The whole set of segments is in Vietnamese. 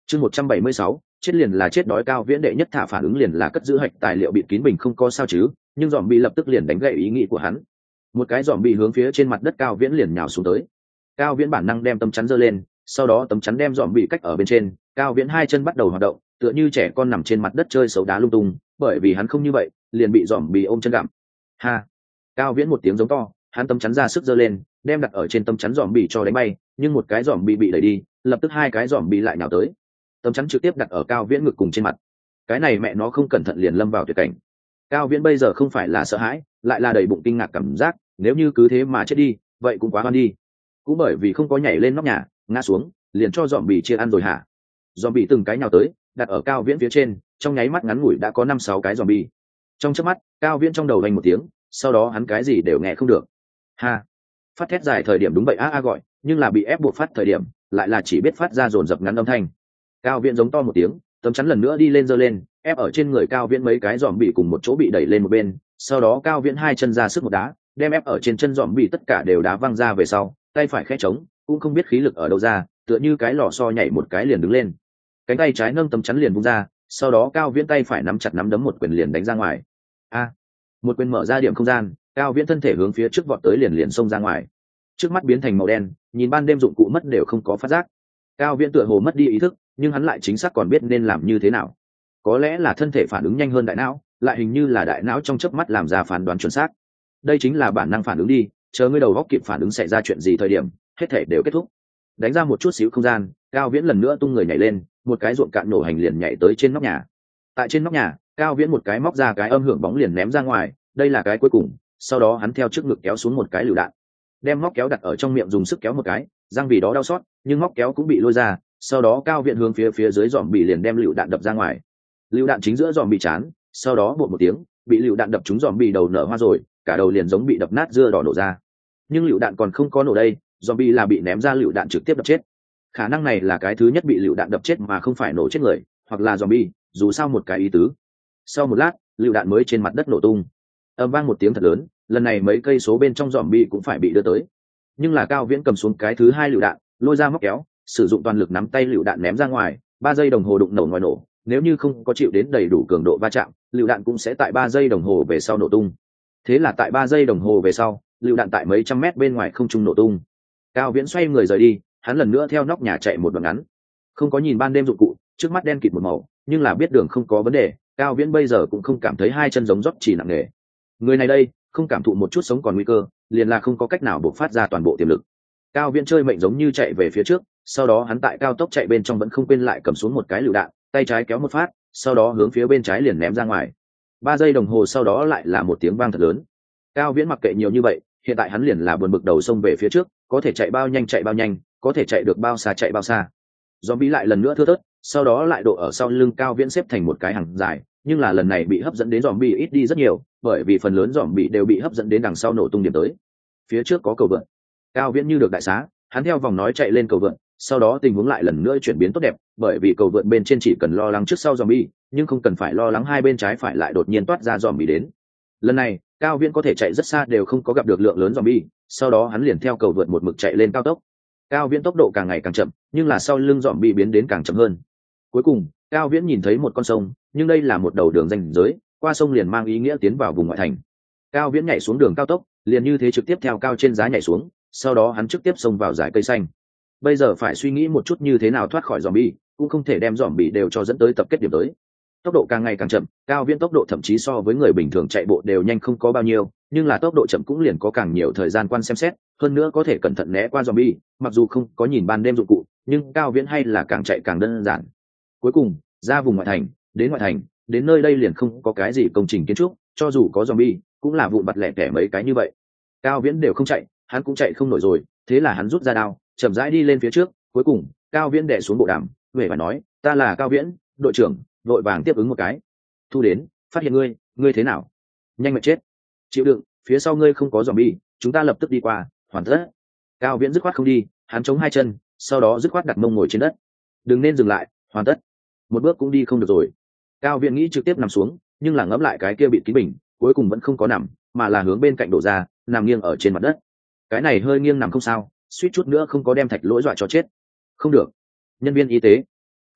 Chương 176, chết liền là chết đói. Cao Viễn đệ nhất thả phản ứng liền là cất giữ hạch tài liệu bịt kín bình không có sao chứ, nhưng dòm bị lập tức liền đánh gậy ý nghĩ của hắn. Một cái dòm bị hướng phía trên mặt đất Cao Viễn liền nhào xuống tới. Cao Viễn bản năng đem tấm chắn giơ lên, sau đó tấm chắn đem dòm bị cách ở bên trên. Cao Viễn hai chân bắt đầu hoạt động, tựa như trẻ con nằm trên mặt đất chơi xấu đá lung tung, bởi vì hắn không như vậy, liền bị dòm bị ôm chân gặm. Ha! Cao Viễn một tiếng giống to, hắn tấm chắn ra sức giơ lên, đem đặt ở trên tấm chắn dòm bị cho đánh bay, nhưng một cái dòm bị đẩy đi, lập tức hai cái dòm bị lại nhào tới. Tấm chắn trực tiếp đặt ở Cao Viễn ngực cùng trên mặt. Cái này mẹ nó không cẩn thận liền lâm vào tuyệt cảnh. Cao Viễn bây giờ không phải là sợ hãi, lại là đầy bụng kinh ngạc cảm giác, nếu như cứ thế mà chết đi, vậy cũng quá oan đi. Cũng bởi vì không có nhảy lên nóc nhà, ngã xuống, liền cho dòm bị chia ăn rồi hả? Dòm bị từng cái nhào tới, đặt ở Cao Viễn phía trên, trong nháy mắt ngắn ngủi đã có 5-6 cái dòm bị. Trong chớp mắt, Cao Viễn trong đầu vang một tiếng, sau đó hắn cái gì đều nghe không được. Ha! Phát thét dài thời điểm đúng vậy a gọi, nhưng là bị ép buộc phát thời điểm, lại là chỉ biết phát ra dồn dập ngắn âm thanh. Cao Viễn giống to một tiếng, tấm chắn lần nữa đi lên giơ lên, ép ở trên người Cao Viễn mấy cái dòm bị cùng một chỗ bị đẩy lên một bên, sau đó Cao Viễn hai chân ra sức một đá, đem ép ở trên chân dòm bị tất cả đều đá văng ra về sau, tay phải khẽ trống, cũng không biết khí lực ở đâu ra, tựa như cái lò xo nhảy một cái liền đứng lên. Cánh tay trái nâng tấm chắn liền vung ra, sau đó Cao Viễn tay phải nắm chặt nắm đấm một quyền liền đánh ra ngoài. A! Một quyền mở ra điểm không gian, Cao Viễn thân thể hướng phía trước vọt tới liền xông ra ngoài. Trước mắt biến thành màu đen, nhìn ban đêm dụng cụ mất đều không có phát giác. Cao Viễn tựa hồ mất đi ý thức, nhưng hắn lại chính xác còn biết nên làm như thế nào. Có lẽ là thân thể phản ứng nhanh hơn đại não, lại hình như là đại não trong chớp mắt làm ra phán đoán chuẩn xác. Đây chính là bản năng phản ứng đi, chờ ngươi đầu óc kịp phản ứng xảy ra chuyện gì thời điểm, hết thể đều kết thúc. Đánh ra một chút xíu không gian, Cao Viễn lần nữa tung người nhảy lên, một cái ruộng cạn nổ hành liền nhảy tới trên nóc nhà. Tại trên nóc nhà, Cao Viễn một cái móc ra cái âm hưởng bóng liền ném ra ngoài, đây là cái cuối cùng, sau đó hắn theo trước ngực kéo xuống một cái lựu đạn, đem móc kéo đặt ở trong miệng dùng sức kéo một cái, răng vì đó đau xót, nhưng móc kéo cũng bị lôi ra, sau đó Cao Viễn hướng phía dưới dòm bị liền đem lựu đạn đập ra ngoài. Lựu đạn chính giữa dòm bị chán, sau đó bột một tiếng, bị lựu đạn đập trúng dòm bị đầu nở hoa rồi, cả đầu liền giống bị đập nát dưa đỏ nổ ra. Nhưng lựu đạn còn không có nổ đây, dòm bị là bị ném ra lựu đạn trực tiếp đập chết. Khả năng này là cái thứ nhất bị lựu đạn đập chết mà không phải nổ chết người, hoặc là dòm bị, dù sao một cái ý tứ. Sau một lát, lựu đạn mới trên mặt đất nổ tung, âm vang một tiếng thật lớn, lần này mấy cây số bên trong dòm bị cũng phải bị đưa tới. Nhưng là Cao Viễn cầm xuống cái thứ hai lựu đạn, lôi ra móc kéo, sử dụng toàn lực nắm tay lựu đạn ném ra ngoài, 3 giây đồng hồ đụng nổ ngoài nổ, nếu như không có chịu đến đầy đủ cường độ va chạm, lựu đạn cũng sẽ tại 3 giây đồng hồ về sau nổ tung. Thế là tại 3 giây đồng hồ về sau, lựu đạn tại mấy trăm mét bên ngoài không trung nổ tung. Cao Viễn xoay người rời đi, hắn lần nữa theo nóc nhà chạy một đoạn ngắn. Không có nhìn ban đêm dụng cụ, trước mắt đen kịt một màu, nhưng là biết đường không có vấn đề, Cao Viễn bây giờ cũng không cảm thấy hai chân giống dốc chỉ nặng nề. Người này đây, không cảm thụ một chút sống còn nguy cơ, liền là không có cách nào bộc phát ra toàn bộ tiềm lực. Cao Viễn chơi mệnh giống như chạy về phía trước, sau đó hắn tại cao tốc chạy bên trong vẫn không quên lại cầm xuống một cái lựu đạn, tay trái kéo một phát, sau đó hướng phía bên trái liền ném ra ngoài. 3 giây đồng hồ sau đó lại là một tiếng vang thật lớn. Cao Viễn mặc kệ nhiều như vậy, hiện tại hắn liền là buồn bực đầu xông về phía trước, có thể chạy bao nhanh, có thể chạy được bao xa chạy bao xa. Zombie lại lần nữa thưa thớt, sau đó lại độ ở sau lưng Cao Viễn xếp thành một cái hàng dài, nhưng là lần này bị hấp dẫn đến zombie ít đi rất nhiều, bởi vì phần lớn zombie đều bị hấp dẫn đến đằng sau nổ tung điểm tới. Phía trước có cầu vượt. Cao Viễn như được đại xá, hắn theo vòng nói chạy lên cầu vượt, sau đó tình huống lại lần nữa chuyển biến tốt đẹp, bởi vì cầu vượt bên trên chỉ cần lo lắng trước sau zombie, nhưng không cần phải lo lắng hai bên trái phải lại đột nhiên toát ra zombie đến. Lần này, Cao Viễn có thể chạy rất xa đều không có gặp được lượng lớn zombie, sau đó hắn liền theo cầu vượt một mực chạy lên cao tốc. Cao Viễn tốc độ càng ngày càng chậm, nhưng là sau lưng zombie biến đến càng chậm hơn. Cuối cùng, Cao Viễn nhìn thấy một con sông, nhưng đây là một đầu đường ranh giới, qua sông liền mang ý nghĩa tiến vào vùng ngoại thành. Cao Viễn nhảy xuống đường cao tốc, liền như thế trực tiếp theo cao trên giá nhảy xuống, sau đó hắn trực tiếp xông vào dải cây xanh. Bây giờ phải suy nghĩ một chút như thế nào thoát khỏi zombie, cũng không thể đem zombie đều cho dẫn tới tập kết điểm tới. Tốc độ càng ngày càng chậm, Cao Viễn tốc độ thậm chí so với người bình thường chạy bộ đều nhanh không có bao nhiêu, nhưng là tốc độ chậm cũng liền có càng nhiều thời gian quan xem xét, hơn nữa có thể cẩn thận né qua zombie, mặc dù không có nhìn ban đêm dụng cụ, nhưng Cao Viễn hay là càng chạy càng đơn giản. Cuối cùng, ra vùng ngoại thành, đến nơi đây liền không có cái gì công trình kiến trúc, cho dù có zombie, cũng là vụn vặt lẻ tẻ mấy cái như vậy. Cao Viễn đều không chạy, hắn cũng chạy không nổi rồi, thế là hắn rút ra đao, chậm rãi đi lên phía trước. Cuối cùng, Cao Viễn đè xuống bộ đàm, về và nói, ta là Cao Viễn, đội trưởng. Vội vàng tiếp ứng một cái. Thu đến, phát hiện ngươi thế nào? Nhanh mệt chết. Chịu đựng, phía sau ngươi không có zombie, chúng ta lập tức đi qua, hoàn tất. Cao Viễn dứt khoát không đi, hắn chống hai chân, sau đó dứt khoát đặt mông ngồi trên đất. Đừng nên dừng lại, hoàn tất. Một bước cũng đi không được rồi. Cao Viễn nghĩ trực tiếp nằm xuống, nhưng là ngẫm lại cái kia bị kín bình, cuối cùng vẫn không có nằm, mà là hướng bên cạnh đổ ra, nằm nghiêng ở trên mặt đất. Cái này hơi nghiêng nằm không sao, suýt chút nữa không có đem Thạch Lỗi dọa cho chết. Không được. Nhân viên y tế.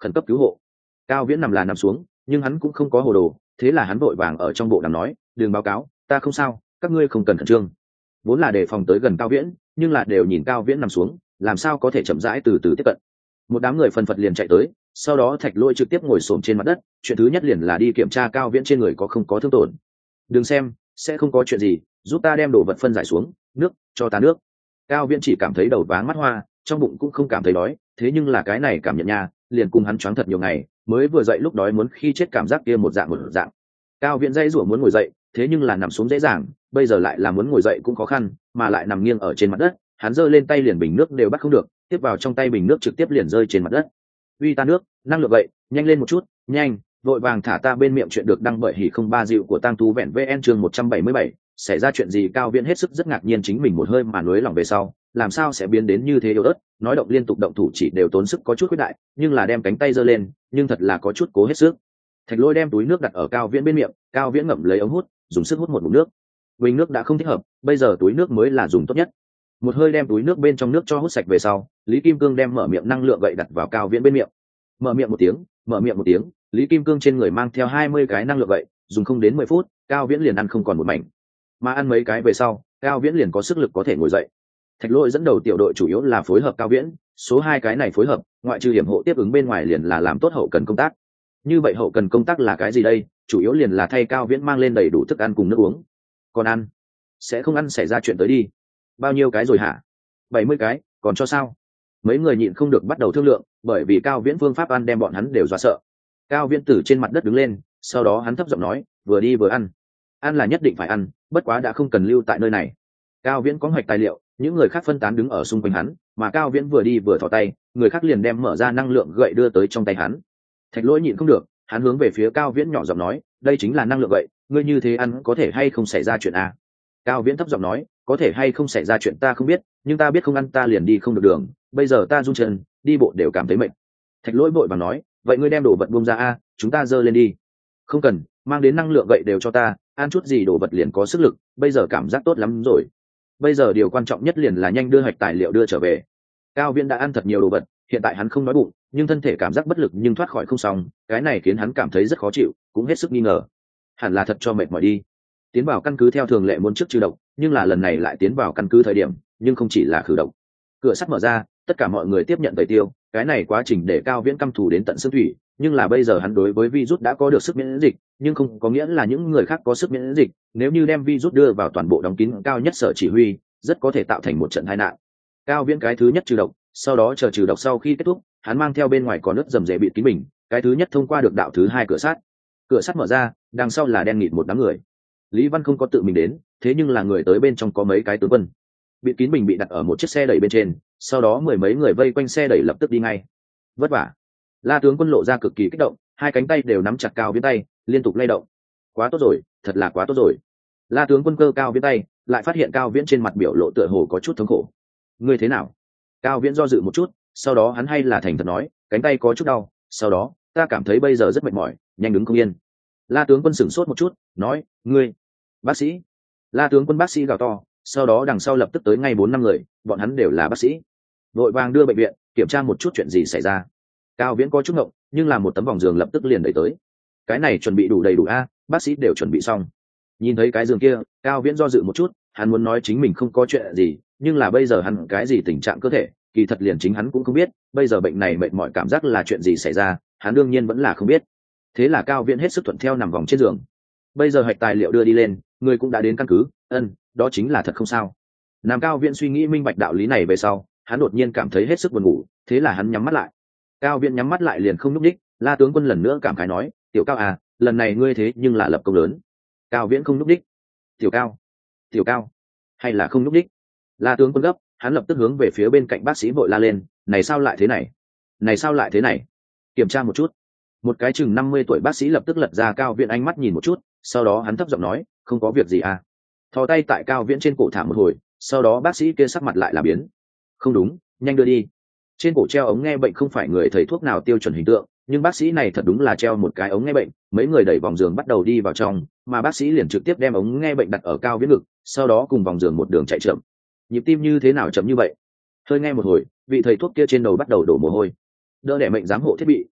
khẩn cấp cứu hộ. Cao Viễn nằm là nằm xuống, nhưng hắn cũng không có hồ đồ, thế là hắn vội vàng ở trong bộ đàm nói, "Đường báo cáo, ta không sao, các ngươi không cần khẩn trương." Vốn là đề phòng tới gần Cao Viễn, nhưng là đều nhìn Cao Viễn nằm xuống, làm sao có thể chậm rãi từ từ tiếp cận. Một đám người phần phật liền chạy tới, sau đó Thạch Lỗi trực tiếp ngồi xổm trên mặt đất, chuyện thứ nhất liền là đi kiểm tra Cao Viễn trên người có không có thương tổn. "Đừng xem, sẽ không có chuyện gì, giúp ta đem đồ vật phân giải xuống, nước, cho ta nước." Cao Viễn chỉ cảm thấy đầu váng mắt hoa, trong bụng cũng không cảm thấy đói, thế nhưng là cái này cảm nhận nha, liền cùng hắn choáng thật nhiều ngày, mới vừa dậy lúc đói muốn khi chết cảm giác kia một dạng. Cao Viễn dãy rủa muốn ngồi dậy, thế nhưng là nằm xuống dễ dàng, bây giờ lại là muốn ngồi dậy cũng khó khăn, mà lại nằm nghiêng ở trên mặt đất, hắn giơ lên tay liền bình nước đều bắt không được, tiếp vào trong tay bình nước trực tiếp liền rơi trên mặt đất. "Uy ta nước, năng lượng vậy, nhanh lên một chút, nhanh!" Vội vàng thả ta bên miệng chuyện được đăng bởi hỉ không ba dịu của Tang Tú vẹn VN chương 177, xảy ra chuyện gì? Cao Viễn hết sức rất ngạc nhiên chính mình một hơi mà nuối lòng về sau, làm sao sẽ biến đến như thế yếu ớt, nói động liên tục động thủ chỉ đều tốn sức có chút khuyết đại, nhưng là đem cánh tay giơ lên, nhưng thật là có chút cố hết sức. Thạch Lỗi đem túi nước đặt ở Cao Viễn bên miệng, Cao Viễn ngậm lấy ống hút, dùng sức hút một ngụm nước. Bình nước đã không thích hợp, bây giờ túi nước mới là dùng tốt nhất. Một hơi đem túi nước bên trong nước cho hút sạch về sau, Lý Kim Cương đem mở miệng năng lượng gậy đặt vào Cao Viễn bên miệng. Mở miệng một tiếng, Lý Kim Cương trên người mang theo 20 cái năng lượng gậy, dùng không đến 10 phút, Cao Viễn liền ăn không còn một mảnh. Mà ăn mấy cái về sau, Cao Viễn liền có sức lực có thể ngồi dậy. Thạch Lỗi dẫn đầu tiểu đội chủ yếu là phối hợp Cao Viễn, số 2 cái này phối hợp, ngoại trừ hiểm hộ tiếp ứng bên ngoài liền là làm tốt hậu cần công tác. Như vậy hậu cần công tác là cái gì đây? Chủ yếu liền là thay Cao Viễn mang lên đầy đủ thức ăn cùng nước uống. Còn ăn, sẽ không ăn xảy ra chuyện tới đi. Bao nhiêu cái rồi hả? 70 cái, còn cho sao? Mấy người nhịn không được bắt đầu thương lượng, bởi vì Cao Viễn phương pháp ăn đem bọn hắn đều dọa sợ. Cao Viễn từ trên mặt đất đứng lên, sau đó hắn thấp giọng nói, vừa đi vừa ăn. Ăn là nhất định phải ăn, bất quá đã không cần lưu tại nơi này. Cao Viễn có hoạch tài liệu, những người khác phân tán đứng ở xung quanh hắn, mà Cao Viễn vừa đi vừa thò tay, người khác liền đem mở ra năng lượng gậy đưa tới trong tay hắn. Thạch Lỗi nhịn không được, hắn hướng về phía Cao Viễn nhỏ giọng nói, đây chính là năng lượng gậy, ngươi như thế ăn có thể hay không xảy ra chuyện à? Cao Viễn thấp giọng nói, có thể hay không xảy ra chuyện ta không biết, nhưng ta biết không ăn ta liền đi không được đường, bây giờ ta run chân, đi bộ đều cảm thấy mệt. Thạch Lỗi vội vàng nói, vậy ngươi đem đồ vật buông ra a, chúng ta dơ lên đi. Không cần, mang đến năng lượng gậy đều cho ta, ăn chút gì đồ vật liền có sức lực, bây giờ cảm giác tốt lắm rồi. Bây giờ điều quan trọng nhất liền là nhanh đưa hạch tài liệu đưa trở về. Cao Viễn đã ăn thật nhiều đồ vật, hiện tại hắn không đói bụng, nhưng thân thể cảm giác bất lực nhưng thoát khỏi không xong, cái này khiến hắn cảm thấy rất khó chịu, cũng hết sức nghi ngờ. Hẳn là thật cho mệt mỏi đi. Tiến vào căn cứ theo thường lệ muốn trước trừ độc, nhưng là lần này lại tiến vào căn cứ thời điểm, nhưng không chỉ là khử độc. Cửa sắt mở ra, tất cả mọi người tiếp nhận tẩy tiêu, cái này quá trình để Cao Viễn căm thù đến tận xương thủy, nhưng là bây giờ hắn đối với virus đã có được sức miễn dịch, nhưng không có nghĩa là những người khác có sức miễn dịch, nếu như đem virus đưa vào toàn bộ đóng kín cao nhất sở chỉ huy, rất có thể tạo thành một trận tai nạn. Cao Viễn cái thứ nhất trừ độc, sau đó chờ trừ độc sau khi kết thúc, hắn mang theo bên ngoài có nước dầm dề bịt kín mình, cái thứ nhất thông qua được đạo thứ hai cửa sắt. Cửa sắt mở ra, đằng sau là đen nghịt một đám người. Lý Văn không có tự mình đến, thế nhưng là người tới bên trong có mấy cái tướng quân. Bịt kín bình bị đặt ở một chiếc xe đẩy bên trên, sau đó mười mấy người vây quanh xe đẩy lập tức đi ngay. Vất vả. La tướng quân lộ ra cực kỳ kích động, hai cánh tay đều nắm chặt Cao Viễn tay, liên tục lay động. Quá tốt rồi, thật là quá tốt rồi. La tướng quân cơ Cao Viễn tay, lại phát hiện Cao Viễn trên mặt biểu lộ tựa hồ có chút thống khổ. Ngươi thế nào? Cao Viễn do dự một chút, sau đó hắn hay là thành thật nói, cánh tay có chút đau, sau đó ta cảm thấy bây giờ rất mệt mỏi, nhanh đứng không yên. La tướng quân sửng sốt một chút, nói, ngươi, bác sĩ. La tướng quân bác sĩ gào to, sau đó đằng sau lập tức tới ngay 4-5 người, bọn hắn đều là bác sĩ. Vội vàng đưa bệnh viện, kiểm tra một chút chuyện gì xảy ra. Cao Viễn có chút ngộng, nhưng là một tấm vòng giường lập tức liền đẩy tới. Cái này chuẩn bị đủ đầy đủ a, bác sĩ đều chuẩn bị xong. Nhìn thấy cái giường kia, Cao Viễn do dự một chút, hắn muốn nói chính mình không có chuyện gì, nhưng là bây giờ hắn cái gì tình trạng cơ thể, kỳ thật liền chính hắn cũng không biết, bây giờ bệnh này mệt mỏi cảm giác là chuyện gì xảy ra, hắn đương nhiên vẫn là không biết. Thế là Cao Viễn hết sức thuận theo nằm vòng trên giường. Bây giờ hạch tài liệu đưa đi lên, người cũng đã đến căn cứ, đó chính là thật không sao. Nam Cao Viễn suy nghĩ minh bạch đạo lý này về sau, hắn đột nhiên cảm thấy hết sức buồn ngủ, thế là hắn nhắm mắt lại. Cao Viễn nhắm mắt lại liền không nhúc nhích, La tướng quân lần nữa cảm khái nói, tiểu Cao à, lần này ngươi thế nhưng là lập công lớn. Cao Viễn không nhúc nhích. Tiểu Cao, hay là không nhúc nhích. La tướng quân gấp, hắn lập tức hướng về phía bên cạnh bác sĩ vội la lên, này sao lại thế này? Kiểm tra một chút. Một cái chừng 50 tuổi bác sĩ lập tức lật ra Cao Viễn ánh mắt nhìn một chút, sau đó hắn thấp giọng nói, không có việc gì à. Thò tay tại Cao Viễn trên cổ thả một hồi, sau đó bác sĩ kia sắc mặt lại là biến. Không đúng, nhanh đưa đi. Trên cổ treo ống nghe bệnh không phải người thầy thuốc nào tiêu chuẩn hình tượng, nhưng bác sĩ này thật đúng là treo một cái ống nghe bệnh. Mấy người đẩy vòng giường bắt đầu đi vào trong, mà bác sĩ liền trực tiếp đem ống nghe bệnh đặt ở Cao Viễn ngực, sau đó cùng vòng giường một đường chạy chậm. Nhịp tim như thế nào chậm như vậy? Hơi nghe một hồi, vị thầy thuốc kia trên đầu bắt đầu đổ mồ hôi. Đỡ đẻ mệnh giám hộ thiết bị,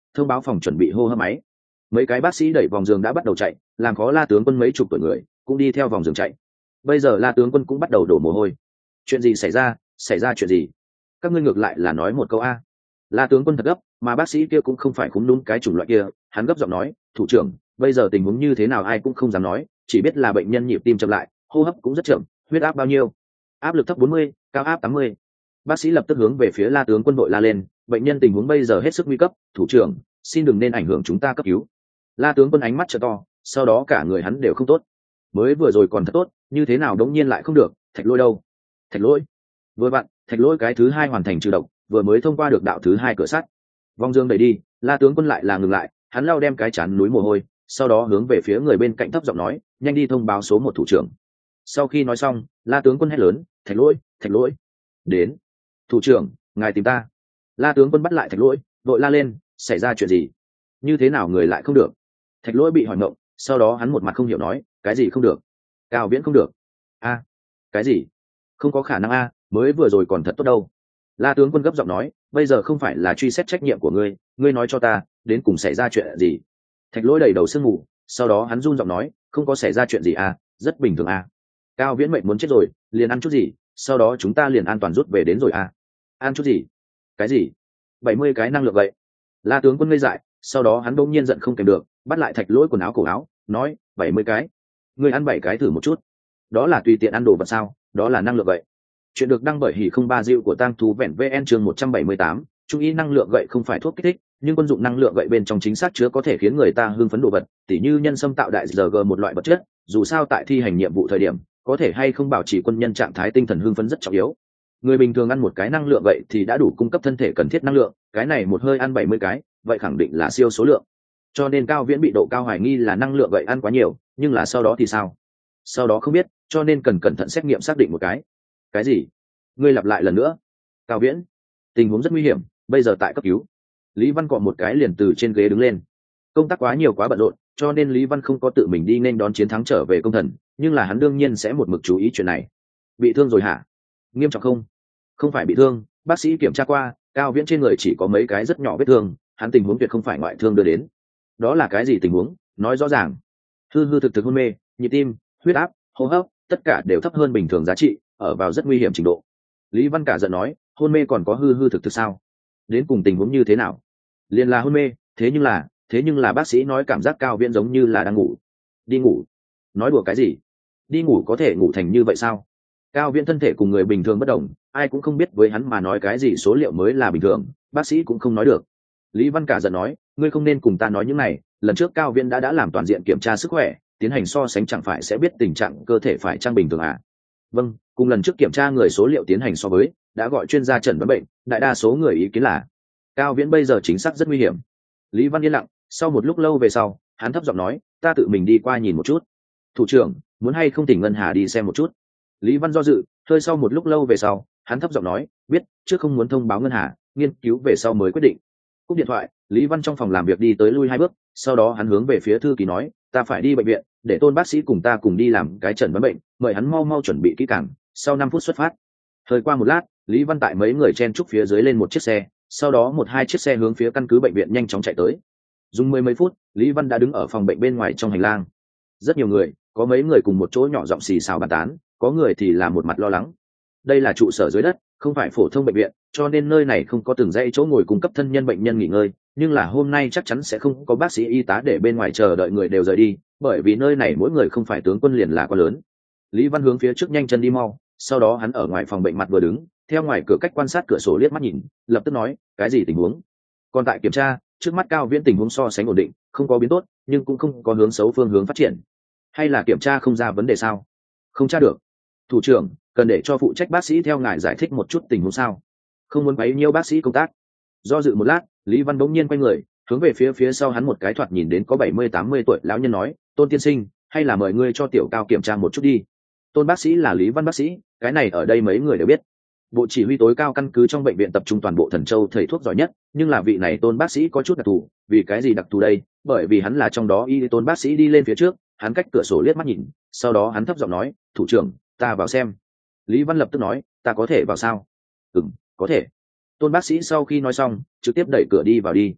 thông báo phòng chuẩn bị hô hấp máy. Mấy cái bác sĩ đẩy vòng giường đã bắt đầu chạy, làm khó La tướng quân mấy chục tuổi người cũng đi theo vòng giường chạy. Bây giờ La tướng quân cũng bắt đầu đổ mồ hôi. Chuyện gì xảy ra? Xảy ra chuyện gì? Các ngươi ngược lại là nói một câu a. La tướng quân thật gấp, mà bác sĩ kia cũng không phải khúm núm cái chủng loại kia, hắn gấp giọng nói, thủ trưởng, bây giờ tình huống như thế nào ai cũng không dám nói, chỉ biết là bệnh nhân nhịp tim chậm lại, hô hấp cũng rất chậm, huyết áp bao nhiêu? Áp lực thấp 40, cao áp 80. Bác sĩ lập tức hướng về phía La tướng quân đội la lên, bệnh nhân tình huống bây giờ hết sức nguy cấp, thủ trưởng, xin đừng nên ảnh hưởng chúng ta cấp cứu. La tướng quân ánh mắt trợ to, sau đó cả người hắn đều không tốt. Mới vừa rồi còn thật tốt, như thế nào đống nhiên lại không được? Thạch Lỗi đâu? Thạch Lỗi? Vừa bạn, Thạch Lỗi cái thứ hai hoàn thành trừ độc, vừa mới thông qua được đạo thứ hai cửa sắt. Vong dương đẩy đi, La tướng quân lại là ngừng lại, hắn lao đem cái chán núi mồ hôi, sau đó hướng về phía người bên cạnh thấp giọng nói, nhanh đi thông báo số 1 thủ trưởng. Sau khi nói xong, La tướng quân hét lớn, Thạch Lỗi, Thạch Lỗi, đến. Thủ trưởng, ngài tìm ta. La tướng quân bắt lại Thạch Lỗi, đội la lên, xảy ra chuyện gì? Như thế nào người lại không được? Thạch Lỗi bị hỏi ngộng, sau đó hắn một mặt không hiểu nói, cái gì không được? Cao Viễn không được. A, cái gì? Không có khả năng a, mới vừa rồi còn thật tốt đâu. La tướng quân gấp giọng nói, bây giờ không phải là truy xét trách nhiệm của ngươi, ngươi nói cho ta, đến cùng xảy ra chuyện gì? Thạch Lỗi đầy đầu sương mù, sau đó hắn run giọng nói, không có xảy ra chuyện gì a, rất bình thường a. Cao Viễn mệnh muốn chết rồi, liền ăn chút gì, sau đó chúng ta liền an toàn rút về đến rồi a. Ăn chút gì? Cái gì? 70 cái năng lượng vậy. La tướng quân ngây dại, sau đó hắn bỗng nhiên giận không kèm được, bắt lại Thạch Lỗi quần áo cổ áo, nói, 70 cái. Ngươi ăn 7 cái thử một chút. Đó là tùy tiện ăn đồ vật sao? Đó là năng lượng vậy. Chuyện được đăng bởi hỉ không ba diệu của tang thú vẹn vn chương 178, trung ý năng lượng gậy không phải thuốc kích thích, nhưng quân dụng năng lượng gậy bên trong chính xác chứa có thể khiến người ta hưng phấn đồ vật, tỉ như nhân sâm tạo đại giờ g một loại vật chất, dù sao tại thi hành nhiệm vụ thời điểm, có thể hay không bảo trì quân nhân trạng thái tinh thần hưng phấn rất trọng yếu. Người bình thường ăn một cái năng lượng gậy thì đã đủ cung cấp thân thể cần thiết năng lượng, cái này một hơi ăn 70 cái, vậy khẳng định là siêu số lượng. Cho nên Cao Viễn bị Độ Cao hoài nghi là năng lượng gậy ăn quá nhiều, nhưng là sau đó thì sao? Sau đó không biết, cho nên cần cẩn thận xét nghiệm xác định một cái. Cái gì? Ngươi lặp lại lần nữa. Cao Viễn, tình huống rất nguy hiểm, bây giờ tại cấp cứu. Lý Văn cọ một cái liền từ trên ghế đứng lên. Công tác quá nhiều quá bận rộn, cho nên Lý Văn không có tự mình đi nên đón chiến thắng trở về công thần, nhưng là hắn đương nhiên sẽ một mực chú ý chuyện này. Bị thương rồi hả? Nghiêm trọng không? Không phải bị thương, bác sĩ kiểm tra qua, Cao Viễn trên người chỉ có mấy cái rất nhỏ vết thương, hắn tình huống tuyệt không phải ngoại thương đưa đến. Đó là cái gì tình huống? Nói rõ ràng. Hư hư thực thực hôn mê, nhịp tim, huyết áp, hô hấp, tất cả đều thấp hơn bình thường giá trị, ở vào rất nguy hiểm trình độ. Lý Văn cả giận nói, hôn mê còn có hư hư thực thực sao? Đến cùng tình huống như thế nào? Liền là hôn mê, thế nhưng là bác sĩ nói cảm giác Cao Viễn giống như là đang ngủ. Đi ngủ? Nói đùa cái gì? Đi ngủ có thể ngủ thành như vậy sao? Cao Viễn thân thể cùng người bình thường bất đồng, ai cũng không biết với hắn mà nói cái gì số liệu mới là bình thường, bác sĩ cũng không nói được. Lý Văn cả giận nói, ngươi không nên cùng ta nói những này, lần trước Cao Viễn đã làm toàn diện kiểm tra sức khỏe, tiến hành so sánh chẳng phải sẽ biết tình trạng cơ thể phải trang bình thường à? Vâng, cùng lần trước kiểm tra người số liệu tiến hành so với, đã gọi chuyên gia chẩn đoán bệnh, đại đa số người ý kiến là Cao Viễn bây giờ chính xác rất nguy hiểm. Lý Văn yên lặng, sau một lúc lâu về sau, hắn thấp giọng nói, ta tự mình đi qua nhìn một chút. Thủ trưởng, muốn hay không thỉnh Ngân Hà đi xem một chút? Lý Văn do dự, hơi sau một lúc lâu về sau, hắn thấp giọng nói, biết, trước không muốn thông báo Ngân Hà, nghiên cứu về sau mới quyết định. Cúp điện thoại, Lý Văn trong phòng làm việc đi tới lui 2 bước, sau đó hắn hướng về phía thư ký nói, ta phải đi bệnh viện, để Tôn bác sĩ cùng ta cùng đi làm cái chẩn đoán bệnh, mời hắn mau mau chuẩn bị kỹ càng, sau 5 phút xuất phát. Thời qua một lát, Lý Văn tại mấy người chen trúc phía dưới lên một chiếc xe, sau đó 1-2 chiếc xe hướng phía căn cứ bệnh viện nhanh chóng chạy tới. Dùng 10 mấy phút, Lý Văn đã đứng ở phòng bệnh bên ngoài trong hành lang. Rất nhiều người, có mấy người cùng một chỗ nhỏ giọng xì xào bàn tán, có người thì là một mặt lo lắng. Đây là trụ sở dưới đất, không phải phổ thông bệnh viện, cho nên nơi này không có từng dãy chỗ ngồi cung cấp thân nhân bệnh nhân nghỉ ngơi, nhưng là hôm nay chắc chắn sẽ không có bác sĩ y tá để bên ngoài chờ đợi người đều rời đi, bởi vì nơi này mỗi người không phải tướng quân liền là quá lớn. Lý Văn hướng phía trước nhanh chân đi mau, sau đó hắn ở ngoài phòng bệnh mặt vừa đứng, theo ngoài cửa cách quan sát cửa sổ liếc mắt nhìn, lập tức nói, cái gì tình huống? Còn tại kiểm tra, trước mắt Cao Viễn tình huống so sánh ổn định, không có biến tốt, nhưng cũng không có hướng xấu phương hướng phát triển. Hay là kiểm tra không ra vấn đề sao? Không tra được. Thủ trưởng, cần để cho phụ trách bác sĩ theo ngài giải thích một chút tình huống sao? Không muốn bấy nhiêu bác sĩ công tác. Do dự một lát, Lý Văn bỗng nhiên quay người, hướng về phía sau hắn một cái thoạt nhìn đến có 70-80 tuổi lão nhân nói, Tôn tiên sinh, hay là mời ngươi cho Tiểu Cao kiểm tra một chút đi. Tôn bác sĩ là Lý Văn bác sĩ, cái này ở đây mấy người đều biết. Bộ chỉ huy tối cao căn cứ trong bệnh viện tập trung toàn bộ Thần Châu thầy thuốc giỏi nhất, nhưng là vị này Tôn bác sĩ có chút đặc thù, vì cái gì đặc thù đây? Bởi vì hắn là trong đó y. Tôn bác sĩ đi lên phía trước, hắn cách cửa sổ liếc mắt nhìn, sau đó hắn thấp giọng nói, thủ trưởng, ta vào xem. Lý Văn lập tức nói, ta có thể vào sao? Có thể. Tôn bác sĩ sau khi nói xong, trực tiếp đẩy cửa đi vào đi.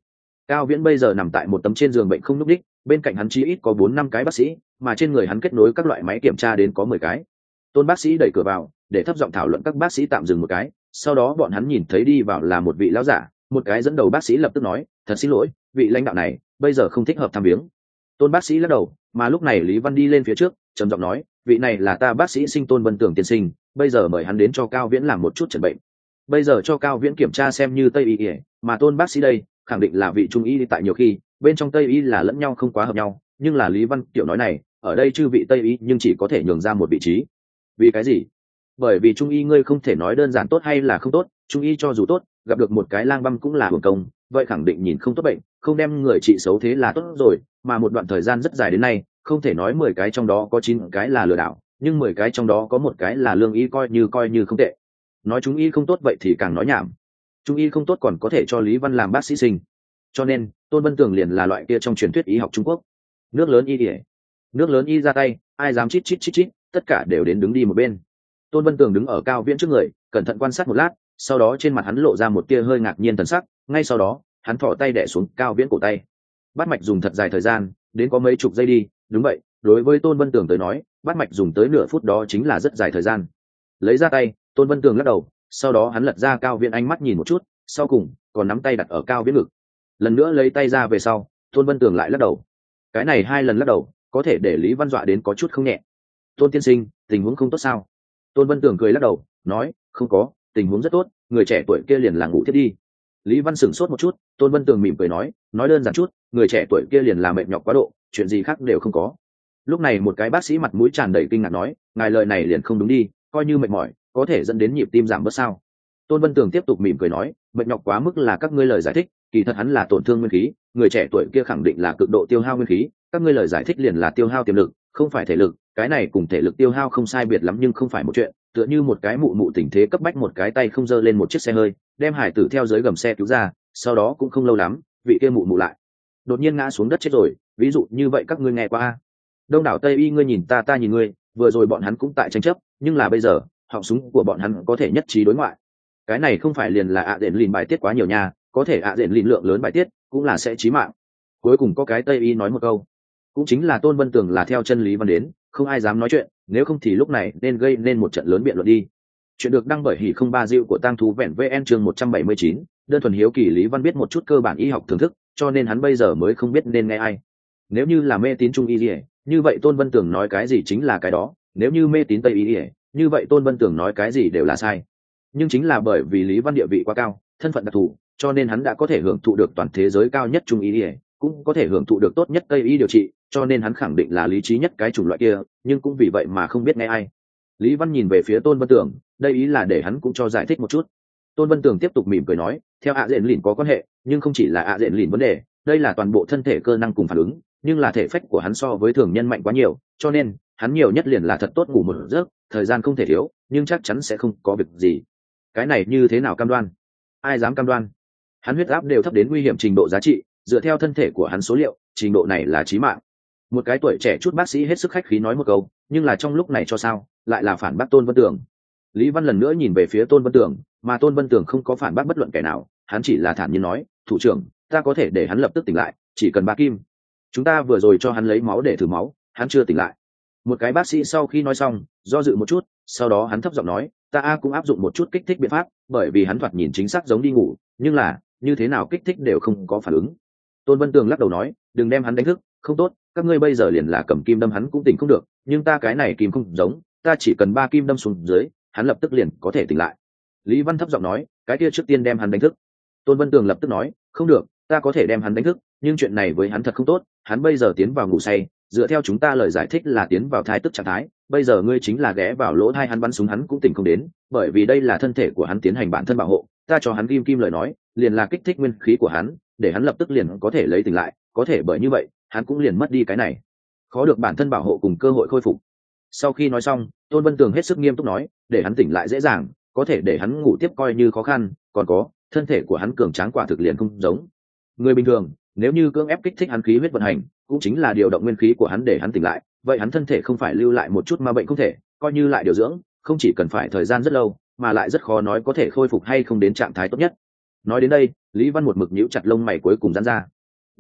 Cao Viễn bây giờ nằm tại một tấm trên giường bệnh không nhúc đích, bên cạnh hắn chí ít có 4-5 cái bác sĩ, mà trên người hắn kết nối các loại máy kiểm tra đến có 10 cái. Tôn bác sĩ đẩy cửa vào, để thấp giọng thảo luận, các bác sĩ tạm dừng một cái, sau đó bọn hắn nhìn thấy đi vào là một vị lão giả, một cái dẫn đầu bác sĩ lập tức nói, thật xin lỗi, vị lãnh đạo này bây giờ không thích hợp thăm viếng. Tôn bác sĩ lắc đầu, mà lúc này Lý Văn đi lên phía trước, trầm giọng nói, vị này là ta bác sĩ Sinh Tôn Vân Tưởng tiên sinh, bây giờ mời hắn đến cho Cao Viễn làm một chút chẩn bệnh. Bây giờ cho Cao Viễn kiểm tra xem như Tây y, mà Tôn bác sĩ đây khẳng định là vị Trung y, tại nhiều khi bên trong Tây y là lẫn nhau không quá hợp nhau, nhưng là Lý Văn kiểu nói này, ở đây chư vị Tây y nhưng chỉ có thể nhường ra một vị trí. Vì cái gì? Bởi vì Trung y ngươi không thể nói đơn giản tốt hay là không tốt, Trung y cho dù tốt, gặp được một cái lang băm cũng là hưởng công, vậy khẳng định nhìn không tốt bệnh, không đem người trị xấu thế là tốt rồi, mà một đoạn thời gian rất dài đến nay, không thể nói 10 cái trong đó có 9 cái là lừa đảo, nhưng 10 cái trong đó có một cái là lương y, coi như không tệ. Nói Trung y không tốt vậy thì càng nói nhảm. Trung y không tốt còn có thể cho Lý Văn làm bác sĩ Sinh. Cho nên Tôn Vân Tường liền là loại kia trong truyền thuyết y học Trung Quốc. Nước lớn y ỉa, nước lớn y ra tay, ai dám chít, tất cả đều đến đứng đi một bên. Tôn Vân Tường đứng ở Cao Viễn trước người, cẩn thận quan sát một lát, sau đó trên mặt hắn lộ ra một tia hơi ngạc nhiên thần sắc, ngay sau đó hắn thò tay đè xuống Cao Viễn cổ tay. Bắt mạch dùng thật dài thời gian, đến có mấy chục giây đi. Đúng vậy, đối với Tôn Vân Tường tới nói, bắt mạch dùng tới nửa phút đó chính là rất dài thời gian. Lấy ra tay, Tôn Vân Tường lắc đầu, sau đó hắn lật ra Cao Viễn ánh mắt nhìn một chút, sau cùng còn nắm tay đặt ở Cao Viễn ngực. Lần nữa lấy tay ra về sau, Tôn Vân Tường lại lắc đầu. Cái này 2 lần lắc đầu có thể để Lý Văn dọa đến có chút không nhẹ. Tôn tiên sinh, tình huống không tốt sao? Tôn Vân Tường cười lắc đầu, nói, không có, tình huống rất tốt, người trẻ tuổi kia liền là ngủ thiết đi. Lý Văn sửng sốt một chút, Tôn Vân Tường mỉm cười nói đơn giản chút, người trẻ tuổi kia liền là mệt nhọc quá độ, chuyện gì khác đều không có. Lúc này một cái bác sĩ mặt mũi tràn đầy kinh ngạc nói, ngài lời này liền không đúng đi, coi như mệt mỏi có thể dẫn đến nhịp tim giảm bớt sao? Tôn Vân Tường tiếp tục mỉm cười nói, mệt nhọc quá mức là các ngươi lời giải thích, kỳ thật hắn là tổn thương nguyên khí, người trẻ tuổi kia khẳng định là cực độ tiêu hao nguyên khí, các ngươi lời giải thích liền là tiêu hao tiềm lực, không phải thể lực, cái này cùng thể lực tiêu hao không sai biệt lắm nhưng không phải một chuyện, tựa như một cái mụ tình thế cấp bách một cái tay không giơ lên một chiếc xe hơi, đem hải tử theo dưới gầm xe cứu ra, sau đó cũng không lâu lắm, vị kia mụ lại đột nhiên ngã xuống đất chết rồi, ví dụ như vậy các ngươi nghe qua. Đông đảo Tây y ngươi nhìn ta nhìn ngươi, vừa rồi bọn hắn cũng tại tranh chấp, nhưng là bây giờ, họng súng của bọn hắn có thể nhất trí đối ngoại. Cái này không phải liền là đệm lìn bài tiết quá nhiều nha, có thể đệm lìn lượng lớn bài tiết cũng là sẽ chí mạng. Cuối cùng có cái Tây y nói một câu, cũng chính là Tôn Vân Tường là theo chân Lý Văn đến, không ai dám nói chuyện, nếu không thì lúc này nên gây nên một trận lớn biện luận đi. Chuyện được đăng bởi Hỉ không ba Diệu của Tang Thú Vẹn VN chương 179, đơn thuần hiếu kỳ Lý Văn biết một chút cơ bản y học thưởng thức, cho nên hắn bây giờ mới không biết nên nghe ai. Nếu như là mê tín Trung y, như vậy Tôn Vân Tường nói cái gì chính là cái đó, nếu như mê tín Tây y, như vậy Tôn Vân Tường nói cái gì đều là sai. Nhưng chính là bởi vì Lý Văn địa vị quá cao, thân phận đặc thù, cho nên hắn đã có thể hưởng thụ được toàn thế giới cao nhất Trung y, cũng có thể hưởng thụ được tốt nhất Tây y điều trị, cho nên hắn khẳng định là lý trí nhất cái chủng loại kia, nhưng cũng vì vậy mà không biết nghe ai. Lý Văn nhìn về phía Tôn Vân Tường, đây ý là để hắn cũng cho giải thích một chút. Tôn Vân Tường tiếp tục mỉm cười nói, theo đệm lìn có quan hệ, nhưng không chỉ là đệm lìn vấn đề, đây là toàn bộ thân thể cơ năng cùng phản ứng, nhưng là thể phách của hắn so với thường nhân mạnh quá nhiều, cho nên hắn nhiều nhất liền là thật tốt ngủ một giấc, thời gian không thể thiếu, nhưng chắc chắn sẽ không có việc gì. Cái này như thế nào cam đoan? Ai dám cam đoan? Hắn huyết áp đều thấp đến nguy hiểm trình độ giá trị, dựa theo thân thể của hắn số liệu, trình độ này là chí mạng. Một cái tuổi trẻ chút bác sĩ hết sức khách khí nói một câu, nhưng là trong lúc này cho sao lại là phản bác Tôn Vân Tường. Lý Văn lần nữa nhìn về phía Tôn Vân Tường, mà Tôn Vân Tường không có phản bác bất luận kẻ nào, hắn chỉ là thản nhiên nói, thủ trưởng, ta có thể để hắn lập tức tỉnh lại, chỉ cần 3 kim. Chúng ta vừa rồi cho hắn lấy máu để thử máu, hắn chưa tỉnh lại. Một cái bác sĩ sau khi nói xong, do dự một chút, sau đó hắn thấp giọng nói, ta cũng áp dụng một chút kích thích biện pháp, bởi vì hắn thoạt nhìn chính xác giống đi ngủ, nhưng là như thế nào kích thích đều không có phản ứng. Tôn Vân Tường lắc đầu nói, đừng đem hắn đánh thức, không tốt, các ngươi bây giờ liền là cầm kim đâm hắn cũng tỉnh không được, nhưng ta cái này kim không giống, ta chỉ cần 3 kim đâm xuống dưới, hắn lập tức liền có thể tỉnh lại. Lý Văn thấp giọng nói, cái kia trước tiên đem hắn đánh thức. Tôn Vân Tường lập tức nói, không được, ta có thể đem hắn đánh thức, nhưng chuyện này với hắn thật không tốt, hắn bây giờ tiến vào ngủ say, dựa theo chúng ta lời giải thích là tiến vào thai tức trạng thái, bây giờ ngươi chính là ghé vào lỗ tai hắn bắn súng hắn cũng tỉnh không đến, bởi vì đây là thân thể của hắn tiến hành bản thân bảo hộ, ta cho hắn kim lời nói, liền là kích thích nguyên khí của hắn, để hắn lập tức liền có thể lấy tỉnh lại, có thể bởi như vậy, hắn cũng liền mất đi cái này, khó được bản thân bảo hộ cùng cơ hội khôi phục. Sau khi nói xong, Tôn Vân Tường hết sức nghiêm túc nói, để hắn tỉnh lại dễ dàng, có thể để hắn ngủ tiếp coi như khó khăn, còn có, thân thể của hắn cường tráng quả thực liền không giống người bình thường, nếu như cưỡng ép kích thích hắn khí huyết vận hành, cũng chính là điều động nguyên khí của hắn để hắn tỉnh lại, vậy hắn thân thể không phải lưu lại một chút ma bệnh không thể, coi như lại điều dưỡng, không chỉ cần phải thời gian rất lâu, mà lại rất khó nói có thể khôi phục hay không đến trạng thái tốt nhất. Nói đến đây, Lý Văn một mực nhíu chặt lông mày cuối cùng giãn ra.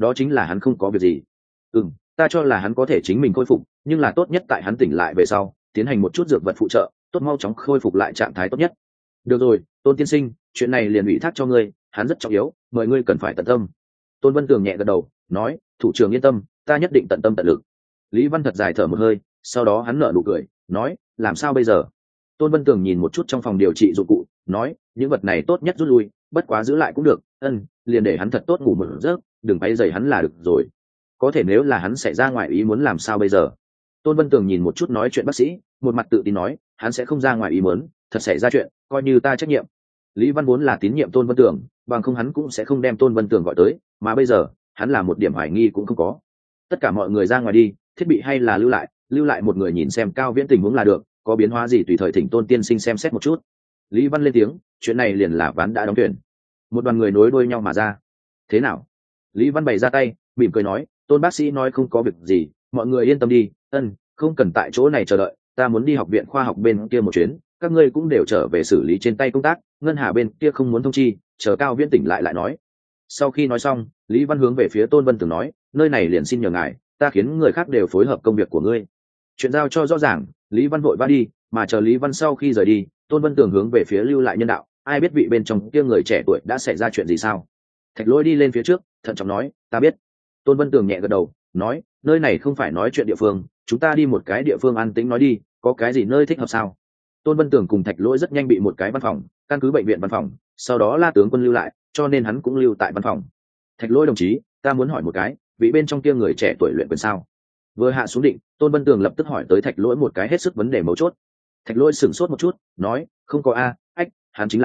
đó chính là hắn không có việc gì. Ta cho là hắn có thể chính mình khôi phục, nhưng là tốt nhất tại hắn tỉnh lại về sau tiến hành một chút dược vật phụ trợ, tốt mau chóng khôi phục lại trạng thái tốt nhất. Được rồi, Tôn tiên sinh, chuyện này liền ủy thác cho ngươi, hắn rất trọng yếu, mời ngươi cần phải tận tâm. Tôn Vân Tường nhẹ gật đầu nói, thủ trưởng yên tâm, ta nhất định tận tâm tận lực. Lý Văn thật dài thở một hơi, sau đó hắn nở nụ cười nói, làm sao bây giờ? Tôn Vân Tường nhìn một chút trong phòng điều trị dụng cụ nói, những vật này tốt nhất rút lui, bất quá giữ lại cũng được. Liền để hắn thật tốt ngủ một giấc, đừng bay dày hắn là được rồi. Có thể nếu là hắn xảy ra ngoài ý muốn làm sao bây giờ? Tôn Vân Tường nhìn một chút nói chuyện bác sĩ, một mặt tự tin nói, hắn sẽ không ra ngoài ý muốn, thật xảy ra chuyện coi như ta trách nhiệm. Lý Văn vốn là tín nhiệm Tôn Vân Tường, bằng không hắn cũng sẽ không đem Tôn Vân Tường gọi tới, mà bây giờ hắn là một điểm hoài nghi cũng không có. Tất cả mọi người ra ngoài đi, thiết bị hay là lưu lại một người nhìn xem Cao Viễn tình huống là được, có biến hóa gì tùy thời thỉnh Tôn tiên sinh xem xét một chút. Lý Văn lên tiếng, chuyện này liền là ván đã đóng thuyền. Một đoàn người nối đuôi nhau mà ra. Thế nào? Lý Văn bày ra tay, mỉm cười nói, Tôn bác sĩ nói không có việc gì, mọi người yên tâm đi. Không cần tại chỗ này chờ đợi, ta muốn đi học viện khoa học bên kia một chuyến, các ngươi cũng đều trở về xử lý trên tay công tác, ngân hà bên kia không muốn thông chi, chờ Cao Viễn tỉnh lại nói. Sau khi nói xong, Lý Văn hướng về phía Tôn Vân Tường nói, nơi này liền xin nhờ ngài, ta khiến người khác đều phối hợp công việc của ngươi. Chuyện giao cho rõ ràng. Lý Văn vội vã đi, mà chờ Lý Văn sau khi rời đi, Tôn Vân Tường hướng về phía lưu lại nhân đạo, ai biết vị bên trong kia người trẻ tuổi đã xảy ra chuyện gì sao? Thạch Lỗi đi lên phía trước, thận trọng nói, ta biết. Tôn Vân Tường nhẹ gật đầu nói, nơi này không phải nói chuyện địa phương, chúng ta đi một cái địa phương an tĩnh nói đi, có cái gì nơi thích hợp sao? Tôn Vân Tường cùng Thạch Lỗi rất nhanh bị một cái văn phòng, căn cứ bệnh viện văn phòng, sau đó La tướng quân lưu lại, cho nên hắn cũng lưu tại văn phòng. Thạch Lỗi đồng chí, ta muốn hỏi một cái, vị bên trong kia người trẻ tuổi luyện quyền sao? Vừa hạ xuống định, Tôn Vân Tường lập tức hỏi tới Thạch Lỗi một cái hết sức vấn đề mấu chốt. Thạch Lỗi sửng sốt một chút, nói, không có hắn chính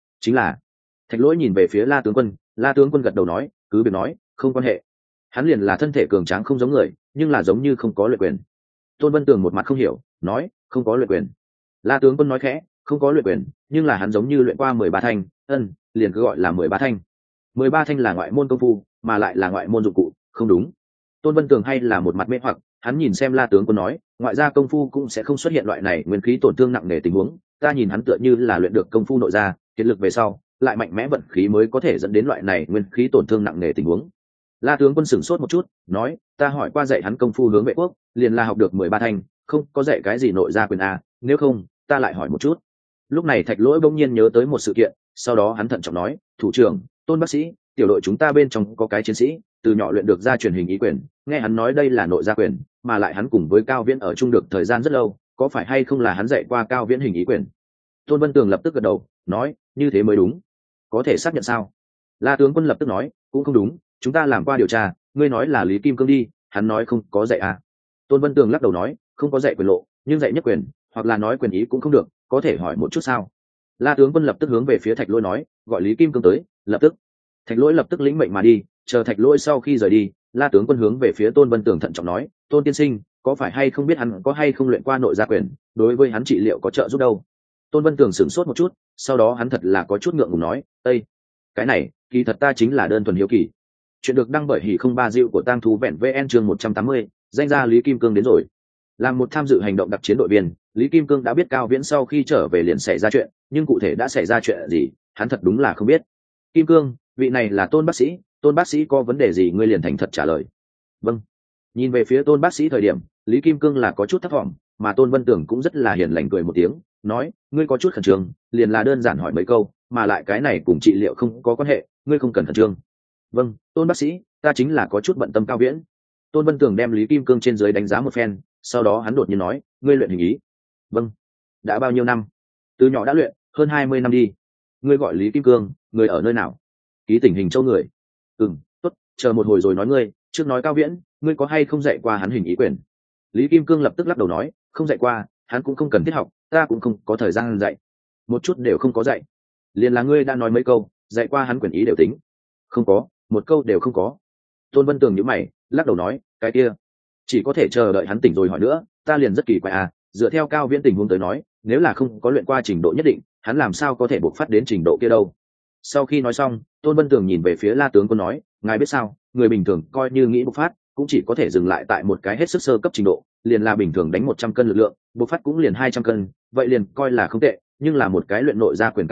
là. Thạch Lỗi nhìn về phía La tướng quân, La tướng quân gật đầu nói, cứ việc nói, không quan hệ. Hắn liền là thân thể cường tráng không giống người, nhưng là giống như không có luyện quyền. Tôn Vân Tường một mặt không hiểu, nói, không có luyện quyền. La tướng quân nói khẽ, không có luyện quyền, nhưng là hắn giống như luyện qua 13 thanh, liền cứ gọi là 13 thanh. 13 thanh là ngoại môn công phu, mà lại là ngoại môn dụng cụ, không đúng. Tôn Vân Tường hay là một mặt mê hoặc, hắn nhìn xem La tướng quân nói, ngoại gia công phu cũng sẽ không xuất hiện loại này nguyên khí tổn thương nặng nề tình huống, ta nhìn hắn tựa như là luyện được công phu nội gia, kiệt lực về sau, lại mạnh mẽ vận khí mới có thể dẫn đến loại này nguyên khí tổn thương nặng nề tình huống. La tướng quân sửng sốt một chút, nói, ta hỏi qua dạy hắn công phu hướng vệ quốc, liền là học được 13 thanh, không có dạy cái gì nội gia quyền a, nếu không, ta lại hỏi một chút. Lúc này Thạch Lỗi bỗng nhiên nhớ tới một sự kiện, sau đó hắn thận trọng nói, thủ trưởng, Tôn bác sĩ, tiểu đội chúng ta bên trong có cái chiến sĩ, từ nhỏ luyện được gia truyền hình ý quyền, nghe hắn nói đây là nội gia quyền, mà lại hắn cùng với Cao Viễn ở chung được thời gian rất lâu, có phải hay không là hắn dạy qua Cao Viễn hình ý quyền? Tôn Vân Tường lập tức gật đầu, nói, như thế mới đúng. Có thể xác nhận sao? La tướng quân lập tức nói, cũng không đúng, chúng ta làm qua điều tra, ngươi nói là Lý Kim Cương đi, hắn nói không có dạy à? Tôn Vân Tường lắc đầu nói, không có dạy quyền lộ, nhưng dạy nhất quyền, hoặc là nói quyền ý cũng không được, có thể hỏi một chút sao? La tướng quân lập tức hướng về phía Thạch Lỗi nói, gọi Lý Kim Cương tới, lập tức. Thạch Lỗi lập tức lĩnh mệnh mà đi, chờ Thạch Lỗi sau khi rời đi, La tướng quân hướng về phía Tôn Vân Tường thận trọng nói, Tôn tiên sinh, có phải hay không biết hắn có hay không luyện qua nội gia quyền, đối với hắn trị liệu có trợ giúp đâu? Tôn Vân Tường sửng sốt một chút, sau đó hắn thật là có chút ngượng ngùng nói, Ê! Cái này, kỳ thật ta chính là đơn thuần hiếu kỳ. Chuyện được đăng bởi Hỉ không ba Diệu của Tang Thú Vẹn VN chương 180, danh gia Lý Kim Cương đến rồi. Làm một tham dự hành động đặc chiến đội viên, Lý Kim Cương đã biết Cao Viễn sau khi trở về liền xảy ra chuyện, nhưng cụ thể đã xảy ra chuyện gì, hắn thật đúng là không biết. Kim Cương, vị này là Tôn bác sĩ có vấn đề gì ngươi liền thành thật trả lời. Vâng. Nhìn về phía Tôn bác sĩ thời điểm, Lý Kim Cương là có chút thất vọng, mà Tôn Vân Tưởng cũng rất là hiền lành cười một tiếng, nói, ngươi có chút khẩn trương, liền là đơn giản hỏi mấy câu, mà lại cái này cùng trị liệu không có quan hệ, ngươi không cần khẩn trương. Vâng, Tôn bác sĩ, ta chính là có chút bận tâm Cao Viễn. Tôn Vân Tưởng đem Lý Kim Cương trên dưới đánh giá một phen, sau đó hắn đột nhiên nói, ngươi luyện hình ý. Vâng. Đã bao nhiêu năm? Từ nhỏ đã luyện, hơn 20 năm đi. Ngươi gọi Lý Kim Cương, người ở nơi nào? Ký tỉnh Hình Châu người. Tốt, chờ một hồi rồi nói ngươi, trước nói Cao Viễn, ngươi có hay không dạy qua hắn hình ý quyền? Lý Kim Cương lập tức lắc đầu nói, không dạy qua, hắn cũng không cần thiết học, ta cũng không có thời gian dạy. Một chút đều không có dạy. Liền là ngươi đã nói mấy câu, dạy qua hắn quyền ý đều tính. Không có, một câu đều không có. Tôn Vân Tường nhíu mày, lắc đầu nói, cái kia, chỉ có thể chờ đợi hắn tỉnh rồi hỏi nữa, ta liền rất kỳ quái à, dựa theo Cao Viễn tình huống tới nói, nếu là không có luyện qua trình độ nhất định, hắn làm sao có thể bộc phát đến trình độ kia đâu. Sau khi nói xong, Tôn Vân Tường nhìn về phía La tướng quân nói, ngài biết sao, người bình thường coi như nghĩ bộc phát, cũng chỉ có thể dừng lại tại một cái hết sức sơ cấp trình độ, liền là bình thường đánh 100 cân lực lượng, bộc phát cũng liền 200 cân, vậy liền coi là không tệ, nhưng là một cái luyện nội gia quyền cao thủ,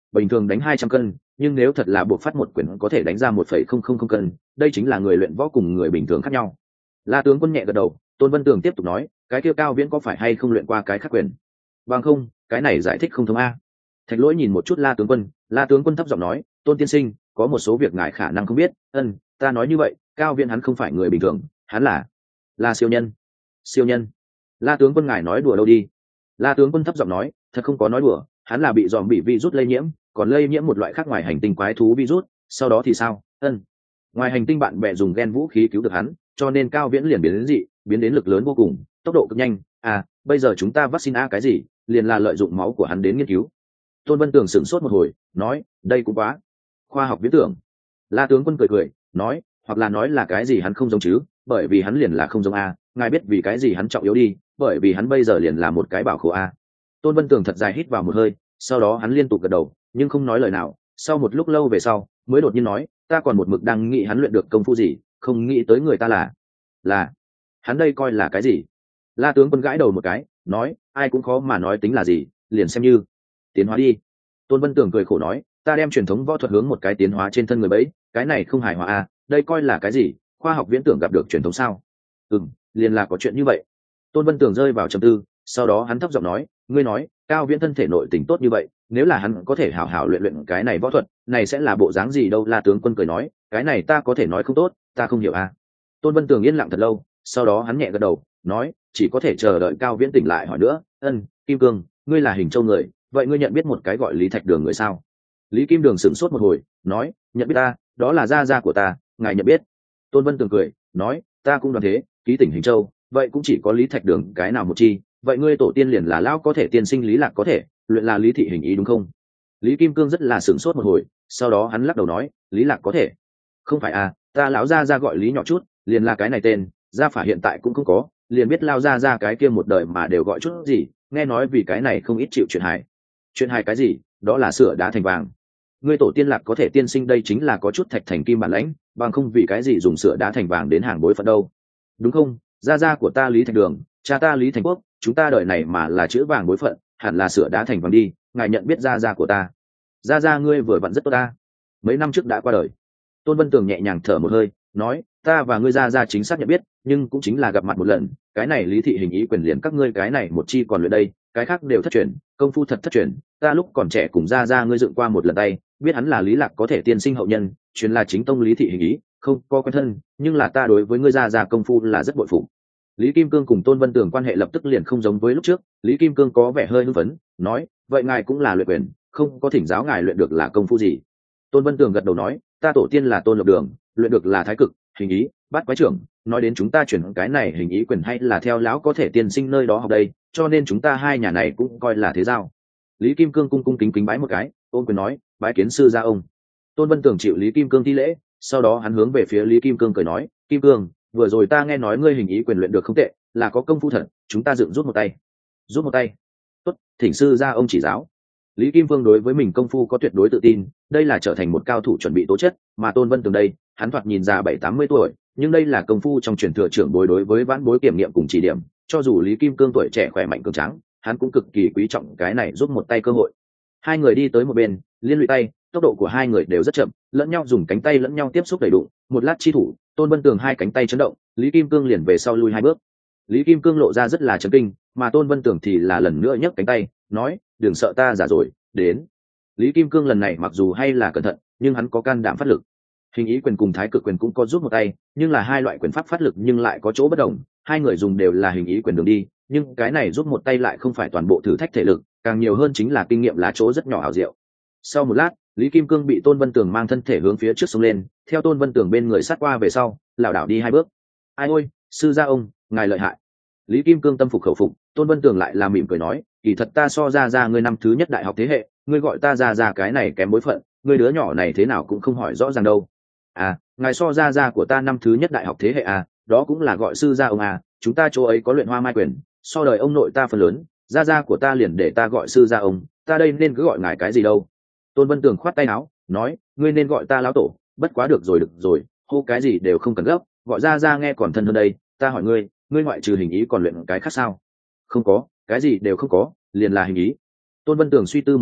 bình thường đánh 200 cân, nhưng nếu thật là buộc phát một quyền có thể đánh ra 1,000 cân, đây chính là người luyện võ cùng người bình thường khác nhau. La tướng quân nhẹ gật đầu. Tôn Vân Tường tiếp tục nói, cái kia Cao Viễn có phải hay không luyện qua cái khác quyền? Bằng không, cái này giải thích không thông a. Thạch Lỗi nhìn một chút La tướng quân, La tướng quân thấp giọng nói, Tôn tiên sinh, có một số việc ngài khả năng không biết. Ta nói như vậy, Cao Viễn hắn không phải người bình thường, hắn là siêu nhân. Siêu nhân? La tướng quân ngài nói đùa đâu đi? La tướng quân thấp giọng nói, thật không có nói đùa, hắn là bị dòm bị virus lây nhiễm, còn lây nhiễm một loại khác ngoài hành tinh quái thú virus, sau đó thì sao? Ngoài hành tinh bạn bè dùng gen vũ khí cứu được hắn, cho nên Cao Viễn liền biến đến dị, biến đến lực lớn vô cùng, tốc độ cực nhanh. Bây giờ chúng ta vaccine a cái gì, liền là lợi dụng máu của hắn đến nghiên cứu. Tôn Vân Tường sửng sốt một hồi, nói, đây cũng quá khoa học viễn tưởng. La tướng quân cười cười, nói, hoặc là nói là cái gì hắn không giống chứ, bởi vì hắn liền là không giống a. Ngài biết vì cái gì hắn trọng yếu đi, bởi vì hắn bây giờ liền là một cái bảo khố a. Tôn Vân Tường thật dài hít vào một hơi, sau đó hắn liên tục gật đầu, nhưng không nói lời nào. Sau một lúc lâu về sau, mới đột nhiên nói, ta còn một mực đang nghĩ hắn luyện được công phu gì, không nghĩ tới người ta là hắn đây coi là cái gì. La tướng quân gãi đầu một cái, nói, ai cũng khó mà nói tính là gì, liền xem như tiến hóa đi. Tôn Vân Tường cười khổ nói, ta đem truyền thống võ thuật hướng một cái tiến hóa trên thân người bẫy, cái này không hài hòa à, đây coi là cái gì, khoa học viễn tưởng gặp được truyền thống sao? Liền là có chuyện như vậy. Tôn Vân Tường rơi vào trầm tư, sau đó hắn thấp giọng nói, ngươi nói, Cao Viễn thân thể nội tình tốt như vậy, nếu là hắn có thể hảo hảo luyện luyện cái này võ thuật, này sẽ là bộ dáng gì đâu? La tướng quân cười nói, cái này ta có thể nói không tốt, ta không hiểu à. Tôn Vân Tường yên lặng thật lâu, sau đó hắn nhẹ gật đầu, nói, chỉ có thể chờ đợi Cao Viễn tỉnh lại hỏi nữa. Kim Cương, ngươi là Hình Châu người, vậy ngươi nhận biết một cái gọi Lý Thạch Đường người sao? Lý Kim Đường sửng sốt một hồi, nói, nhận biết ta, đó là gia gia của ta, ngài nhận biết? Tôn Vân Tường cười, nói, ta cũng đoán thế, ký tỉnh Hình Châu, vậy cũng chỉ có Lý Thạch Đường cái nào một chi, vậy ngươi tổ tiên liền là lão có thể tiên sinh Lý Lạc có thể, luyện là Lý thị hình ý đúng không? Lý Kim Cương rất là sửng sốt một hồi, sau đó hắn lắc đầu nói, Lý Lạc có thể? Không phải à, ta lão gia gia gọi Lý nhỏ chút, liền là cái này tên, gia phả hiện tại cũng không có, liền biết lao gia cái kia một đời mà đều gọi chút gì, nghe nói vì cái này không ít chịu chuyện hài. Chuyện hài cái gì? Đó là sửa đá thành vàng. Ngươi tổ tiên Lạc có thể tiên sinh đây chính là có chút thạch thành kim bản lãnh, bằng không vì cái gì dùng sửa đá thành vàng đến hàng bối phận đâu. Đúng không? Gia của ta Lý Thành Đường, cha ta Lý Thành Quốc, chúng ta đời này mà là chữ vàng bối phận, hẳn là sửa đá thành vàng đi. Ngài nhận biết gia của ta? Gia ngươi vừa vặn rất tốt ta, mấy năm trước đã qua đời. Tôn Vân Tường nhẹ nhàng thở một hơi, nói, ta và ngươi gia chính xác nhận biết, nhưng cũng chính là gặp mặt một lần. Cái này Lý thị hình ý quyền liền các ngươi cái này một chi còn luyện đây, cái khác đều thất truyền, công phu thật thất truyền. Ta lúc còn trẻ cùng gia ngươi dựng qua một lần tay, biết hắn là Lý Lạc có thể tiên sinh hậu nhân, truyền là chính tông Lý thị hình ý, không có quen thân, nhưng là ta đối với ngươi gia công phu là rất bội phục. Lý Kim Cương cùng Tôn Vân Tường quan hệ lập tức liền không giống với lúc trước. Lý Kim Cương có vẻ hơi hưng phấn, nói, vậy ngài cũng là luyện quyền, không có thỉnh giáo ngài luyện được là công phu gì? Tôn Vân Tường gật đầu nói, ta tổ tiên là Tôn Lộc Đường, luyện được là thái cực, hình ý, bát quái trưởng. Nói đến chúng ta chuyển cái này hình ý quyền hay là theo lão có thể tiên sinh nơi đó học đây, cho nên chúng ta hai nhà này cũng coi là thế giao. Lý Kim Cương cung cung kính kính bái một cái, ôn quyền nói, bái kiến sư gia ông. Tôn Vân Tường chịu Lý Kim Cương thi lễ, sau đó hắn hướng về phía Lý Kim Cương cười nói, Kim Cương, vừa rồi ta nghe nói ngươi hình ý quyền luyện được không tệ, là có công phu thật, chúng ta dựng rút một tay. Rút một tay? Tốt, thỉnh sư gia ông chỉ giáo. Lý Kim Vương đối với mình công phu có tuyệt đối tự tin, đây là trở thành một cao thủ chuẩn bị tố chất, mà Tôn Vân Tường đây, hắn thoạt nhìn ra 70-80 tuổi, nhưng đây là công phu trong truyền thừa trưởng bối đối với vãn bối kiểm nghiệm cùng chỉ điểm, cho dù Lý Kim Cương tuổi trẻ khỏe mạnh cường tráng, hắn cũng cực kỳ quý trọng cái này giúp một tay cơ hội. Hai người đi tới một bên, liên lụy tay, tốc độ của hai người đều rất chậm, lẫn nhau dùng cánh tay lẫn nhau tiếp xúc đầy đủ, một lát chi thủ, Tôn Vân Tường hai cánh tay chấn động, Lý Kim Cương liền về sau lui hai bước. Lý Kim Cương lộ ra rất là chấn kinh, mà Tôn Vân Tường thì là lần nữa nhấc cánh tay, nói, đừng sợ ta giả rồi, đến. Lý Kim Cương lần này mặc dù hay là cẩn thận, nhưng hắn có can đảm phát lực. Hình ý quyền cùng thái cực quyền cũng có giúp một tay, nhưng là hai loại quyền pháp phát lực nhưng lại có chỗ bất đồng, hai người dùng đều là hình ý quyền đường đi, nhưng cái này giúp một tay lại không phải toàn bộ thử thách thể lực, càng nhiều hơn chính là kinh nghiệm là chỗ rất nhỏ ảo diệu. Sau một lát, Lý Kim Cương bị Tôn Vân Tường mang thân thể hướng phía trước xông lên, theo Tôn Vân Tường bên người sát qua về sau, lảo đảo đi hai bước. Ai ôi, sư gia ông, ngài lợi hại. Lý Kim Cương tâm phục khẩu phục, Tôn Vân Tường lại là mỉm cười nói, kỳ thật ta so ra ngươi năm thứ nhất đại học thế hệ, ngươi gọi ta ra cái này kém bối phận, ngươi đứa nhỏ này thế nào cũng không hỏi rõ ràng đâu. Ngài so ra của ta năm thứ nhất đại học thế hệ đó cũng là gọi sư gia ông chúng ta chỗ ấy có luyện hoa mai quyền, so đời ông nội ta phần lớn, ra của ta liền để ta gọi sư gia ông, ta đây nên cứ gọi ngài cái gì đâu. Tôn Vân Tường khoát tay áo, nói, ngươi nên gọi ta lão tổ, bất quá được rồi, hô cái gì đều không cần gấp, gọi ra nghe còn thân hơn đây. Ta hỏi ngươi, ngươi ngoại trừ hình ý còn luyện cái khác sao? Không có, cái gì đều không có, liền là hình ý. Tôn Vân Tường suy tư một lát,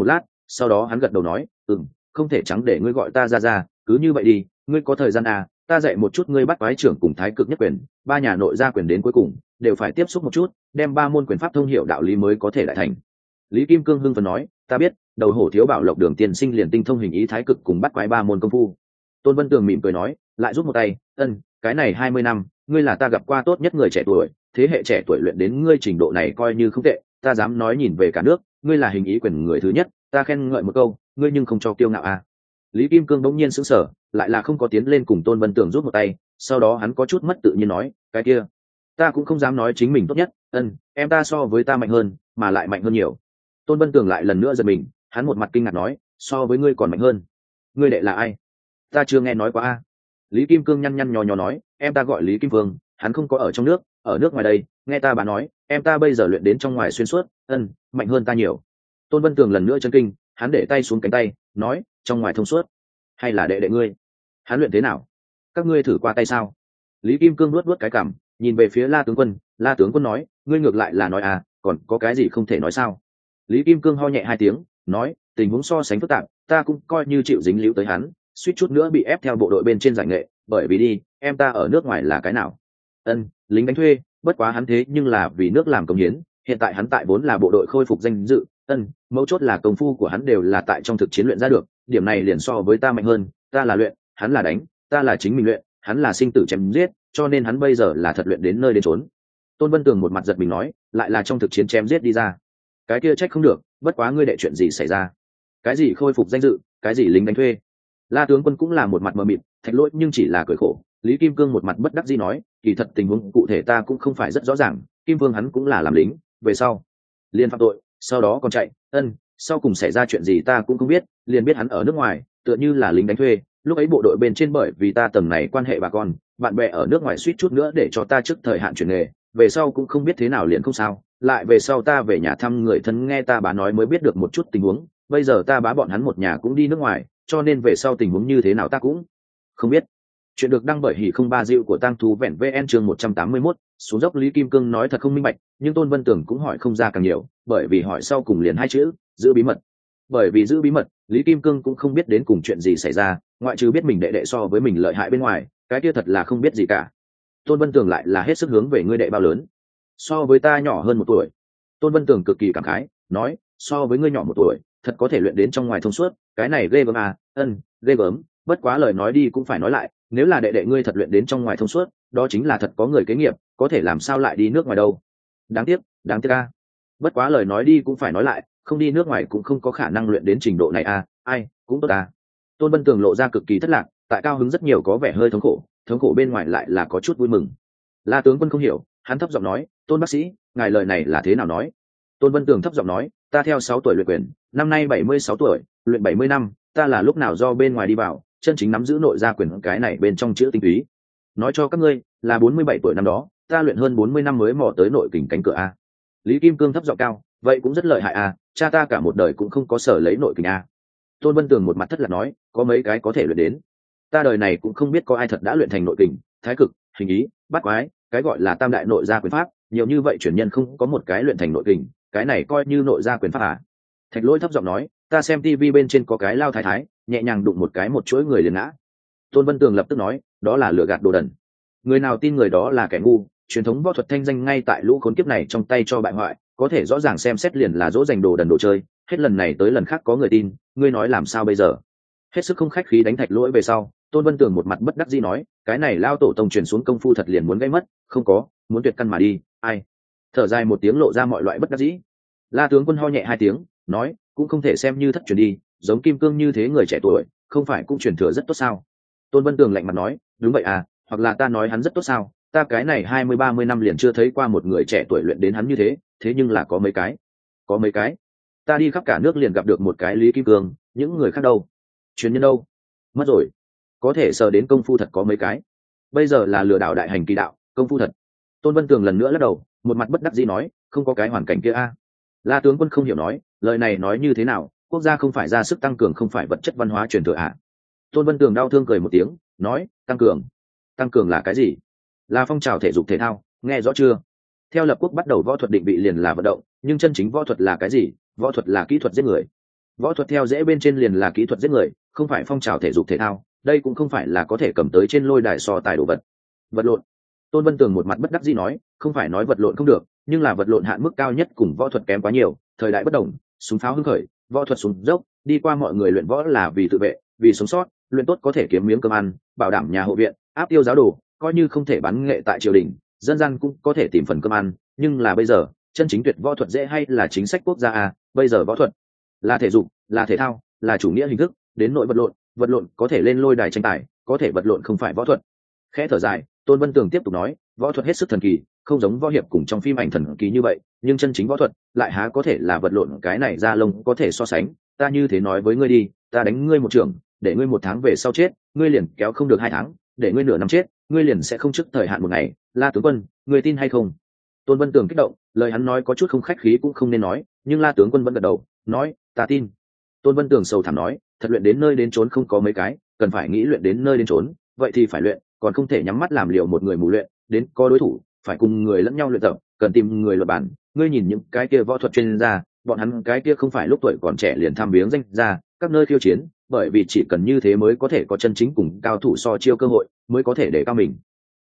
sau đó hắn gật đầu nói không thể trắng để ngươi gọi ta ra, cứ như vậy đi, ngươi có thời gian à, ta dạy một chút ngươi bắt quái trưởng cùng thái cực nhất quyền, ba nhà nội gia quyền đến cuối cùng đều phải tiếp xúc một chút, đem ba môn quyền pháp thông hiểu đạo lý mới có thể đại thành. Lý Kim Cương hưng phấn nói, ta biết, đầu hổ thiếu bảo lộc đường tiên sinh liền tinh thông hình ý thái cực cùng bắt quái ba môn công phu. Tôn Vân Tường mỉm cười nói, lại rút một tay, cái này 20 năm ngươi là ta gặp qua tốt nhất người trẻ tuổi, thế hệ trẻ tuổi luyện đến ngươi trình độ này coi như không tệ, ta dám nói nhìn về cả nước ngươi là hình ý quyền người thứ nhất, ta khen ngợi một câu, ngươi nhưng không cho kiêu ngạo à. Lý Kim Cương bỗng nhiên sững sờ, lại là không có tiến lên cùng Tôn Vân Tường rút một tay, sau đó hắn có chút mất tự nhiên nói, cái kia ta cũng không dám nói chính mình tốt nhất, em ta so với ta mạnh hơn, mà lại mạnh hơn nhiều. Tôn Vân Tường lại lần nữa giật mình, hắn một mặt kinh ngạc nói, so với ngươi còn mạnh hơn? Ngươi đệ là ai? Ta chưa nghe nói qua a. Lý Kim Cương nhăn nhăn nhò nhò nói, em ta gọi Lý Kim Phương, hắn không có ở trong nước, ở nước ngoài đây, nghe ta bà nói, em ta bây giờ luyện đến trong ngoài xuyên suốt, mạnh hơn ta nhiều. Tôn Vân Tường lần nữa chấn kinh, hắn để tay xuống cánh tay, nói, trong ngoài thông suốt, hay là đệ đệ ngươi? Hắn luyện thế nào? Các ngươi thử qua tay sao? Lý Kim Cương luốt cái cằm, nhìn về phía La tướng quân, La tướng quân nói, ngươi ngược lại là nói à, còn có cái gì không thể nói sao? Lý Kim Cương ho nhẹ hai tiếng, nói, tình huống so sánh phức tạp, ta cũng coi như chịu dính líu tới hắn, suýt chút nữa bị ép theo bộ đội bên trên giải nghệ, bởi vì đi, em ta ở nước ngoài là cái nào? Lính đánh thuê, bất quá hắn thế nhưng là vì nước làm công hiến, hiện tại hắn tại vốn là bộ đội khôi phục danh dự, mấu chốt là công phu của hắn đều là tại trong thực chiến luyện ra được, điểm này liền so với ta mạnh hơn, ta là luyện, hắn là đánh, ta là chính mình luyện, hắn là sinh tử chém giết, cho nên hắn bây giờ là thật luyện đến nơi đến chốn. Tôn Vân Tường một mặt giật mình nói, lại là trong thực chiến chém giết đi ra. Cái kia trách không được, bất quá ngươi đệ chuyện gì xảy ra? Cái gì khôi phục danh dự, cái gì lính đánh thuê? La tướng quân cũng là một mặt mờ mịt, Thạch Lỗi nhưng chỉ là cười khổ. Lý Kim Cương một mặt bất đắc dĩ nói, kỳ thật tình huống cụ thể ta cũng không phải rất rõ ràng, Kim Vương hắn cũng là làm lính, về sau liền phạm tội, sau đó còn chạy, sau cùng xảy ra chuyện gì ta cũng không biết, liền biết hắn ở nước ngoài, tựa như là lính đánh thuê, lúc ấy bộ đội bên trên bởi vì ta tầng này quan hệ bà con, bạn bè ở nước ngoài suýt chút nữa để cho ta trước thời hạn chuyển nghề, về sau cũng không biết thế nào liền không sao, lại về sau ta về nhà thăm người thân nghe ta bá nói mới biết được một chút tình huống, bây giờ ta bá bọn hắn một nhà cũng đi nước ngoài, cho nên về sau tình huống như thế nào ta cũng không biết. Chuyện được đăng bởi Hỉ không ba dịu của Tang Thú Vẹn VN chương 181, xuống dốc. Lý Kim Cương nói thật không minh bạch, nhưng Tôn Vân Tường cũng hỏi không ra càng nhiều, bởi vì hỏi sau cùng liền hai chữ, giữ bí mật. Bởi vì giữ bí mật, Lý Kim Cương cũng không biết đến cùng chuyện gì xảy ra, ngoại trừ biết mình đệ đệ so với mình lợi hại bên ngoài, cái kia thật là không biết gì cả. Tôn Vân Tường lại là hết sức hướng về ngươi đệ bao lớn? So với ta nhỏ hơn 1 tuổi. Tôn Vân Tường cực kỳ cảm khái, nói, so với ngươi nhỏ 1 tuổi, thật có thể luyện đến trong ngoài thông suốt, cái này ghê gớm à, ghê gớm, bất quá lời nói đi cũng phải nói lại, nếu là đệ đệ ngươi thật luyện đến trong ngoài thông suốt, đó chính là thật có người kế nghiệp, có thể làm sao lại đi nước ngoài đâu. Đáng tiếc a. Bất quá lời nói đi cũng phải nói lại, không đi nước ngoài cũng không có khả năng luyện đến trình độ này à, ai cũng tốt à. Tôn Vân Tường lộ ra cực kỳ thất lạc, tại cao hứng rất nhiều có vẻ hơi thống khổ bên ngoài lại là có chút vui mừng. La tướng quân không hiểu, hắn thấp giọng nói, Tôn bác sĩ, ngài lời này là thế nào nói? Tôn Vân Tường thấp giọng nói, ta theo 6 tuổi luyện quyền, năm nay 76 tuổi, luyện 70 năm, ta là lúc nào do bên ngoài đi vào, chân chính nắm giữ nội gia quyền cái này bên trong chữ tinh túy. Nói cho các ngươi, là 47 tuổi năm đó, ta luyện hơn 40 năm mới mò tới nội kình cánh cửa a. Lý Kim Cương thấp giọng cao, vậy cũng rất lợi hại a, cha ta cả một đời cũng không có sở lấy nội kình a. Tôn Vân Tường một mặt thất lạc nói, có mấy cái có thể luyện đến. Ta đời này cũng không biết có ai thật đã luyện thành nội kình, thái cực, hình ý, bát quái, cái gọi là tam đại nội gia quyền pháp, nhiều như vậy truyền nhân không có một cái luyện thành nội kình, cái này coi như nội gia quyền pháp à? Thạch Lỗi thấp giọng nói, ta xem tivi bên trên có cái lao thái thái, nhẹ nhàng đụng một cái một chuỗi người liền ngã. Tôn Vân Tường lập tức nói, đó là lừa gạt đồ đần. Người nào tin người đó là kẻ ngu, truyền thống võ thuật thanh danh ngay tại lũ khốn kiếp này trong tay cho bại hoại, có thể rõ ràng xem xét liền là dỗ dành đồ đần đồ chơi, hết lần này tới lần khác có người tin, ngươi nói làm sao bây giờ? Hết sức không khách khí đánh Thạch Lỗi về sau, Tôn Vân Tường một mặt bất đắc dĩ nói, cái này lao tổ tông truyền xuống công phu thật liền muốn gây mất, không có, muốn tuyệt căn mà đi, ai? Thở dài một tiếng lộ ra mọi loại bất đắc dĩ. La tướng quân ho nhẹ hai tiếng, nói, cũng không thể xem như thất truyền đi, giống Kim Cương như thế người trẻ tuổi, không phải cũng truyền thừa rất tốt sao? Tôn Vân Tường lạnh mặt nói, đúng vậy à, hoặc là ta nói hắn rất tốt sao? Ta cái này 20-30 năm liền chưa thấy qua một người trẻ tuổi luyện đến hắn như thế, thế nhưng là có mấy cái. Ta đi khắp cả nước liền gặp được một cái Lý Kim Cương, những người khác đâu? Truyền nhân đâu? Mất rồi. Có thể sờ đến công phu thật có mấy cái. Bây giờ là lừa đảo đại hành kỳ đạo, công phu thật. Tôn Vân Tường lần nữa lắc đầu, một mặt bất đắc dĩ nói, không có cái hoàn cảnh kia a. La tướng quân không hiểu nói, lời này nói như thế nào, quốc gia không phải ra sức tăng cường không phải vật chất văn hóa truyền thừa à? Tôn Vân Tường đau thương cười một tiếng, nói, tăng cường là cái gì? Là phong trào thể dục thể thao, nghe rõ chưa? Theo lập quốc bắt đầu võ thuật định vị liền là vận động, nhưng chân chính võ thuật là cái gì? Võ thuật là kỹ thuật giết người. võ thuật theo dễ bên trên liền là kỹ thuật giết người, không phải phong trào thể dục thể thao, đây cũng không phải là có thể cầm tới trên lôi đài so tài đồ vật. Vật lộn. Tôn Vân Tường một mặt bất đắc dĩ nói, không phải nói vật lộn không được, nhưng là vật lộn hạn mức cao nhất cùng võ thuật kém quá nhiều, thời đại bất đồng, súng pháo hưng khởi, võ thuật súng dốc, đi qua mọi người luyện võ là vì tự vệ, vì sống sót, luyện tốt có thể kiếm miếng cơm ăn, bảo đảm nhà hộ viện, áp tiêu giáo đồ, coi như không thể bắn nghệ tại triều đình, dân gian cũng có thể tìm phần cơm ăn, nhưng là bây giờ, chân chính tuyệt võ thuật dễ hay là chính sách quốc gia à, bây giờ võ thuật là thể dục, là thể thao, là chủ nghĩa hình thức, đến nội vật lộn có thể lên lôi đài tranh tài, có thể vật lộn không phải võ thuật. Khẽ thở dài, Tôn Vân Tường tiếp tục nói, võ thuật hết sức thần kỳ, không giống võ hiệp cùng trong phim ảnh thần kỳ như vậy, nhưng chân chính võ thuật lại há có thể là vật lộn cái này ra lông có thể so sánh. Ta như thế nói với ngươi đi, ta đánh ngươi một trường, để ngươi 1 tháng về sau chết, ngươi liền kéo không được 2 tháng, để ngươi nửa năm chết, ngươi liền sẽ không trước thời hạn 1 ngày. La tướng quân, ngươi tin hay không? Tôn Vân Tường kích động, lời hắn nói có chút không khách khí cũng không nên nói, nhưng La tướng quân vẫn gật đầu, nói, ta tin. Tôn Vân Tường sầu thảm nói, thật luyện đến nơi đến chốn không có mấy cái, cần phải nghĩ luyện đến nơi đến chốn, vậy thì phải luyện, còn không thể nhắm mắt làm liều một người mù luyện, đến có đối thủ, phải cùng người lẫn nhau luyện tập, cần tìm người luật bản. Ngươi nhìn những cái kia võ thuật chuyên gia, bọn hắn cái kia không phải lúc tuổi còn trẻ liền tham viếng danh ra, các nơi khiêu chiến, bởi vì chỉ cần như thế mới có thể có chân chính cùng cao thủ so chiêu cơ hội, mới có thể để cao mình.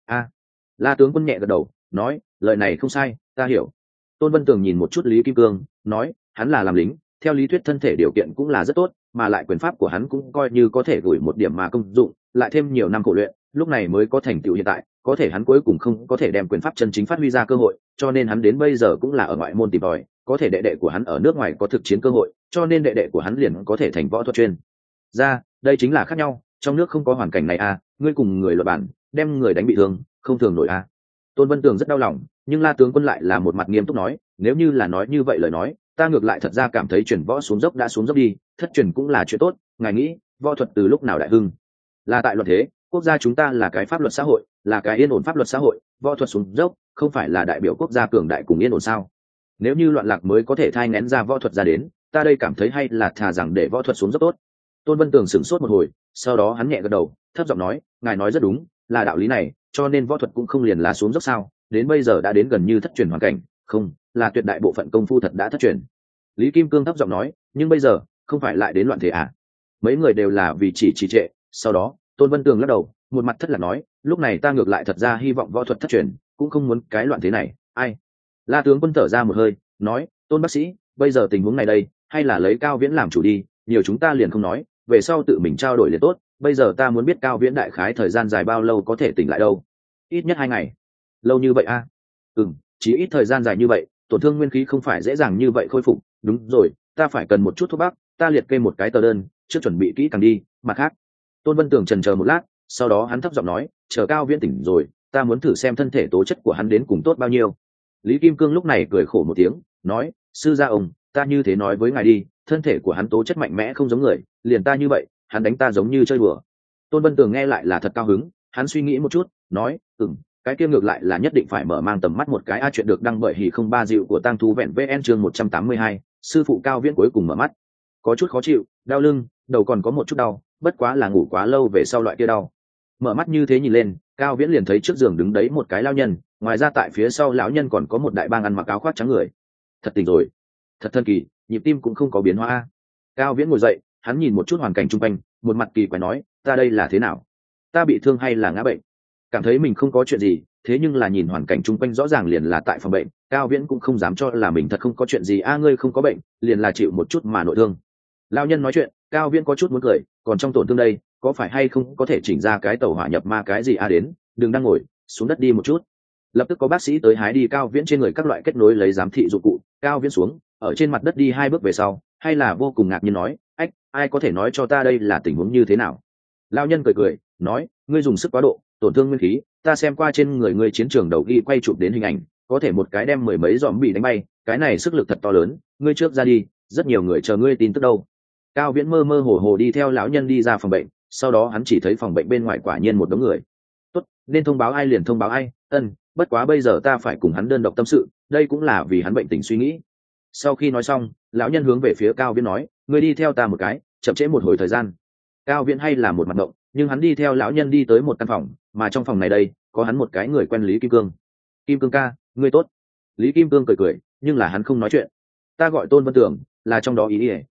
La tướng quân nhẹ gật đầu, nói, lời này không sai, ta hiểu. Tôn Vân Tường nhìn một chút Lý Kim Cương, nói, hắn là làm lính, theo lý thuyết thân thể điều kiện cũng là rất tốt, mà lại quyền pháp của hắn cũng coi như có thể gửi một điểm mà công dụng, lại thêm nhiều năm khổ luyện, lúc này mới có thành tựu hiện tại, có thể hắn cuối cùng không có thể đem quyền pháp chân chính phát huy ra cơ hội, cho nên hắn đến bây giờ cũng là ở ngoại môn tìm tòi, có thể đệ đệ của hắn ở nước ngoài có thực chiến cơ hội, cho nên đệ đệ của hắn liền có thể thành võ thuật chuyên gia, đây chính là khác nhau, trong nước không có hoàn cảnh này à, ngươi cùng người luật bản, đem người đánh bị thương, không thường nổi à. Tôn Vân Tường rất đau lòng, nhưng La tướng quân lại là một mặt nghiêm túc nói, nếu như là nói như vậy lời nói, ta ngược lại thật ra cảm thấy chuyển võ xuống dốc đã xuống dốc đi, thất truyền cũng là chuyện tốt, ngài nghĩ, võ thuật từ lúc nào đại hưng? Là tại luật thế, quốc gia chúng ta là cái pháp luật xã hội, là cái yên ổn pháp luật xã hội, võ thuật xuống dốc không phải là đại biểu quốc gia cường đại cùng yên ổn sao? Nếu như loạn lạc mới có thể thai nghén ra võ thuật ra đến, ta đây cảm thấy hay là thà rằng để võ thuật xuống dốc tốt. Tôn Vân Tường sửng sốt một hồi, sau đó hắn nhẹ gật đầu, thấp giọng nói, ngài nói rất đúng, là đạo lý này, cho nên võ thuật cũng không liền là xuống dốc sao? Đến bây giờ đã đến gần như thất truyền hoàn cảnh, không, là tuyệt đại bộ phận công phu thật đã thất truyền. Lý Kim Cương thấp giọng nói, nhưng bây giờ không phải lại đến loạn thế à? Mấy người đều là vì chỉ trì trệ. Sau đó Tôn Vân Tường lắc đầu, một mặt thất lạc nói, lúc này ta ngược lại thật ra hy vọng võ thuật thất truyền, cũng không muốn cái loạn thế này. Ai? La tướng quân thở ra một hơi, nói, Tôn bác sĩ, bây giờ tình huống này đây, hay là lấy Cao Viễn làm chủ đi, nhiều chúng ta liền không nói, về sau tự mình trao đổi liền tốt. Bây giờ ta muốn biết Cao Viễn đại khái thời gian dài bao lâu có thể tỉnh lại đâu? Ít nhất 2 ngày. Lâu như vậy à? Chỉ ít thời gian dài như vậy, tổn thương nguyên khí không phải dễ dàng như vậy khôi phục. Đúng rồi, ta phải cần một chút thuốc bắc, ta liệt kê một cái tờ đơn, trước chuẩn bị kỹ càng đi. Mặt khác, Tôn Vân Tường chần chờ một lát, sau đó hắn thấp giọng nói, chờ Cao Viễn tỉnh rồi, ta muốn thử xem thân thể tố chất của hắn đến cùng tốt bao nhiêu. Lý Kim Cương lúc này cười khổ một tiếng, nói, sư gia ông, ta như thế nói với ngài đi, thân thể của hắn tố chất mạnh mẽ không giống người, liền ta như vậy, hắn đánh ta giống như chơi đùa. Tôn Vân Tường nghe lại là thật cao hứng, hắn suy nghĩ một chút, nói, cái kia ngược lại là nhất định phải mở mang tầm mắt một cái chuyện được đăng bởi Hỉ không ba dịu của Tang Thú Vẹn VN chương 182, sư phụ Cao Viễn cuối cùng mở mắt, có chút khó chịu, đau lưng, đầu còn có một chút đau, bất quá là ngủ quá lâu về sau loại kia đau. Mở mắt như thế nhìn lên, Cao Viễn liền thấy trước giường đứng đấy một cái lão nhân, ngoài ra tại phía sau lão nhân còn có một đại bang ăn mặc áo khoác trắng người. Thật tỉnh rồi, thật thần kỳ, nhịp tim cũng không có biến hóa. Cao Viễn ngồi dậy, hắn nhìn một chút hoàn cảnh xung quanh, một mặt kỳ quái nói, ta đây là thế nào? Ta bị thương hay là ngã bệnh? Cảm thấy mình không có chuyện gì, thế nhưng là nhìn hoàn cảnh chung quanh rõ ràng liền là tại phòng bệnh, Cao Viễn cũng không dám cho là mình thật không có chuyện gì. Ngươi không có bệnh, liền là chịu một chút mà nội thương. Lão nhân nói chuyện, Cao Viễn có chút muốn cười, còn trong tổn thương đây, có phải hay không có thể chỉnh ra cái tàu hỏa nhập ma cái gì đến, đừng đang ngồi, xuống đất đi một chút. Lập tức có bác sĩ tới hái đi Cao Viễn trên người các loại kết nối lấy giám thị dụng cụ. Cao Viễn xuống, ở trên mặt đất đi 2 bước về sau, hay là vô cùng ngạc nhiên nói, ai có thể nói cho ta đây là tình huống như thế nào? Lão nhân cười cười, nói, ngươi dùng sức quá độ, tổn thương nguyên khí, ta xem qua trên người ngươi chiến trường đầu ghi quay chụp đến hình ảnh, có thể một cái đem 10 mấy dòm bị đánh bay, cái này sức lực thật to lớn, ngươi trước ra đi, rất nhiều người chờ ngươi tin tức đâu. Cao Viễn mơ mơ hồ hồ đi theo lão nhân đi ra phòng bệnh, sau đó hắn chỉ thấy phòng bệnh bên ngoài quả nhiên một đống người. Tốt, nên thông báo ai liền thông báo ai, bất quá bây giờ ta phải cùng hắn đơn độc tâm sự, đây cũng là vì hắn bệnh tình suy nghĩ. Sau khi nói xong, lão nhân hướng về phía Cao Viễn nói, ngươi đi theo ta một cái, chậm trễ một hồi thời gian. Cao Viễn hay là một mặt động, nhưng hắn đi theo lão nhân đi tới một căn phòng, mà trong phòng này đây có hắn một cái người quen Lý Kim Cương. Kim Cương ca, ngươi tốt. Lý Kim Cương cười cười, nhưng là hắn không nói chuyện. Ta gọi Tôn Vân Tường, là trong đó ý ỉa,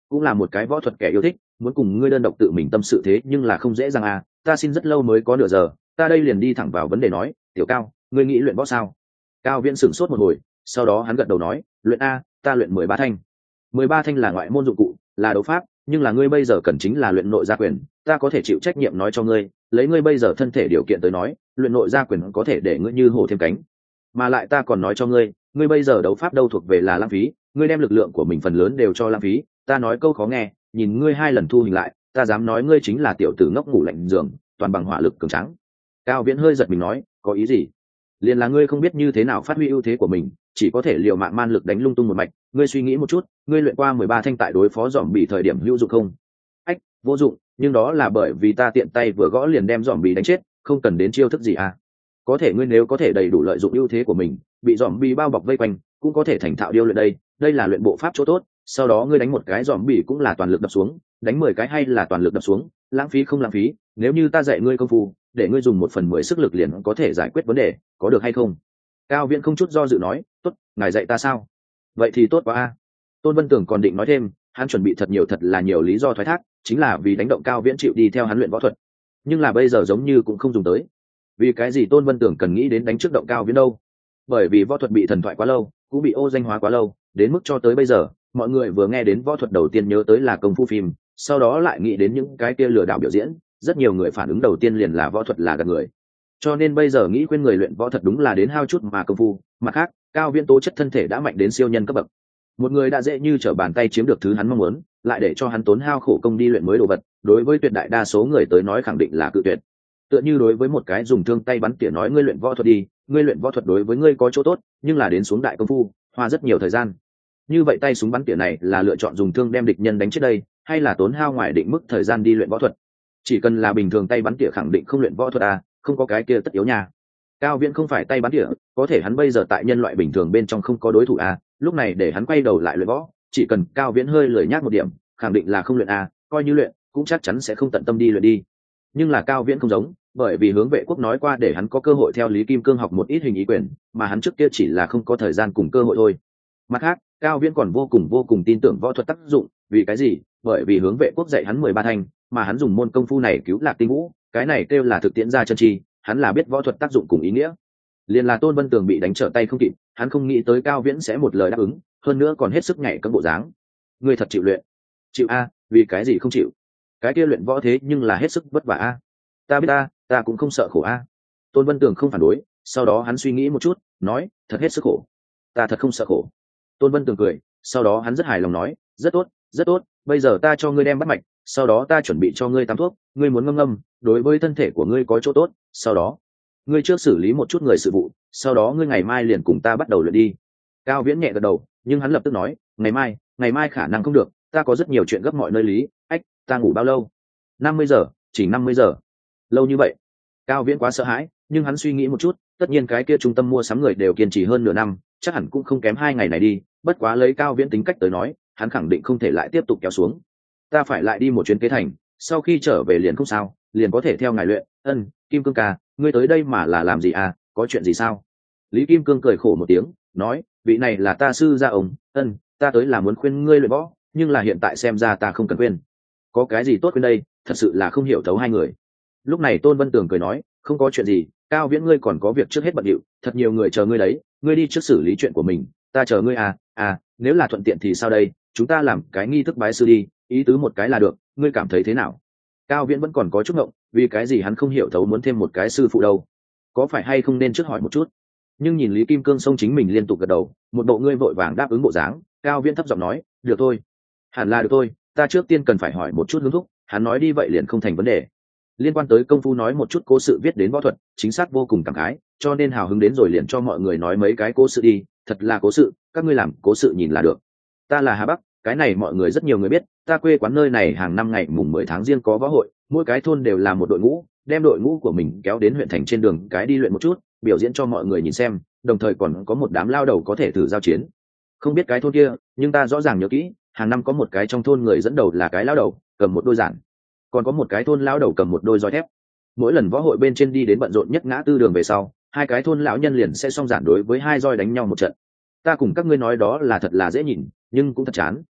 cũng là một cái võ thuật kẻ yêu thích, muốn cùng ngươi đơn độc tự mình tâm sự thế nhưng là không dễ dàng à, ta xin rất lâu mới có nửa giờ, ta đây liền đi thẳng vào vấn đề nói, tiểu Cao, ngươi nghĩ luyện võ sao? Cao Viễn sửng sốt một hồi, sau đó hắn gật đầu nói, luyện a, ta luyện 13 thanh. 13 thanh là ngoại môn dụng cụ, là đấu pháp, nhưng là ngươi bây giờ cần chính là luyện nội gia quyền, ta có thể chịu trách nhiệm nói cho ngươi, lấy ngươi bây giờ thân thể điều kiện tới nói, luyện nội gia quyền có thể để ngươi như hổ thêm cánh. Mà lại ta còn nói cho ngươi, ngươi bây giờ đấu pháp đâu thuộc về là lãng phí, ngươi đem lực lượng của mình phần lớn đều cho lãng phí, ta nói câu khó nghe, nhìn ngươi 2 lần thu hình lại, ta dám nói ngươi chính là tiểu tử ngốc ngủ lạnh giường, toàn bằng hỏa lực cường tráng. Cao Viễn hơi giật mình nói, có ý gì? Liền là ngươi không biết như thế nào phát huy ưu thế của mình, chỉ có thể liều mạng man lực đánh lung tung một mạch, ngươi suy nghĩ một chút, ngươi luyện qua 13 thanh tại đối phó giòm bị thời điểm hữu dụng không? Ách, vô dụng, nhưng đó là bởi vì ta tiện tay vừa gõ liền đem giòm bị đánh chết, không cần đến chiêu thức gì à? Có thể ngươi nếu có thể đầy đủ lợi dụng ưu thế của mình, bị giòm bị bao bọc vây quanh, cũng có thể thành thạo điêu luyện đây là luyện bộ pháp chỗ tốt, sau đó ngươi đánh một cái giòm bị cũng là toàn lực đập xuống, đánh 10 cái hay là toàn lực đập xuống, lãng phí không lãng phí, nếu như ta dạy ngươi công phu, để ngươi dùng 1/10 sức lực liền có thể giải quyết vấn đề, có được hay không? Cao Viễn không chút do dự nói, tốt, ngài dạy ta sao? Vậy thì tốt quá a. Tôn Vân Tưởng còn định nói thêm, hắn chuẩn bị thật là nhiều lý do thoái thác, chính là vì đánh động Cao Viễn chịu đi theo hắn luyện võ thuật, nhưng là bây giờ giống như cũng không dùng tới. Vì cái gì Tôn Vân Tưởng cần nghĩ đến đánh trước động Cao Viễn đâu? Bởi vì võ thuật bị thần thoại quá lâu, cũng bị ô danh hóa quá lâu, đến mức cho tới bây giờ, mọi người vừa nghe đến võ thuật đầu tiên nhớ tới là công phu phim, sau đó lại nghĩ đến những cái kia lừa đảo biểu diễn, rất nhiều người phản ứng đầu tiên liền là võ thuật là gạt người. Cho nên bây giờ nghĩ khuyên người luyện võ thật đúng là đến hao chút mà công phu. Mặt khác, Cao Viễn tố chất thân thể đã mạnh đến siêu nhân cấp bậc, một người đã dễ như trở bàn tay chiếm được thứ hắn mong muốn, lại để cho hắn tốn hao khổ công đi luyện mới đồ vật, đối với tuyệt đại đa số người tới nói khẳng định là cự tuyệt. Tựa như đối với một cái dùng thương tay bắn tỉa nói ngươi luyện võ thuật đi, ngươi luyện võ thuật đối với ngươi có chỗ tốt, nhưng là đến xuống đại công phu, hoa rất nhiều thời gian. Như vậy tay súng bắn tỉa này là lựa chọn dùng thương đem địch nhân đánh chết đây, hay là tốn hao ngoài định mức thời gian đi luyện võ thuật? Chỉ cần là bình thường tay bắn tỉa khẳng định không luyện võ thuật à, không có cái kia tất yếu nha. Cao Viễn không phải tay bắn tỉa, có thể hắn bây giờ tại nhân loại bình thường bên trong không có đối thủ à, lúc này để hắn quay đầu lại luyện võ, chỉ cần Cao Viễn hơi lười nhác một điểm, khẳng định là không luyện à, coi như luyện, cũng chắc chắn sẽ không tận tâm đi luyện đi. Nhưng là Cao Viễn không giống, bởi vì hướng vệ quốc nói qua để hắn có cơ hội theo Lý Kim Cương học một ít hình ý quyền, mà hắn trước kia chỉ là không có thời gian cùng cơ hội thôi. Mặt khác, Cao Viễn còn vô cùng tin tưởng võ thuật tác dụng, vì cái gì? Bởi vì hướng vệ quốc dạy hắn 13 thanh, mà hắn dùng môn công phu này cứu Lạc Tinh Vũ, cái này kêu là thực tiễn ra chân chi, hắn là biết võ thuật tác dụng cùng ý nghĩa. Liền là Tôn Vân Tường bị đánh trở tay không kịp, hắn không nghĩ tới Cao Viễn sẽ một lời đáp ứng, hơn nữa còn hết sức nhảy cẫng bộ dáng. Ngươi thật chịu luyện? Chịu a, vì cái gì không chịu? Cái kia luyện võ thế nhưng là hết sức vất vả a. Ta biết ta cũng không sợ khổ a. Tôn Vân Tường không phản đối, sau đó hắn suy nghĩ một chút, nói, thật hết sức khổ. Ta thật không sợ khổ. Tôn Vân Tường cười, sau đó hắn rất hài lòng nói, rất tốt, bây giờ ta cho ngươi đem bắt mạch, sau đó ta chuẩn bị cho ngươi tắm thuốc, ngươi muốn ngâm, đối với thân thể của ngươi có chỗ tốt, sau đó ngươi trước xử lý một chút người sự vụ, sau đó ngươi ngày mai liền cùng ta bắt đầu luyện đi. Cao Viễn nhẹ gật đầu, nhưng hắn lập tức nói, ngày mai khả năng không được, ta có rất nhiều chuyện gấp mọi nơi lý, ta ngủ bao lâu? 50 giờ, chỉ 50 giờ. Lâu như vậy? Cao Viễn quá sợ hãi, nhưng hắn suy nghĩ một chút, tất nhiên cái kia trung tâm mua sắm người đều kiên trì hơn nửa năm, chắc hẳn cũng không kém 2 ngày này đi, bất quá lấy Cao Viễn tính cách tới nói, hắn khẳng định không thể lại tiếp tục kéo xuống. Ta phải lại đi một chuyến Kế Thành, sau khi trở về liền không sao, liền có thể theo ngài luyện. Kim Cương ca, ngươi tới đây mà là làm gì à, có chuyện gì sao? Lý Kim Cương cười khổ một tiếng, nói, vị này là ta sư gia ông, ta tới là muốn khuyên ngươi luyện võ, nhưng là hiện tại xem ra ta không cần khuyên. Có cái gì tốt khuyên đây, thật sự là không hiểu thấu hai người. Lúc này Tôn Vân Tường cười nói, không có chuyện gì, Cao Viễn ngươi còn có việc trước hết bận điệu, thật nhiều người chờ ngươi đấy, ngươi đi trước xử lý chuyện của mình, ta chờ ngươi nếu là thuận tiện thì sao đây, chúng ta làm cái nghi thức bái sư đi, ý tứ một cái là được, ngươi cảm thấy thế nào? Cao Viễn vẫn còn có chút ngộng, vì cái gì hắn không hiểu thấu muốn thêm một cái sư phụ đâu, có phải hay không nên trước hỏi một chút. Nhưng nhìn Lý Kim Cương xông chính mình liên tục gật đầu, một bộ ngươi vội vàng đáp ứng bộ dáng, Cao Viễn thấp giọng nói, được thôi, hẳn là được thôi, ta trước tiên cần phải hỏi một chút hướng thúc, hắn nói đi vậy liền không thành vấn đề. Liên quan tới công phu nói một chút cố sự viết đến võ thuật, chính xác vô cùng cảm khái, cho nên hào hứng đến rồi liền cho mọi người nói mấy cái cố sự đi, thật là cố sự, các ngươi làm cố sự nhìn là được. Ta là Hà Bắc, cái này mọi người rất nhiều người biết, ta quê quán nơi này hàng năm ngày mùng 10 tháng Giêng có võ hội, mỗi cái thôn đều là một đội ngũ, đem đội ngũ của mình kéo đến huyện thành trên đường cái đi luyện một chút, biểu diễn cho mọi người nhìn xem, đồng thời còn có một đám lao đầu có thể thử giao chiến. Không biết cái thôn kia, nhưng ta rõ ràng nhớ kỹ, hàng năm có một cái trong thôn người dẫn đầu là cái lao đầu, cầm một đôi giản, còn có một cái thôn lao đầu cầm một đôi roi thép. Mỗi lần võ hội bên trên đi đến bận rộn nhất ngã tư đường về sau, hai cái thôn lão nhân liền sẽ song giản đối với hai roi đánh nhau một trận. Ta cùng các ngươi nói đó là thật là dễ nhìn, nhưng cũng thật chán,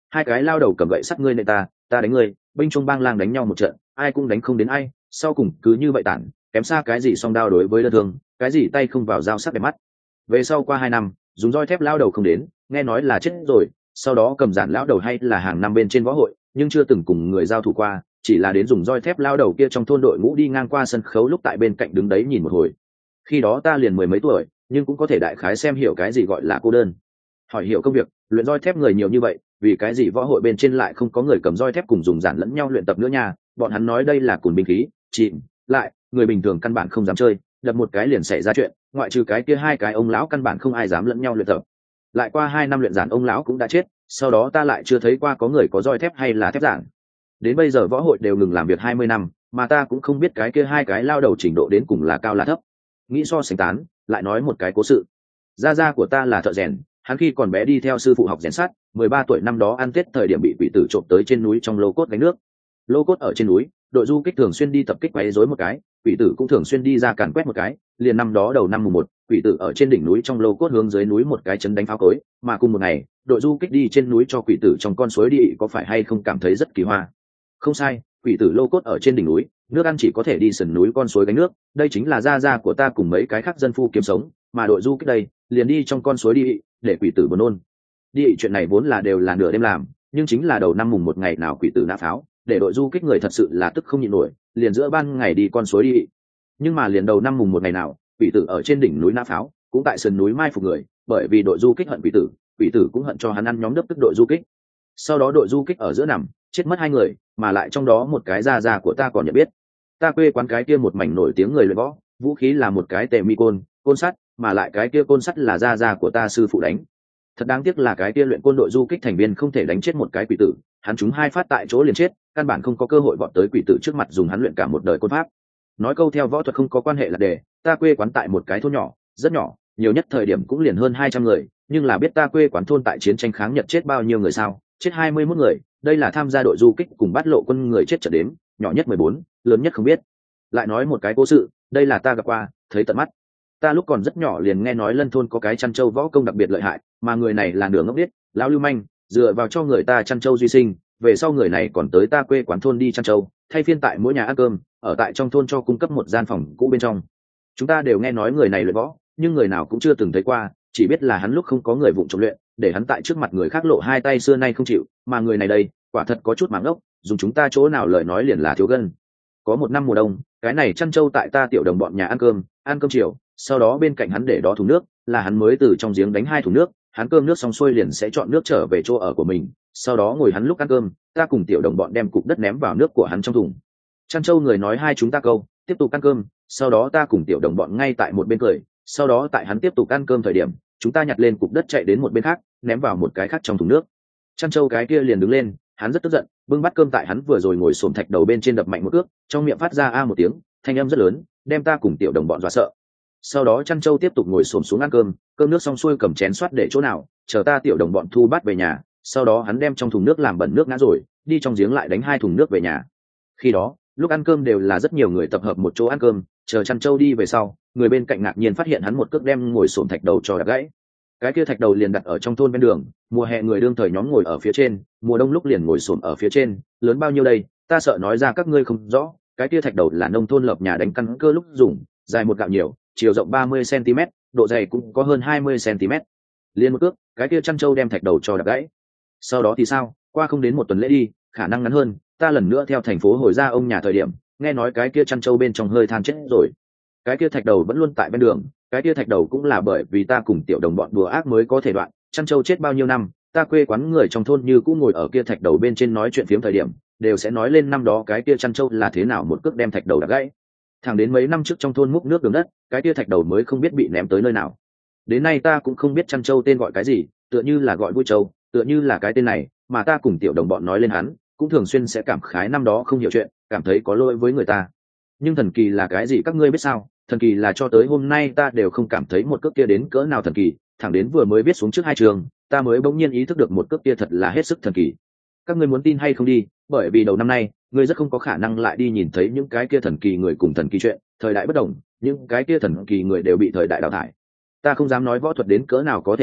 hai cái lao đầu cầm gậy sắt ngươi nệ ta đánh ngươi, binh trung bang lang đánh nhau một trận, ai cũng đánh không đến ai, sau cùng cứ như vậy tản, kém xa cái gì song đao đối với đơn thương, cái gì tay không vào dao sắc đẹp mắt. Về sau qua 2 năm, dùng roi thép lao đầu không đến, nghe nói là chết rồi, sau đó cầm giản lão đầu hay là hàng năm bên trên võ hội, nhưng chưa từng cùng người giao thủ qua, chỉ là đến dùng roi thép lao đầu kia trong thôn đội ngũ đi ngang qua sân khấu lúc tại bên cạnh đứng đấy nhìn một hồi. Khi đó ta liền 10 mấy tuổi, nhưng cũng có thể đại khái xem hiểu cái gì gọi là cô đơn. Hỏi hiểu công việc, luyện roi thép người nhiều như vậy, vì cái gì võ hội bên trên lại không có người cầm roi thép cùng dùng giản lẫn nhau luyện tập nữa nha? Bọn hắn nói đây là cùn binh khí, chìm lại, người bình thường căn bản không dám chơi, đập một cái liền xảy ra chuyện, ngoại trừ cái kia hai cái ông lão căn bản không ai dám lẫn nhau luyện tập. Lại qua 2 năm luyện giản ông lão cũng đã chết, sau đó ta lại chưa thấy qua có người có roi thép hay là thép giản. Đến bây giờ võ hội đều ngừng làm việc 20 năm, mà ta cũng không biết cái kia hai cái lao đầu trình độ đến cùng là cao là thấp. Nghĩ so sánh tán, lại nói một cái cố sự. Gia gia của ta là thợ rèn, hắn khi còn bé đi theo sư phụ học rèn sắt, 13 tuổi năm đó ăn Tết thời điểm bị quỷ tử trộm tới trên núi trong lô cốt gánh nước. Lô cốt ở trên núi, đội du kích thường xuyên đi tập kích quấy rối một cái, quỷ tử cũng thường xuyên đi ra càn quét một cái, liền năm đó đầu năm mùng 1, quỷ tử ở trên đỉnh núi trong lô cốt hướng dưới núi một cái chấn đánh pháo cối, mà cùng một ngày, đội du kích đi trên núi cho quỷ tử trong con suối đi, có phải hay không cảm thấy rất kỳ hoa? Không sai, quỷ tử lô cốt ở trên đỉnh núi, nước ăn chỉ có thể đi sườn núi con suối gánh nước, đây chính là gia gia của ta cùng mấy cái khác dân phu kiếm sống, mà đội du kích đây, liền đi trong con suối đi, để quỷ tử buồn nôn. Đi chuyện này vốn là đều là nửa đêm làm, nhưng chính là đầu năm mùng 1 ngày nào quỷ tử nã pháo, để đội du kích người thật sự là tức không nhịn nổi, liền giữa ban ngày đi con suối đi. Nhưng mà liền đầu năm mùng 1 ngày nào, quỷ tử ở trên đỉnh núi nã pháo, cũng tại sườn núi mai phục người, bởi vì đội du kích hận quỷ tử cũng hận cho hắn ăn nhóm đớp tức đội du kích. Sau đó đội du kích ở giữa nằm, chết mất 2 người, mà lại trong đó một cái gia của ta còn nhận biết. Ta quê quán cái kia một mảnh nổi tiếng người luyện võ, vũ khí là một cái tề mi côn sắt, mà lại cái kia côn sắt là gia của ta sư phụ đánh. Thật đáng tiếc là cái kia luyện côn đội du kích thành viên không thể đánh chết một cái quỷ tử, hắn trúng 2 phát tại chỗ liền chết, căn bản không có cơ hội vọt tới quỷ tử trước mặt dùng hắn luyện cả một đời côn pháp. Nói câu theo võ thuật không có quan hệ là đề, ta quê quán tại một cái thôn nhỏ, rất nhỏ, nhiều nhất thời điểm cũng liền hơn 200 người, nhưng là biết ta quê quán thôn tại chiến tranh kháng Nhật chết bao nhiêu người sao? Chết 21 người, đây là tham gia đội du kích cùng bắt lộ quân người chết trở đếm, nhỏ nhất 14, lớn nhất không biết. Lại nói một cái cố sự, đây là ta gặp qua, thấy tận mắt. Ta lúc còn rất nhỏ liền nghe nói Lân thôn có cái chăn trâu võ công đặc biệt lợi hại, mà người này là nửa ngốc điếc, lão lưu manh, dựa vào cho người ta chăn trâu duy sinh, về sau người này còn tới ta quê quán thôn đi chăn trâu, thay phiên tại mỗi nhà ăn cơm, ở tại trong thôn cho cung cấp một gian phòng cũ bên trong. Chúng ta đều nghe nói người này luyện võ, nhưng người nào cũng chưa từng thấy qua, chỉ biết là hắn lúc không có người vụng trộm luyện, để hắn tại trước mặt người khác lộ 2 tay xưa nay không chịu, mà người này đây, quả thật có chút máng ốc, dùng chúng ta chỗ nào lời nói liền là thiếu gân. Có một năm mùa đông, cái này chăn trâu tại ta tiểu đồng bọn nhà ăn cơm chiều, sau đó bên cạnh hắn để đó thùng nước, là hắn mới từ trong giếng đánh 2 thùng nước, hắn cơm nước xong xuôi liền sẽ chọn nước trở về chỗ ở của mình, sau đó ngồi hắn lúc ăn cơm, ta cùng tiểu đồng bọn đem cục đất ném vào nước của hắn trong thùng. Chăn trâu người nói hai chúng ta câu, tiếp tục ăn cơm, sau đó ta cùng tiểu đồng bọn ngay tại một bên cười, sau đó tại hắn tiếp tục ăn cơm thời điểm, chúng ta nhặt lên cục đất chạy đến một bên khác, ném vào một cái khác trong thùng nước. Chăn trâu cái kia liền đứng lên, hắn rất tức giận, bưng bát cơm tại hắn vừa rồi ngồi xổm thạch đầu bên trên đập mạnh một cước, trong miệng phát ra a một tiếng, thanh âm rất lớn, đem ta cùng tiểu đồng bọn dọa sợ. Sau đó chăn trâu tiếp tục ngồi xổm xuống ăn cơm, cơm nước xong xuôi cầm chén xoát để chỗ nào, chờ ta tiểu đồng bọn thu bát về nhà, sau đó hắn đem trong thùng nước làm bẩn nước ngã rồi, đi trong giếng lại đánh 2 thùng nước về nhà. Khi đó, lúc ăn cơm đều là rất nhiều người tập hợp một chỗ ăn cơm, chờ chăn trâu đi về sau, người bên cạnh ngạc nhiên phát hiện hắn một cước đem ngồi xổm thạch đầu cho đập gãy. Cái kia thạch đầu liền đặt ở trong thôn bên đường, mùa hè người đương thời nhóm ngồi ở phía trên, mùa đông lúc liền ngồi xổm ở phía trên, lớn bao nhiêu đây, ta sợ nói ra các ngươi không rõ, cái kia thạch đầu là nông thôn lập nhà đánh căn cơ lúc dùng, dài một gạo nhiều, chiều rộng 30 cm, độ dày cũng có hơn 20 cm. Liên một cước, cái kia chăn trâu đem thạch đầu cho đập gãy. Sau đó thì sao, qua không đến một tuần lễ đi, khả năng ngắn hơn, ta lần nữa theo thành phố hồi ra ông nhà thời điểm, nghe nói cái kia chăn trâu bên trong hơi than chết rồi. Cái kia thạch đầu vẫn luôn tại bên đường, cái kia thạch đầu cũng là bởi vì ta cùng tiểu đồng bọn đùa ác mới có thể đoạn, chăn trâu chết bao nhiêu năm, ta quê quán người trong thôn như cũng ngồi ở kia thạch đầu bên trên nói chuyện phiếm thời điểm, đều sẽ nói lên năm đó cái kia chăn trâu là thế nào một cước đem thạch đầu đập gãy. Thẳng đến mấy năm trước trong thôn múc nước đường đất, cái kia thạch đầu mới không biết bị ném tới nơi nào. Đến nay ta cũng không biết chăn trâu tên gọi cái gì, tựa như là gọi vui trâu, tựa như là cái tên này, mà ta cùng tiểu đồng bọn nói lên hắn, cũng thường xuyên sẽ cảm khái năm đó không hiểu chuyện, cảm thấy có lỗi với người ta. Nhưng thần kỳ là cái gì các ngươi biết sao? Thần kỳ là cho tới hôm nay ta đều không cảm thấy một cước kia đến cỡ nào thần kỳ, thẳng đến vừa mới viết xuống trước 2 trường, ta mới bỗng nhiên ý thức được một cước kia thật là hết sức thần kỳ. Các ngươi muốn tin hay không đi, bởi vì đầu năm nay, ngươi rất không có khả năng lại đi nhìn thấy những cái kia thần kỳ người cùng thần kỳ chuyện, thời đại bất đồng, những cái kia thần kỳ người đều bị thời đại đào thải. Ta không dám nói võ thuật đến cỡ nào có thể đánh,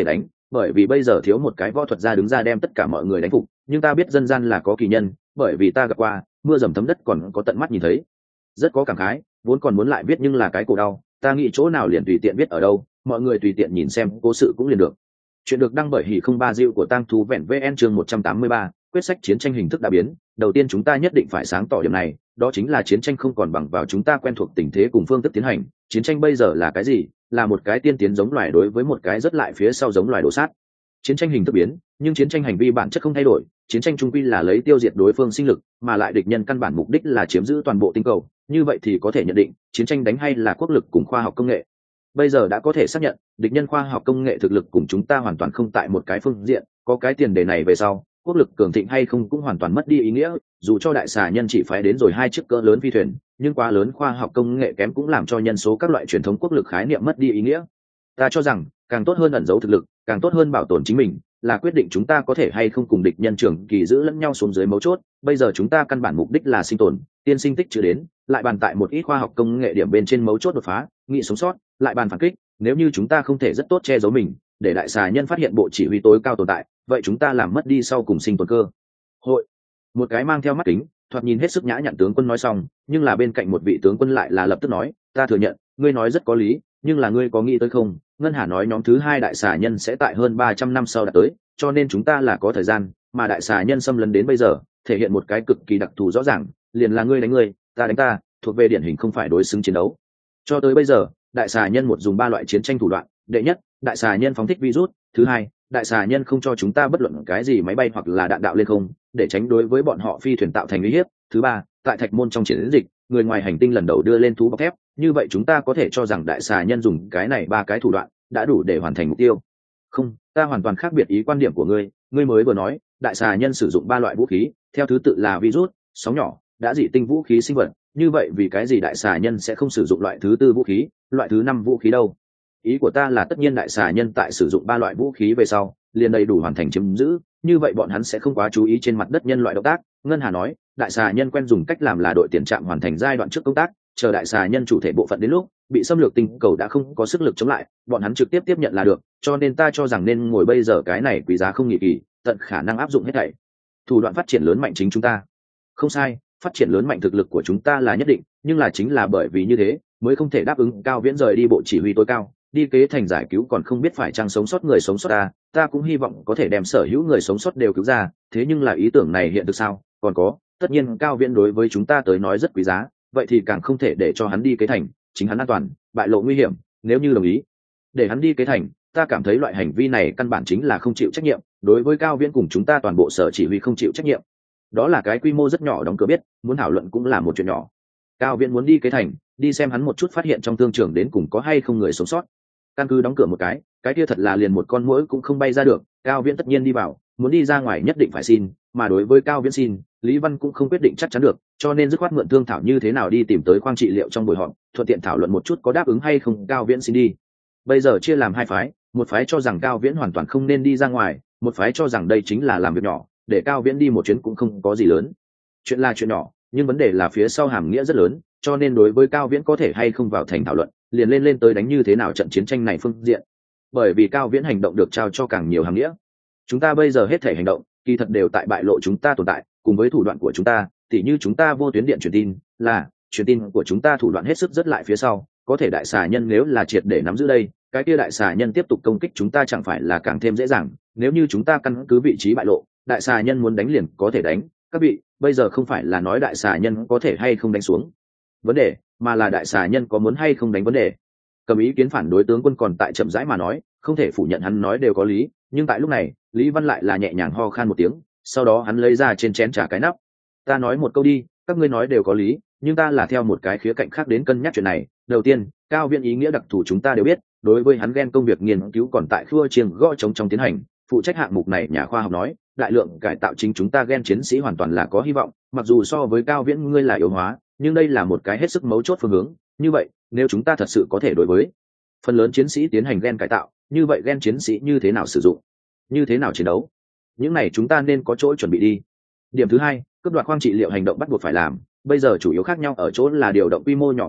bởi vì bây giờ thiếu một cái võ thuật gia đứng ra đem tất cả mọi người đánh phục, nhưng ta biết dân gian là có kỳ nhân, bởi vì ta gặp qua, mưa dầm thấm đất còn có tận mắt nhìn thấy. Rất có cảm khái, vốn còn muốn lại viết nhưng là cái cổ đau, ta nghĩ chỗ nào liền tùy tiện viết ở đâu, mọi người tùy tiện nhìn xem cố sự cũng liền được. Chuyện được đăng bởi Hỉ không ba diệu của Tang Thú Vẹn VN chương 183, quyết sách chiến tranh hình thức đã biến, đầu tiên chúng ta nhất định phải sáng tỏ điểm này, đó chính là chiến tranh không còn bằng vào chúng ta quen thuộc tình thế cùng phương thức tiến hành, chiến tranh bây giờ là cái gì? Là một cái tiên tiến giống loài đối với một cái rất lại phía sau giống loài đổ sát. Chiến tranh hình thức biến, nhưng chiến tranh hành vi bản chất không thay đổi, chiến tranh trung quy là lấy tiêu diệt đối phương sinh lực, mà lại địch nhân căn bản mục đích là chiếm giữ toàn bộ tinh cầu, như vậy thì có thể nhận định, chiến tranh đánh hay là quốc lực cùng khoa học công nghệ. Bây giờ đã có thể xác nhận, địch nhân khoa học công nghệ thực lực cùng chúng ta hoàn toàn không tại một cái phương diện, có cái tiền đề này về sau, quốc lực cường thịnh hay không cũng hoàn toàn mất đi ý nghĩa, dù cho đại xà nhân chỉ phái đến rồi 2 chiếc cỡ lớn phi thuyền, nhưng quá lớn khoa học công nghệ kém cũng làm cho nhân số các loại truyền thống quốc lực khái niệm mất đi ý nghĩa. Ta cho rằng, càng tốt hơn ẩn giấu thực lực, càng tốt hơn bảo tồn chính mình, là quyết định chúng ta có thể hay không cùng địch nhân trường kỳ giữ lẫn nhau xuống dưới mấu chốt. Bây giờ chúng ta căn bản mục đích là sinh tồn, tiên sinh tích chưa đến, lại bàn tại một ít khoa học công nghệ điểm bên trên mấu chốt đột phá, nghị sống sót, lại bàn phản kích. Nếu như chúng ta không thể rất tốt che giấu mình, để đại xà nhân phát hiện bộ chỉ huy tối cao tồn tại, vậy chúng ta làm mất đi sau cùng sinh tồn cơ hội. Một cái mang theo mắt kính, thoạt nhìn hết sức nhã nhặn tướng quân nói xong, nhưng là bên cạnh một vị tướng quân lại là lập tức nói, ta thừa nhận, ngươi nói rất có lý, nhưng là ngươi có nghĩ tới không, Ngân Hà nói nhóm thứ 2 đại xà nhân sẽ tại hơn 300 năm sau đã tới, cho nên chúng ta là có thời gian, mà đại xà nhân xâm lấn đến bây giờ, thể hiện một cái cực kỳ đặc thù rõ ràng, liền là ngươi đánh ngươi, ta đánh ta, thuộc về điển hình không phải đối xứng chiến đấu. Cho tới bây giờ, đại xà nhân một dùng 3 loại chiến tranh thủ đoạn, đệ nhất, đại xà nhân phóng thích virus, thứ hai, đại xà nhân không cho chúng ta bất luận cái gì máy bay hoặc là đạn đạo lên không, để tránh đối với bọn họ phi thuyền tạo thành uy hiếp, thứ ba, tại Thạch Môn trong chiến dịch, người ngoài hành tinh lần đầu đưa lên thú bọc thép, như vậy chúng ta có thể cho rằng đại xà nhân dùng cái này 3 cái thủ đoạn đã đủ để hoàn thành mục tiêu. Không, ta hoàn toàn khác biệt ý quan điểm của ngươi, ngươi mới vừa nói, đại xà nhân sử dụng 3 loại vũ khí, theo thứ tự là virus, sóng nhỏ, đã dị tinh vũ khí sinh vật, như vậy vì cái gì đại xà nhân sẽ không sử dụng loại thứ 4 vũ khí, loại thứ 5 vũ khí đâu? Ý của ta là tất nhiên đại xà nhân tại sử dụng 3 loại vũ khí về sau, liền đầy đủ hoàn thành chiếm giữ, như vậy bọn hắn sẽ không quá chú ý trên mặt đất nhân loại động tác. Ngân Hà nói, đại xà nhân quen dùng cách làm là đội tiền trạm hoàn thành giai đoạn trước công tác, chờ đại xà nhân chủ thể bộ phận đến lúc bị xâm lược tinh cầu đã không có sức lực chống lại, bọn hắn trực tiếp tiếp nhận là được, cho nên ta cho rằng nên ngồi bây giờ cái này quý giá không nghỉ kỳ, tận khả năng áp dụng hết thảy thủ đoạn phát triển lớn mạnh chính chúng ta. Không sai, phát triển lớn mạnh thực lực của chúng ta là nhất định, nhưng là chính là bởi vì như thế mới không thể đáp ứng Cao Viễn rời đi bộ chỉ huy tối cao, đi kế thành giải cứu còn không biết phải chăng sống sót người sống sót ta cũng hy vọng có thể đem sở hữu người sống sót đều cứu ra, thế nhưng là ý tưởng này hiện thực sao? Còn có, tất nhiên Cao Viễn đối với chúng ta tới nói rất quý giá, vậy thì càng không thể để cho hắn đi kế thành, chính hắn an toàn bại lộ nguy hiểm, nếu như đồng ý để hắn đi kế thành, ta cảm thấy loại hành vi này căn bản chính là không chịu trách nhiệm, đối với Cao Viễn cùng chúng ta toàn bộ sở chỉ huy không chịu trách nhiệm. Đó là cái quy mô rất nhỏ đóng cửa biết, muốn thảo luận cũng là một chuyện nhỏ. Cao Viễn muốn đi kế thành, đi xem hắn một chút phát hiện trong thương trường đến cùng có hay không người sống sót. Căn cứ đóng cửa một cái kia thật là liền một con muỗi cũng không bay ra được, Cao Viễn tất nhiên đi vào, muốn đi ra ngoài nhất định phải xin, mà đối với Cao Viễn xin, Lý Văn cũng không quyết định chắc chắn được, cho nên dứt khoát mượn thương thảo như thế nào đi tìm tới khoang trị liệu trong buổi họp, thuận tiện thảo luận một chút có đáp ứng hay không Cao Viễn xin đi. Bây giờ chia làm 2 phái, một phái cho rằng Cao Viễn hoàn toàn không nên đi ra ngoài, một phái cho rằng đây chính là làm việc nhỏ, để Cao Viễn đi một chuyến cũng không có gì lớn. Chuyện là chuyện nhỏ, nhưng vấn đề là phía sau hàm nghĩa rất lớn, cho nên đối với Cao Viễn có thể hay không vào thành thảo luận, liền lên tới đánh như thế nào trận chiến tranh này phương diện. Bởi vì Cao Viễn hành động được trao cho càng nhiều hàm nghĩa. Chúng ta bây giờ hết thể hành động, kỳ thật đều tại bại lộ chúng ta tồn tại, cùng với thủ đoạn của chúng ta, tỉ như chúng ta vô tuyến điện truyền tin, là truyền tin của chúng ta thủ đoạn hết sức rất lại phía sau, có thể đại xà nhân nếu là triệt để nắm giữ đây, cái kia đại xà nhân tiếp tục công kích chúng ta chẳng phải là càng thêm dễ dàng, nếu như chúng ta căn cứ vị trí bại lộ, đại xà nhân muốn đánh liền có thể đánh, các vị, bây giờ không phải là nói đại xà nhân có thể hay không đánh xuống vấn đề, mà là đại xà nhân có muốn hay không đánh vấn đề. Cầm ý kiến phản đối tướng quân còn tại chậm rãi mà nói, không thể phủ nhận hắn nói đều có lý, nhưng tại lúc này, Lý Văn lại là nhẹ nhàng ho khan một tiếng, sau đó hắn lấy ra trên chén trà cái nắp. Ta nói một câu đi, các ngươi nói đều có lý, nhưng ta là theo một cái khía cạnh khác đến cân nhắc chuyện này. Đầu tiên, Cao Viễn ý nghĩa đặc thù chúng ta đều biết, đối với hắn ghen công việc nghiên cứu còn tại khua chiêng gõ trống trong tiến hành, phụ trách hạng mục này nhà khoa học nói, đại lượng cải tạo chính chúng ta ghen chiến sĩ hoàn toàn là có hy vọng, mặc dù so với Cao Viễn ngươi là yếu hóa, nhưng đây là một cái hết sức mấu chốt phương hướng. Như vậy, nếu chúng ta thật sự có thể đối với phần lớn chiến sĩ tiến hành ghen cải tạo, như vậy ghen chiến sĩ như thế nào sử dụng, như thế nào chiến đấu, những này chúng ta nên có chỗ chuẩn bị đi. Điểm thứ hai, cướp đoạt khoang trị liệu hành động bắt buộc phải làm, bây giờ chủ yếu khác nhau ở chỗ là điều động quy mô nhỏ bộ đội,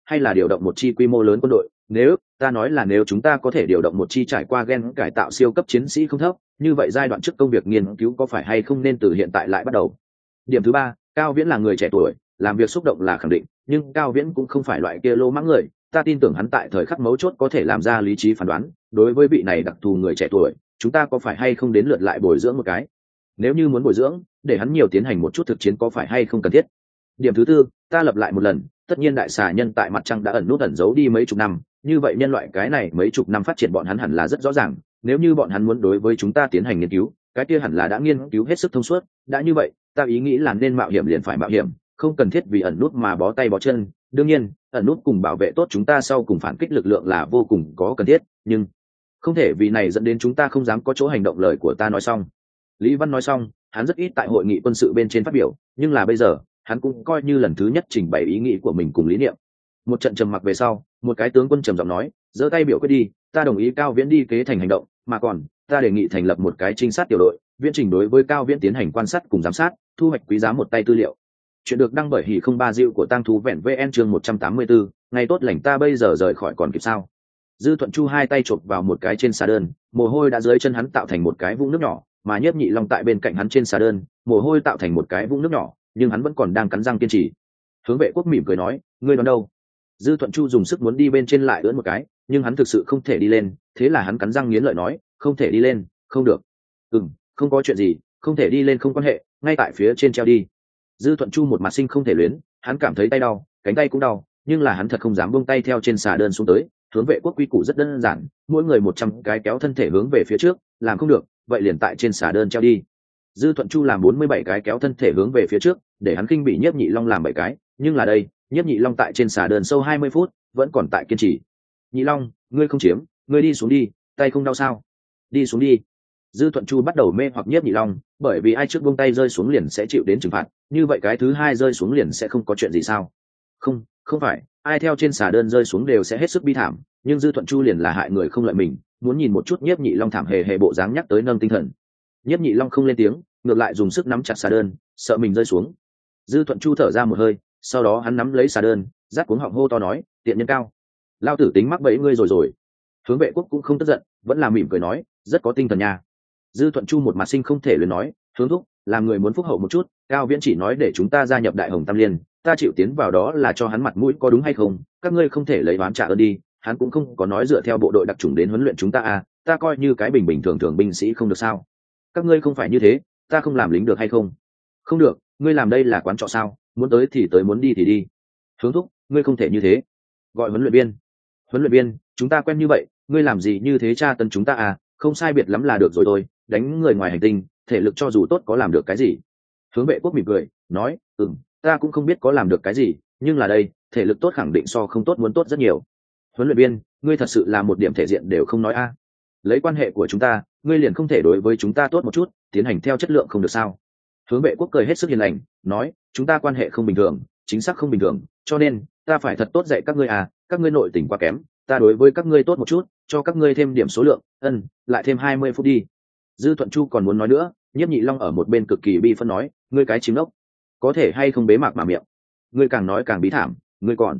hay là điều động một chi quy mô lớn quân đội. Nếu ta nói là nếu chúng ta có thể điều động một chi trải qua gen cải tạo siêu cấp chiến sĩ không thấp, như vậy giai đoạn trước công việc nghiên cứu có phải hay không nên từ hiện tại lại bắt đầu. Điểm thứ ba, Cao Viễn là người trẻ tuổi, làm việc xúc động là khẳng định, nhưng Cao Viễn cũng không phải loại kia lô mãng người, ta tin tưởng hắn tại thời khắc mấu chốt có thể làm ra lý trí phán đoán. Đối với vị này đặc thù người trẻ tuổi, chúng ta có phải hay không đến lượt lại bồi dưỡng một cái? Nếu như muốn bồi dưỡng, để hắn nhiều tiến hành một chút thực chiến có phải hay không cần thiết? Điểm thứ tư, ta lặp lại một lần, tất nhiên đại xà nhân tại mặt trăng đã ẩn nút ẩn giấu đi mấy chục năm, như vậy nhân loại cái này mấy chục năm phát triển bọn hắn hẳn là rất rõ ràng, nếu như bọn hắn muốn đối với chúng ta tiến hành nghiên cứu, cái kia hẳn là đã nghiên cứu hết sức thông suốt. Đã như vậy, ta ý nghĩ là nên mạo hiểm liền phải mạo hiểm, không cần thiết vì ẩn nút mà bó tay bó chân. Đương nhiên, ẩn nút cùng bảo vệ tốt chúng ta sau cùng phản kích lực lượng là vô cùng có cần thiết, nhưng không thể vì này dẫn đến chúng ta không dám có chỗ hành động. Lời của ta nói xong. Lý Văn nói xong, hắn rất ít tại hội nghị quân sự bên trên phát biểu, nhưng là bây giờ hắn cũng coi như lần thứ nhất trình bày ý nghĩ của mình cùng lý niệm. Một trận trầm mặc về sau, một cái tướng quân trầm giọng nói, giơ tay biểu quyết đi, ta đồng ý Cao Viễn đi kế thành hành động, mà còn ta đề nghị thành lập một cái trinh sát tiểu đội, viễn trình đối với Cao Viễn tiến hành quan sát cùng giám sát, thu hoạch quý giá một tay tư liệu. Chuyện được đăng bởi Hỉ không ba diệu của Tang Thú Vẹn VN chương 184, ngày tốt lành ta bây giờ rời khỏi còn kịp sao? Dư Thuận Chu hai tay chộp vào một cái trên xà đơn, mồ hôi đã dưới chân hắn tạo thành một cái vũng nước nhỏ, mà Nhiếp Nhị Long tại bên cạnh hắn trên xà đơn, mồ hôi tạo thành một cái vũng nước nhỏ, nhưng hắn vẫn còn đang cắn răng kiên trì. Hướng Vệ Quốc mỉm cười nói, ngươi đoán đâu? Dư Thuận Chu dùng sức muốn đi bên trên lại ưỡn một cái, nhưng hắn thực sự không thể đi lên, thế là hắn cắn răng nghiến lợi nói, không thể đi lên, không được. Không có chuyện gì, không thể đi lên không quan hệ, ngay tại phía trên treo đi. Dư Thuận Chu một mặt sinh không thể luyến, hắn cảm thấy tay đau, cánh tay cũng đau, nhưng là hắn thật không dám buông tay theo trên xà đơn xuống tới. Hướng Vệ Quốc quy củ rất đơn giản, mỗi người 100 cái kéo thân thể hướng về phía trước, làm không được, vậy liền tại trên xà đơn treo đi. Dư Thuận Chu làm 47 cái kéo thân thể hướng về phía trước, để hắn kinh bị Nhiếp Nhị Long làm 7 cái, nhưng là đây, Nhiếp Nhị Long tại trên xà đơn sâu 20 phút, vẫn còn tại kiên trì. Nhị Long, ngươi không chiếm, ngươi đi xuống đi, tay không đau sao? Đi xuống đi. Dư Thuận Chu bắt đầu mê hoặc Nhiếp Nhị Long, bởi vì ai trước buông tay rơi xuống liền sẽ chịu đến trừng phạt, như vậy cái thứ hai rơi xuống liền sẽ không có chuyện gì sao? Không phải, ai theo trên xà đơn rơi xuống đều sẽ hết sức bi thảm, nhưng Dư Thuận Chu liền là hại người không lợi mình, muốn nhìn một chút Nhiếp Nhị Long thảm hề bộ dáng nhắc tới nâng tinh thần. Nhiếp Nhị Long không lên tiếng, ngược lại dùng sức nắm chặt xà đơn, sợ mình rơi xuống. Dư Thuận Chu thở ra một hơi, sau đó hắn nắm lấy xà đơn, rát cuống họng hô to nói, tiện nhân Cao, lao tử tính mắc bẫy ngươi rồi. Hướng Vệ Quốc cũng không tức giận, vẫn là mỉm cười nói, rất có tinh thần nha. Dư Thuận Chu một mặt sinh không thể luyến nói, hướng thúc, làm người muốn phúc hậu một chút, Cao Viễn chỉ nói để chúng ta gia nhập Đại Hồng Tam Liên, ta chịu tiến vào đó là cho hắn mặt mũi, có đúng hay không? Các ngươi không thể lấy oán trả ơn đi, hắn cũng không có nói dựa theo bộ đội đặc chủng đến huấn luyện chúng ta à, ta coi như cái bình thường binh sĩ không được sao? Các ngươi không phải như thế, ta không làm lính được hay không? Không được, ngươi làm đây là quán trọ sao? Muốn tới thì tới, muốn đi thì đi. Hướng thúc, ngươi không thể như thế. Gọi huấn luyện viên, chúng ta quen như vậy, ngươi làm gì như thế tra tấn chúng ta à? Không sai biệt lắm là được rồi thôi, đánh người ngoài hành tinh, thể lực cho dù tốt có làm được cái gì? Hướng Vệ Quốc mỉm cười nói, ta cũng không biết có làm được cái gì, nhưng là đây, thể lực tốt khẳng định so không tốt muốn tốt rất nhiều. Huấn luyện viên, ngươi thật sự là một điểm thể diện đều không nói a. Lấy quan hệ của chúng ta, ngươi liền không thể đối với chúng ta tốt một chút, tiến hành theo chất lượng không được sao? Hướng Vệ Quốc cười hết sức hiền lành nói, chúng ta quan hệ không bình thường, chính xác không bình thường, cho nên ta phải thật tốt dạy các ngươi à, các ngươi nội tình quá kém, ta đối với các ngươi tốt một chút, cho các ngươi thêm điểm số lượng, lại thêm 20 phút đi. Dư Thuận Chu còn muốn nói nữa, Nhiếp Nhị Long ở một bên cực kỳ bi phân nói, ngươi cái chim lốc, có thể hay không bế mạc mà miệng, ngươi càng nói càng bí thảm, ngươi còn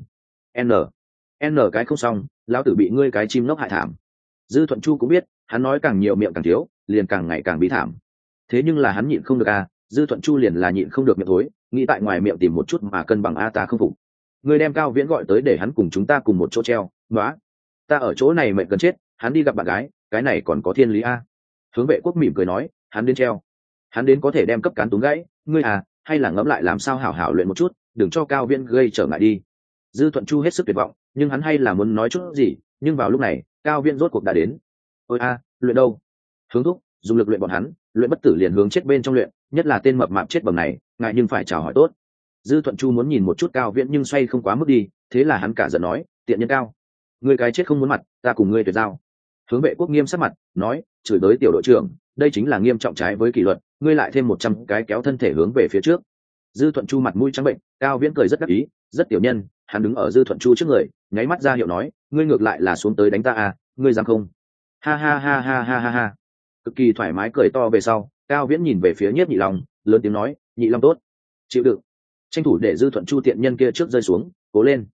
n cái không xong, lão tử bị ngươi cái chim lốc hại thảm. Dư Thuận Chu cũng biết, hắn nói càng nhiều miệng càng thiếu, liền càng ngày càng bí thảm. Thế nhưng là hắn nhịn không được à, Dư Thuận Chu liền là nhịn không được miệng thối, nghĩ tại ngoài miệng tìm một chút mà cân bằng a, ta không phục. Ngươi đem Cao Viễn gọi tới để hắn cùng chúng ta cùng một chỗ treo, nói, ta ở chỗ này mệt gần chết, hắn đi gặp bạn gái, cái này còn có thiên lý a. Hướng Vệ Quốc mỉm cười nói, hắn đến treo, hắn đến có thể đem cấp cán túng gãy, ngươi à, hay là ngẫm lại làm sao hảo hảo luyện một chút, đừng cho Cao Viễn gây trở ngại đi. Dư Thuận Chu hết sức tuyệt vọng, nhưng hắn hay là muốn nói chút gì, nhưng vào lúc này, Cao Viễn rốt cuộc đã đến. Ôi a, luyện đâu? Hướng thúc, dùng lực luyện bọn hắn, luyện bất tử liền hướng chết bên trong luyện, nhất là tên mập mạp chết bầm này, ngại nhưng phải chào hỏi tốt. Dư Thuận Chu muốn nhìn một chút Cao Viễn nhưng xoay không quá mức đi, thế là hắn cả giận nói, tiện nhân Cao, ngươi cái chết không muốn mặt, ta cùng ngươi tuyệt giao. Hướng Vệ Quốc nghiêm sắc mặt nói, chửi tới tiểu đội trưởng, đây chính là nghiêm trọng trái với kỷ luật, ngươi lại thêm 100 cái kéo thân thể hướng về phía trước. Dư Thuận Chu mặt mũi trắng bệnh, Cao Viễn cười rất đắc ý, rất tiểu nhân, hắn đứng ở Dư Thuận Chu trước người, nháy mắt ra hiệu nói, ngươi ngược lại là xuống tới đánh ta à, ngươi dám không? Ha ha ha ha ha ha ha. Cực kỳ thoải mái cười to về sau, Cao Viễn nhìn về phía Nhiếp Nhị Long, lớn tiếng nói, Nhị Long tốt, chịu đựng, tranh thủ để Dư Thuận Chu tiện nhân kia trước rơi xuống, cố lên.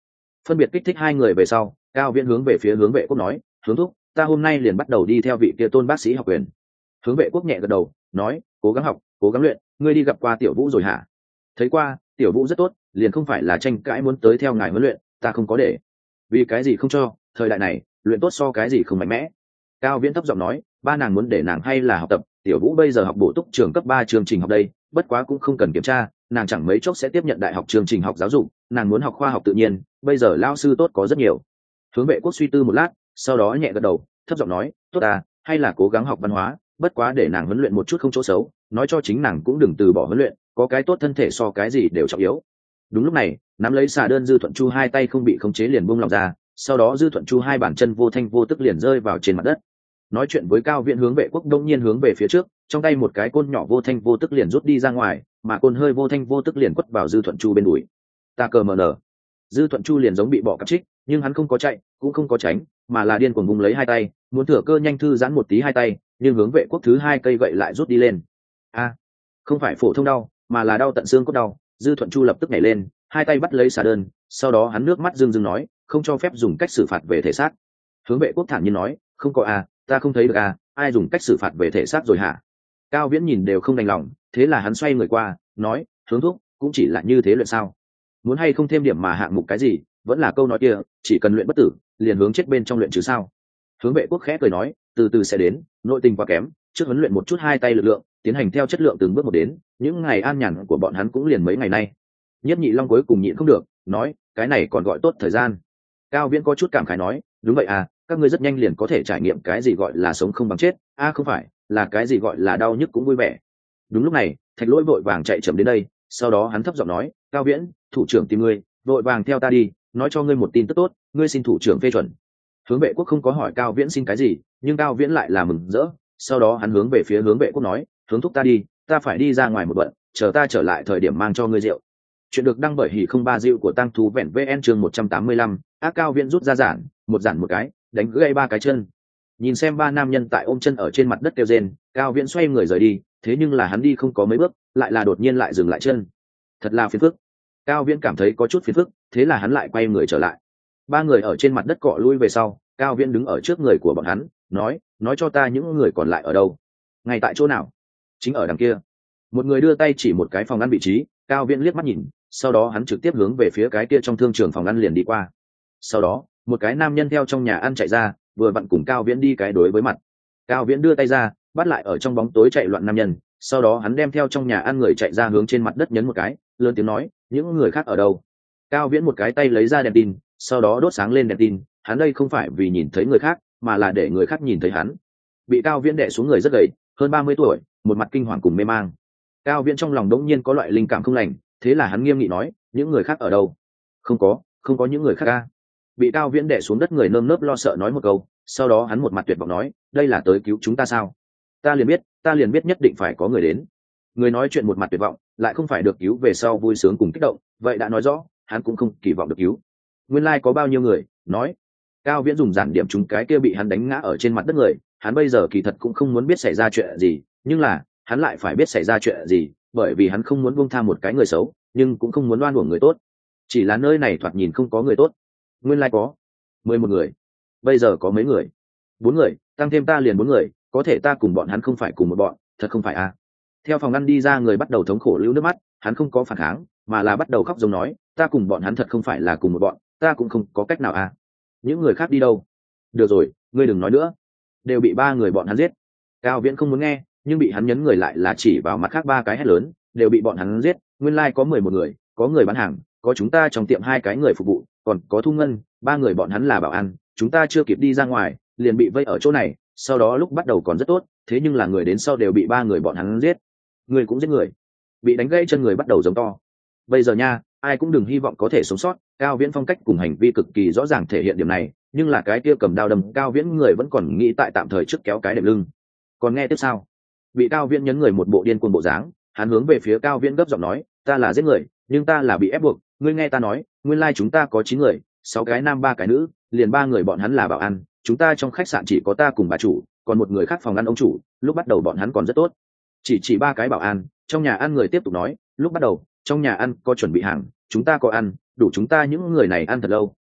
phân biệt kích thích hai người về sau, Cao Viễn hướng về phía Hướng Vệ Quốc nói, hướng thúc, ta hôm nay liền bắt đầu đi theo vị kia Tôn bác sĩ học quyền. Hướng Vệ Quốc nhẹ gật đầu nói, cố gắng học, cố gắng luyện. Ngươi đi gặp qua Tiểu Vũ rồi hả? Thấy qua, Tiểu Vũ rất tốt, liền không phải là tranh cãi muốn tới theo ngài huấn luyện, ta không có để. Vì cái gì không cho? Thời đại này luyện tốt so cái gì không mạnh mẽ. Cao Viễn thấp giọng nói, ba nàng muốn để nàng hay là học tập. Tiểu Vũ bây giờ học bổ túc trường cấp 3 chương trình học đây, bất quá cũng không cần kiểm tra, nàng chẳng mấy chốc sẽ tiếp nhận đại học chương trình học giáo dục, nàng muốn học khoa học tự nhiên, bây giờ lao sư tốt có rất nhiều. Hướng Vệ Quốc suy tư một lát, sau đó nhẹ gật đầu, thấp giọng nói, tốt à, hay là cố gắng học văn hóa, bất quá để nàng huấn luyện một chút không chỗ xấu, nói cho chính nàng cũng đừng từ bỏ huấn luyện, có cái tốt thân thể so cái gì đều trọng yếu. Đúng lúc này, nắm lấy xà đơn Dư Thuận Chu hai tay không bị khống chế liền buông lòng ra, sau đó Dư Thuận Chu hai bàn chân vô thanh vô tức liền rơi vào trên mặt đất. Nói chuyện với Cao Viễn, Hướng Vệ Quốc đông nhiên hướng về phía trước, trong tay một cái côn nhỏ vô thanh vô tức liền rút đi ra ngoài, mà côn hơi vô thanh vô tức liền quất vào Dư Thuận Chu bên đùi. Ta cờ mờ nở. Dư Thuận Chu liền giống bị bỏ cặp trích, nhưng hắn không có chạy, cũng không có tránh, mà là điên cuồng vung lấy hai tay, muốn thừa cơ nhanh thư giãn một tí hai tay, nhưng Hướng Vệ Quốc thứ hai cây gậy lại rút đi lên. A, không phải phổ thông đau, mà là đau tận xương cốt đau. Dư Thuận Chu lập tức nhảy lên, hai tay bắt lấy xà đơn, sau đó hắn nước mắt rưng rưng nói, không cho phép dùng cách xử phạt về thể xác. Hướng Vệ Quốc thản nhiên nói, không có a, ta không thấy được a, ai dùng cách xử phạt về thể xác rồi hả? Cao Viễn nhìn đều không đành lòng, thế là hắn xoay người qua, nói, hướng thúc, cũng chỉ là như thế luyện sao? Muốn hay không thêm điểm mà hạng mục cái gì, vẫn là câu nói kia, chỉ cần luyện bất tử, liền hướng chết bên trong luyện chứ sao? Hướng Vệ Quốc khẽ cười nói, từ từ sẽ đến, nội tình quá kém, trước huấn luyện một chút hai tay lực lượng, tiến hành theo chất lượng từng bước một đến, những ngày an nhàn của bọn hắn cũng liền mấy ngày nay. Nhất Nhị Long cuối cùng nhịn không được, nói, cái này còn gọi tốt thời gian. Cao Viễn có chút cảm khái nói, đúng vậy à, các ngươi rất nhanh liền có thể trải nghiệm cái gì gọi là sống không bằng chết, không phải, là cái gì gọi là đau nhức cũng vui vẻ. Đúng lúc này, Thạch Lỗi vội vàng chạy chậm đến đây, sau đó hắn thấp giọng nói, Cao Viễn, thủ trưởng tìm ngươi, vội vàng theo ta đi, nói cho ngươi một tin tức tốt, ngươi xin thủ trưởng phê chuẩn. Hướng Vệ Quốc không có hỏi Cao Viễn xin cái gì, nhưng Cao Viễn lại là mừng rỡ, sau đó hắn hướng về phía Hướng Vệ Quốc nói, hướng thúc ta đi, ta phải đi ra ngoài một bận, chờ ta trở lại thời điểm mang cho ngươi rượu. Chuyện được đăng bởi Hỉ không ba Diệu của Tăng Thú Vẹn VN chương 185, Cao Viễn rút ra giản một cái, đánh gãy ba cái chân. Nhìn xem ba nam nhân tại ôm chân ở trên mặt đất kêu rên, Cao Viễn xoay người rời đi, thế nhưng là hắn đi không có mấy bước, lại là đột nhiên lại dừng lại chân. Thật là phiền phức. Cao Viễn cảm thấy có chút phiền phức, thế là hắn lại quay người trở lại. Ba người ở trên mặt đất cọ lui về sau, Cao Viễn đứng ở trước người của bọn hắn, nói cho ta những người còn lại ở đâu? Ngay tại chỗ nào? Chính ở đằng kia. Một người đưa tay chỉ một cái phòng ăn vị trí, Cao Viễn liếc mắt nhìn, sau đó hắn trực tiếp hướng về phía cái kia trong thương trường phòng ăn liền đi qua. Sau đó, một cái nam nhân theo trong nhà ăn chạy ra, vừa vặn cùng Cao Viễn đi cái đối với mặt. Cao Viễn đưa tay ra, bắt lại ở trong bóng tối chạy loạn nam nhân, sau đó hắn đem theo trong nhà ăn người chạy ra hướng trên mặt đất nhấn một cái, lớn tiếng nói, những người khác ở đâu? Cao Viễn một cái tay lấy ra đèn tin, sau đó đốt sáng lên đèn tin, hắn đây không phải vì nhìn thấy người khác, mà là để người khác nhìn thấy hắn. Bị Cao Viễn đè xuống người rất gầy, hơn 30 tuổi, một mặt kinh hoàng cùng mê mang. Cao Viễn trong lòng đống nhiên có loại linh cảm không lành, thế là hắn nghiêm nghị nói, những người khác ở đâu? Không có những người khác a. Bị Cao Viễn đè xuống đất người nơm nớp lo sợ nói một câu, sau đó hắn một mặt tuyệt vọng nói, đây là tới cứu chúng ta sao? Ta liền biết nhất định phải có người đến. Người nói chuyện một mặt tuyệt vọng, lại không phải được cứu về sau vui sướng cùng kích động, vậy đã nói rõ, hắn cũng không kỳ vọng được cứu. Nguyên lai có bao nhiêu người, nói. Cao Viễn dùng giản điểm chúng cái kia bị hắn đánh ngã ở trên mặt đất người, hắn bây giờ kỳ thật cũng không muốn biết xảy ra chuyện gì, nhưng là, hắn lại phải biết xảy ra chuyện gì, bởi vì hắn không muốn buông tha một cái người xấu, nhưng cũng không muốn oan uổng người tốt. Chỉ là nơi này thoạt nhìn không có người tốt. Nguyên lai có 11 người, bây giờ có mấy người? 4 người, tăng thêm ta liền 4 người, có thể ta cùng bọn hắn không phải cùng một bọn, thật không phải à? Theo phòng ngăn đi ra người bắt đầu thống khổ lưu nước mắt, hắn không có phản kháng, mà là bắt đầu khóc giống nói, ta cùng bọn hắn thật không phải là cùng một bọn, ta cũng không có cách nào à? Những người khác đi đâu? Được rồi, ngươi đừng nói nữa, đều bị 3 người bọn hắn giết. Cao Viễn không muốn nghe, nhưng bị hắn nhấn người lại là chỉ vào mặt khác 3 cái hét lớn, đều bị bọn hắn giết. Nguyên lai có 11 người, có người bán hàng, có chúng ta trong tiệm 2 cái người phục vụ, còn có Thu Ngân, 3 người bọn hắn là bảo an, chúng ta chưa kịp đi ra ngoài, liền bị vây ở chỗ này. Sau đó lúc bắt đầu còn rất tốt, thế nhưng là người đến sau đều bị 3 người bọn hắn giết. Người cũng giết người. Bị đánh gãy chân người bắt đầu giống to. Bây giờ nha, ai cũng đừng hy vọng có thể sống sót. Cao Viễn phong cách cùng hành vi cực kỳ rõ ràng thể hiện điểm này, nhưng là cái kia cầm đao đâm Cao Viễn người vẫn còn nghĩ tại tạm thời trước kéo cái đệm lưng. Còn nghe tiếp sao? Bị Cao Viễn nhấn người một bộ điên cuồng bộ dáng, hắn hướng về phía Cao Viễn gấp giọng nói, ta là giết người, nhưng ta là bị ép buộc, ngươi nghe ta nói, nguyên lai chúng ta có 9 người, 6 cái nam 3 cái nữ, liền 3 người bọn hắn là bảo ăn, chúng ta trong khách sạn chỉ có ta cùng bà chủ, còn một người khác phòng ăn ông chủ, lúc bắt đầu bọn hắn còn rất tốt. Chỉ 3 cái bảo ăn, trong nhà ăn người tiếp tục nói, lúc bắt đầu, trong nhà ăn có chuẩn bị hàng, chúng ta có ăn, đủ chúng ta những người này ăn thật lâu,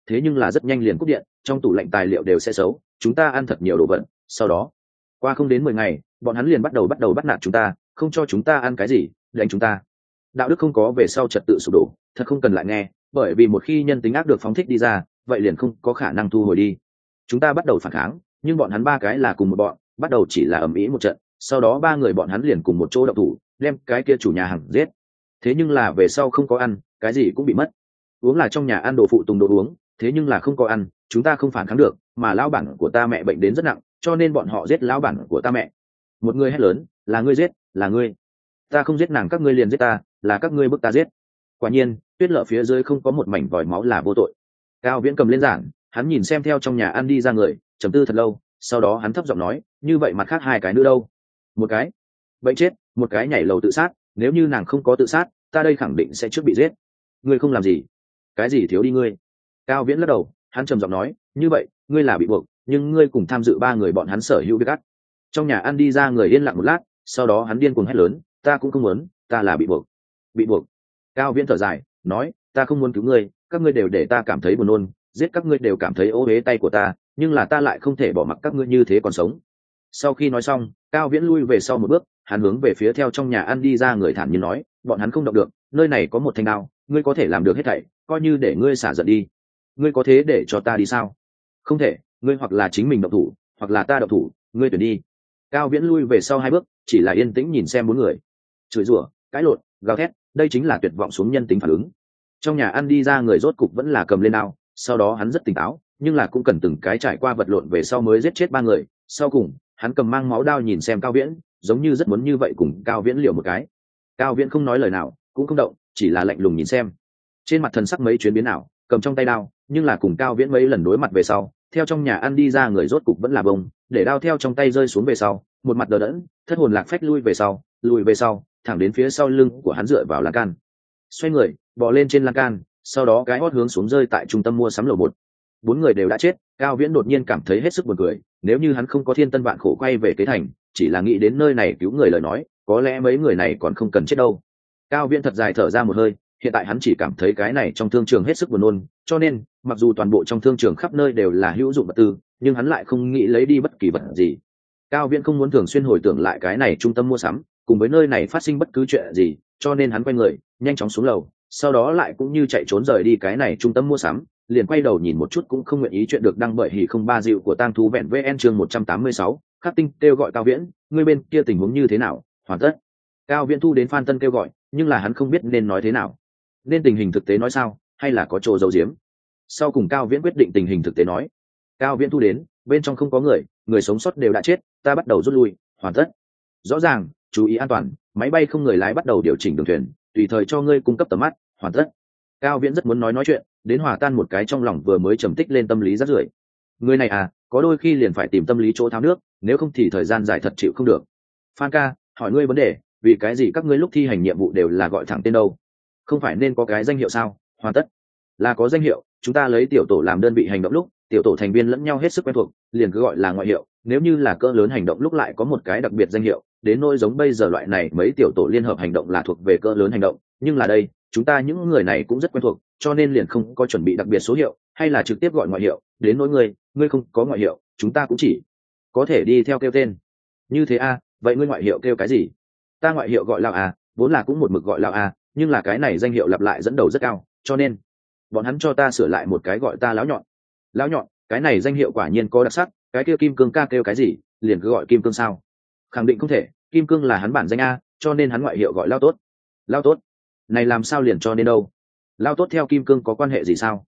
thế nhưng là rất nhanh liền cúp điện, trong tủ lạnh tài liệu đều sẽ xấu, chúng ta ăn thật nhiều đồ vật. Sau đó qua không đến 10 ngày, bọn hắn liền bắt đầu bắt nạt chúng ta, không cho chúng ta ăn cái gì, đánh chúng ta. Đạo đức không có về sau trật tự sụp đổ, thật không cần lại nghe, bởi vì một khi nhân tính ác được phóng thích đi ra, vậy liền không có khả năng thu hồi đi. Chúng ta bắt đầu phản kháng, nhưng bọn hắn ba cái là cùng một bọn, bắt đầu chỉ là ầm ĩ một trận, sau đó ba người bọn hắn liền cùng một chỗ động thủ, đem cái kia chủ nhà hàng giết. Thế nhưng là về sau không có ăn, cái gì cũng bị mất. Uống là trong nhà ăn đồ phụ tùng đồ uống, thế nhưng là không có ăn, chúng ta không phản kháng được, mà lão bản của ta mẹ bệnh đến rất nặng, cho nên bọn họ giết lão bản của ta mẹ. Một người hét lớn, là ngươi giết, là ngươi. Ta không giết nàng, các ngươi liền giết ta, là các ngươi bức ta giết. Quả nhiên, tuyết lở phía dưới không có một mảnh vòi máu là vô tội. Cao Viễn cầm lên giảng, hắn nhìn xem theo trong nhà ăn đi ra người, trầm tư thật lâu, sau đó hắn thấp giọng nói, như vậy mặt khác hai cái nữa đâu? Một cái bệnh chết, một cái nhảy lầu tự sát, nếu như nàng không có tự sát, ta đây khẳng định sẽ trước bị giết. Ngươi không làm gì? Cái gì thiếu đi ngươi? Cao Viễn lắc đầu, hắn trầm giọng nói, như vậy, ngươi là bị buộc, nhưng ngươi cùng tham dự ba người bọn hắn sở hữu biết gắt. Trong nhà ăn đi ra người yên lặng một lát, sau đó hắn điên cuồng hét lớn, ta cũng không muốn, ta là bị buộc. Bị buộc? Cao Viễn thở dài, nói, ta không muốn cứu ngươi, các ngươi đều để ta cảm thấy buồn nôn, giết các ngươi đều cảm thấy ô uế tay của ta, nhưng là ta lại không thể bỏ mặc các ngươi như thế còn sống. Sau khi nói xong, Cao Viễn lui về sau một bước, hắn hướng về phía theo trong nhà ăn đi ra người thản nhiên nói, bọn hắn không động được, nơi này có một thanh đao, ngươi có thể làm được hết thảy, coi như để ngươi xả giận đi. Ngươi có thế để cho ta đi sao? Không thể, ngươi hoặc là chính mình động thủ, hoặc là ta động thủ, ngươi tuyển đi. Cao Viễn lui về sau 2 bước, chỉ là yên tĩnh nhìn xem 4 người. Chửi rủa, cãi lộn, gào thét, đây chính là tuyệt vọng xuống nhân tính phản ứng. Trong nhà ăn đi ra người rốt cục vẫn là cầm lên đao, sau đó hắn rất tỉnh táo, nhưng là cũng cần từng cái trải qua vật lộn về sau mới giết chết 3 người. Sau cùng, hắn cầm mang máu đao nhìn xem Cao Viễn, giống như rất muốn như vậy cùng Cao Viễn liều một cái. Cao Viễn không nói lời nào, cũng không động, chỉ là lạnh lùng nhìn xem. Trên mặt thần sắc mấy chuyến biến ảo, cầm trong tay đao, nhưng là cùng Cao Viễn mấy lần đối mặt về sau, theo trong nhà ăn đi ra người rốt cục vẫn là bông, để đao theo trong tay rơi xuống về sau, một mặt đờ đẫn, thất hồn lạc phách lùi về sau, thẳng đến phía sau lưng của hắn dựa vào lan can. Xoay người, bò lên trên lan can, sau đó cái hót hướng xuống rơi tại trung tâm mua sắm lầu 1. 4 người đều đã chết, Cao Viễn đột nhiên cảm thấy hết sức buồn cười, nếu như hắn không có thiên tân vạn khổ quay về kế thành, chỉ là nghĩ đến nơi này cứu người lời nói, có lẽ mấy người này còn không cần chết đâu. Cao Viễn thật dài thở ra một hơi, hiện tại hắn chỉ cảm thấy cái này trong thương trường hết sức buồn nôn, cho nên, mặc dù toàn bộ trong thương trường khắp nơi đều là hữu dụng vật tư, nhưng hắn lại không nghĩ lấy đi bất kỳ vật gì. Cao Viễn không muốn thường xuyên hồi tưởng lại cái này trung tâm mua sắm, cùng với nơi này phát sinh bất cứ chuyện gì, cho nên hắn quay người, nhanh chóng xuống lầu, sau đó lại cũng như chạy trốn rời đi cái này trung tâm mua sắm, liền quay đầu nhìn một chút cũng không nguyện ý chuyện được đăng bởi Hỉ không ba dịu của tang thú vẹn VN chương 186, Khắc Tinh kêu gọi Cao Viễn, người bên kia tình huống như thế nào? Hoàn tất. Cao Viễn thu đến Phan Tân kêu gọi, nhưng là hắn không biết nên nói thế nào. Nên tình hình thực tế nói sao, hay là có chỗ giấu giếm? Sau cùng Cao Viễn quyết định tình hình thực tế nói. Cao Viễn thu đến, bên trong không có người, người sống sót đều đã chết, ta bắt đầu rút lui. Hoàn tất. Rõ ràng, chú ý an toàn, máy bay không người lái bắt đầu điều chỉnh đường thuyền, tùy thời cho ngươi cung cấp tầm mắt. Hoàn tất. Cao Viễn rất muốn nói chuyện, đến hòa tan một cái trong lòng vừa mới trầm tích lên tâm lý rất rưởi. Người này à, có đôi khi liền phải tìm tâm lý chỗ tháo nước, nếu không thì thời gian dài thật chịu không được. Phan ca, hỏi ngươi vấn đề, vì cái gì các ngươi lúc thi hành nhiệm vụ đều là gọi thẳng tên đâu? Không phải nên có cái danh hiệu sao? Hoàn tất. Là có danh hiệu, chúng ta lấy tiểu tổ làm đơn vị hành động lúc, tiểu tổ thành viên lẫn nhau hết sức quen thuộc, liền cứ gọi là ngoại hiệu. Nếu như là cỡ lớn hành động lúc lại có một cái đặc biệt danh hiệu, đến nỗi giống bây giờ loại này mấy tiểu tổ liên hợp hành động là thuộc về cỡ lớn hành động, nhưng là đây, chúng ta những người này cũng rất quen thuộc, cho nên liền không có chuẩn bị đặc biệt số hiệu, hay là trực tiếp gọi ngoại hiệu. Đến nỗi ngươi không có ngoại hiệu, chúng ta cũng chỉ có thể đi theo kêu tên. Như thế a, vậy ngươi ngoại hiệu kêu cái gì? Ta ngoại hiệu gọi lão a, vốn là cũng một mực gọi lão a, nhưng là cái này danh hiệu lặp lại dẫn đầu rất cao, cho nên bọn hắn cho ta sửa lại một cái gọi ta lão nhọn. Lão nhọn, cái này danh hiệu quả nhiên có đặc sắc, cái kia Kim Cương ca kêu cái gì, liền cứ gọi Kim Cương sao? Khẳng định không thể, Kim Cương là hắn bản danh a, cho nên hắn ngoại hiệu gọi Lão tốt. Lão tốt, này làm sao liền cho nên đâu? Lão tốt theo Kim Cương có quan hệ gì sao?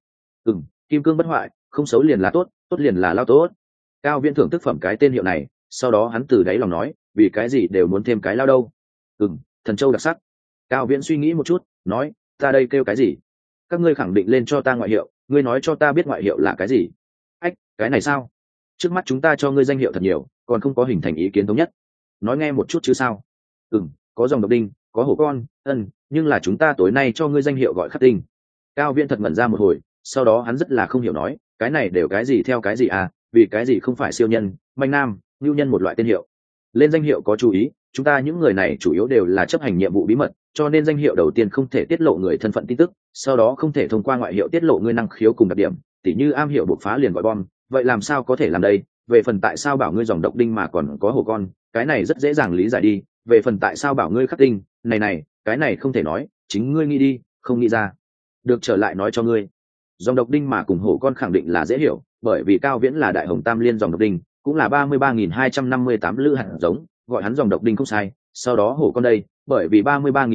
Kim Cương bất hoại, không xấu liền là tốt, tốt liền là Lão tốt. Cao Viễn thưởng thức phẩm cái tên hiệu này, sau đó hắn từ đáy lòng nói, vì cái gì đều muốn thêm cái Lão đâu? Thần châu đặc sắc. Cao Viễn suy nghĩ một chút, nói, ta đây kêu cái gì? Các ngươi khẳng định lên cho ta ngoại hiệu, ngươi nói cho ta biết ngoại hiệu là cái gì? Ách, cái này sao? Trước mắt chúng ta cho ngươi danh hiệu thật nhiều, còn không có hình thành ý kiến thống nhất. Nói nghe một chút chứ sao? Có dòng độc đinh, có hổ con, nhưng là chúng ta tối nay cho ngươi danh hiệu gọi Khắc Tinh. Cao Viễn thật ngẩn ra một hồi, sau đó hắn rất là không hiểu nói, cái này đều cái gì theo cái gì à? Vì cái gì không phải siêu nhân, manh nam, nhu nhân một loại tên hiệu? Lên danh hiệu có chú ý, chúng ta những người này chủ yếu đều là chấp hành nhiệm vụ bí mật, cho nên danh hiệu đầu tiên không thể tiết lộ người thân phận tin tức, sau đó không thể thông qua ngoại hiệu tiết lộ ngươi năng khiếu cùng đặc điểm, tỉ như am hiểu bộc phá liền gọi bom, vậy làm sao có thể làm đây? Về phần tại sao bảo ngươi dòng độc đinh mà còn có hổ con, cái này rất dễ dàng lý giải đi. Về phần tại sao bảo ngươi khắc tinh, này, cái này không thể nói, chính ngươi nghĩ đi, không nghĩ ra. Được, trở lại nói cho ngươi. Dòng độc đinh mà cùng hổ con khẳng định là dễ hiểu, bởi vì Cao Viễn là đại hồng tam liên dòng độc đinh, cũng là 33.258 lữ hạt giống, gọi hắn dòng độc đinh không sai. Sau đó hổ con đây, bởi vì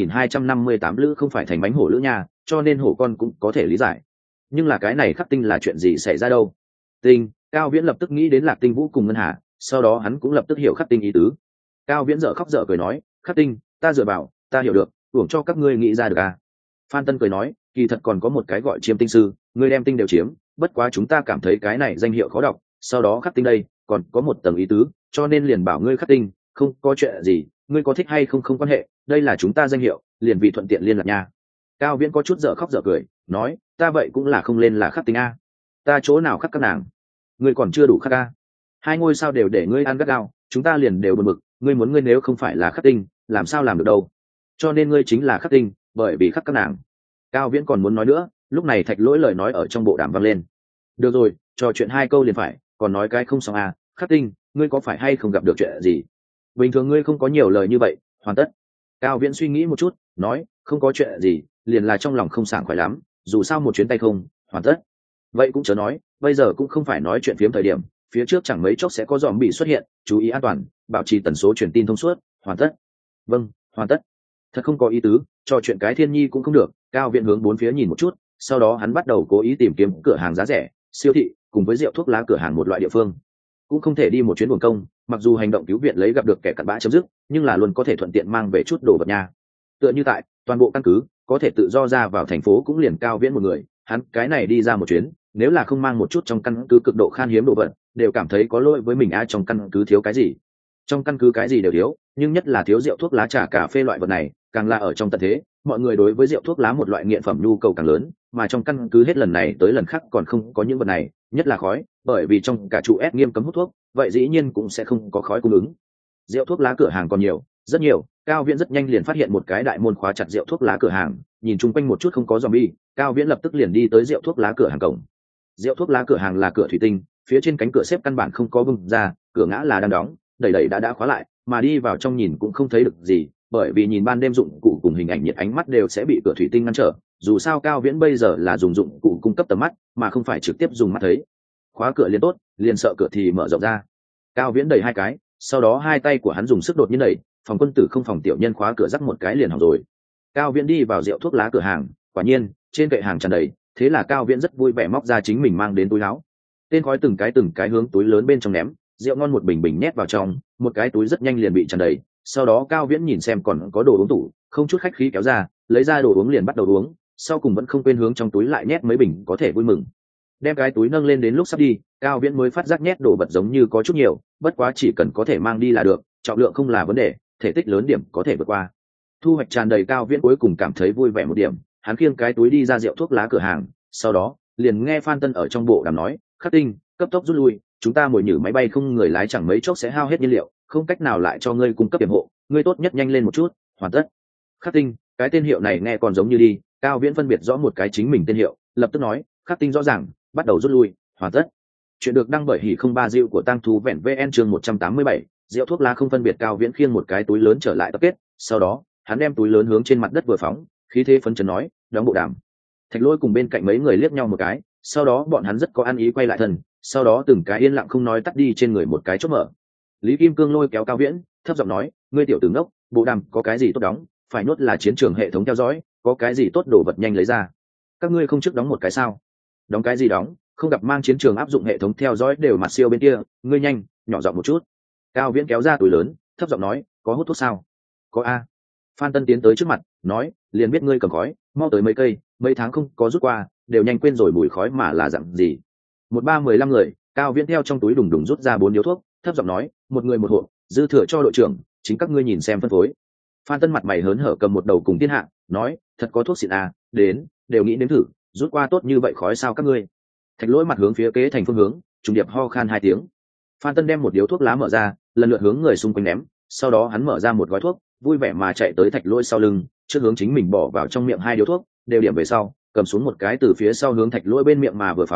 33.258 lữ không phải thành bánh hổ lữ nha, cho nên hổ con cũng có thể lý giải. Nhưng là cái này khắc tinh là chuyện gì xảy ra đâu? Tinh, Cao Viễn lập tức nghĩ đến Lạc Tinh Vũ cùng Ngân Hà, sau đó hắn cũng lập tức hiểu khắc tinh ý tứ. Cao Viễn dở khóc dở cười nói, khắc tinh, ta dựa vào, ta hiểu được, hưởng cho các ngươi nghĩ ra được à? Phan Tân cười nói, kỳ thật còn có một cái gọi chiêm tinh sư, ngươi đem tinh đều chiếm, bất quá chúng ta cảm thấy cái này danh hiệu khó đọc, sau đó khắc tinh đây còn có một tầng ý tứ, cho nên liền bảo ngươi khắc tinh, không có chuyện gì, ngươi có thích hay không không quan hệ, đây là chúng ta danh hiệu, liền vì thuận tiện liên lạc nha. Cao Viễn có chút dở khóc dở cười, nói, ta vậy cũng là không lên là khắc tinh a, ta chỗ nào khắc các nàng, ngươi còn chưa đủ khắc a, hai ngôi sao đều để ngươi ăn gắt gao, chúng ta liền đều buồn bực, ngươi muốn ngươi nếu không phải là khắc tinh, làm sao làm được đâu, cho nên ngươi chính là khắc tinh, bởi vì khắc các nàng. Cao Viễn còn muốn nói nữa, lúc này Thạch Lỗi lời nói ở trong bộ đàm vang lên. Được rồi, trò chuyện hai câu liền phải, còn nói cái không xong à, khắc tinh, ngươi có phải hay không gặp được chuyện gì? Bình thường ngươi không có nhiều lời như vậy, hoàn tất. Cao Viễn suy nghĩ một chút, nói, không có chuyện gì, liền là trong lòng không sảng khoái lắm, dù sao một chuyến tay không, hoàn tất. Vậy cũng chớ nói, bây giờ cũng không phải nói chuyện phiếm thời điểm, phía trước chẳng mấy chốc sẽ có dòm bị xuất hiện, chú ý an toàn, bảo trì tần số truyền tin thông suốt, hoàn tất. Vâng, hoàn tất. Thật không có ý tứ, trò chuyện cái thiên nhi cũng không được. Cao Viễn hướng bốn phía nhìn một chút, sau đó hắn bắt đầu cố ý tìm kiếm cửa hàng giá rẻ, siêu thị cùng với rượu thuốc lá cửa hàng một loại địa phương. Cũng không thể đi một chuyến buồn công, mặc dù hành động cứu viện lấy gặp được kẻ cặn bã chấm dứt, nhưng là luôn có thể thuận tiện mang về chút đồ vật nhà. Tựa như tại toàn bộ căn cứ có thể tự do ra vào thành phố cũng liền Cao Viễn một người, hắn cái này đi ra một chuyến, nếu là không mang một chút trong căn cứ cực độ khan hiếm đồ vật, đều cảm thấy có lỗi với mình. Ai trong căn cứ thiếu cái gì? Trong căn cứ cái gì đều thiếu, nhưng nhất là thiếu rượu thuốc lá trà cà phê loại vật này, càng là ở trong tận thế, mọi người đối với rượu thuốc lá một loại nghiện phẩm nhu cầu càng lớn, mà trong căn cứ hết lần này tới lần khác còn không có những vật này, nhất là khói, bởi vì trong cả trụ S nghiêm cấm hút thuốc, vậy dĩ nhiên cũng sẽ không có khói cung ứng. Rượu thuốc lá cửa hàng còn nhiều, rất nhiều. Cao Viễn rất nhanh liền phát hiện một cái đại môn khóa chặt rượu thuốc lá cửa hàng, nhìn chung quanh một chút không có zombie, Cao Viễn lập tức liền đi tới rượu thuốc lá cửa hàng cổng. Rượu thuốc lá cửa hàng là cửa thủy tinh, phía trên cánh cửa xếp căn bản không có bung ra, cửa ngã là đang đóng, đẩy đã khóa lại, mà đi vào trong nhìn cũng không thấy được gì, bởi vì nhìn ban đêm dụng cụ cùng hình ảnh nhiệt ánh mắt đều sẽ bị cửa thủy tinh ngăn trở, dù sao Cao Viễn bây giờ là dùng dụng cụ cung cấp tầm mắt mà không phải trực tiếp dùng mắt thấy. Khóa cửa liền tốt, liền sợ cửa thì mở rộng ra. Cao Viễn đẩy hai cái, sau đó hai tay của hắn dùng sức đột nhiên đẩy, phòng quân tử không phòng tiểu nhân khóa cửa rắc một cái liền hỏng rồi. Cao Viễn đi vào rượu thuốc lá cửa hàng, quả nhiên trên kệ hàng tràn đầy, thế là Cao Viễn rất vui vẻ móc ra chính mình mang đến túi áo. Tên khói từng cái hướng túi lớn bên trong ném, rượu ngon một bình bình nhét vào trong, một cái túi rất nhanh liền bị tràn đầy. Sau đó Cao Viễn nhìn xem còn có đồ uống tủ, không chút khách khí kéo ra, lấy ra đồ uống liền bắt đầu uống, sau cùng vẫn không quên hướng trong túi lại nhét mấy bình, có thể vui mừng. Đem cái túi nâng lên đến lúc sắp đi, Cao Viễn mới phát giác nhét đồ vật giống như có chút nhiều, bất quá chỉ cần có thể mang đi là được, trọng lượng không là vấn đề, thể tích lớn điểm có thể vượt qua. Thu hoạch tràn đầy, Cao Viễn cuối cùng cảm thấy vui vẻ một điểm, hắn khiêng cái túi đi ra rượu thuốc lá cửa hàng, sau đó liền nghe Phan Tân ở trong bộ đàm nói, khắc tinh, cấp tốc rút lui, chúng ta mồi nhử máy bay không người lái chẳng mấy chốc sẽ hao hết nhiên liệu, không cách nào lại cho ngươi cung cấp tiềm hộ, ngươi tốt nhất nhanh lên một chút, hoàn tất. Khắc tinh, cái tên hiệu này nghe còn giống như đi. Cao Viễn phân biệt rõ một cái chính mình tên hiệu, lập tức nói, khắc tinh rõ ràng, bắt đầu rút lui, hoàn tất. Chuyện được đăng bởi hỉ không ba diệu của Tang Thú Vẹn VN chương 187, rượu thuốc lá không phân biệt. Cao Viễn khiêng một cái túi lớn trở lại tập kết, sau đó hắn đem túi lớn hướng trên mặt đất vừa phóng, khí thế phấn chấn nói, đóng bộ đàm. Thạch Lỗi cùng bên cạnh mấy người liếc nhau một cái, sau đó bọn hắn rất có ăn ý quay lại thân, sau đó từng cái yên lặng không nói tắt đi trên người một cái chốt mở. Lý Kim Cương lôi kéo Cao Viễn, thấp giọng nói, ngươi tiểu tử ngốc, bộ đàm có cái gì tốt đóng, phải nốt là chiến trường hệ thống theo dõi, có cái gì tốt đồ vật nhanh lấy ra. Các ngươi không trước đóng một cái sao? Đóng cái gì đóng, không gặp mang chiến trường áp dụng hệ thống theo dõi đều mặt siêu bên kia, ngươi nhanh, nhỏ giọng một chút. Cao Viễn kéo ra túi lớn, thấp giọng nói, có hút thuốc sao? Có a. Phan Tân tiến tới trước mặt, nói, liền biết ngươi cầm khói, mau tới mấy cây, mấy tháng không có rút qua, đều nhanh quên rồi mùi khói mà là dặn gì. 13-15 người, Cao Viễn theo trong túi đùng đùng rút ra 4 điếu thuốc, thấp giọng nói, một người một hộp, dư thừa cho đội trưởng, chính các ngươi nhìn xem phân phối. Phan Tân mặt mày hớn hở cầm một đầu cùng thiên hạ, nói, thật có thuốc xịn à, đến, đều nghĩ đến thử, rút qua tốt như vậy khói sao các ngươi. Thạch Lỗi mặt hướng phía kế thành phương hướng, trùng điệp ho khan 2 tiếng. Phan Tân đem một điếu thuốc lá mở ra, lần lượt hướng người xung quanh ném, sau đó hắn mở ra một gói thuốc, vui vẻ mà chạy tới Thạch Lỗi sau lưng, trước hướng chính mình bỏ vào trong miệng 2 điếu thuốc, đều điểm về sau, cầm xuống một cái từ phía sau hướng Thạch Lỗi bên miệng mà vừa phóng,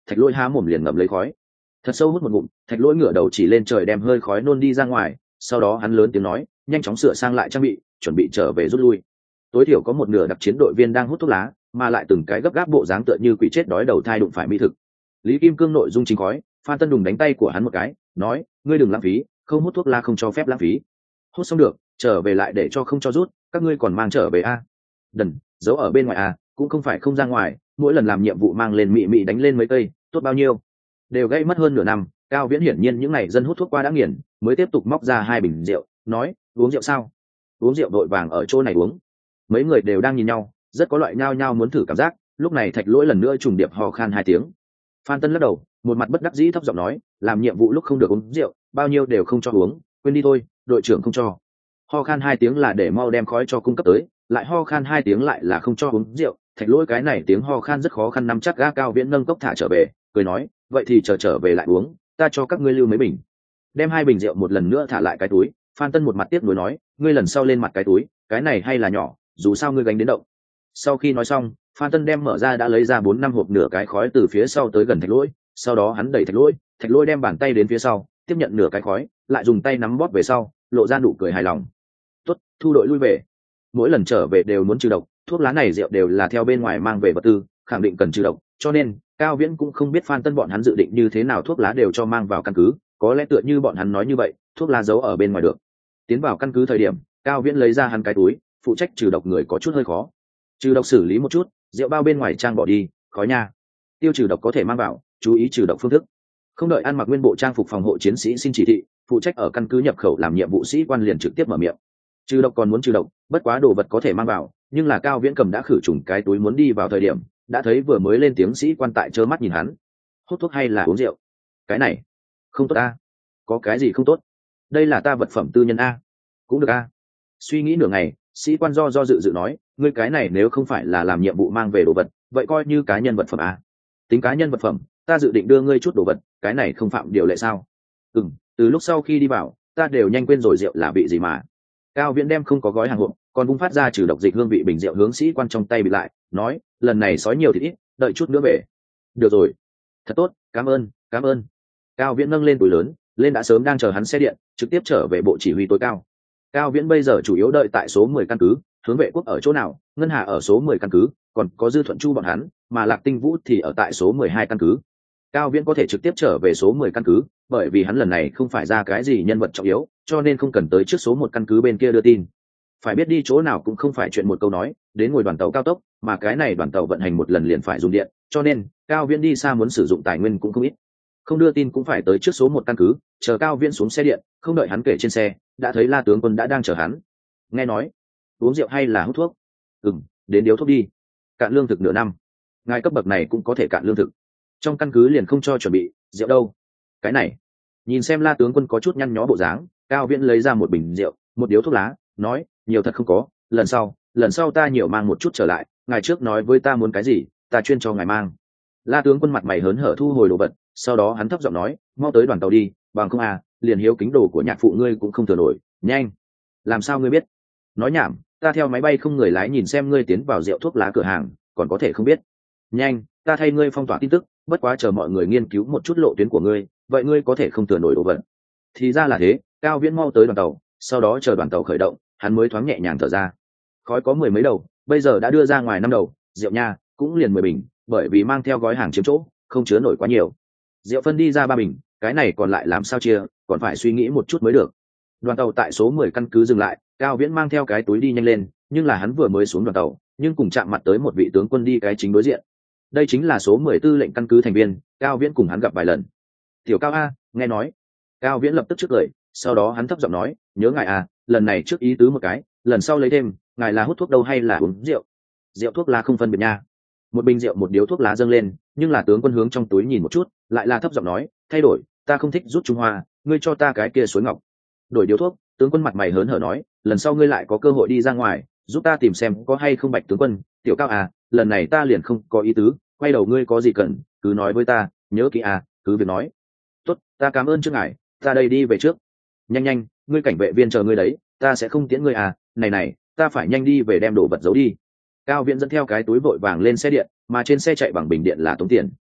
Thạch Lỗi há mồm liền ngậm lấy khói, thật sâu hút một ngụm. Thạch Lỗi ngửa đầu chỉ lên trời đem hơi khói nôn đi ra ngoài, sau đó hắn lớn tiếng nói, nhanh chóng sửa sang lại trang bị, chuẩn bị trở về rút lui. Tối thiểu có một nửa đặc chiến đội viên đang hút thuốc lá, mà lại từng cái gấp gáp bộ dáng tựa như quỷ chết đói đầu thai đụng phải mỹ thực. Lý Kim Cương nội dung chính khói, Phan Tân Đùng đánh tay của hắn một cái, nói, ngươi đừng lãng phí, không hút thuốc lá không cho phép lãng phí. Hút xong được, trở về lại để cho không cho rút, các ngươi còn mang trở về a? Đần, giấu ở bên ngoài a, cũng không phải không ra ngoài, mỗi lần làm nhiệm vụ mang lên mị mị đánh lên mấy cây, tốt bao nhiêu. Đều gây mất hơn nửa năm, Cao Viễn hiển nhiên những ngày dân hút thuốc qua đã nghiền, mới tiếp tục móc ra 2 bình rượu, nói, uống rượu sao? Uống rượu đội vàng ở chỗ này uống. Mấy người đều đang nhìn nhau, rất có loại nhao nhao muốn thử cảm giác. Lúc này Thạch Lỗi lần nữa trùng điệp hò khan 2 tiếng. Phan Tân lắc đầu, một mặt bất đắc dĩ thấp giọng nói, làm nhiệm vụ lúc không được uống rượu, bao nhiêu đều không cho uống, quên đi thôi, đội trưởng không cho. Ho khan 2 tiếng là để mau đem khói cho cung cấp tới, lại ho khan 2 tiếng lại là không cho uống rượu. Thạch Lỗi cái này tiếng ho khan rất khó khăn nắm chắc ga. Cao Viễn nâng cốc thả trở về, cười nói, vậy thì trở về lại uống, ta cho các ngươi lưu mấy bình. Đem 2 bình rượu một lần nữa thả lại cái túi. Phan Tân một mặt tiếc nuối nói, ngươi lần sau lên mặt cái túi, cái này hay là nhỏ, dù sao ngươi gánh đến động. Sau khi nói xong, Phan Tân đem mở ra đã lấy ra 4-5 hộp nửa cái khói từ phía sau tới gần Thạch Lỗi, sau đó hắn đẩy Thạch Lỗi đem bàn tay đến phía sau, tiếp nhận nửa cái khói, lại dùng tay nắm bóp về sau, lộ ra nụ cười hài lòng. Tốt, thu đội lui về. Mỗi lần trở về đều muốn trừ độc, thuốc lá này rượu đều là theo bên ngoài mang về vật tư, khẳng định cần trừ độc, cho nên Cao Viễn cũng không biết Phan Tân bọn hắn dự định như thế nào, thuốc lá đều cho mang vào căn cứ, có lẽ tựa như bọn hắn nói như vậy, thuốc lá giấu ở bên ngoài được. Tiến vào căn cứ thời điểm, Cao Viễn lấy ra hắn cái túi, phụ trách trừ độc người có chút hơi khó. Trừ độc xử lý một chút, rượu bao bên ngoài trang bỏ đi, khói nha. Tiêu trừ độc có thể mang vào, chú ý trừ độc phương thức. Không đợi ăn mặc nguyên bộ trang phục phòng hộ chiến sĩ xin chỉ thị, phụ trách ở căn cứ nhập khẩu làm nhiệm vụ sĩ quan liền trực tiếp mở miệng. Trừ độc còn muốn trừ độc, bất quá đồ vật có thể mang vào, nhưng là Cao Viễn cầm đã khử trùng cái túi muốn đi vào thời điểm, đã thấy vừa mới lên tiếng sĩ quan tại trơ mắt nhìn hắn. Hút thuốc hay là uống rượu? Cái này không tốt a. Có cái gì không tốt? Đây là ta vật phẩm tư nhân a. Cũng được a. Suy nghĩ nửa ngày, sĩ quan do dự nói, ngươi cái này nếu không phải là làm nhiệm vụ mang về đồ vật, vậy coi như cá nhân vật phẩm a. Tính cá nhân vật phẩm, ta dự định đưa ngươi chút đồ vật, cái này không phạm điều lệ sao? Từ lúc sau khi đi vào, ta đều nhanh quên rồi rượu là vị gì mà. Cao Viễn đem không có gói hàng hộp, còn bung phát ra trừ độc dịch hương vị bình rượu hướng sĩ quan trong tay bị lại, nói, lần này sói nhiều thì ít, đợi chút nữa về. Được rồi, thật tốt, cảm ơn. Cao Viễn nâng lên túi lớn, lên đã sớm đang chờ hắn xe điện, trực tiếp trở về bộ chỉ huy tối cao. Cao Viễn bây giờ chủ yếu đợi tại số 10 căn cứ, hướng vệ quốc ở chỗ nào, Ngân Hà ở số 10 căn cứ, còn có Dư Thuận Chu bọn hắn, mà Lạc Tinh Vũ thì ở tại số 12 căn cứ. Cao Viễn có thể trực tiếp trở về số 10 căn cứ, bởi vì hắn lần này không phải ra cái gì nhân vật trọng yếu, cho nên không cần tới trước số 1 căn cứ bên kia đưa tin. Phải biết đi chỗ nào cũng không phải chuyện một câu nói, đến ngồi đoàn tàu cao tốc, mà cái này đoàn tàu vận hành một lần liền phải dùng điện, cho nên Cao Viễn đi xa muốn sử dụng tài nguyên cũng không ít. Không đưa tin cũng phải tới trước số 1 căn cứ, chờ Cao Viễn xuống xe điện, không đợi hắn kể trên xe, đã thấy La tướng quân đã đang chờ hắn. Nghe nói, uống rượu hay là hút thuốc? Đến điếu thuốc đi. Cạn lương thực nửa năm. Ngài cấp bậc này cũng có thể cạn lương thực. Trong căn cứ liền không cho chuẩn bị, rượu đâu? Cái này. Nhìn xem La tướng quân có chút nhăn nhó bộ dáng, Cao Viễn lấy ra một bình rượu, một điếu thuốc lá, nói, nhiều thật không có, lần sau ta nhiều mang một chút trở lại, ngài trước nói với ta muốn cái gì, ta chuyên cho ngài mang. La tướng quân mặt mày hớn hở thu hồi đồ vật, sau đó hắn thấp giọng nói, mau tới đoàn tàu đi, bằng không à, liền hiếu kính đồ của nhạc phụ ngươi cũng không thừa nổi, nhanh. Làm sao ngươi biết? Nói nhảm, ta theo máy bay không người lái nhìn xem ngươi tiến vào rượu thuốc lá cửa hàng, còn có thể không biết. Nhanh, ta thay ngươi phong tỏa tin tức, bất quá chờ mọi người nghiên cứu một chút lộ tuyến của ngươi, vậy ngươi có thể không thừa nổi đồ vật. Thì ra là thế. Cao Viễn mau tới đoàn tàu, sau đó chờ đoàn tàu khởi động, hắn mới thoáng nhẹ nhàng thở ra. Khói có 10 mấy đầu, bây giờ đã đưa ra ngoài 5 đầu, rượu nha cũng liền 10 bình, bởi vì mang theo gói hàng chiếm chỗ, không chứa nổi quá nhiều. Rượu phân đi ra 3 bình, cái này còn lại làm sao chia, còn phải suy nghĩ một chút mới được. Đoàn tàu tại số 10 căn cứ dừng lại, Cao Viễn mang theo cái túi đi nhanh lên, nhưng là hắn vừa mới xuống đoàn tàu, nhưng cùng chạm mặt tới một vị tướng quân đi cái chính đối diện. Đây chính là số 10 tư lệnh căn cứ thành viên, Cao Viễn cùng hắn gặp vài lần. Tiểu Cao a, nghe nói. Cao Viễn lập tức trước cười, sau đó hắn thấp giọng nói, nhớ ngài à, lần này trước ý tứ một cái, lần sau lấy thêm, ngài là hút thuốc đâu hay là uống rượu? Rượu thuốc lá không phân biệt nha. Một bình rượu một điếu thuốc lá dâng lên, nhưng là tướng quân hướng trong túi nhìn một chút, lại là thấp giọng nói, thay đổi, ta không thích rút Trung Hoa, ngươi cho ta cái kia suối ngọc. Đổi điếu thuốc, tướng quân mặt mày hớn hở nói, lần sau ngươi lại có cơ hội đi ra ngoài, giúp ta tìm xem có hay không Bạch tướng quân. Tiểu Cao à, lần này ta liền không có ý tứ, quay đầu ngươi có gì cần, cứ nói với ta, nhớ kỹ à, cứ việc nói. Tốt, ta cảm ơn trước ngài, ta đây đi về trước. Nhanh, ngươi cảnh vệ viên chờ ngươi đấy, ta sẽ không tiễn ngươi à, này, ta phải nhanh đi về đem đồ vật giấu đi. Cao Viễn dẫn theo cái túi vội vàng lên xe điện, mà trên xe chạy bằng bình điện là tống tiền.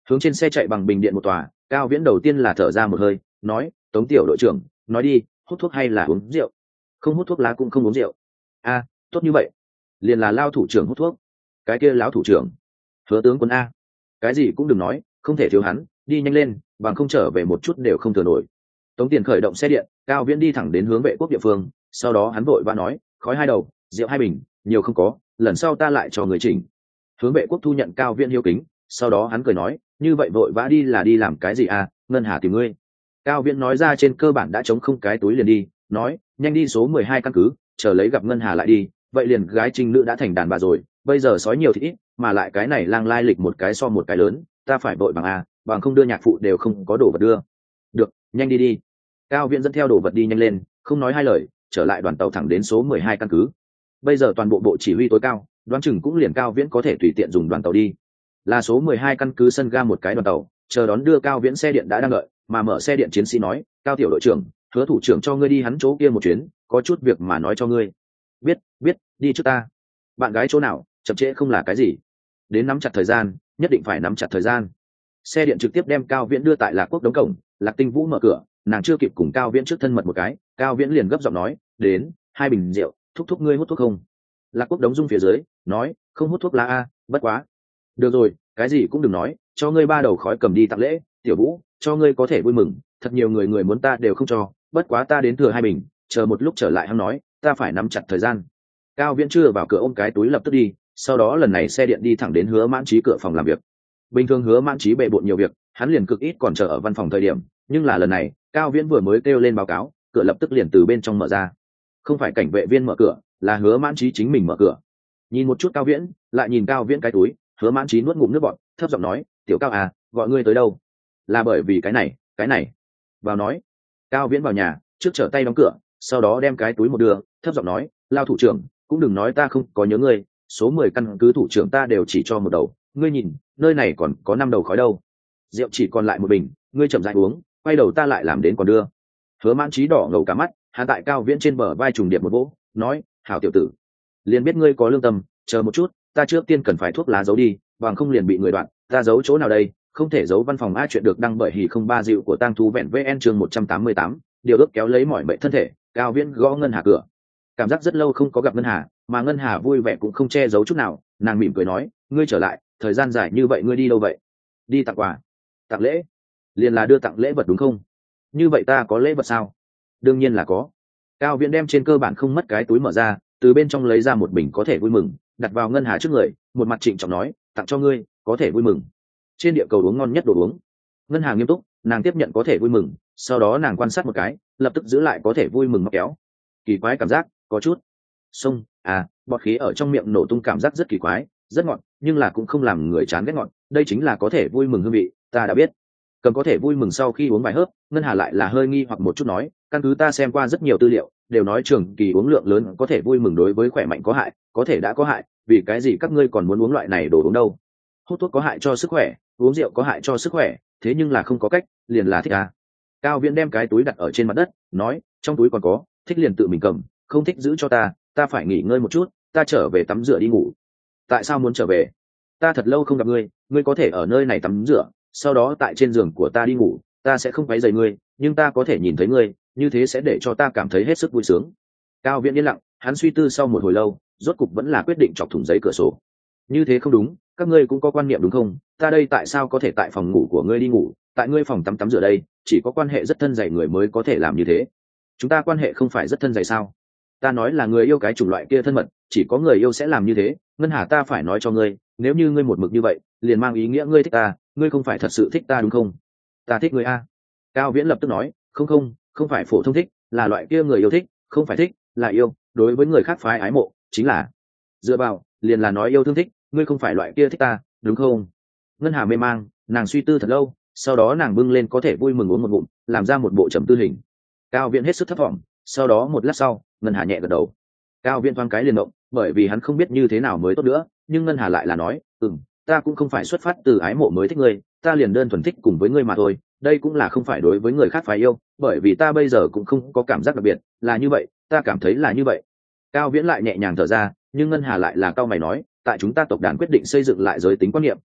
hướng trên xe chạy bằng bình điện một tòa. Cao Viễn đầu tiên là thở ra một hơi, nói: Tống tiểu đội trưởng, nói đi, hút thuốc hay là uống rượu? Không hút thuốc lá cũng không uống rượu. A, tốt như vậy. Liền là Lao thủ trưởng hút thuốc. Cái kia lão thủ trưởng, Hứa tướng quân a. Cái gì cũng đừng nói, không thể thiếu hắn, đi nhanh lên, bằng không trở về một chút đều không thừa nổi. Tống Tiền khởi động xe điện, Cao Viễn đi thẳng đến hướng vệ quốc địa phương, sau đó hắn vội vã nói: khói 2 đầu, rượu 2 bình, nhiều không có, lần sau ta lại cho người chỉnh. Hướng vệ quốc thu nhận Cao Viễn hiếu kính, sau đó hắn cười nói: như vậy vội vã đi là đi làm cái gì à? Ngân Hà tìm ngươi. Cao Viễn nói ra trên cơ bản đã chống không cái túi liền đi, nói: nhanh đi số 12 căn cứ, chờ lấy gặp Ngân Hà lại đi. Vậy liền gái trinh nữ đã thành đàn bà rồi, bây giờ sói nhiều thì ít, mà lại cái này lang lai lịch một cái so một cái lớn, ta phải vội bằng a, bằng không đưa nhạc phụ đều không có đồ vật đưa. Được, nhanh đi đi. Cao Viễn dẫn theo đồ vật đi nhanh lên, không nói hai lời, trở lại đoàn tàu thẳng đến số 12 căn cứ. Bây giờ toàn bộ bộ chỉ huy tối cao, đoán chừng cũng liền Cao Viễn có thể tùy tiện dùng đoàn tàu đi. Là số 12 căn cứ sân ga một cái đoàn tàu, chờ đón đưa Cao Viễn xe điện đã đang đợi, mà mở xe điện chiến sĩ nói: Cao tiểu đội trưởng, Hứa thủ trưởng cho ngươi đi hắn chỗ kia một chuyến, có chút việc mà nói cho ngươi. Biết, đi trước ta. Bạn gái chỗ nào, chậm trễ không là cái gì. Đến nắm chặt thời gian, nhất định phải nắm chặt thời gian. Xe điện trực tiếp đem Cao Viễn đưa tại Lạc Quốc đóng cổng. Lạc Tinh Vũ mở cửa, nàng chưa kịp cùng Cao Viễn trước thân mật một cái, Cao Viễn liền gấp giọng nói: đến, 2 bình rượu, thúc ngươi hút thuốc không? Lạc Quốc đóng rung phía dưới, nói: không hút thuốc lá a, bất quá. Được rồi, cái gì cũng đừng nói, cho ngươi 3 đầu khói cầm đi tặng lễ. Tiểu Vũ, cho ngươi có thể vui mừng, thật nhiều người muốn ta đều không cho, bất quá ta đến thừa 2 bình, chờ một lúc trở lại hắn nói, ta phải nắm chặt thời gian. Cao Viễn chưa vào cửa ôm cái túi lập tức đi, sau đó lần này xe điện đi thẳng đến Hứa Mãn Trí cửa phòng làm việc. Bình thường Hứa Mãn Trí bề bộn nhiều việc, hắn liền cực ít còn chờ ở văn phòng thời điểm, nhưng là lần này Cao Viễn vừa mới kêu lên báo cáo, cửa lập tức liền từ bên trong mở ra. Không phải cảnh vệ viên mở cửa, là Hứa Mãn Trí chính mình mở cửa. Nhìn một chút Cao Viễn, lại nhìn Cao Viễn cái túi, Hứa Mãn Trí nuốt ngụm nước bọt, thấp giọng nói: tiểu Cao à, gọi ngươi tới đâu? Là bởi vì cái này. Vào nói. Cao Viễn vào nhà, trước trở tay đóng cửa, sau đó đem cái túi một đưa, thấp giọng nói: Lao thủ trưởng, cũng đừng nói ta không có nhớ ngươi, số 10 căn cứ thủ trưởng ta đều chỉ cho một đầu, ngươi nhìn, nơi này còn có 5 đầu khói đâu. Rượu chỉ còn lại 1 bình, ngươi chậm rãi uống, quay đầu ta lại làm đến còn đưa. Hứa Mãn Trí đỏ ngầu cả mắt, hạ tại Cao Viễn trên bờ vai trùng điệp một vỗ, nói: hảo tiểu tử, liền biết ngươi có lương tâm, chờ một chút, ta trước tiên cần phải thuốc lá giấu đi, bằng không liền bị người đoạn, ta giấu chỗ nào đây? Không thể giấu văn phòng a. Chuyện được đăng bởi Hỉ không ba dịu của Tang Thu Vẹn VN chương 188, điều ước kéo lấy mỏi mệt thân thể. Cao Viễn gõ Ngân Hà cửa, cảm giác rất lâu không có gặp Ngân Hà, mà Ngân Hà vui vẻ cũng không che giấu chút nào, nàng mỉm cười nói: ngươi trở lại, thời gian dài như vậy ngươi đi đâu vậy? Đi tặng quà. Tặng lễ? Liền là đưa tặng lễ vật đúng không? Như vậy ta có lễ vật sao? Đương nhiên là có. Cao Viễn đem trên cơ bản không mất cái túi mở ra, từ bên trong lấy ra một bình có thể vui mừng, đặt vào Ngân Hà trước người, một mặt trịnh trọng nói: tặng cho ngươi, có thể vui mừng. Trên địa cầu uống ngon nhất đồ uống. Ngân Hà nghiêm túc, nàng tiếp nhận có thể vui mừng, sau đó nàng quan sát một cái, lập tức giữ lại có thể vui mừng móc kéo. Kỳ quái cảm giác, có chút xông, bọt khí ở trong miệng nổ tung, cảm giác rất kỳ quái, rất ngọt, nhưng là cũng không làm người chán ghét ngọt, đây chính là có thể vui mừng hương vị, ta đã biết. Cầm có thể vui mừng sau khi uống vài hớp, Ngân Hà lại là hơi nghi hoặc một chút nói: căn cứ ta xem qua rất nhiều tư liệu, đều nói trường kỳ uống lượng lớn có thể vui mừng đối với khỏe mạnh có hại, có thể đã có hại, vì cái gì các ngươi còn muốn uống loại này đồ uống đâu? Hút thuốc có hại cho sức khỏe, uống rượu có hại cho sức khỏe, thế nhưng là không có cách, liền là thích à. Cao Viễn đem cái túi đặt ở trên mặt đất, nói: trong túi còn có, thích liền tự mình cầm, không thích giữ cho ta phải nghỉ ngơi một chút, ta trở về tắm rửa đi ngủ. Tại sao muốn trở về? Ta thật lâu không gặp ngươi có thể ở nơi này tắm rửa, sau đó tại trên giường của ta đi ngủ, ta sẽ không quấy rầy ngươi, nhưng ta có thể nhìn thấy ngươi, như thế sẽ để cho ta cảm thấy hết sức vui sướng. Cao Viễn yên lặng, hắn suy tư sau một hồi lâu, rốt cục vẫn là quyết định chọc thủng giấy cửa sổ. Như thế không đúng, các ngươi cũng có quan niệm đúng không? Ta đây tại sao có thể tại phòng ngủ của ngươi đi ngủ, tại ngươi phòng tắm rửa đây, chỉ có quan hệ rất thân dày người mới có thể làm như thế. Chúng ta quan hệ không phải rất thân dày sao? Ta nói là người yêu cái chủng loại kia thân mật, chỉ có người yêu sẽ làm như thế. Ngân Hà, ta phải nói cho ngươi, nếu như ngươi một mực như vậy, liền mang ý nghĩa ngươi thích ta, ngươi không phải thật sự thích ta đúng không? Ta thích ngươi a. Cao Viễn lập tức nói: không phải phổ thông thích, là loại kia người yêu thích, không phải thích, là yêu, đối với người khác phái ái mộ, chính là dựa vào, liền là nói yêu thương thích, ngươi không phải loại kia thích ta, đúng không? Ngân Hà mê mang, nàng suy tư thật lâu, sau đó nàng bưng lên có thể vui mừng uống một ngụm, làm ra một bộ trầm tư hình. Cao Viễn hết sức thất vọng, sau đó một lát sau, Ngân Hà nhẹ gật đầu. Cao Viễn thoáng cái liền động, bởi vì hắn không biết như thế nào mới tốt nữa, nhưng Ngân Hà lại là nói: ta cũng không phải xuất phát từ ái mộ mới thích ngươi, ta liền đơn thuần thích cùng với ngươi mà thôi, đây cũng là không phải đối với người khác phải yêu, bởi vì ta bây giờ cũng không có cảm giác đặc biệt, là như vậy, ta cảm thấy là như vậy. Cao Viễn lại nhẹ nhàng thở ra, nhưng Ngân Hà lại là cau mày nói: tại chúng ta tộc đàn quyết định xây dựng lại giới tính quan niệm,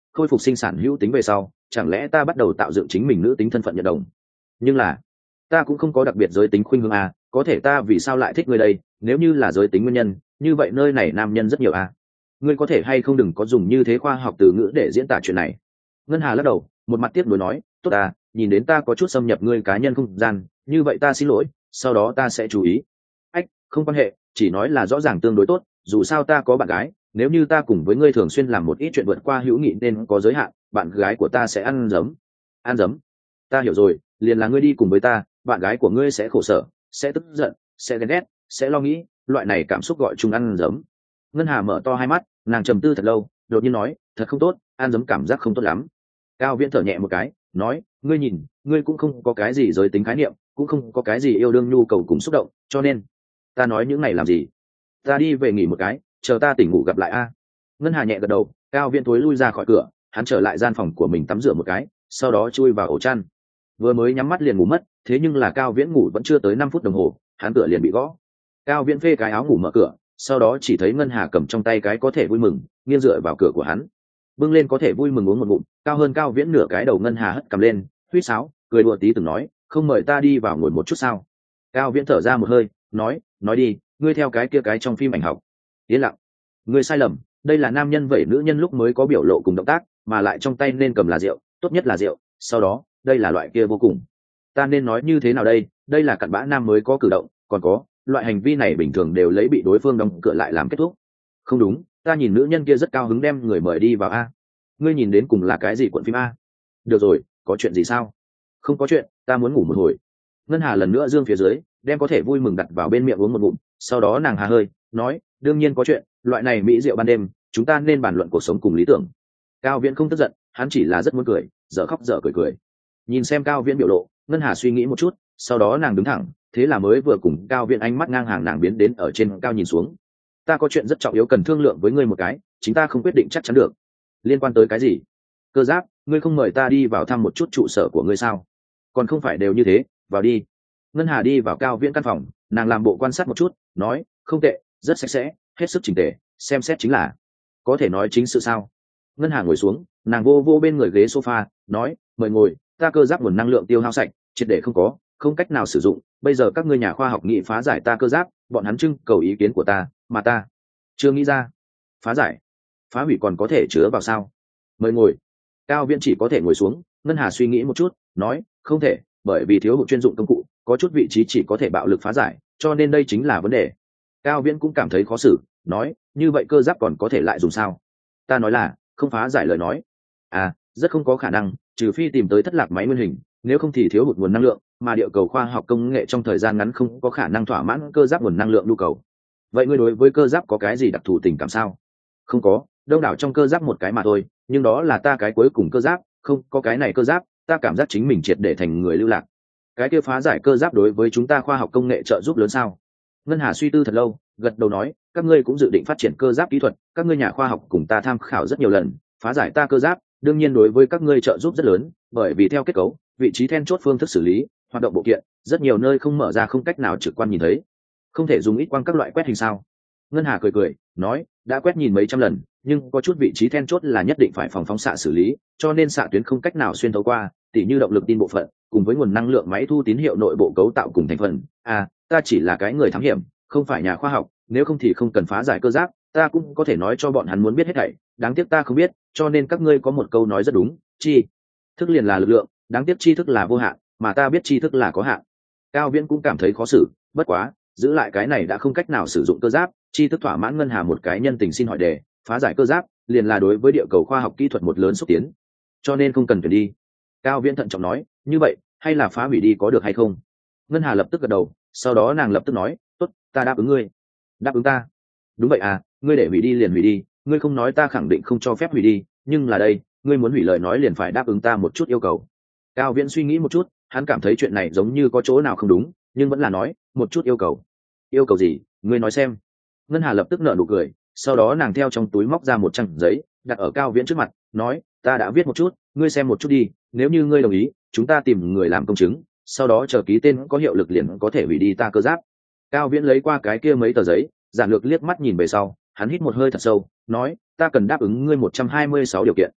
khôi phục sinh sản hữu tính về sau chẳng lẽ ta bắt đầu tạo dựng chính mình nữ tính thân phận nhận đồng. Nhưng là ta cũng không có đặc biệt giới tính khuynh hướng à, có thể ta vì sao lại thích ngươi đây? Nếu như là giới tính nguyên nhân như vậy nơi này nam nhân rất nhiều à. Ngươi có thể hay không đừng có dùng như thế khoa học từ ngữ để diễn tả chuyện này. Ngân Hà lắc đầu một mặt tiếc nuối nói, tốt à, nhìn đến ta có chút xâm nhập ngươi cá nhân không gian, như vậy ta xin lỗi, sau đó ta sẽ chú ý. Ách, không quan hệ, chỉ nói là rõ ràng tương đối tốt, dù sao ta có bạn gái, nếu như ta cùng với ngươi thường xuyên làm một ít chuyện vượt qua hữu nghị nên có giới hạn, bạn gái của ta sẽ ăn giấm. Ăn giấm? Ta hiểu rồi, liền là ngươi đi cùng với ta, bạn gái của ngươi sẽ khổ sở, sẽ tức giận, sẽ ghen ghét, sẽ lo nghĩ, loại này cảm xúc gọi chung ăn giấm. Ngân Hà mở to hai mắt, nàng trầm tư thật lâu, đột nhiên nói, thật không tốt, ăn giấm cảm giác không tốt lắm. Cao Viễn thở nhẹ một cái, nói, ngươi nhìn, ngươi cũng không có cái gì giới tính khái niệm, cũng không có cái gì yêu đương nhu cầu cùng xúc động, cho nên ta nói những này làm gì? Ta đi về nghỉ một cái, chờ ta tỉnh ngủ gặp lại a. Ngân Hà nhẹ gật đầu, Cao Viễn thối lui ra khỏi cửa, hắn trở lại gian phòng của mình tắm rửa một cái, sau đó chui vào ổ chăn. Vừa mới nhắm mắt liền ngủ mất, thế nhưng là Cao Viễn ngủ vẫn chưa tới 5 phút đồng hồ, hắn cửa liền bị gõ. Cao Viễn phê cái áo ngủ mở cửa, sau đó chỉ thấy Ngân Hà cầm trong tay cái có thể vui mừng, nghiêng dựa vào cửa của hắn, bưng lên có thể vui mừng uống một ngụm, cao hơn Cao Viễn nửa cái đầu. Ngân Hà hất cầm lên, huýt sáo, cười đùa tí từng nói, không mời ta đi vào ngồi một chút sao? Cao Viễn thở ra một hơi, nói đi, ngươi theo cái kia cái trong phim ảnh học. Yên lặng. Ngươi sai lầm, đây là nam nhân vẩy nữ nhân lúc mới có biểu lộ cùng động tác, mà lại trong tay nên cầm là rượu, tốt nhất là rượu, sau đó, đây là loại kia vô cùng. Ta nên nói như thế nào đây, đây là cặn bã nam mới có cử động, còn có, loại hành vi này bình thường đều lấy bị đối phương đóng cửa lại làm kết thúc. Không đúng, ta nhìn nữ nhân kia rất cao hứng đem người mời đi vào a. Ngươi nhìn đến cùng là cái gì cuộn phim a? Được rồi, có chuyện gì sao? Không có chuyện, ta muốn ngủ một hồi. Ngân Hà lần nữa dương phía dưới, đem có thể vui mừng đặt vào bên miệng uống một ngụm, sau đó nàng hà hơi, nói, đương nhiên có chuyện, loại này mỹ rượu ban đêm, chúng ta nên bàn luận cuộc sống cùng lý tưởng. Cao Viễn không tức giận, hắn chỉ là rất muốn cười, dở khóc dở cười. Nhìn xem Cao Viễn biểu lộ, Ngân Hà suy nghĩ một chút, sau đó nàng đứng thẳng, thế là mới vừa cùng Cao Viễn ánh mắt ngang hàng nàng biến đến ở trên cao nhìn xuống. Ta có chuyện rất trọng yếu cần thương lượng với ngươi một cái, chính ta không quyết định chắc chắn được. Liên quan tới cái gì? Cơ Giáp, ngươi không mời ta đi vào thăm một chút trụ sở của ngươi sao? Còn không phải đều như thế, vào đi. Ngân Hà đi vào Cao Viễn căn phòng, nàng làm bộ quan sát một chút, nói, không tệ, rất sạch sẽ, hết sức chỉnh tề, xem xét chính là. Có thể nói chính sự sao? Ngân Hà ngồi xuống, nàng vô vô bên người ghế sofa, nói, mời ngồi, ta cơ giáp nguồn năng lượng tiêu hao sạch, triệt để không có, không cách nào sử dụng. Bây giờ các ngươi nhà khoa học nghị phá giải ta cơ giáp, bọn hắn trưng cầu ý kiến của ta, mà ta chưa nghĩ ra. Phá giải, phá hủy còn có thể chứa vào sao? Mời ngồi. Cao Viễn chỉ có thể ngồi xuống. Ngân Hà suy nghĩ một chút, nói, không thể, bởi vì thiếu hụt chuyên dụng công cụ, có chút vị trí chỉ có thể bạo lực phá giải, cho nên đây chính là vấn đề. Cao Viễn cũng cảm thấy khó xử, nói, như vậy cơ giáp còn có thể lại dùng sao? Ta nói là không phá giải lời nói. À, rất không có khả năng, trừ phi tìm tới thất lạc máy nguyên hình, nếu không thì thiếu hụt nguồn năng lượng, mà địa cầu khoa học công nghệ trong thời gian ngắn không có khả năng thỏa mãn cơ giáp nguồn năng lượng nhu cầu. Vậy ngươi đối với cơ giáp có cái gì đặc thù tình cảm sao? Không có, đông đảo trong cơ giáp một cái mà thôi, nhưng đó là ta cái cuối cùng cơ giáp, không có cái này cơ giáp, ta cảm giác chính mình triệt để thành người lưu lạc. Cái kia phá giải cơ giáp đối với chúng ta khoa học công nghệ trợ giúp lớn sao? Ngân Hà suy tư thật lâu, gật đầu nói, các ngươi cũng dự định phát triển cơ giáp kỹ thuật, các ngươi nhà khoa học cùng ta tham khảo rất nhiều lần, phá giải ta cơ giáp, đương nhiên đối với các ngươi trợ giúp rất lớn, bởi vì theo kết cấu, vị trí then chốt phương thức xử lý, hoạt động bộ kiện, rất nhiều nơi không mở ra không cách nào trực quan nhìn thấy. Không thể dùng ít quang các loại quét hình sao? Ngân Hà cười, nói, đã quét nhìn mấy trăm lần, nhưng có chút vị trí then chốt là nhất định phải phòng phóng xạ xử lý, cho nên xạ tuyến không cách nào xuyên thấu qua, tỉ như động lực tin bộ phận, cùng với nguồn năng lượng máy thu tín hiệu nội bộ cấu tạo cùng thành phần. À, ta chỉ là cái người thám hiểm, không phải nhà khoa học, nếu không thì không cần phá giải cơ giáp, ta cũng có thể nói cho bọn hắn muốn biết hết thảy, đáng tiếc ta không biết, cho nên các ngươi có một câu nói rất đúng, tri thức liền là lực lượng, đáng tiếc tri thức là vô hạn, mà ta biết tri thức là có hạn. Cao Viễn cũng cảm thấy khó xử, bất quá, giữ lại cái này đã không cách nào sử dụng cơ giáp, tri thức thỏa mãn. Ngân Hà một cái nhân tình xin hỏi đề, phá giải cơ giáp liền là đối với địa cầu khoa học kỹ thuật một lớn xúc tiến, cho nên không cần phải đi. Cao Viễn thận trọng nói, như vậy hay là phá hủy đi có được hay không? Ngân Hà lập tức gật đầu, sau đó nàng lập tức nói, tốt, ta đáp ứng ngươi. Đáp ứng ta? Đúng vậy à, ngươi để hủy đi liền hủy đi, ngươi không nói ta khẳng định không cho phép hủy đi, nhưng là đây, ngươi muốn hủy lời nói liền phải đáp ứng ta một chút yêu cầu. Cao Viễn suy nghĩ một chút, hắn cảm thấy chuyện này giống như có chỗ nào không đúng, nhưng vẫn là nói, một chút yêu cầu. Yêu cầu gì, ngươi nói xem. Ngân Hà lập tức nở nụ cười, sau đó nàng theo trong túi móc ra một trang giấy, đặt ở Cao Viễn trước mặt, nói, ta đã viết một chút, ngươi xem một chút đi, nếu như ngươi đồng ý, chúng ta tìm người làm công chứng, sau đó chờ ký tên có hiệu lực liền có thể hủy đi ta cơ giáp. Cao Viễn lấy qua cái kia mấy tờ giấy, giản lược liếc mắt nhìn về sau, hắn hít một hơi thật sâu, nói, ta cần đáp ứng ngươi 126 điều kiện.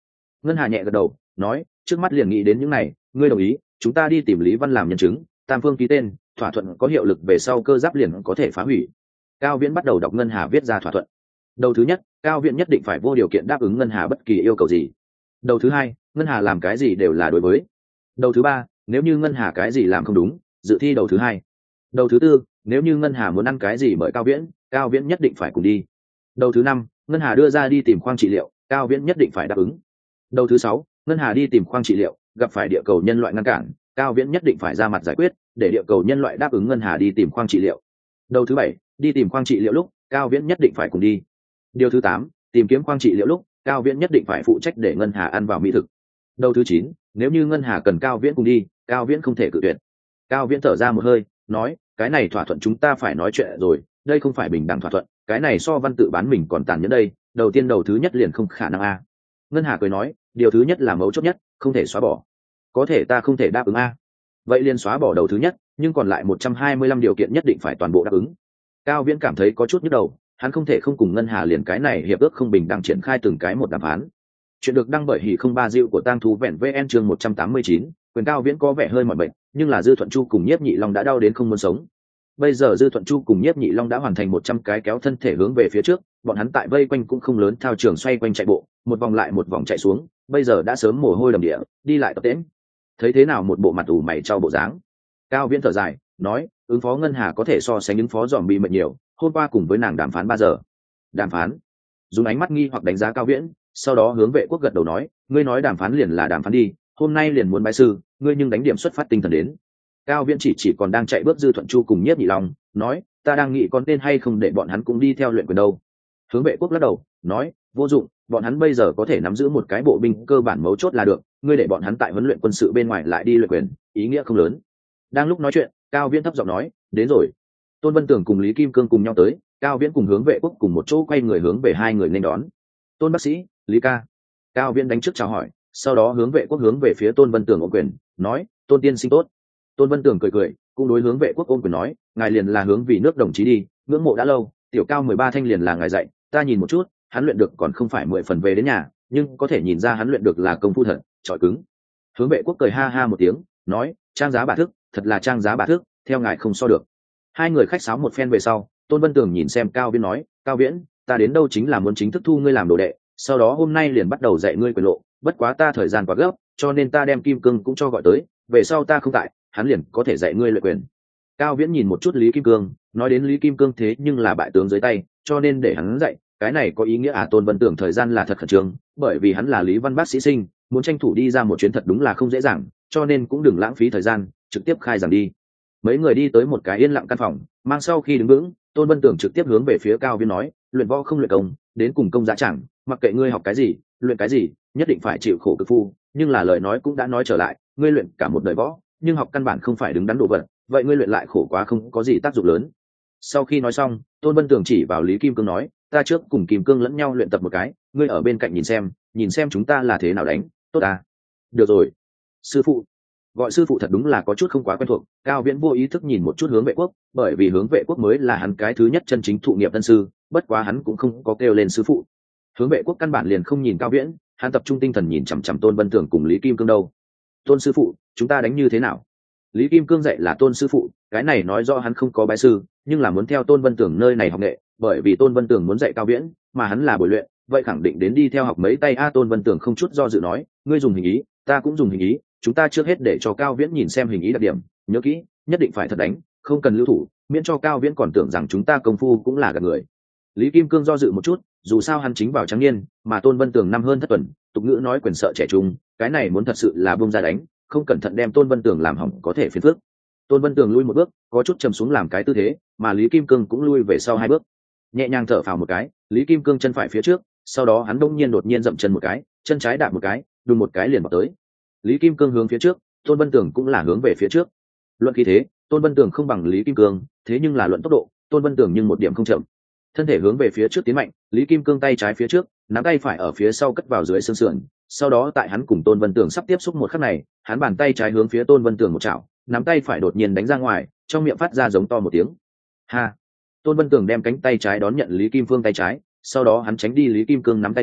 Ngân Hà nhẹ gật đầu nói, trước mắt liền nghĩ đến những này, ngươi đồng ý chúng ta đi tìm Lý Văn làm nhân chứng, tam phương ký tên, thỏa thuận có hiệu lực về sau cơ giáp liền có thể phá hủy. Cao Viễn bắt đầu đọc Ngân Hà viết ra thỏa thuận. Đầu thứ nhất, Cao Viễn nhất định phải vô điều kiện đáp ứng Ngân Hà bất kỳ yêu cầu gì. Đầu thứ hai, Ngân Hà làm cái gì đều là đối với. Đầu thứ ba, nếu như Ngân Hà cái gì làm không đúng, dự thi đầu thứ hai. Đầu thứ tư, nếu như Ngân Hà muốn ăn cái gì mời Cao Viễn nhất định phải cùng đi. Đầu thứ năm, Ngân Hà đưa ra đi tìm khoang trị liệu, Cao Viễn nhất định phải đáp ứng. Đầu thứ sáu, Ngân Hà đi tìm khoang trị liệu, gặp phải địa cầu nhân loại ngăn cản, Cao Viễn nhất định phải ra mặt giải quyết, để địa cầu nhân loại đáp ứng Ngân Hà đi tìm khoang trị liệu. Đầu thứ bảy, đi tìm khoang trị liệu lúc, Cao Viễn nhất định phải cùng đi. Điều thứ 8, tìm kiếm khoang trị liệu lúc, Cao Viễn nhất định phải phụ trách để Ngân Hà ăn vào mỹ thực. Đầu thứ 9, nếu như Ngân Hà cần Cao Viễn cùng đi, Cao Viễn không thể cự tuyệt. Cao Viễn thở ra một hơi, nói, cái này thỏa thuận chúng ta phải nói chuyện rồi, đây không phải bình đẳng thỏa thuận, cái này so văn tự bán mình còn tàn nhẫn đây, đầu tiên đầu thứ nhất liền không khả năng a. Ngân Hà cười nói, điều thứ nhất là mấu chốt nhất, không thể xóa bỏ. Có thể ta không thể đáp ứng a. Vậy liền xóa bỏ đầu thứ nhất, nhưng còn lại 125 điều kiện nhất định phải toàn bộ đáp ứng. Cao Viễn cảm thấy có chút nhức đầu, hắn không thể không cùng Ngân Hà liền cái này hiệp ước không bình đẳng triển khai từng cái một đàm phán. Chuyện được đăng bởi Hỉ không ba Diệu của Tang Thú Vẹn VN chương 189, quyền Cao Viễn có vẻ hơi mỏi bệnh, nhưng là Dư Thuận Chu cùng Nhiếp Nhị Long đã đau đến không muốn sống. Bây giờ Dư Thuận Chu cùng Nhiếp Nhị Long đã hoàn thành 100 cái kéo thân thể hướng về phía trước, bọn hắn tại vây quanh cũng không lớn thao trường xoay quanh chạy bộ, một vòng lại một vòng chạy xuống, bây giờ đã sớm mồ hôi đầm địa, đi lại tập tễnh. Thấy thế nào một bộ mặt ủ mày trao bộ dáng. Cao Viễn thở dài, nói, ứng phó Ngân Hà có thể so sánh ứng phó dòm bị mệt nhiều, hôm qua cùng với nàng đàm phán 3 giờ. Đàm phán? Dùng ánh mắt nghi hoặc đánh giá Cao Viễn, sau đó hướng Vệ Quốc gật đầu nói, ngươi nói đàm phán liền là đàm phán đi, hôm nay liền muốn bái sư, ngươi nhưng đánh điểm xuất phát tinh thần đến. Cao Viễn chỉ còn đang chạy bước Dư Thuận Chu cùng Nhiếp Nhị Long, nói, ta đang nghĩ con tên hay không để bọn hắn cũng đi theo luyện quyền đâu. Hướng Vệ Quốc lắc đầu, nói, vô dụng, bọn hắn bây giờ có thể nắm giữ một cái bộ binh cơ bản mấu chốt là được, ngươi để bọn hắn tại huấn luyện quân sự bên ngoài lại đi luyện quyền, ý nghĩa không lớn. Đang lúc nói chuyện, Cao Viễn thấp giọng nói, đến rồi. Tôn Vân Tưởng cùng Lý Kim Cương cùng nhau tới, Cao Viễn cùng Hướng Vệ Quốc cùng một chỗ quay người hướng về hai người nên đón. Tôn bác sĩ, Lý ca. Cao Viễn đánh trước chào hỏi, sau đó Hướng Vệ Quốc hướng về phía Tôn Vân Tưởng ôm quyền, nói, Tôn tiên sinh tốt. Tôn Vân Tưởng cười cười, cũng đối Hướng Vệ Quốc ôm quyền nói, ngài liền là hướng vì nước đồng chí đi, ngưỡng mộ đã lâu, tiểu Cao 13 thanh liền là ngài dạy, ta nhìn một chút, hắn luyện được còn không phải 10 phần về đến nhà, nhưng có thể nhìn ra hắn luyện được là công phu thật, trọi cứng. Hướng Vệ Quốc cười ha ha một tiếng, nói, trang giá bả thức, thật là trang giá bả thức, theo ngài không so được. Hai người khách sáo một phen về sau, Tôn Vân Tường nhìn xem Cao Viễn nói, Cao Viễn, ta đến đâu chính là muốn chính thức thu ngươi làm đồ đệ, sau đó hôm nay liền bắt đầu dạy ngươi quyền lộ, bất quá ta thời gian quá gấp, cho nên ta đem Kim Cương cũng cho gọi tới, về sau ta không tại, hắn liền có thể dạy ngươi luyện quyền. Cao Viễn nhìn một chút Lý Kim Cương, nói đến Lý Kim Cương thế nhưng là bại tướng dưới tay, cho nên để hắn dạy, cái này có ý nghĩa à? Tôn Vân Tưởng thời gian là thật khẩn trương, bởi vì hắn là Lý Văn bác sĩ sinh, muốn tranh thủ đi ra một chuyến thật đúng là không dễ dàng, cho nên cũng đừng lãng phí thời gian, trực tiếp khai giảng đi. Mấy người đi tới một cái yên lặng căn phòng, mang sau khi đứng vững, Tôn Vân Tưởng trực tiếp hướng về phía Cao Viễn nói, luyện võ không luyện công, đến cùng công giá chẳng, mặc kệ ngươi học cái gì, luyện cái gì, nhất định phải chịu khổ cực phu, nhưng là lời nói cũng đã nói trở lại, ngươi luyện cả một đời võ, nhưng học căn bản không phải đứng đắn đồ vật, vậy ngươi luyện lại khổ quá không có gì tác dụng lớn. Sau khi nói xong, Tôn Vân Tưởng chỉ vào Lý Kim Cương nói, ta trước cùng Kim Cương lẫn nhau luyện tập một cái, ngươi ở bên cạnh nhìn xem chúng ta là thế nào đánh, tốt à? Được rồi. Sư phụ. Gọi sư phụ thật đúng là có chút không quá quen thuộc, Cao Viễn vô ý thức nhìn một chút Hướng Vệ Quốc, bởi vì Hướng Vệ Quốc mới là hắn cái thứ nhất chân chính thụ nghiệp tân sư, bất quá hắn cũng không có kêu lên sư phụ. Hướng Vệ Quốc căn bản liền không nhìn Cao Viễn, hắn tập trung tinh thần nhìn chằm chằm Tôn Vân Tưởng cùng Lý Kim Cương đâu. Tôn sư phụ, chúng ta đánh như thế nào? Lý Kim Cương dạy là Tôn sư phụ, cái này nói rõ hắn không có bái sư, nhưng là muốn theo Tôn Vân Tưởng nơi này học nghệ, bởi vì Tôn Vân Tưởng muốn dạy Cao Viễn, mà hắn là bồi luyện, vậy khẳng định đến đi theo học mấy tay a. Tôn Vân Tưởng không chút do dự nói, ngươi dùng hình ý, ta cũng dùng hình ý, chúng ta trước hết để cho Cao Viễn nhìn xem hình ý đặc điểm, nhớ kỹ, nhất định phải thật đánh, không cần lưu thủ, miễn cho Cao Viễn còn tưởng rằng chúng ta công phu cũng là gạt người. Lý Kim Cương do dự một chút, dù sao hắn chính vào trắng niên, mà Tôn Vân Tưởng năm hơn thất tuần, tục ngữ nói quyền sợ trẻ trung, cái này muốn thật sự là bung ra đánh, không cẩn thận đem Tôn Vân Tưởng làm hỏng có thể phiền phức. Tôn Vân Tưởng lui một bước, có chút trầm xuống làm cái tư thế, mà Lý Kim Cương cũng lui về sau 2 bước. Nhẹ nhàng thở phào một cái, Lý Kim Cương chân phải phía trước, sau đó hắn đột nhiên dậm chân một cái, chân trái đạp một cái, đùng một cái liền vào tới. Lý Kim Cương hướng phía trước, Tôn Vân Tưởng cũng là hướng về phía trước. Luận khí thế, Tôn Vân Tưởng không bằng Lý Kim Cương, thế nhưng là luận tốc độ, Tôn Vân Tưởng nhưng một điểm không chậm. Thân thể hướng về phía trước tiến mạnh, Lý Kim Cương tay trái phía trước, nắm tay phải ở phía sau cất vào dưới xương sườn, sau đó tại hắn cùng Tôn Vân Tưởng sắp tiếp xúc một khắc này, hắn bàn tay trái hướng phía Tôn Vân Tưởng một chảo, nắm tay phải đột nhiên đánh ra ngoài, trong miệng phát ra giống to một tiếng. Ha! Tôn Vân Tưởng đem cánh tay trái đón nhận Lý Kim Cương tay trái, sau đó hắn tránh đi Lý Kim Cương nắm tay phải,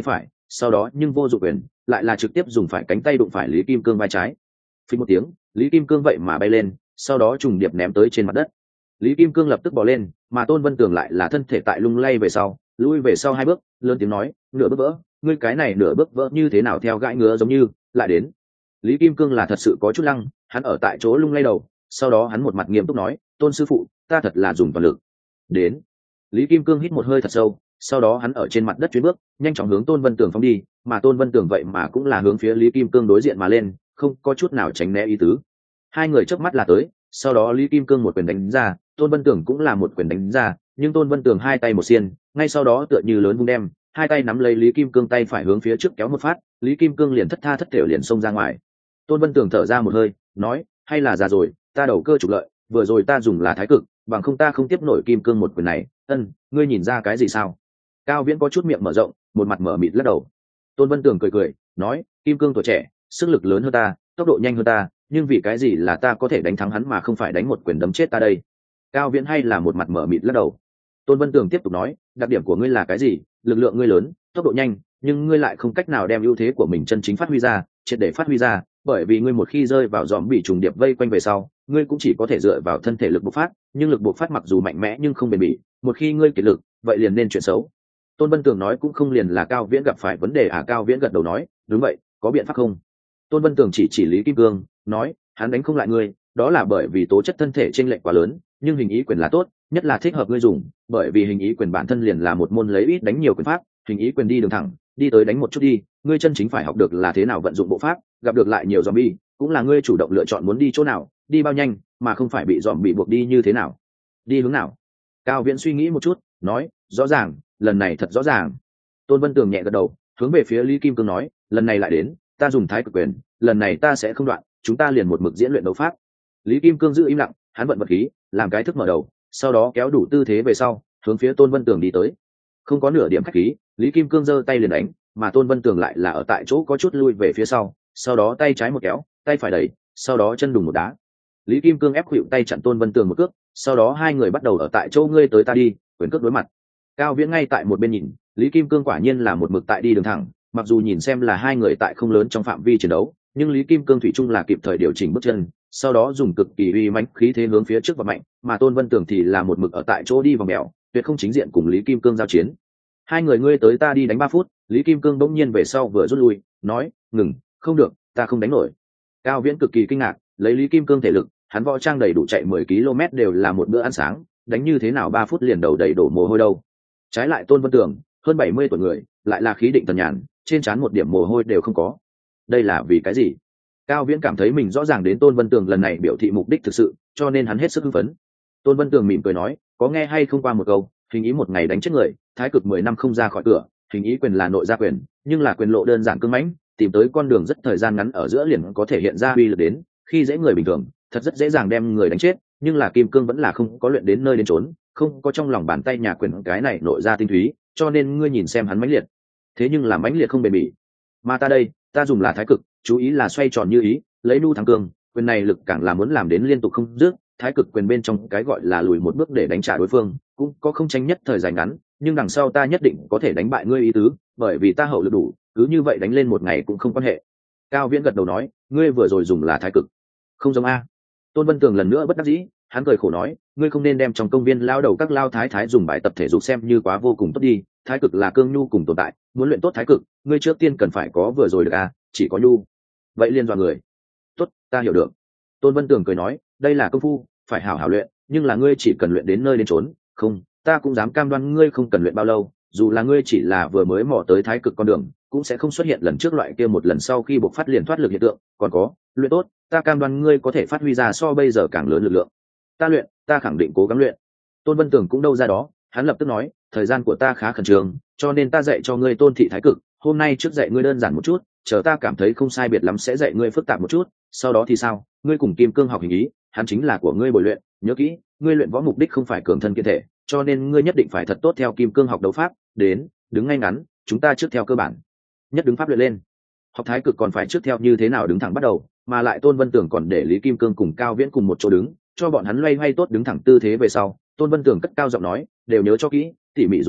sau đó nhưng vô dụng quyền lại là trực tiếp dùng phải cánh tay đụng phải Lý Kim Cương vai trái. Phình một tiếng, Lý Kim Cương vậy mà bay lên, sau đó trùng điệp ném tới trên mặt đất. Lý Kim Cương lập tức bỏ lên, mà Tôn Vân Tường lại là thân thể tại lung lay về sau, lui về sau 2 bước, lớn tiếng nói, nửa bước vỡ, ngươi cái này nửa bước vỡ như thế nào theo gãi ngứa giống như, lại đến. Lý Kim Cương là thật sự có chút lăng, hắn ở tại chỗ lung lay đầu, sau đó hắn một mặt nghiêm túc nói, Tôn sư phụ, ta thật là dùng toàn lực. Đến. Lý Kim Cương hít một hơi thật sâu, sau đó hắn ở trên mặt đất chuyến bước, nhanh chóng hướng Tôn Vân Tường phóng đi, mà Tôn Vân Tường vậy mà cũng là hướng phía Lý Kim Cương đối diện mà lên, không có chút nào tránh né ý tứ. Hai người chớp mắt là tới, sau đó Lý Kim Cương một quyền đánh ra, Tôn Vân Tường cũng là một quyền đánh ra, nhưng Tôn Vân Tường hai tay một xiên, ngay sau đó tựa như lớn vung đem, hai tay nắm lấy Lý Kim Cương tay phải hướng phía trước kéo một phát, Lý Kim Cương liền thất tha thất thểu liền xông ra ngoài. Tôn Vân Tường thở ra một hơi, nói, hay là già rồi, ta đầu cơ trục lợi, vừa rồi ta dùng là thái cực, bằng không ta không tiếp nổi Kim Cương một quyền này. Ngươi nhìn ra cái gì sao? Cao Viễn có chút miệng mở rộng, một mặt mở mịt lắc đầu. Tôn Vân Tường cười cười, nói, Kim Cương tuổi trẻ, sức lực lớn hơn ta, tốc độ nhanh hơn ta, nhưng vì cái gì là ta có thể đánh thắng hắn mà không phải đánh một quyền đấm chết ta đây? Cao Viễn hay là một mặt mở mịt lắc đầu. Tôn Vân Tường tiếp tục nói, đặc điểm của ngươi là cái gì? Lực lượng ngươi lớn, tốc độ nhanh, nhưng ngươi lại không cách nào đem ưu thế của mình chân chính phát huy ra, triệt để phát huy ra, bởi vì ngươi một khi rơi vào dòm bị trùng điệp vây quanh về sau, ngươi cũng chỉ có thể dựa vào thân thể lực bộc phát, nhưng lực bộc phát mặc dù mạnh mẽ nhưng không bền bỉ, một khi ngươi kiệt lực, vậy liền nên chuyện xấu. Tôn Vân Tường nói cũng không liền là Cao Viễn gặp phải vấn đề à? Cao Viễn gật đầu nói, đúng vậy, có biện pháp không? Tôn Vân Tường chỉ Lý Kim Cương, nói, hắn đánh không lại ngươi, đó là bởi vì tố chất thân thể chênh lệch quá lớn, nhưng hình ý quyền là tốt, nhất là thích hợp ngươi dùng, bởi vì hình ý quyền bản thân liền là một môn lấy ít đánh nhiều quyền pháp, hình ý quyền đi đường thẳng, đi tới đánh một chút đi, ngươi chân chính phải học được là thế nào vận dụng bộ pháp, gặp được lại nhiều zombie, cũng là ngươi chủ động lựa chọn muốn đi chỗ nào, đi bao nhanh, mà không phải bị zombie buộc đi như thế nào, đi hướng nào. Cao Viễn suy nghĩ một chút, nói, rõ ràng, lần này thật rõ ràng. Tôn Vân Tường nhẹ gật đầu, hướng về phía Lý Kim Cương nói, lần này lại đến, ta dùng thái cực quyền, lần này ta sẽ không đoạn, chúng ta liền một mực diễn luyện đấu pháp. Lý Kim Cương giữ im lặng, hắn vận vật khí, làm cái thức mở đầu, sau đó kéo đủ tư thế về sau, hướng phía Tôn Vân Tường đi tới. Không có nửa điểm khách khí, Lý Kim Cương giơ tay liền đánh, mà Tôn Vân Tường lại là ở tại chỗ có chút lui về phía sau đó tay trái một kéo, tay phải đẩy, sau đó chân đùng một đá. Lý Kim Cương ép khuỵu tay chặn Tôn Vân Tường một cước, sau đó hai người bắt đầu ở tại chỗ ngươi tới ta đi, quyền cước đối mặt. Cao Viễn ngay tại một bên nhìn, Lý Kim Cương quả nhiên là một mực tại đi đường thẳng, mặc dù nhìn xem là hai người tại không lớn trong phạm vi chiến đấu, nhưng Lý Kim Cương thủy chung là kịp thời điều chỉnh bước chân, sau đó dùng cực kỳ uy mãnh khí thế hướng phía trước và mạnh, mà Tôn Vân Tường thì là một mực ở tại chỗ đi vòng mèo, tuyệt không chính diện cùng Lý Kim Cương giao chiến. Hai người ngươi tới ta đi đánh 3 phút, Lý Kim Cương bỗng nhiên về sau vừa rút lui, nói, ngừng, không được, ta không đánh nổi. Cao Viễn cực kỳ kinh ngạc, lấy Lý Kim Cương thể lực, hắn võ trang đầy đủ chạy 10 km đều là một bữa ăn sáng, đánh như thế nào 3 phút liền đầu đầy đổ mồ hôi đâu. Trái lại Tôn Vân Tường, hơn 70 tuổi người, lại là khí định thần nhàn, trên trán một điểm mồ hôi đều không có. Đây là vì cái gì? Cao Viễn cảm thấy mình rõ ràng đến Tôn Vân Tường lần này biểu thị mục đích thực sự, cho nên hắn hết sức hưng phấn. Tôn Vân Tường mỉm cười nói, có nghe hay không qua một câu, hình ý một ngày đánh chết người, thái cực 10 năm không ra khỏi cửa, hình ý quyền là nội gia quyền, nhưng là quyền lộ đơn giản cứng mãnh, tìm tới con đường rất thời gian ngắn ở giữa liền có thể hiện ra uy lực đến, khi dễ người bình thường, thật rất dễ dàng đem người đánh chết, nhưng là Kim Cương vẫn là không có luyện đến nơi đến chốn, không có trong lòng bàn tay nhà quyền cái này nội ra tinh túy, cho nên ngươi nhìn xem hắn mãnh liệt, thế nhưng là mãnh liệt không bền bỉ. Mà ta đây, ta dùng là thái cực, chú ý là xoay tròn như ý, lấy nu thắng cương, quyền này lực càng là muốn làm đến liên tục không dứt, thái cực quyền bên trong cái gọi là lùi một bước để đánh trả đối phương, cũng có không tranh nhất thời dài ngắn, nhưng đằng sau ta nhất định có thể đánh bại ngươi ý tứ, bởi vì ta hậu lực đủ, cứ như vậy đánh lên một ngày cũng không quan hệ. Cao Viễn gật đầu nói, ngươi vừa rồi dùng là thái cực, không giống a. Tôn Vân Tường lần nữa bất đắc dĩ, hắn cười khổ nói, ngươi không nên đem trong công viên lao đầu các lao thái thái dùng bài tập thể dục xem như quá vô cùng tốt đi, thái cực là cương nhu cùng tồn tại, muốn luyện tốt thái cực, ngươi trước tiên cần phải có vừa rồi được a, chỉ có nhu, vậy liên dọa người. Tốt, ta hiểu được. Tôn Vân Tường cười nói, đây là công phu, phải hảo hảo luyện, nhưng là ngươi chỉ cần luyện đến nơi đến chốn, không, ta cũng dám cam đoan ngươi không cần luyện bao lâu, dù là ngươi chỉ là vừa mới mò tới thái cực con đường, cũng sẽ không xuất hiện lần trước loại kia một lần sau khi bộc phát liền thoát lực hiện tượng, còn có, luyện tốt, ta cam đoan ngươi có thể phát huy ra so bây giờ càng lớn lực lượng. Ta luyện, ta khẳng định cố gắng luyện. Tôn Vân Tường cũng đâu ra đó, hắn lập tức nói, thời gian của ta khá khẩn trương, cho nên ta dạy cho ngươi Tôn thị thái cực, hôm nay trước dạy ngươi đơn giản một chút, chờ ta cảm thấy không sai biệt lắm sẽ dạy ngươi phức tạp một chút, sau đó thì sao, ngươi cùng Kim Cương học hình ý, hắn chính là của ngươi bồi luyện, nhớ kỹ, ngươi luyện võ mục đích không phải cường thân kiện thể, cho nên ngươi nhất định phải thật tốt theo Kim Cương học đấu pháp, đến, đứng ngay ngắn, chúng ta trước theo cơ bản nhất đứng pháp luyện lên. Học thái cực còn phải trước theo như thế nào đứng thẳng bắt đầu, mà lại Tôn Vân Tường còn để Lý Kim Cương cùng Cao Viễn cùng một chỗ đứng, cho bọn hắn loay hoay tốt đứng thẳng tư thế về sau, Tôn Vân Tường cất cao giọng nói, đều nhớ cho kỹ, tỉ mỉ dùng khí,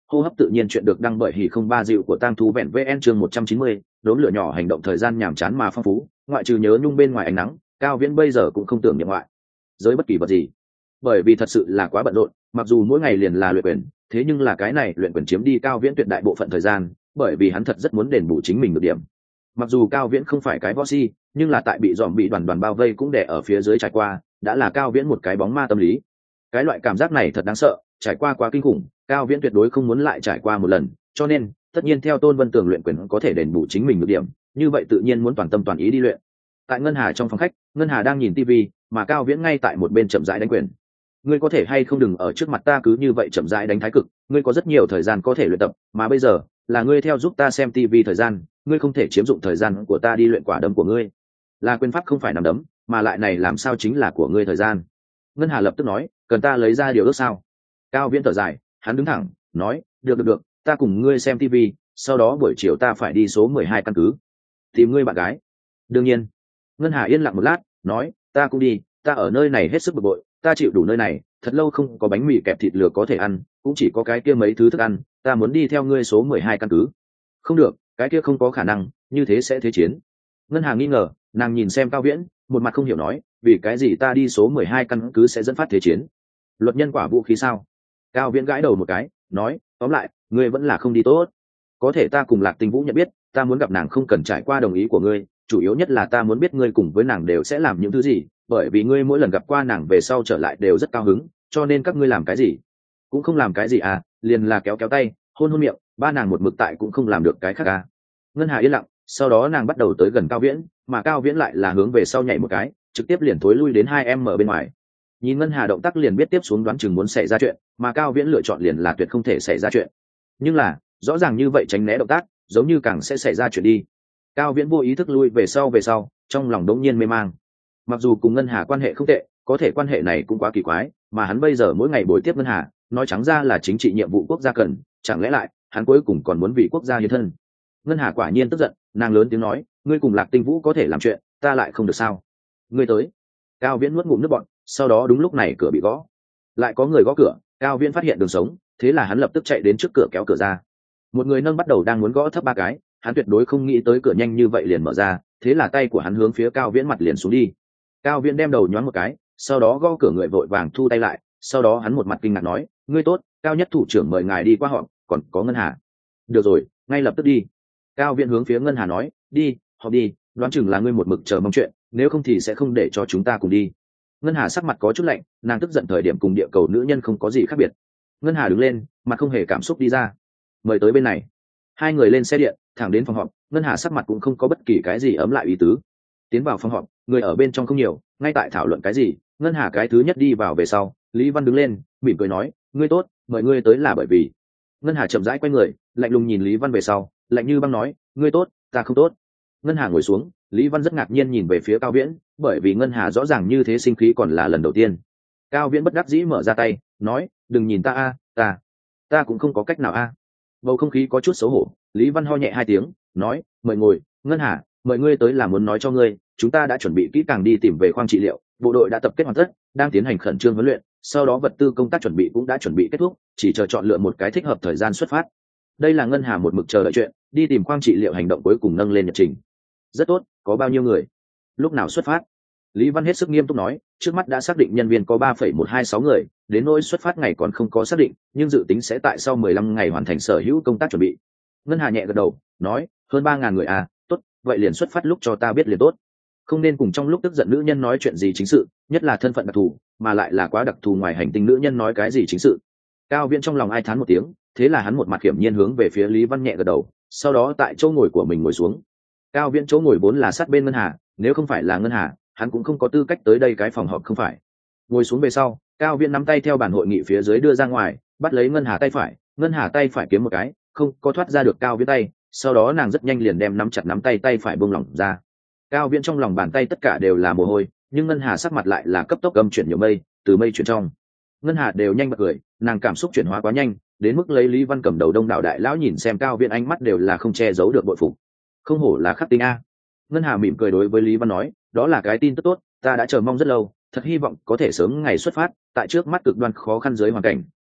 hô hấp tự nhiên. Chuyện được đăng bởi hỉ không ba dịu của tang thú vẹn vn chương 190, đốm lửa nhỏ hành động thời gian nhàm chán mà phong phú, ngoại trừ nhớ nhung bên ngoài ánh nắng, Cao Viễn bây giờ cũng không tưởng niệm ngoại giới bất kỳ vật gì, bởi vì thật sự là quá bận rộn. Mặc dù mỗi ngày liền là luyện quyền, thế nhưng là cái này luyện quyền chiếm đi Cao Viễn tuyệt đại bộ phận thời gian, bởi vì hắn thật rất muốn đền bù chính mình được điểm. Mặc dù Cao Viễn không phải cái võ si, nhưng là tại bị dòm bị đoàn bao vây cũng đè ở phía dưới trải qua, đã là Cao Viễn một cái bóng ma tâm lý. Cái loại cảm giác này thật đáng sợ, trải qua quá kinh khủng, Cao Viễn tuyệt đối không muốn lại trải qua một lần, cho nên tất nhiên theo Tôn Vân Tường luyện quyền có thể đền bù chính mình được điểm, như vậy tự nhiên muốn toàn tâm toàn ý đi luyện. Tại Ngân Hà trong phòng khách, Ngân Hà đang nhìn tivi, mà Cao Viễn ngay tại một bên chậm rãi đánh quyền. Ngươi có thể hay không đừng ở trước mặt ta cứ như vậy chậm rãi đánh thái cực, ngươi có rất nhiều thời gian có thể luyện tập, mà bây giờ là ngươi theo giúp ta xem tivi thời gian, ngươi không thể chiếm dụng thời gian của ta đi luyện quả đấm của ngươi. Là quyền pháp không phải nằm đấm, mà lại này làm sao chính là của ngươi thời gian. Ngân Hà lập tức nói, cần ta lấy ra điều ước sao? Cao Viễn thở dài, hắn đứng thẳng, nói, được, ta cùng ngươi xem tivi, sau đó buổi chiều ta phải đi số 12 căn cứ tìm ngươi bạn gái. Đương nhiên. Ngân Hà yên lặng một lát, nói, ta cũng đi, ta ở nơi này hết sức bực bội, ta chịu đủ nơi này, thật lâu không có bánh mì kẹp thịt lừa có thể ăn, cũng chỉ có cái kia mấy thứ thức ăn, ta muốn đi theo ngươi số 12 căn cứ. Không được, cái kia không có khả năng, như thế sẽ thế chiến. Ngân Hà nghi ngờ, nàng nhìn xem Cao Viễn, một mặt không hiểu nói, vì cái gì ta đi số 12 căn cứ sẽ dẫn phát thế chiến? Luật nhân quả vũ khí sao? Cao Viễn gãi đầu một cái, nói, tóm lại, ngươi vẫn là không đi tốt. Có thể ta cùng Lạc Tinh Vũ nhận biết, ta muốn gặp nàng không cần trải qua đồng ý của ngươi, chủ yếu nhất là ta muốn biết ngươi cùng với nàng đều sẽ làm những thứ gì, bởi vì ngươi mỗi lần gặp qua nàng về sau trở lại đều rất cao hứng, cho nên các ngươi làm cái gì? Cũng không làm cái gì à, liền là kéo kéo tay, hôn hôn miệng, ba nàng một mực tại cũng không làm được cái khác à. Ngân Hà yên lặng, sau đó nàng bắt đầu tới gần Cao Viễn, mà Cao Viễn lại là hướng về sau nhảy một cái, trực tiếp liền thối lui đến 2m bên ngoài. Nhìn Ngân Hà động tác liền biết tiếp xuống đoán chừng muốn xảy ra chuyện, mà Cao Viễn lựa chọn liền là tuyệt không thể xảy ra chuyện. Nhưng là, rõ ràng như vậy tránh né động tác, giống như càng sẽ xảy ra chuyện đi. Cao Viễn vô ý thức lui về sau, trong lòng đống nhiên mê mang. Mặc dù cùng Ngân Hà quan hệ không tệ, có thể quan hệ này cũng quá kỳ quái, mà hắn bây giờ mỗi ngày bồi tiếp Ngân Hà, nói trắng ra là chính trị nhiệm vụ quốc gia cần, chẳng lẽ lại hắn cuối cùng còn muốn vì quốc gia hiến thân? Ngân Hà quả nhiên tức giận, nàng lớn tiếng nói, ngươi cùng Lạc Tinh Vũ có thể làm chuyện, ta lại không được sao? Ngươi tới. Cao Viễn nuốt ngụm nước bọt, sau đó đúng lúc này cửa bị gõ. Lại có người gõ cửa, Cao Viễn phát hiện đường sống, thế là hắn lập tức chạy đến trước cửa kéo cửa ra. Một người nâng bắt đầu đang muốn gõ thấp 3 cái, hắn tuyệt đối không nghĩ tới cửa nhanh như vậy liền mở ra, thế là tay của hắn hướng phía Cao Viễn mặt liền xuống đi. Cao Viễn đem đầu nhoáng một cái, sau đó gõ cửa người vội vàng thu tay lại, sau đó hắn một mặt kinh ngạc nói, ngươi tốt, Cao nhất thủ trưởng mời ngài đi qua họp, còn có Ngân Hà. Được rồi, ngay lập tức đi. Cao Viễn hướng phía Ngân Hà nói, đi, họp đi, đoán chừng là ngươi một mực chờ mong chuyện, nếu không thì sẽ không để cho chúng ta cùng đi. Ngân Hà sắc mặt có chút lạnh, nàng tức giận thời điểm cùng địa cầu nữ nhân không có gì khác biệt. Ngân Hà đứng lên, mặt không hề cảm xúc đi ra, mời tới bên này. Hai người lên xe điện, thẳng đến phòng họp. Ngân Hà sắc mặt cũng không có bất kỳ cái gì ấm lại ý tứ. Tiến vào phòng họp, người ở bên trong không nhiều, ngay tại thảo luận cái gì. Ngân Hà cái thứ nhất đi vào về sau, Lý Văn đứng lên, mỉm cười nói, ngươi tốt, mời ngươi tới là bởi vì. Ngân Hà chậm rãi quay người, lạnh lùng nhìn Lý Văn về sau, lạnh như băng nói, ngươi tốt, ta không tốt. Ngân Hà ngồi xuống, Lý Văn rất ngạc nhiên nhìn về phía Cao Viễn, bởi vì Ngân Hà rõ ràng như thế sinh khí còn là lần đầu tiên. Cao Viễn bất đắc dĩ mở ra tay, nói, đừng nhìn ta a, ta cũng không có cách nào a. Bầu không khí có chút xấu hổ, Lý Văn ho nhẹ 2 tiếng, nói, mời ngồi. Ngân Hà, mời ngươi tới là muốn nói cho ngươi, chúng ta đã chuẩn bị kỹ càng đi tìm về khoang trị liệu, bộ đội đã tập kết hoàn tất, đang tiến hành khẩn trương huấn luyện, sau đó vật tư công tác chuẩn bị cũng đã chuẩn bị kết thúc, chỉ chờ chọn lựa một cái thích hợp thời gian xuất phát. Đây là Ngân Hà một mực chờ đợi chuyện, đi tìm khoang trị liệu hành động cuối cùng nâng lên nhật trình. Rất tốt, có bao nhiêu người? Lúc nào xuất phát? Lý Văn hết sức nghiêm túc nói, trước mắt đã xác định nhân viên có 3,126 người, đến nỗi xuất phát ngày còn không có xác định, nhưng dự tính sẽ tại sau 15 ngày hoàn thành sở hữu công tác chuẩn bị. Ngân Hà nhẹ gật đầu, nói, hơn 3.000 người à, tốt, vậy liền xuất phát lúc cho ta biết liền tốt. Không nên cùng trong lúc tức giận nữ nhân nói chuyện gì chính sự, nhất là thân phận đặc thù, mà lại là quá đặc thù ngoài hành tinh nữ nhân nói cái gì chính sự. Cao Viễn trong lòng ai thán một tiếng, thế là hắn một mặt hiển nhiên hướng về phía Lý Văn nhẹ gật đầu, sau đó tại chỗ ngồi của mình ngồi xuống. Cao Viễn chỗ ngồi vốn là sát bên Ngân Hà, nếu không phải là Ngân Hà, hắn cũng không có tư cách tới đây cái phòng họp không phải. Ngồi xuống về sau, Cao Viễn nắm tay theo bàn hội nghị phía dưới đưa ra ngoài, bắt lấy Ngân Hà tay phải, Ngân Hà tay phải kiếm một cái, không có thoát ra được Cao Viễn tay, sau đó nàng rất nhanh liền đem nắm chặt nắm tay phải buông lỏng ra. Cao Viễn trong lòng bàn tay tất cả đều là mồ hôi, nhưng Ngân Hà sắc mặt lại là cấp tốc âm chuyển nhiều mây, từ mây chuyển trong. Ngân Hà đều nhanh bật cười, nàng cảm xúc chuyển hóa quá nhanh, đến mức lấy Lý Văn cầm đầu đông đảo đại lão nhìn xem Cao Viễn ánh mắt đều là không che giấu được bội phục. Không hổ là khắc tinh a. Ngân Hà mỉm cười đối với Lý Văn nói, đó là cái tin tức tốt, ta đã chờ mong rất lâu, thật hy vọng có thể sớm ngày xuất phát, tại trước mắt cực đoan khó khăn dưới hoàn cảnh,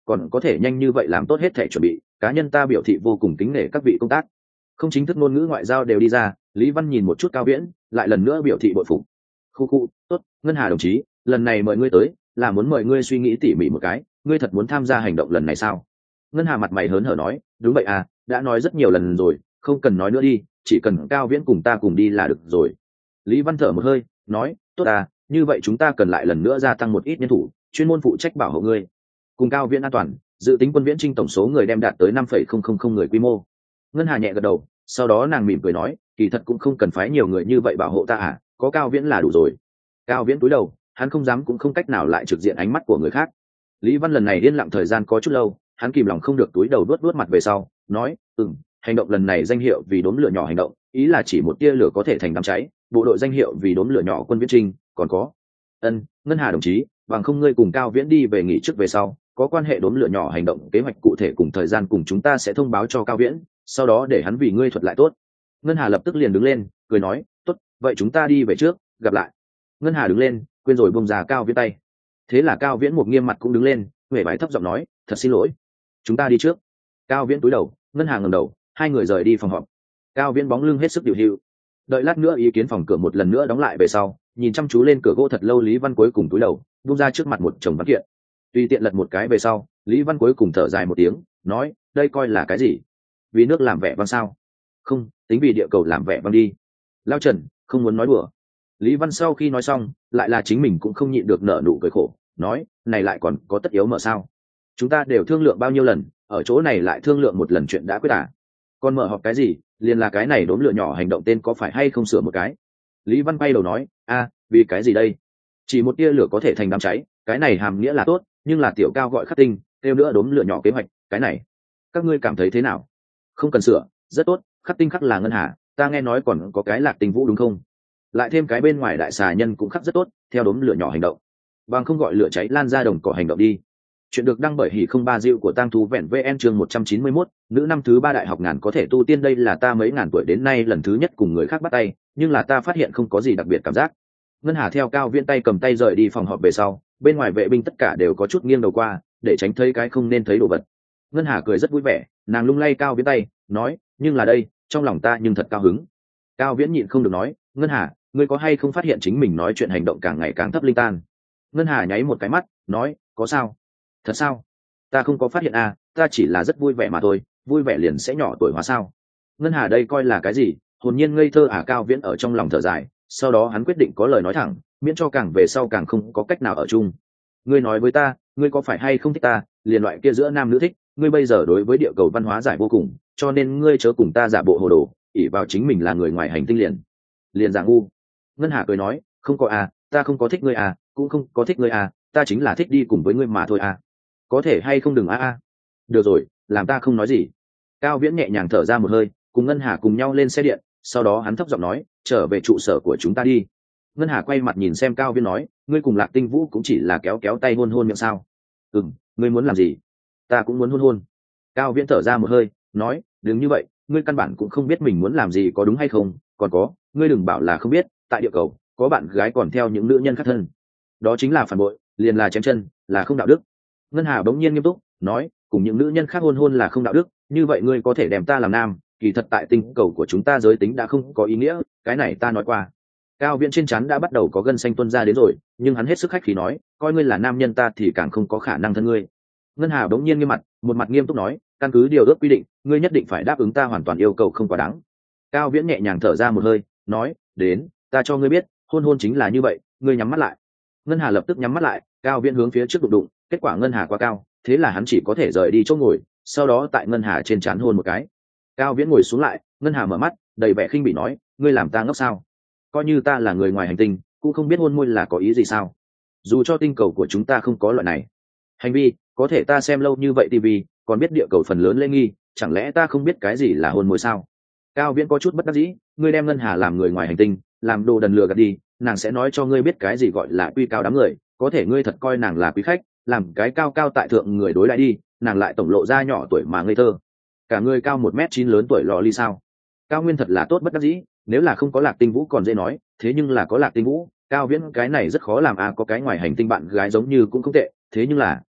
còn có thể nhanh như vậy làm tốt hết thể chuẩn bị, cá nhân ta biểu thị vô cùng kính nể các vị công tác. Không chính thức ngôn ngữ ngoại giao đều đi ra, Lý Văn nhìn một chút Cao Viễn, lại lần nữa biểu thị bội phục. Khu, tốt, Ngân Hà đồng chí, lần này mời ngươi tới, là muốn mời ngươi suy nghĩ tỉ mỉ một cái, ngươi thật muốn tham gia hành động lần này sao? Ngân Hà mặt mày hớn hở nói, đúng vậy à, đã nói rất nhiều lần rồi, không cần nói nữa đi, chỉ cần Cao Viễn cùng ta cùng đi là được rồi. Lý Văn thở một hơi, nói, tốt à, như vậy chúng ta cần lại lần nữa gia tăng một ít nhân thủ, chuyên môn phụ trách bảo hộ ngươi. Cùng Cao Viễn an toàn, dự tính quân viễn trinh tổng số người đem đạt tới 5,000 người quy mô. Ngân Hà nhẹ gật đầu, sau đó nàng mỉm cười nói, kỳ thật cũng không cần phái nhiều người như vậy bảo hộ ta à, có Cao Viễn là đủ rồi. Cao Viễn cúi đầu, hắn không dám cũng không cách nào lại trực diện ánh mắt của người khác. Lý Văn lần này yên lặng thời gian có chút lâu, hắn kìm lòng không được túi đầu vuốt mặt về sau, nói, hành động lần này danh hiệu vì đốm lửa nhỏ hành động, ý là chỉ một tia lửa có thể thành đám cháy, bộ đội danh hiệu vì đốm lửa nhỏ quân viễn trinh, còn có Ngân Hà đồng chí, bằng không ngươi cùng Cao Viễn đi về nghỉ trước về sau, có quan hệ đốm lửa nhỏ hành động kế hoạch cụ thể cùng thời gian cùng chúng ta sẽ thông báo cho Cao Viễn, sau đó để hắn vì ngươi thuật lại tốt. Ngân Hà lập tức liền đứng lên, cười nói, tốt, vậy chúng ta đi về trước, gặp lại. Ngân Hà đứng lên, quên rồi buông ra Cao Viễn tay. Thế là Cao Viễn một nghiêm mặt cũng đứng lên, huệ vải thấp giọng nói, thật xin lỗi, chúng ta đi trước. Cao Viễn cúi đầu, Ngân Hà ngẩng đầu, hai người rời đi phòng họp. Cao Viễn bóng lưng hết sức điều hưu. Đợi lát nữa ý kiến phòng cửa một lần nữa đóng lại về sau, nhìn chăm chú lên cửa gỗ thật lâu, Lý Văn cuối cùng cúi đầu, buông ra trước mặt một chồng văn kiện. Tùy tiện lật một cái về sau, Lý Văn cuối cùng thở dài một tiếng, nói, đây coi là cái gì? Vì nước làm vẻ vang sao? Không, tính vì địa cầu làm vẻ vang đi. Lao Trần, không muốn nói đùa. Lý Văn sau khi nói xong, lại là chính mình cũng không nhịn được nở nụ cười khổ, nói, này lại còn có tất yếu mở sao? Chúng ta đều thương lượng bao nhiêu lần, ở chỗ này lại thương lượng một lần chuyện đã quyết à? Còn mở họp cái gì, liền là cái này đốm lửa nhỏ hành động tên có phải hay không sửa một cái? Lý Văn bay đầu nói, vì cái gì đây? Chỉ một tia lửa có thể thành đám cháy, cái này hàm nghĩa là tốt, nhưng là tiểu Cao gọi khắc tinh, thêm nữa đốm lửa nhỏ kế hoạch, cái này các ngươi cảm thấy thế nào? Không cần sửa, rất tốt, khắc tinh khắc là Ngân Hà, ta nghe nói còn có cái Lạc Tinh Vũ đúng không? Lại thêm cái bên ngoài đại xà nhân cũng khắc rất tốt, theo đốm lửa nhỏ hành động. Bằng không gọi lửa cháy lan ra đồng cỏ hành động đi. Chuyện được đăng bởi hỉ không ba diệu của tang thú vẹn vn chương 191, nữ năm thứ 3 đại học ngàn có thể tu tiên, đây là ta mấy ngàn tuổi đến nay lần thứ nhất cùng người khác bắt tay, nhưng là ta phát hiện không có gì đặc biệt cảm giác. Ngân Hà theo Cao Viễn tay cầm tay rời đi phòng họp về sau, bên ngoài vệ binh tất cả đều có chút nghiêng đầu qua, để tránh thấy cái không nên thấy đồ vật. Ngân Hà cười rất vui vẻ, nàng lung lay Cao Viễn tay, nói, nhưng là đây, trong lòng ta nhưng thật cao hứng. Cao Viễn nhịn không được nói, Ngân Hà, ngươi có hay không phát hiện chính mình nói chuyện hành động càng ngày càng thấp linh tan? Ngân Hà nháy một cái mắt, nói, có sao? Thật sao? Ta không có phát hiện ta chỉ là rất vui vẻ mà thôi, vui vẻ liền sẽ nhỏ tuổi hóa sao? Ngân Hà đây coi là cái gì? Hồn nhiên ngây thơ à? Cao Viễn ở trong lòng thở dài, sau đó hắn quyết định có lời nói thẳng, miễn cho càng về sau càng không có cách nào ở chung. Ngươi nói với ta, ngươi có phải hay không thích ta, liền loại kia giữa nam nữ thích, ngươi bây giờ đối với địa cầu văn hóa giải vô cùng, cho nên ngươi chớ cùng ta giả bộ hồ đồ, ỷ vào chính mình là người ngoài hành tinh liền giả ngu. Ngân Hà cười nói, không có ta không có thích ngươi cũng không có thích ngươi ta chính là thích đi cùng với ngươi mà thôi có thể hay không đừng được rồi, làm ta không nói gì. Cao Viễn nhẹ nhàng thở ra một hơi, cùng Ngân Hà cùng nhau lên xe điện, sau đó hắn thấp giọng nói, trở về trụ sở của chúng ta đi. Ngân Hà quay mặt nhìn xem Cao Viễn nói, ngươi cùng Lạc Tinh Vũ cũng chỉ là kéo kéo tay hôn hôn miệng sao? Ngươi muốn làm gì? Ta cũng muốn hôn hôn. Cao Viễn thở ra một hơi, nói, đừng như vậy, ngươi căn bản cũng không biết mình muốn làm gì có đúng hay không, còn có, ngươi đừng bảo là không biết, tại địa cầu có bạn gái còn theo những nữ nhân khác thân, đó chính là phản bội, liền là chém chân, là không đạo đức. Ngân Hà bỗng nhiên nghiêm túc nói, cùng những nữ nhân khác hôn hôn là không đạo đức, như vậy ngươi có thể đem ta làm nam, kỳ thật tại tinh cầu của chúng ta giới tính đã không có ý nghĩa, cái này ta nói qua. Cao Viễn trên trán đã bắt đầu có gân xanh tuôn ra đến rồi, nhưng hắn hết sức khách khí nói, coi ngươi là nam nhân ta thì càng không có khả năng thân ngươi. Ngân Hà bỗng nhiên nghiêm mặt, một mặt nghiêm túc nói, căn cứ điều ước quy định, ngươi nhất định phải đáp ứng ta hoàn toàn yêu cầu không quá đáng. Cao Viễn nhẹ nhàng thở ra một hơi, nói, đến, ta cho ngươi biết, hôn hôn chính là như vậy, ngươi nhắm mắt lại. Ngân Hà lập tức nhắm mắt lại, Cao Viễn hướng phía trước đụng đụng, kết quả Ngân Hà quá cao, thế là hắn chỉ có thể rời đi chỗ ngồi, sau đó tại Ngân Hà trên trán hôn một cái. Cao Viễn ngồi xuống lại, Ngân Hà mở mắt, đầy vẻ khinh bỉ nói, ngươi làm ta ngốc sao? Coi như ta là người ngoài hành tinh, cũng không biết hôn môi là có ý gì sao? Dù cho tinh cầu của chúng ta không có loại này hành vi, có thể ta xem lâu như vậy tivi, còn biết địa cầu phần lớn lễ nghi, chẳng lẽ ta không biết cái gì là hôn môi sao? Cao Viễn có chút bất đắc dĩ, ngươi đem Ngân Hà làm người ngoài hành tinh, làm đồ đần lừa gạt đi, nàng sẽ nói cho ngươi biết cái gì gọi là quy cao đám người, có thể ngươi thật coi nàng là quý khách, làm cái cao cao tại thượng người đối lại đi, nàng lại tổng lộ ra nhỏ tuổi mà ngây thơ. Cả người cao 1m9 lớn tuổi lò ly sao? Cao Nguyên thật là tốt bất đắc dĩ, nếu là không có Lạc Tinh Vũ còn dễ nói, thế nhưng là có Lạc Tinh Vũ, Cao Viễn cái này rất khó làm có cái ngoài hành tinh bạn gái giống như cũng không tệ, thế nhưng là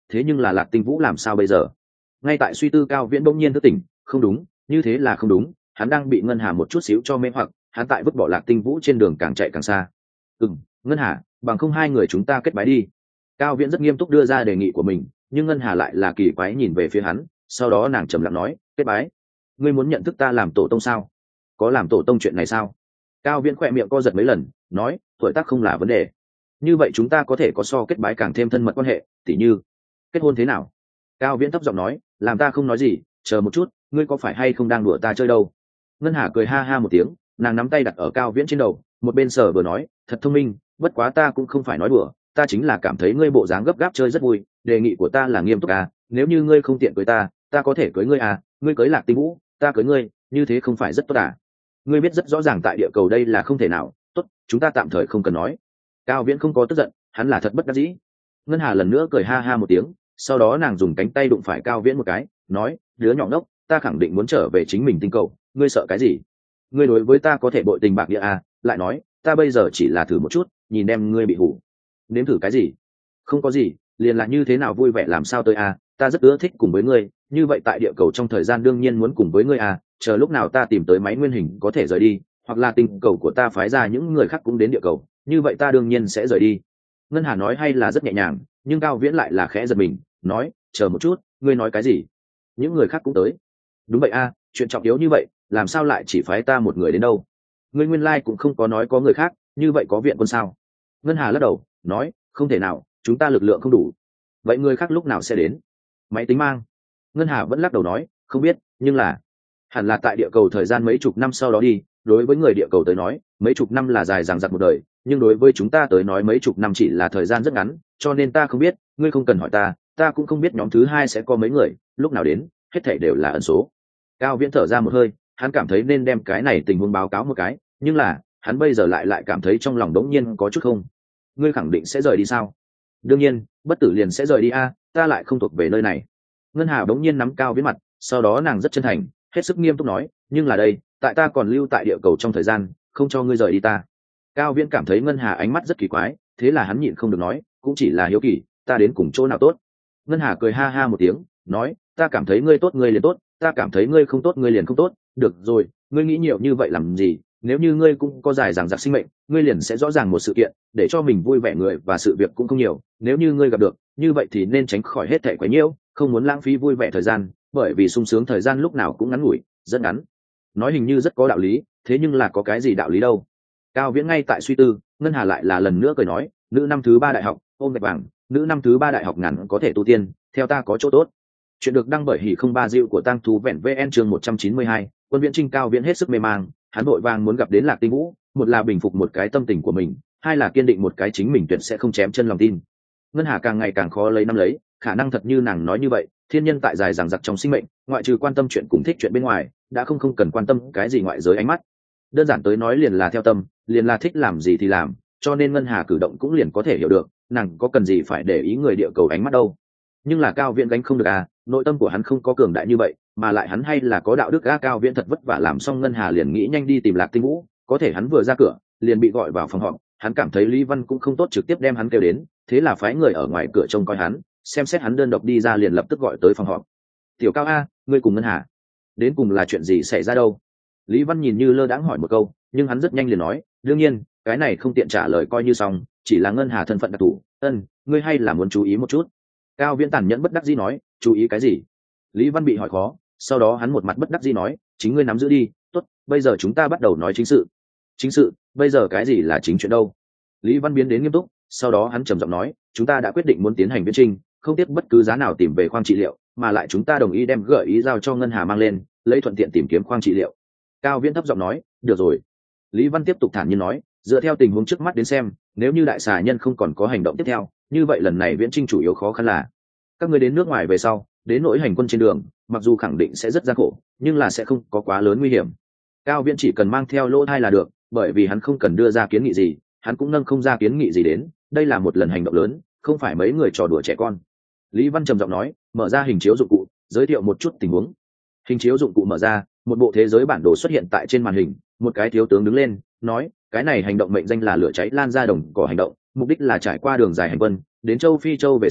thế nhưng là Lạc Tinh Vũ làm sao bây giờ? Ngay tại suy tư Cao Viễn bỗng nhiên thức tỉnh, không đúng, như thế là không đúng, hắn đang bị Ngân Hà một chút xíu cho mê hoặc, hắn tại vứt bỏ Lạc Tinh Vũ trên đường càng chạy càng xa. Ngân Hà, bằng không hai người chúng ta kết bái đi. Cao Viễn rất nghiêm túc đưa ra đề nghị của mình, nhưng Ngân Hà lại là kỳ quái nhìn về phía hắn, sau đó nàng trầm lặng nói, kết bái? Ngươi muốn nhận thức ta làm tổ tông sao? Có làm tổ tông chuyện này sao? Cao Viễn khỏe miệng co giật mấy lần, nói, tuổi tác không là vấn đề. Như vậy chúng ta có thể có so kết bái càng thêm thân mật quan hệ, tỉ như kết hôn thế nào? Cao Viễn thấp giọng nói, làm ta không nói gì, chờ một chút, ngươi có phải hay không đang đùa ta chơi đâu? Ngân Hà cười ha ha một tiếng, nàng nắm tay đặt ở Cao Viễn trên đầu, một bên sờ vừa nói, thật thông minh, bất quá ta cũng không phải nói đùa, ta chính là cảm thấy ngươi bộ dáng gấp gáp chơi rất vui, đề nghị của ta là nghiêm túc à, nếu như ngươi không tiện cưới ta có thể cưới ngươi à, ngươi cưới Lạc Tinh Vũ, ta cưới ngươi, như thế không phải rất tốt à? Ngươi biết rất rõ ràng tại địa cầu đây là không thể nào, tốt, chúng ta tạm thời không cần nói. Cao Viễn không có tức giận, hắn là thật bất đắc dĩ. Ngân Hà lần nữa cười ha ha một tiếng, sau đó nàng dùng cánh tay đụng phải Cao Viễn một cái, nói, đứa nhỏ ngốc, ta khẳng định muốn trở về chính mình tinh cầu, ngươi sợ cái gì? Ngươi đối với ta có thể bội tình bạc nghĩa à? Lại nói, ta bây giờ chỉ là thử một chút, nhìn em ngươi bị hủ. Nếm thử cái gì? Không có gì, liền là như thế nào vui vẻ làm sao tới à? Ta rất ưa thích cùng với ngươi, như vậy tại địa cầu trong thời gian đương nhiên muốn cùng với ngươi à? Chờ lúc nào ta tìm tới máy nguyên hình có thể rời đi, hoặc là tinh cầu của ta phái ra những người khác cũng đến địa cầu, như vậy ta đương nhiên sẽ rời đi. Ngân Hà nói hay là rất nhẹ nhàng, nhưng Cao Viễn lại là khẽ giật mình, nói, chờ một chút, ngươi nói cái gì? Những người khác cũng tới? Đúng vậy a, chuyện trọng yếu như vậy, làm sao lại chỉ phái ta một người đến đâu? Ngươi nguyên lai cũng không có nói có người khác, như vậy có viện quân sao? Ngân Hà lắc đầu, nói, không thể nào, chúng ta lực lượng không đủ. Vậy người khác lúc nào sẽ đến? Máy tính mang. Ngân Hà vẫn lắc đầu nói, không biết, nhưng là hẳn là tại địa cầu thời gian mấy chục năm sau đó đi. Đối với người địa cầu tới nói, mấy chục năm là dài dằng dặc một đời, nhưng đối với chúng ta tới nói mấy chục năm chỉ là thời gian rất ngắn, cho nên ta không biết, ngươi không cần hỏi ta cũng không biết nhóm thứ hai sẽ có mấy người, lúc nào đến, hết thảy đều là ẩn số. Cao Viễn thở ra một hơi, hắn cảm thấy nên đem cái này tình huống báo cáo một cái, nhưng là hắn bây giờ lại cảm thấy trong lòng đống nhiên có chút không. Ngươi khẳng định sẽ rời đi sao? Đương nhiên, bất tử liền sẽ rời đi a, ta lại không thuộc về nơi này. Ngân Hà đống nhiên nắm Cao Viễn mặt, sau đó nàng rất chân thành, hết sức nghiêm túc nói, nhưng là đây, tại ta còn lưu tại địa cầu trong thời gian, không cho ngươi rời đi ta. Cao Viễn cảm thấy Ngân Hà ánh mắt rất kỳ quái, thế là hắn nhịn không được nói, cũng chỉ là hiếu kỳ, ta đến cùng chỗ nào tốt? Ngân Hà cười ha ha một tiếng, nói, ta cảm thấy ngươi tốt ngươi liền tốt, ta cảm thấy ngươi không tốt ngươi liền không tốt, được rồi, ngươi nghĩ nhiều như vậy làm gì? Nếu như ngươi cũng có dài dằng dặc sinh mệnh, ngươi liền sẽ rõ ràng một sự kiện, để cho mình vui vẻ người và sự việc cũng không nhiều, nếu như ngươi gặp được, như vậy thì nên tránh khỏi hết thảy quấy nhiễu, không muốn lãng phí vui vẻ thời gian, bởi vì sung sướng thời gian lúc nào cũng ngắn ngủi, rất ngắn. Nói hình như rất có đạo lý, thế nhưng là có cái gì đạo lý đâu? Cao Viễn ngay tại suy tư, Ngân Hà lại là lần nữa cười nói, nữ năm thứ 3 đại học, ôm gạch vàng, nữ năm thứ 3 đại học ngàn có thể tu tiên, theo ta có chỗ tốt. Chuyện được đăng bởi Hỉ không ba diệu của Tang Thú Vẹn VN chương 192, Quân Viễn Trinh. Cao Viễn hết sức mê mang, hắn vội vàng muốn gặp đến Lạc Tinh Vũ, một là bình phục một cái tâm tình của mình, hai là kiên định một cái chính mình tuyệt sẽ không chém chân lòng tin. Ngân Hà càng ngày càng khó lấy năm lấy, khả năng thật như nàng nói như vậy, thiên nhân tại dài dằng dặc trong sinh mệnh, ngoại trừ quan tâm chuyện cùng thích chuyện bên ngoài, đã không cần quan tâm cái gì ngoại giới ánh mắt. Đơn giản tới nói liền là theo tâm, liền là thích làm gì thì làm, cho nên Ngân Hà cử động cũng liền có thể hiểu được, nàng có cần gì phải để ý người địa cầu ánh mắt đâu. Nhưng là Cao Viễn gánh không được à, nội tâm của hắn không có cường đại như vậy, mà lại hắn hay là có đạo đức. Cao Viễn thật vất vả làm xong, Ngân Hà liền nghĩ nhanh đi tìm Lạc Tinh Vũ, có thể hắn vừa ra cửa liền bị gọi vào phòng họp, hắn cảm thấy Lý Văn cũng không tốt trực tiếp đem hắn kêu đến, thế là phái người ở ngoài cửa trông coi hắn, xem xét hắn đơn độc đi ra liền lập tức gọi tới phòng họp. Tiểu Cao a, ngươi cùng Ngân Hà đến cùng là chuyện gì xảy ra đâu? Lý Văn nhìn như lơ đãng hỏi một câu, nhưng hắn rất nhanh liền nói, đương nhiên cái này không tiện trả lời coi như xong, chỉ là Ngân Hà thân phận đặc thù, ngươi hay là muốn chú ý một chút. Cao Viễn tàn nhẫn bất đắc dĩ nói, chú ý cái gì? Lý Văn bị hỏi khó, sau đó hắn một mặt bất đắc dĩ nói, chính ngươi nắm giữ đi. Tốt, bây giờ chúng ta bắt đầu nói chính sự. Chính sự? Bây giờ cái gì là chính chuyện đâu? Lý Văn biến đến nghiêm túc, sau đó hắn trầm giọng nói, chúng ta đã quyết định muốn tiến hành viễn trinh, không tiếc bất cứ giá nào tìm về khoang trị liệu, mà lại chúng ta đồng ý đem gợi ý giao cho Ngân Hà mang lên, lấy thuận tiện tìm kiếm khoang trị liệu. Cao Viễn thấp giọng nói, được rồi. Lý Văn tiếp tục thản nhiên nói, dựa theo tình huống trước mắt đến xem, nếu như đại xà nhân không còn có hành động tiếp theo, như vậy lần này viễn trinh chủ yếu khó khăn là các người đến nước ngoài về sau, đến nỗi hành quân trên đường, mặc dù khẳng định sẽ rất gian khổ, nhưng là sẽ không có quá lớn nguy hiểm. Cao Viễn chỉ cần mang theo lỗ thai là được, bởi vì hắn không cần đưa ra kiến nghị gì, hắn cũng nâng không ra kiến nghị gì đến, đây là một lần hành động lớn, không phải mấy người trò đùa trẻ con. Lý Văn trầm giọng nói, mở ra hình chiếu dụng cụ, giới thiệu một chút tình huống. Hình chiếu dụng cụ mở ra, một bộ thế giới bản đồ xuất hiện tại trên màn hình, một cái thiếu tướng đứng lên, nói, cái này hành động mệnh danh là lửa cháy lan ra đồng cỏ hành động, mục đích là trải qua đường dài hành quân, đến châu Phi châu về sau,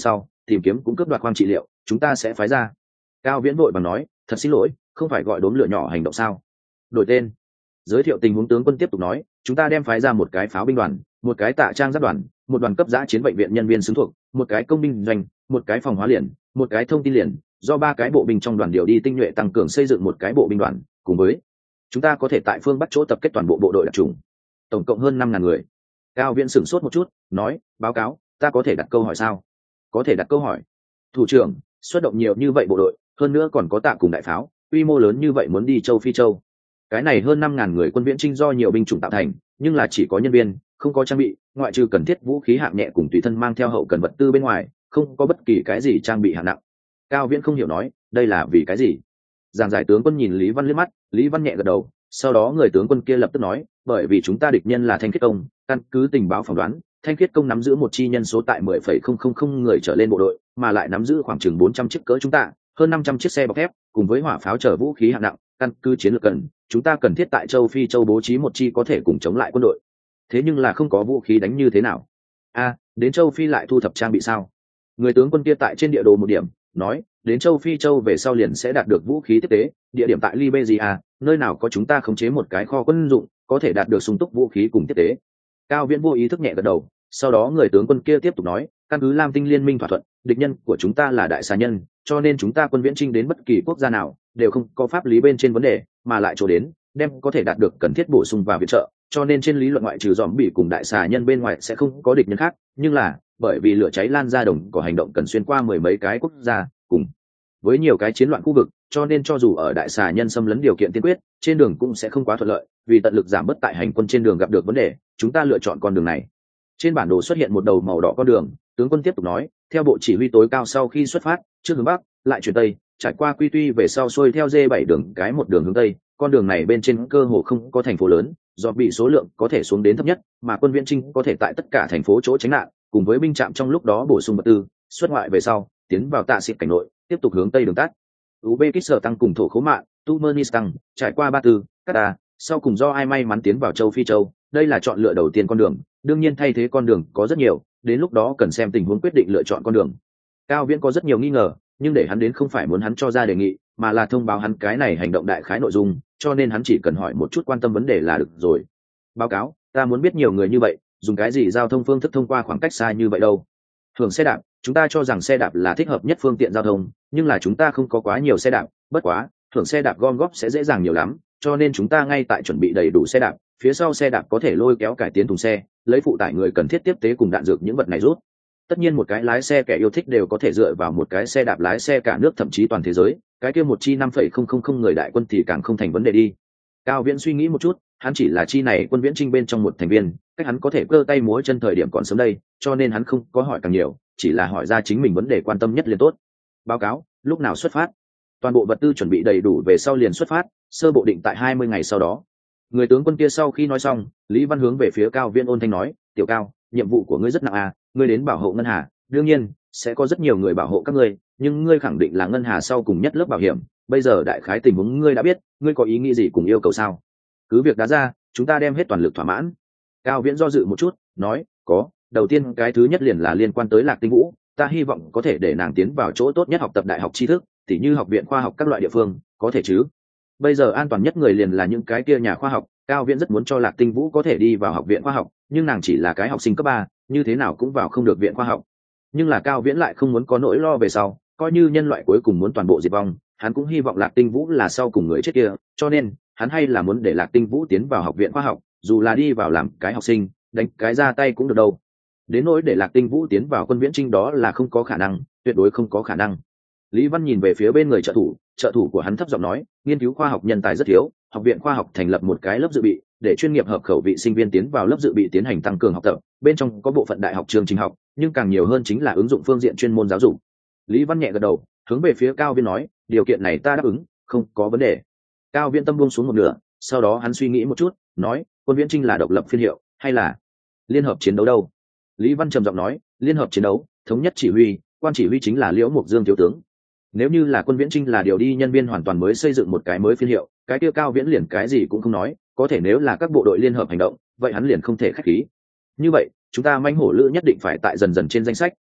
tìm kiếm cũng cướp đoạt khoang trị liệu, chúng ta sẽ phái ra. Cao Viễn vội bằng nói, thật xin lỗi, không phải gọi đốm lửa nhỏ hành động sao? Đổi tên. Giới thiệu tình huống tướng quân tiếp tục nói, chúng ta đem phái ra một cái pháo binh đoàn, một cái tạ trang giáp đoàn, một đoàn cấp giã chiến bệnh viện nhân viên xứng thuộc, một cái công binh doanh, một cái phòng hóa liền, một cái thông tin liền, do 3 cái bộ binh trong đoàn điều đi tinh nhuệ tăng cường xây dựng một cái bộ binh đoàn, cùng với chúng ta có thể tại phương Bắc chỗ tập kết toàn bộ bộ đội đặc chủng, tổng cộng hơn 5.000 người. Cao Viễn sửng sốt một chút, nói, báo cáo, ta có thể đặt câu hỏi sao? Có thể đặt câu hỏi. Thủ trưởng, xuất động nhiều như vậy bộ đội, hơn nữa còn có tạ cùng đại pháo, quy mô lớn như vậy muốn đi châu Phi châu. Cái này hơn 5.000 người quân viễn chinh do nhiều binh chủng tạo thành, nhưng là chỉ có nhân viên, không có trang bị, ngoại trừ cần thiết vũ khí hạng nhẹ cùng tùy thân mang theo hậu cần vật tư bên ngoài, không có bất kỳ cái gì trang bị hạng nặng. Cao Viễn không hiểu nói, đây là vì cái gì? Giảng giải tướng quân nhìn Lý Văn liếc mắt, Lý Văn nhẹ gật đầu, sau đó người tướng quân kia lập tức nói, bởi vì chúng ta địch nhân là Thanh Khiết Công, căn cứ tình báo phỏng đoán, Thanh Khiết Công nắm giữ một chi nhân số tại 10,000 người trở lên bộ đội, mà lại nắm giữ khoảng chừng 400 chiếc cỡ chúng ta, hơn 500 chiếc xe bọc thép, cùng với hỏa pháo chở vũ khí hạng nặng, căn cứ chiến lược cần, chúng ta cần thiết tại châu Phi châu bố trí một chi có thể cùng chống lại quân đội. Thế nhưng là không có vũ khí đánh như thế nào? Đến châu Phi lại thu thập trang bị sao? Người tướng quân kia tại trên địa đồ một điểm, nói, đến châu Phi châu về sau liền sẽ đạt được vũ khí tiếp tế, địa điểm tại Liberia, nơi nào có chúng ta khống chế một cái kho quân dụng, có thể đạt được sung túc vũ khí cùng tiếp tế. Cao Viễn vô ý thức nhẹ gật đầu, sau đó người tướng quân kia tiếp tục nói, căn cứ Lam Tinh liên minh thỏa thuận, địch nhân của chúng ta là đại xà nhân, cho nên chúng ta quân viễn chinh đến bất kỳ quốc gia nào đều không có pháp lý bên trên vấn đề, mà lại chỗ đến đem có thể đạt được cần thiết bổ sung và viện trợ, cho nên trên lý luận ngoại trừ dòm bị cùng đại xà nhân bên ngoài sẽ không có địch nhân khác, nhưng là bởi vì lửa cháy lan ra đồng có hành động cần xuyên qua 10 mấy cái quốc gia cùng với nhiều cái chiến loạn khu vực, cho nên cho dù ở đại xà nhân xâm lấn điều kiện tiên quyết, trên đường cũng sẽ không quá thuận lợi, vì tận lực giảm bớt tại hành quân trên đường gặp được vấn đề, chúng ta lựa chọn con đường này. Trên bản đồ xuất hiện một đầu màu đỏ con đường, tướng quân tiếp tục nói, theo bộ chỉ huy tối cao sau khi xuất phát, trước hướng bắc, lại chuyển tây, trải qua Quy Tuy về sau xuôi theo D7 đường cái một đường hướng tây, con đường này bên trên cơ hồ không có thành phố lớn, do bị số lượng có thể xuống đến thấp nhất, mà quân viễn chinh có thể tại tất cả thành phố chỗ tránh nạn, cùng với binh trạm trong lúc đó bổ sung vật tư, xuất ngoại về sau, tiến vào Tạ Xịt cảnh nội, tiếp tục hướng tây đường tắt. Uzbekistan cùng thổ khố mạng, Turkmenistan, trải qua Ba Tư, Qatar, sau cùng do ai may mắn tiến vào châu Phi châu, đây là chọn lựa đầu tiên con đường, đương nhiên thay thế con đường có rất nhiều, đến lúc đó cần xem tình huống quyết định lựa chọn con đường. Cao Viễn có rất nhiều nghi ngờ, nhưng để hắn đến không phải muốn hắn cho ra đề nghị, mà là thông báo hắn cái này hành động đại khái nội dung, cho nên hắn chỉ cần hỏi một chút quan tâm vấn đề là được rồi. Báo cáo, ta muốn biết nhiều người như vậy, dùng cái gì giao thông phương thức thông qua khoảng cách xa như vậy đâu? Thường xe đạp, chúng ta cho rằng xe đạp là thích hợp nhất phương tiện giao thông, nhưng là chúng ta không có quá nhiều xe đạp, bất quá, thường xe đạp gom góp sẽ dễ dàng nhiều lắm, cho nên chúng ta ngay tại chuẩn bị đầy đủ xe đạp, phía sau xe đạp có thể lôi kéo cải tiến thùng xe, lấy phụ tải người cần thiết tiếp tế cùng đạn dược những vật này rút. Tất nhiên một cái lái xe kẻ yêu thích đều có thể dựa vào một cái xe đạp lái xe cả nước thậm chí toàn thế giới, cái kia một chi 5,000 người đại quân thì càng không thành vấn đề đi. Cao Viễn suy nghĩ một chút, hắn chỉ là chi này quân viễn chinh bên trong một thành viên, cách hắn có thể cơ tay múa chân thời điểm còn sớm đây, cho nên hắn không có hỏi càng nhiều, chỉ là hỏi ra chính mình vấn đề quan tâm nhất liền tốt. Báo cáo, lúc nào xuất phát? Toàn bộ vật tư chuẩn bị đầy đủ về sau liền xuất phát, sơ bộ định tại 20 ngày sau đó. Người tướng quân kia sau khi nói xong, Lý Văn hướng về phía Cao Viễn ôn thanh nói, tiểu Cao, nhiệm vụ của ngươi rất nặng à, ngươi đến bảo hộ ngân hà, đương nhiên sẽ có rất nhiều người bảo hộ các ngươi, nhưng ngươi khẳng định là ngân hà sau cùng nhất lớp bảo hiểm, bây giờ đại khái tình huống ngươi đã biết, ngươi có ý nghĩ gì cùng yêu cầu sao? Cứ việc đá ra, chúng ta đem hết toàn lực thỏa mãn. Cao Viễn do dự một chút, nói, có, đầu tiên cái thứ nhất liền là liên quan tới Lạc Tinh Vũ, ta hy vọng có thể để nàng tiến vào chỗ tốt nhất học tập đại học tri thức, tỉ như học viện khoa học các loại địa phương, có thể chứ? Bây giờ an toàn nhất người liền là những cái kia nhà khoa học, Cao Viễn rất muốn cho Lạc Tinh Vũ có thể đi vào học viện khoa học, nhưng nàng chỉ là cái học sinh cấp 3, như thế nào cũng vào không được viện khoa học. Nhưng là Cao Viễn lại không muốn có nỗi lo về sau, coi như nhân loại cuối cùng muốn toàn bộ diệt vong, hắn cũng hy vọng Lạc Tinh Vũ là sau cùng người chết kia, cho nên hắn hay là muốn để Lạc Tinh Vũ tiến vào học viện khoa học, dù là đi vào làm cái học sinh, đánh cái ra tay cũng được đâu. Đến nỗi để Lạc Tinh Vũ tiến vào quân viễn chinh đó là không có khả năng, tuyệt đối không có khả năng. Lý Văn nhìn về phía bên người trợ thủ của hắn thấp giọng nói, nghiên cứu khoa học nhân tài rất thiếu, học viện khoa học thành lập một cái lớp dự bị, để chuyên nghiệp hợp khẩu vị sinh viên tiến vào lớp dự bị tiến hành tăng cường học tập, bên trong có bộ phận đại học chương trình học, nhưng càng nhiều hơn chính là ứng dụng phương diện chuyên môn giáo dục. Lý Văn nhẹ gật đầu, hướng về phía Cao Viễn nói, điều kiện này ta đáp ứng, không có vấn đề. Cao Viễn tâm buông xuống một nửa, sau đó hắn suy nghĩ một chút, nói, quân viễn chinh là độc lập phiên hiệu, hay là liên hợp chiến đấu đâu? Lý Văn trầm giọng nói, liên hợp chiến đấu, thống nhất chỉ huy, quan chỉ huy chính là Liễu Mục Dương thiếu tướng. Nếu như là quân viễn chinh là điều đi nhân viên hoàn toàn mới xây dựng một cái mới phiên hiệu, cái kia Cao Viễn liền cái gì cũng không nói, có thể nếu là các bộ đội liên hợp hành động, vậy hắn liền không thể khách khí. Như vậy, chúng ta mãnh hổ lữ nhất định phải tại dần dần trên danh sách,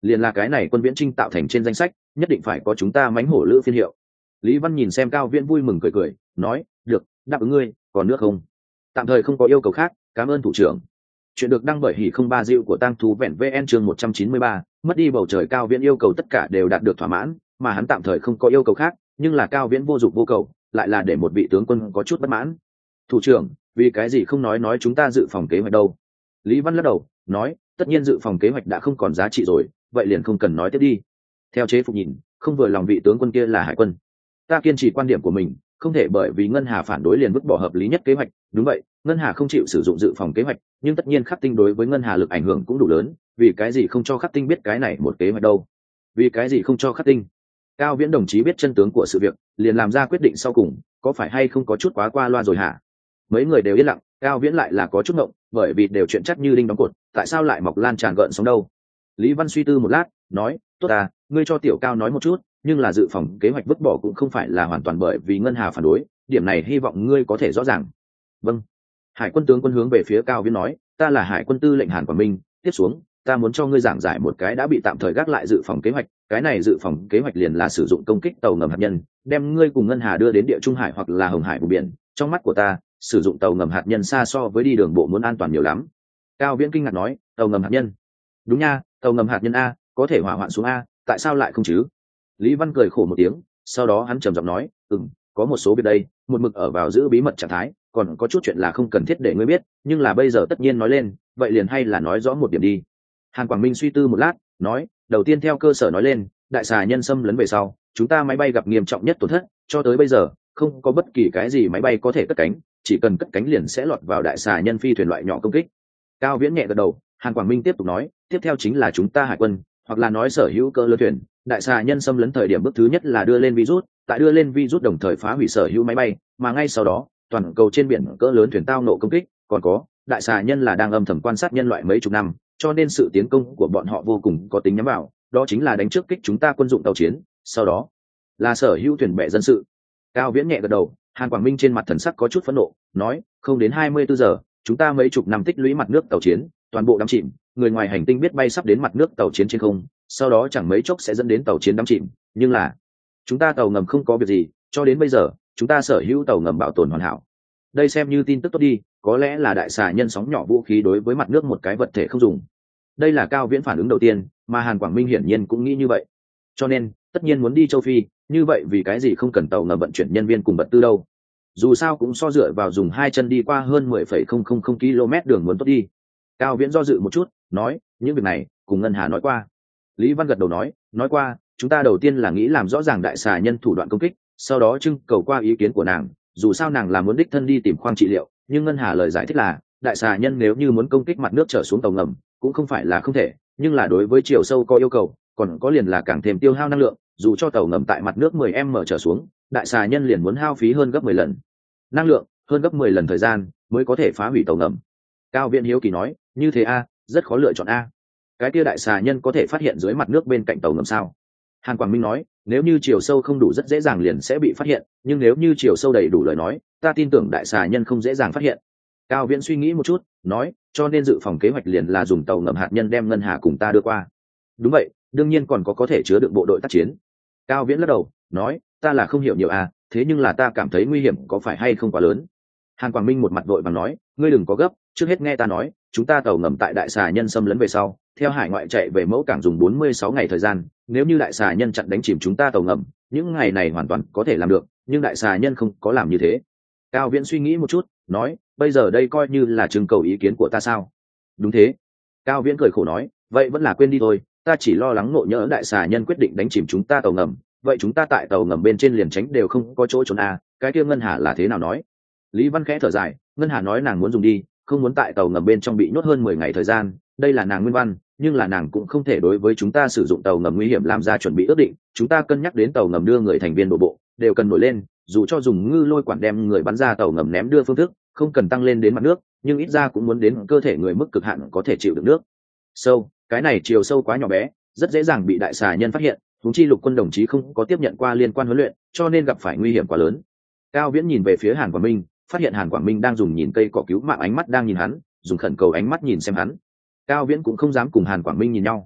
liền là cái này quân viễn trinh tạo thành trên danh sách nhất định phải có chúng ta mánh hổ lữ phiên hiệu. Lý Văn nhìn xem Cao Viễn vui mừng cười cười nói được, đáp ứng ngươi, còn nước không? Tạm thời không có yêu cầu khác, cảm ơn thủ trưởng. Chuyện được đăng bởi hỉ không ba diệu của tang thú vẹn vn chương 193, mất đi bầu trời. Cao Viễn yêu cầu tất cả đều đạt được thỏa mãn, mà hắn tạm thời không có yêu cầu khác, nhưng là Cao Viễn vô dụng vô cầu, lại là để một vị tướng quân có chút bất mãn. Thủ trưởng, vì cái gì không nói chúng ta dự phòng kế hoạch đâu? Lý Văn lắc đầu nói, tất nhiên dự phòng kế hoạch đã không còn giá trị rồi, vậy liền không cần nói tiếp đi. Theo chế phục nhìn, không vừa lòng vị tướng quân kia là hải quân. Ta kiên trì quan điểm của mình, không thể bởi vì Ngân Hà phản đối liền vứt bỏ hợp lý nhất kế hoạch. Đúng vậy, Ngân Hà không chịu sử dụng dự phòng kế hoạch, nhưng tất nhiên Khắc Tinh đối với Ngân Hà lực ảnh hưởng cũng đủ lớn, vì cái gì không cho Khắc Tinh biết cái này một kế hoạch đâu? Vì cái gì không cho Khắc Tinh? Cao Viễn đồng chí biết chân tướng của sự việc, liền làm ra quyết định sau cùng, có phải hay không có chút quá qua loa rồi hả? Mấy người đều yên lặng, Cao Viễn lại là có chút ngộng, bởi vì đều chuyện chắc như đinh đóng cột, tại sao lại mọc lan tràn gợn sóng đâu? Lý Văn suy tư một lát, nói, tốt à, ngươi cho Tiểu Cao nói một chút, nhưng là dự phòng kế hoạch vứt bỏ cũng không phải là hoàn toàn bởi vì Ngân Hà phản đối, điểm này hy vọng ngươi có thể rõ ràng. Vâng. Hải quân tướng quân hướng về phía Cao Viễn nói, ta là Hải quân tư lệnh Hàn Quảng Minh, tiếp xuống, ta muốn cho ngươi giảng giải một cái đã bị tạm thời gác lại dự phòng kế hoạch, cái này dự phòng kế hoạch liền là sử dụng công kích tàu ngầm hạt nhân, đem ngươi cùng Ngân Hà đưa đến Địa Trung Hải hoặc là Hồng Hải vùng biển, trong mắt của ta, sử dụng tàu ngầm hạt nhân xa so với đi đường bộ muốn an toàn nhiều lắm. Cao Viễn kinh ngạc nói, tàu ngầm hạt nhân? Đúng nha, tàu ngầm hạt nhân a, có thể hỏa hoạn xuống a, tại sao lại không chứ? Lý Văn cười khổ một tiếng, sau đó hắn trầm giọng nói, có một số việc đây, một mực ở vào giữ bí mật trạng thái, còn có chút chuyện là không cần thiết để ngươi biết, nhưng là bây giờ tất nhiên nói lên, vậy liền hay là nói rõ một điểm đi. Hàn Quảng Minh suy tư một lát, nói, đầu tiên theo cơ sở nói lên, đại xà nhân xâm lấn về sau, chúng ta máy bay gặp nghiêm trọng nhất tổn thất, cho tới bây giờ, không có bất kỳ cái gì máy bay có thể cất cánh, chỉ cần cất cánh liền sẽ lọt vào đại xà nhân phi thuyền loại nhỏ công kích. Cao Viễn nhẹ gật đầu, Hàn Quảng Minh tiếp tục nói, tiếp theo chính là chúng ta hải quân, hoặc là nói sở hữu cơ lớn thuyền, đại xà nhân xâm lấn thời điểm bước thứ nhất là đưa lên virus, tại đưa lên virus đồng thời phá hủy sở hữu máy bay, mà ngay sau đó, toàn cầu trên biển cỡ lớn thuyền tao nộ công kích, còn có, đại xà nhân là đang âm thầm quan sát nhân loại mấy chục năm, cho nên sự tiến công của bọn họ vô cùng có tính nhắm vào, đó chính là đánh trước kích chúng ta quân dụng tàu chiến, sau đó là sở hữu thuyền bè dân sự. Cao Viễn nhẹ gật đầu, Hàn Quảng Minh trên mặt thần sắc có chút phẫn nộ, nói, không đến 24 giờ, chúng ta mấy chục năm tích lũy mặt nước tàu chiến, toàn bộ đắm chìm, người ngoài hành tinh biết bay sắp đến mặt nước tàu chiến trên không, sau đó chẳng mấy chốc sẽ dẫn đến tàu chiến đắm chìm, nhưng là chúng ta tàu ngầm không có việc gì, cho đến bây giờ, chúng ta sở hữu tàu ngầm bảo tồn hoàn hảo. Đây xem như tin tức tốt đi, có lẽ là đại xà nhân sóng nhỏ vũ khí đối với mặt nước một cái vật thể không dùng. Đây là Cao Viễn phản ứng đầu tiên, mà Hàn Quảng Minh hiển nhiên cũng nghĩ như vậy. Cho nên, tất nhiên muốn đi châu Phi, như vậy vì cái gì không cần tàu ngầm vận chuyển nhân viên cùng vật tư đâu? Dù sao cũng so dựa vào dùng hai chân đi qua hơn 10,000 km đường muốn tốt đi. Cao Viễn do dự một chút, nói, những việc này, cùng Ngân Hà nói qua. Lý Văn gật đầu nói qua, chúng ta đầu tiên là nghĩ làm rõ ràng đại xà nhân thủ đoạn công kích, sau đó trưng cầu qua ý kiến của nàng, dù sao nàng là muốn đích thân đi tìm khoang trị liệu, nhưng Ngân Hà lời giải thích là, đại xà nhân nếu như muốn công kích mặt nước trở xuống tàu ngầm, cũng không phải là không thể, nhưng là đối với chiều sâu có yêu cầu, còn có liền là càng thêm tiêu hao năng lượng, dù cho tàu ngầm tại mặt nước 10m trở xuống, đại xà nhân liền muốn hao phí hơn gấp 10 lần năng lượng, hơn gấp 10 lần thời gian mới có thể phá hủy tàu ngầm. Cao Viễn hiếu kỳ nói, như thế a, rất khó lựa chọn a. Cái kia đại xà nhân có thể phát hiện dưới mặt nước bên cạnh tàu ngầm sao? Hàn Quảng Minh nói, nếu như chiều sâu không đủ rất dễ dàng liền sẽ bị phát hiện, nhưng nếu như chiều sâu đầy đủ lời nói, ta tin tưởng đại xà nhân không dễ dàng phát hiện. Cao Viễn suy nghĩ một chút, nói, cho nên dự phòng kế hoạch liền là dùng tàu ngầm hạt nhân đem Ngân Hà cùng ta đưa qua. Đúng vậy, đương nhiên còn có thể chứa đựng bộ đội tác chiến. Cao Viễn lắc đầu, nói, ta là không hiểu nhiều à, thế nhưng là ta cảm thấy nguy hiểm có phải hay không quá lớn. Hàn Quảng Minh một mặt vội vàng nói, ngươi đừng có gấp, trước hết nghe ta nói, chúng ta tàu ngầm tại đại xà nhân xâm lấn về sau, theo hải ngoại chạy về mẫu cảng dùng 46 ngày thời gian, nếu như đại xà nhân chặn đánh chìm chúng ta tàu ngầm, những ngày này hoàn toàn có thể làm được, nhưng đại xà nhân không có làm như thế. Cao Viễn suy nghĩ một chút, nói, bây giờ đây coi như là trưng cầu ý kiến của ta sao? Đúng thế. Cao Viễn cười khổ nói, vậy vẫn là quên đi thôi, ta chỉ lo lắng nộ nhỡ đại xà nhân quyết định đánh chìm chúng ta tàu ngầm, vậy chúng ta tại tàu ngầm bên trên liền tránh đều không có chỗ trốn à, cái kia Ngân Hà là thế nào nói? Lý Văn khẽ thở dài, Ngân Hà nói nàng muốn dùng đi, không muốn tại tàu ngầm bên trong bị nhốt hơn 10 ngày thời gian, đây là nàng nguyên văn, nhưng là nàng cũng không thể đối với chúng ta sử dụng tàu ngầm nguy hiểm làm ra chuẩn bị ước định, chúng ta cân nhắc đến tàu ngầm đưa người thành viên đổ bộ, đều cần nổi lên, dù cho dùng ngư lôi quản đem người bắn ra tàu ngầm ném đưa phương thức, không cần tăng lên đến mặt nước, nhưng ít ra cũng muốn đến cơ thể người mức cực hạn có thể chịu được nước sâu, cái này chiều sâu quá nhỏ bé, rất dễ dàng bị đại xà nhân phát hiện, huống chi lục quân đồng chí không có tiếp nhận qua liên quan huấn luyện, cho nên gặp phải nguy hiểm quá lớn. Cao Viễn nhìn về phía Hàn Quảng Minh, phát hiện Hàn Quảng Minh đang dùng nhìn cây cỏ cứu mạng ánh mắt đang nhìn hắn, dùng khẩn cầu ánh mắt nhìn xem hắn. Cao Viễn cũng không dám cùng Hàn Quảng Minh nhìn nhau.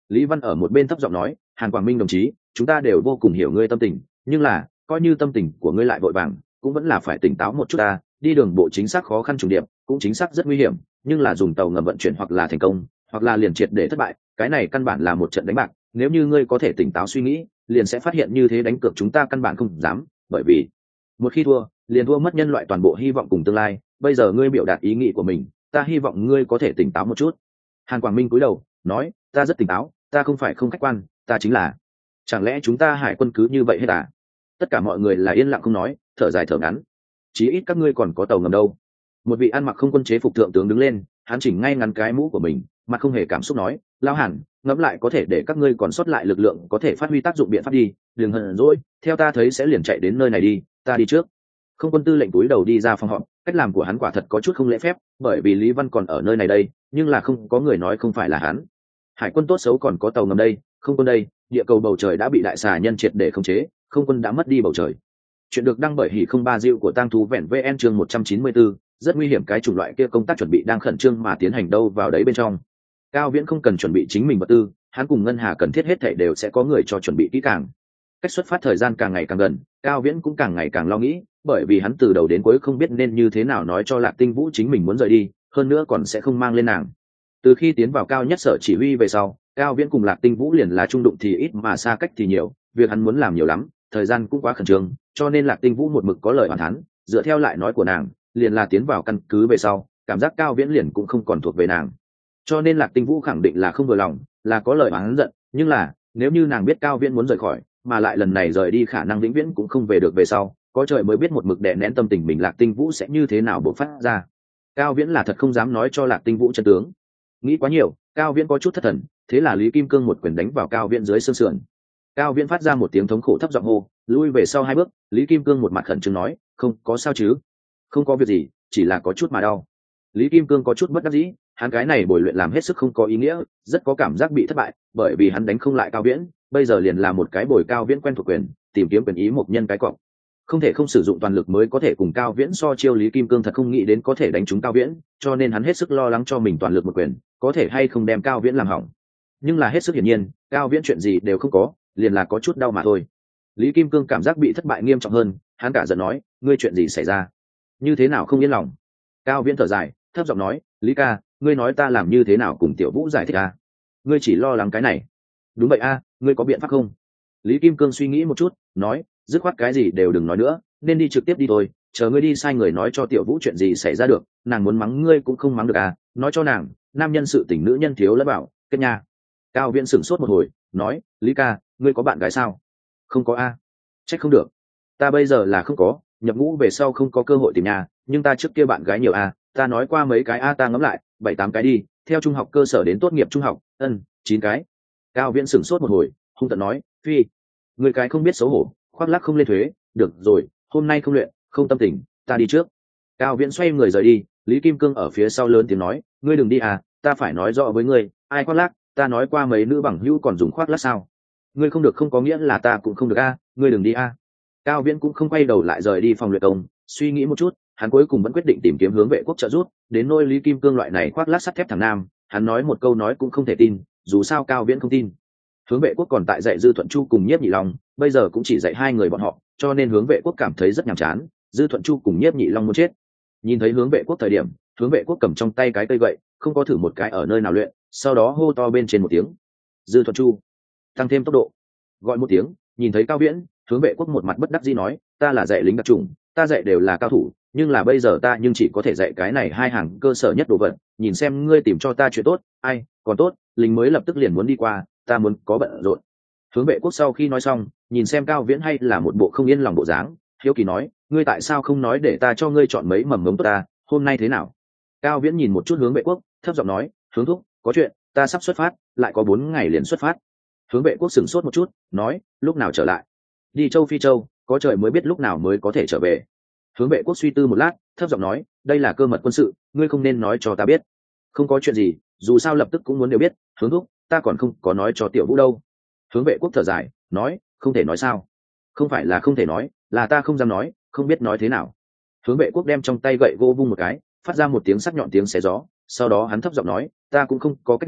Lý Văn ở một bên thấp giọng nói, Hàn Quảng Minh đồng chí, chúng ta đều vô cùng hiểu ngươi tâm tình, nhưng là coi như tâm tình của ngươi lại vội vàng cũng vẫn là phải tỉnh táo một chút ta. Đi đường bộ chính xác khó khăn trùng điệp, cũng chính xác rất nguy hiểm, nhưng là dùng tàu ngầm vận chuyển hoặc là thành công hoặc là liền triệt để thất bại, cái này căn bản là một trận đánh bạc. Nếu như ngươi có thể tỉnh táo suy nghĩ, liền sẽ phát hiện như thế đánh cược chúng ta căn bản không dám, bởi vì một khi thua liền thua mất nhân loại toàn bộ hy vọng cùng tương lai. Bây giờ ngươi biểu đạt ý nghĩ của mình, ta hy vọng ngươi có thể tỉnh táo một chút. Hàn Quảng Minh cúi đầu nói, ta rất tỉnh táo, ta không phải không khách quan, ta chính là, chẳng lẽ chúng ta hải quân cứ như vậy hết à? Tất cả mọi người là yên lặng không nói, thở dài thở ngắn. Chí ít các ngươi còn có tàu ngầm đâu. Một vị ăn mặc không quân chế phục thượng tướng đứng lên, hắn chỉnh ngay ngắn cái mũ của mình, mặt không hề cảm xúc nói, Lao Hàn, ngẫm lại có thể để các ngươi còn sót lại lực lượng có thể phát huy tác dụng biện pháp đi, đừng hờn dỗi, theo ta thấy sẽ liền chạy đến nơi này đi, ta đi trước. Không quân tư lệnh túi đầu đi ra phòng họp, cách làm của hắn quả thật có chút không lễ phép, bởi vì Lý Văn còn ở nơi này đây, nhưng là không có người nói không phải là hắn. Hải quân tốt xấu còn có tàu ngầm đây, không quân đây, địa cầu bầu trời đã bị đại xà nhân triệt để khống chế, không quân đã mất đi bầu trời. Chuyện được đăng bởi Hỉ không ba Diệu của Tang Thú Vẹn VN chương 194, rất nguy hiểm, cái chủng loại kia công tác chuẩn bị đang khẩn trương mà tiến hành đâu vào đấy bên trong. Cao Viễn không cần chuẩn bị chính mình vật tư, hắn cùng Ngân Hà cần thiết hết thảy đều sẽ có người cho chuẩn bị kỹ càng. Cách xuất phát thời gian càng ngày càng gần, Cao Viễn cũng càng ngày càng lo nghĩ, bởi vì hắn từ đầu đến cuối không biết nên như thế nào nói cho Lạc Tinh Vũ chính mình muốn rời đi, hơn nữa còn sẽ không mang lên nàng. Từ khi tiến vào cao nhất sở chỉ huy về sau, Cao Viễn cùng Lạc Tinh Vũ liền là trung đụng thì ít mà xa cách thì nhiều, việc hắn muốn làm nhiều lắm, thời gian cũng quá khẩn trương, cho nên Lạc Tinh Vũ một mực có lời oán thán, dựa theo lại nói của nàng, liền là tiến vào căn cứ về sau, cảm giác Cao Viễn liền cũng không còn thuộc về nàng. Cho nên Lạc Tinh Vũ khẳng định là không vừa lòng, là có lời oán giận, nhưng là nếu như nàng biết Cao Viễn muốn rời khỏi, mà lại lần này rời đi khả năng vĩnh viễn cũng không về được về sau, có trời mới biết một mực đè nén tâm tình mình Lạc Tinh Vũ sẽ như thế nào bộc phát ra. Cao Viễn là thật không dám nói cho Lạc Tinh Vũ chân tướng. Nghĩ quá nhiều, Cao Viễn có chút thất thần, thế là Lý Kim Cương một quyền đánh vào Cao Viễn dưới xương sườn. Cao Viễn phát ra một tiếng thống khổ thấp giọng hô, lui về sau 2 bước. Lý Kim Cương một mặt khẩn trương nói, không có sao chứ? Không có việc gì, chỉ là có chút mà đau. Lý Kim Cương có chút bất đắc dĩ, hắn cái này bồi luyện làm hết sức không có ý nghĩa, rất có cảm giác bị thất bại, bởi vì hắn đánh không lại Cao Viễn, bây giờ liền là một cái bồi Cao Viễn quen thuộc quyền, tìm kiếm quyền ý một nhân cái cọc. Không thể không sử dụng toàn lực mới có thể cùng Cao Viễn so chiêu. Lý Kim Cương thật không nghĩ đến có thể đánh trúng Cao Viễn, cho nên hắn hết sức lo lắng cho mình toàn lực một quyền có thể hay không đem Cao Viễn làm hỏng. Nhưng là hết sức hiển nhiên, Cao Viễn chuyện gì đều không có, liền là có chút đau mà thôi. Lý Kim Cương cảm giác bị thất bại nghiêm trọng hơn, hắn cả giận nói, ngươi chuyện gì xảy ra? Như thế nào không yên lòng? Cao Viễn thở dài, thấp giọng nói, Lý ca, ngươi nói ta làm như thế nào cùng Tiểu Vũ giải thích a? Ngươi chỉ lo lắng cái này. Đúng vậy a, ngươi có biện pháp không? Lý Kim Cương suy nghĩ một chút, nói, dứt khoát cái gì đều đừng nói nữa, nên đi trực tiếp đi thôi, chờ ngươi đi sai người nói cho Tiểu Vũ chuyện gì xảy ra được, nàng muốn mắng ngươi cũng không mắng được à, nói cho nàng, nam nhân sự tình nữ nhân thiếu lẫn bảo, kết nha. Cao Viễn sửng sốt một hồi, nói, Lý ca, ngươi có bạn gái sao? Không có a. Trách không được, ta bây giờ là không có, nhập ngũ về sau không có cơ hội tìm nhà, nhưng ta trước kia bạn gái nhiều a, ta nói qua mấy cái a, ta ngẫm lại, 7-8 cái đi, theo trung học cơ sở đến tốt nghiệp trung học, 9 cái. Cao Viễn sửng sốt một hồi, hung tợn nói, phi, người cái không biết xấu hổ, khoác lác không lên thuế, được rồi, hôm nay không luyện, không tâm tình, ta đi trước. Cao Viễn xoay người rời đi, Lý Kim Cương ở phía sau lớn tiếng nói, ngươi đừng đi à, ta phải nói rõ với ngươi, ai khoác lác, ta nói qua mấy nữ bằng hữu còn dùng khoác lác sao? Ngươi không được không có nghĩa là ta cũng không được a, ngươi đừng đi a. Cao Viễn cũng không quay đầu lại rời đi phòng luyện công, suy nghĩ một chút, hắn cuối cùng vẫn quyết định tìm kiếm hướng vệ quốc trợ giúp, đến nôi Lý Kim Cương loại này khoác lác sắt thép thằng nam, hắn nói một câu nói cũng không thể tin, dù sao Cao Viễn không tin. Hướng vệ quốc còn tại dạy Dư Thuận Chu cùng Nhiếp Nhị Long, bây giờ cũng chỉ dạy 2 người bọn họ, cho nên hướng vệ quốc cảm thấy rất nhàm chán, Dư Thuận Chu cùng Nhiếp Nhị Long muốn chết. Nhìn thấy hướng vệ quốc thời điểm, hướng vệ quốc cầm trong tay cái cây gậy, không có thử một cái ở nơi nào luyện, sau đó hô to bên trên một tiếng, Dư Thuận Chu, tăng thêm tốc độ. Gọi một tiếng, nhìn thấy Cao Viễn, hướng vệ quốc một mặt bất đắc dĩ nói, ta là dạy lính đặc chủng, ta dạy đều là cao thủ, nhưng là bây giờ ta nhưng chỉ có thể dạy cái này 2 hàng cơ sở nhất đồ vật, nhìn xem ngươi tìm cho ta chuyện tốt, ai, còn tốt, lính mới lập tức liền muốn đi qua, ta muốn có bận rộn. Hướng vệ quốc sau khi nói xong, nhìn xem Cao Viễn hay là một bộ không yên lòng bộ dáng, hiếu kỳ nói, ngươi tại sao không nói để ta cho ngươi chọn mấy mầm ngống tốt ta, hôm nay thế nào? Cao Viễn nhìn một chút hướng vệ quốc, thấp giọng nói, hướng thúc, có chuyện, ta sắp xuất phát, lại có 4 ngày liền xuất phát. Hướng vệ quốc sửng sốt một chút, nói, lúc nào trở lại? Đi châu Phi châu, có trời mới biết lúc nào mới có thể trở về. Hướng vệ quốc suy tư một lát, thấp giọng nói, đây là cơ mật quân sự, ngươi không nên nói cho ta biết. Không có chuyện gì, dù sao lập tức cũng muốn đều biết, hướng thúc, ta còn không có nói cho Tiểu Vũ đâu. Hướng vệ quốc thở dài, nói, không thể nói sao? Không phải là không thể nói, là ta không dám nói, không biết nói thế nào. Hướng vệ quốc đem trong tay gậy gỗ vung một cái, phát ra một tiếng sắc nhọn tiếng xé gió, sau đó hắn thấp giọng nói, ta cũng không có cách nào,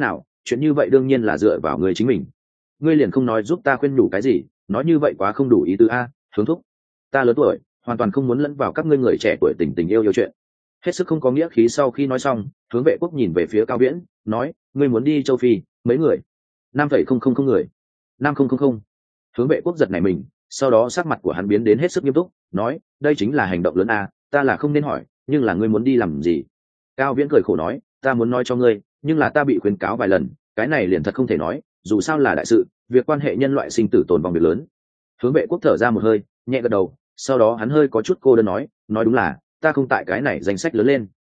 chuyện như vậy đương nhiên là dựa vào người chính mình. Ngươi liền không nói giúp ta khuyên nhủ cái gì, nói như vậy quá không đủ ý tứ a. Hướng thúc, ta lớn tuổi, hoàn toàn không muốn lẫn vào các ngươi người trẻ tuổi tình tình yêu chuyện. Hết sức không có nghĩa khí. Sau khi nói xong, Hướng Vệ Quốc nhìn về phía Cao Viễn, nói, ngươi muốn đi châu Phi, mấy người? 5,000 người. 5,000. Hướng Vệ Quốc giật nảy mình, sau đó sắc mặt của hắn biến đến hết sức nghiêm túc, nói, đây chính là hành động lớn a, ta là không nên hỏi, nhưng là ngươi muốn đi làm gì? Cao Viễn cười khổ nói, ta muốn nói cho ngươi, nhưng là ta bị khuyến cáo vài lần, cái này liền thật không thể nói, dù sao là đại sự, việc quan hệ nhân loại sinh tử tồn vong việc lớn. Hướng Vệ Quốc thở ra một hơi, nhẹ gật đầu, sau đó hắn hơi có chút cô đơn nói đúng là ta không tại cái này danh sách lớn lên.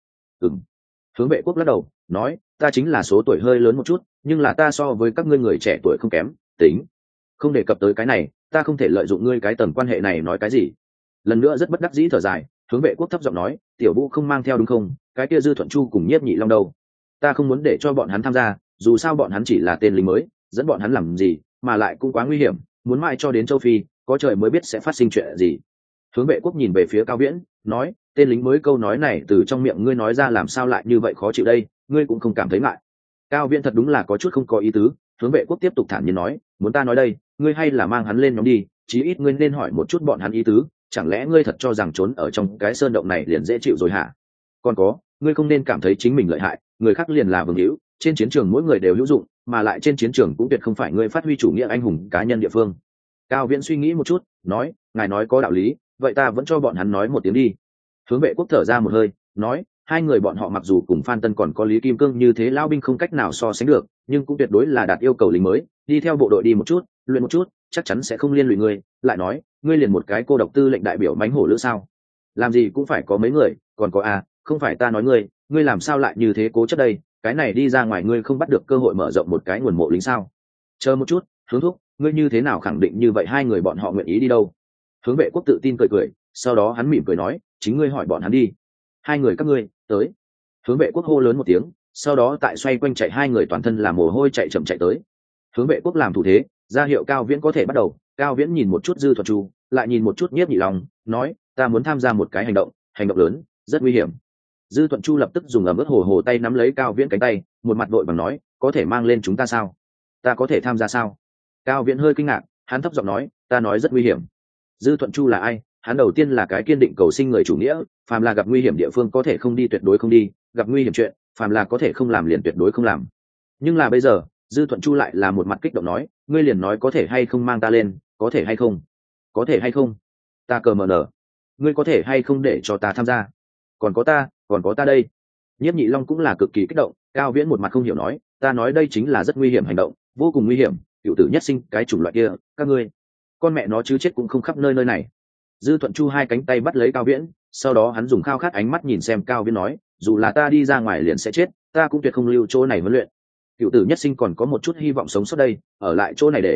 Hướng Vệ Quốc lắc đầu nói, ta chính là số tuổi hơi lớn một chút, nhưng là ta so với các ngươi người trẻ tuổi không kém, tính không đề cập tới cái này, ta không thể lợi dụng ngươi cái tầng quan hệ này nói cái gì. Lần nữa rất bất đắc dĩ thở dài, Hướng Vệ Quốc thấp giọng nói, tiểu Vũ không mang theo đúng không? Cái kia Dư Thuận Chu cùng Nhiếp Nhị Long đâu? Ta không muốn để cho bọn hắn tham gia, dù sao bọn hắn chỉ là tên lính mới, dẫn bọn hắn làm gì, mà lại cũng quá nguy hiểm, muốn mãi cho đến châu Phi, có trời mới biết sẽ phát sinh chuyện gì. Hướng Vệ Quốc nhìn về phía Cao Viễn, nói, tên lính mới câu nói này từ trong miệng ngươi nói ra làm sao lại như vậy khó chịu đây, ngươi cũng không cảm thấy ngại? Cao Viễn thật đúng là có chút không có ý tứ. Hướng Vệ Quốc tiếp tục thản nhiên nói, muốn ta nói đây, ngươi hay là mang hắn lên nhóm đi, chí ít ngươi nên hỏi một chút bọn hắn ý tứ, chẳng lẽ ngươi thật cho rằng trốn ở trong cái sơn động này liền dễ chịu rồi hả? Còn có, ngươi không nên cảm thấy chính mình lợi hại, người khác liền là vương hữu, trên chiến trường mỗi người đều hữu dụng, mà lại trên chiến trường cũng tuyệt không phải ngươi phát huy chủ nghĩa anh hùng cá nhân địa phương. Cao Viễn suy nghĩ một chút, nói, ngài nói có đạo lý, vậy ta vẫn cho bọn hắn nói một tiếng đi. Hướng Vệ Quốc thở ra một hơi, nói, hai người bọn họ mặc dù cùng Phan Tân còn có Lý Kim Cương như thế lão binh không cách nào so sánh được, nhưng cũng tuyệt đối là đạt yêu cầu lính mới, đi theo bộ đội đi một chút, luyện một chút, chắc chắn sẽ không liên lụy ngươi. Lại nói, ngươi liền một cái cô độc tư lệnh đại biểu mánh hổ lữ sao? Làm gì cũng phải có mấy người, còn có không phải ta nói ngươi làm sao lại như thế cố chấp đây, cái này đi ra ngoài ngươi không bắt được cơ hội mở rộng một cái nguồn mộ lính sao? Chờ một chút, Hướng thúc, ngươi như thế nào khẳng định như vậy hai người bọn họ nguyện ý đi đâu? Hướng Vệ Quốc tự tin cười cười, sau đó hắn mỉm cười nói, chính ngươi hỏi bọn hắn đi. Hai người các ngươi tới. Hướng Vệ Quốc hô lớn một tiếng, sau đó tại xoay quanh chạy hai người toàn thân là mồ hôi chạy chậm chạy tới. Hướng Vệ Quốc làm thủ thế, ra hiệu Cao Viễn có thể bắt đầu. Cao Viễn nhìn một chút Dư Thuận Chu, lại nhìn một chút Nhiếp Nhị Long, nói, ta muốn tham gia một cái hành động lớn, rất nguy hiểm. Dư Thuận Chu lập tức dùng ẩm ướt hồ tay nắm lấy Cao Viễn cánh tay, một mặt vội vàng nói, có thể mang lên chúng ta sao? Ta có thể tham gia sao? Cao Viễn hơi kinh ngạc, hắn thấp giọng nói, ta nói rất nguy hiểm. Dư Thuận Chu là ai? Hắn đầu tiên là cái kiên định cầu sinh người chủ nghĩa, phàm là gặp nguy hiểm địa phương có thể không đi tuyệt đối không đi, gặp nguy hiểm chuyện, phàm là có thể không làm liền tuyệt đối không làm. Nhưng là bây giờ, Dư Thuận Chu lại là một mặt kích động nói, ngươi liền nói có thể hay không mang ta lên, có thể hay không? Có thể hay không? Ta cờ mờ nở. Ngươi có thể hay không để cho ta tham gia? Còn có ta đây. Nhiếp Nhị Long cũng là cực kỳ kích động. Cao Viễn một mặt không hiểu nói, ta nói đây chính là rất nguy hiểm hành động, vô cùng nguy hiểm, cựu tử nhất sinh cái chủng loại kia, các ngươi con mẹ nó chứ chết cũng không khắp nơi này. Dư Thuận Chu hai cánh tay bắt lấy Cao Viễn, sau đó hắn dùng khao khát ánh mắt nhìn xem Cao Viễn nói, dù là ta đi ra ngoài liền sẽ chết, ta cũng tuyệt không lưu chỗ này huấn luyện. Cựu tử nhất sinh còn có một chút hy vọng sống sót đây, ở lại chỗ này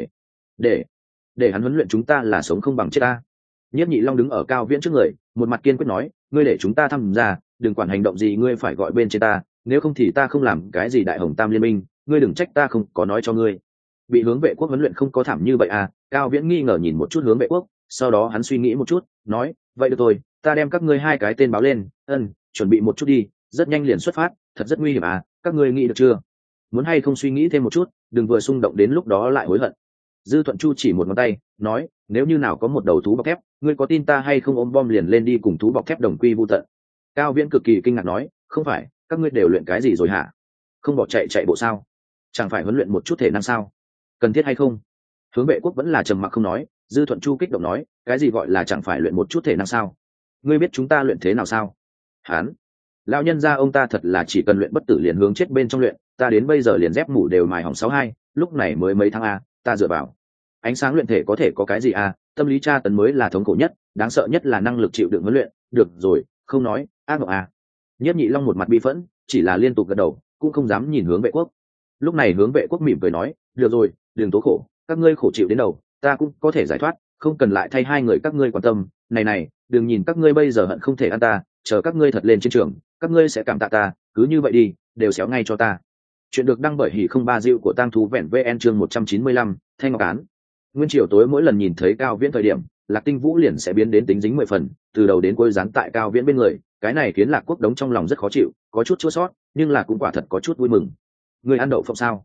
để hắn huấn luyện chúng ta là sống không bằng chết ta. Nhiếp Nhị Long đứng ở Cao Viễn trước người, một mặt kiên quyết nói, ngươi để chúng ta tham gia, đừng quản hành động gì ngươi phải gọi bên trên ta, nếu không thì ta không làm cái gì đại hồng tam liên minh, ngươi đừng trách ta không có nói cho ngươi. Bị Hướng Vệ Quốc huấn luyện không có thảm như vậy Cao Viễn nghi ngờ nhìn một chút Hướng Vệ Quốc, sau đó hắn suy nghĩ một chút, nói, vậy được rồi, ta đem các ngươi hai cái tên báo lên, chuẩn bị một chút đi, rất nhanh liền xuất phát, thật rất nguy hiểm các ngươi nghĩ được chưa? Muốn hay không suy nghĩ thêm một chút, đừng vừa xung động đến lúc đó lại hối hận. Dư Thuận Chu chỉ một ngón tay, nói, nếu như nào có một đầu thú bọc thép, ngươi có tin ta hay không ôm bom liền lên đi cùng thú bọc thép đồng quy vu tận. Cao Viễn cực kỳ kinh ngạc nói, không phải, các ngươi đều luyện cái gì rồi hả? Không bỏ chạy bộ sao? Chẳng phải huấn luyện một chút thể năng sao? Cần thiết hay không? Hướng Vệ Quốc vẫn là trầm mặc không nói. Dư Thuận Chu kích động nói, cái gì gọi là chẳng phải luyện một chút thể năng sao? Ngươi biết chúng ta luyện thế nào sao? Hán, lão nhân gia ông ta thật là chỉ cần luyện bất tử liền hướng chết bên trong luyện, ta đến bây giờ liền dép mủ đều mài hỏng 62, lúc này mới mấy tháng ta dựa vào ánh sáng luyện thể có thể có cái gì tâm lý tra tấn mới là thống khổ nhất, đáng sợ nhất là năng lực chịu đựng huấn luyện. Được rồi, không nói, ác mộng Nhiếp Nhị Long một mặt bi phẫn, chỉ là liên tục gật đầu, cũng không dám nhìn Hướng Vệ Quốc. Lúc này Hướng Vệ Quốc mỉm cười nói, được rồi, đừng tố khổ, các ngươi khổ chịu đến đầu, ta cũng có thể giải thoát, không cần lại thay hai người các ngươi quan tâm. Này, đừng nhìn các ngươi bây giờ hận không thể ăn ta, chờ các ngươi thật lên chiến trường, các ngươi sẽ cảm tạ ta, cứ như vậy đi, đều xéo ngay cho ta. Chuyện được đăng bởi Hỉ không ba diệu của Tang Thú Vẹn VN chương 195, Thanh Ngọc Án. Nguyên chiều tối mỗi lần nhìn thấy Cao Viễn thời điểm, Lạc Tinh Vũ liền sẽ biến đến tính dính 10 phần, từ đầu đến cuối dán tại Cao Viễn bên người, cái này khiến Lạc Quốc Đống trong lòng rất khó chịu, có chút chua xót, nhưng là cũng quả thật có chút vui mừng. Người ăn đậu phộng sao?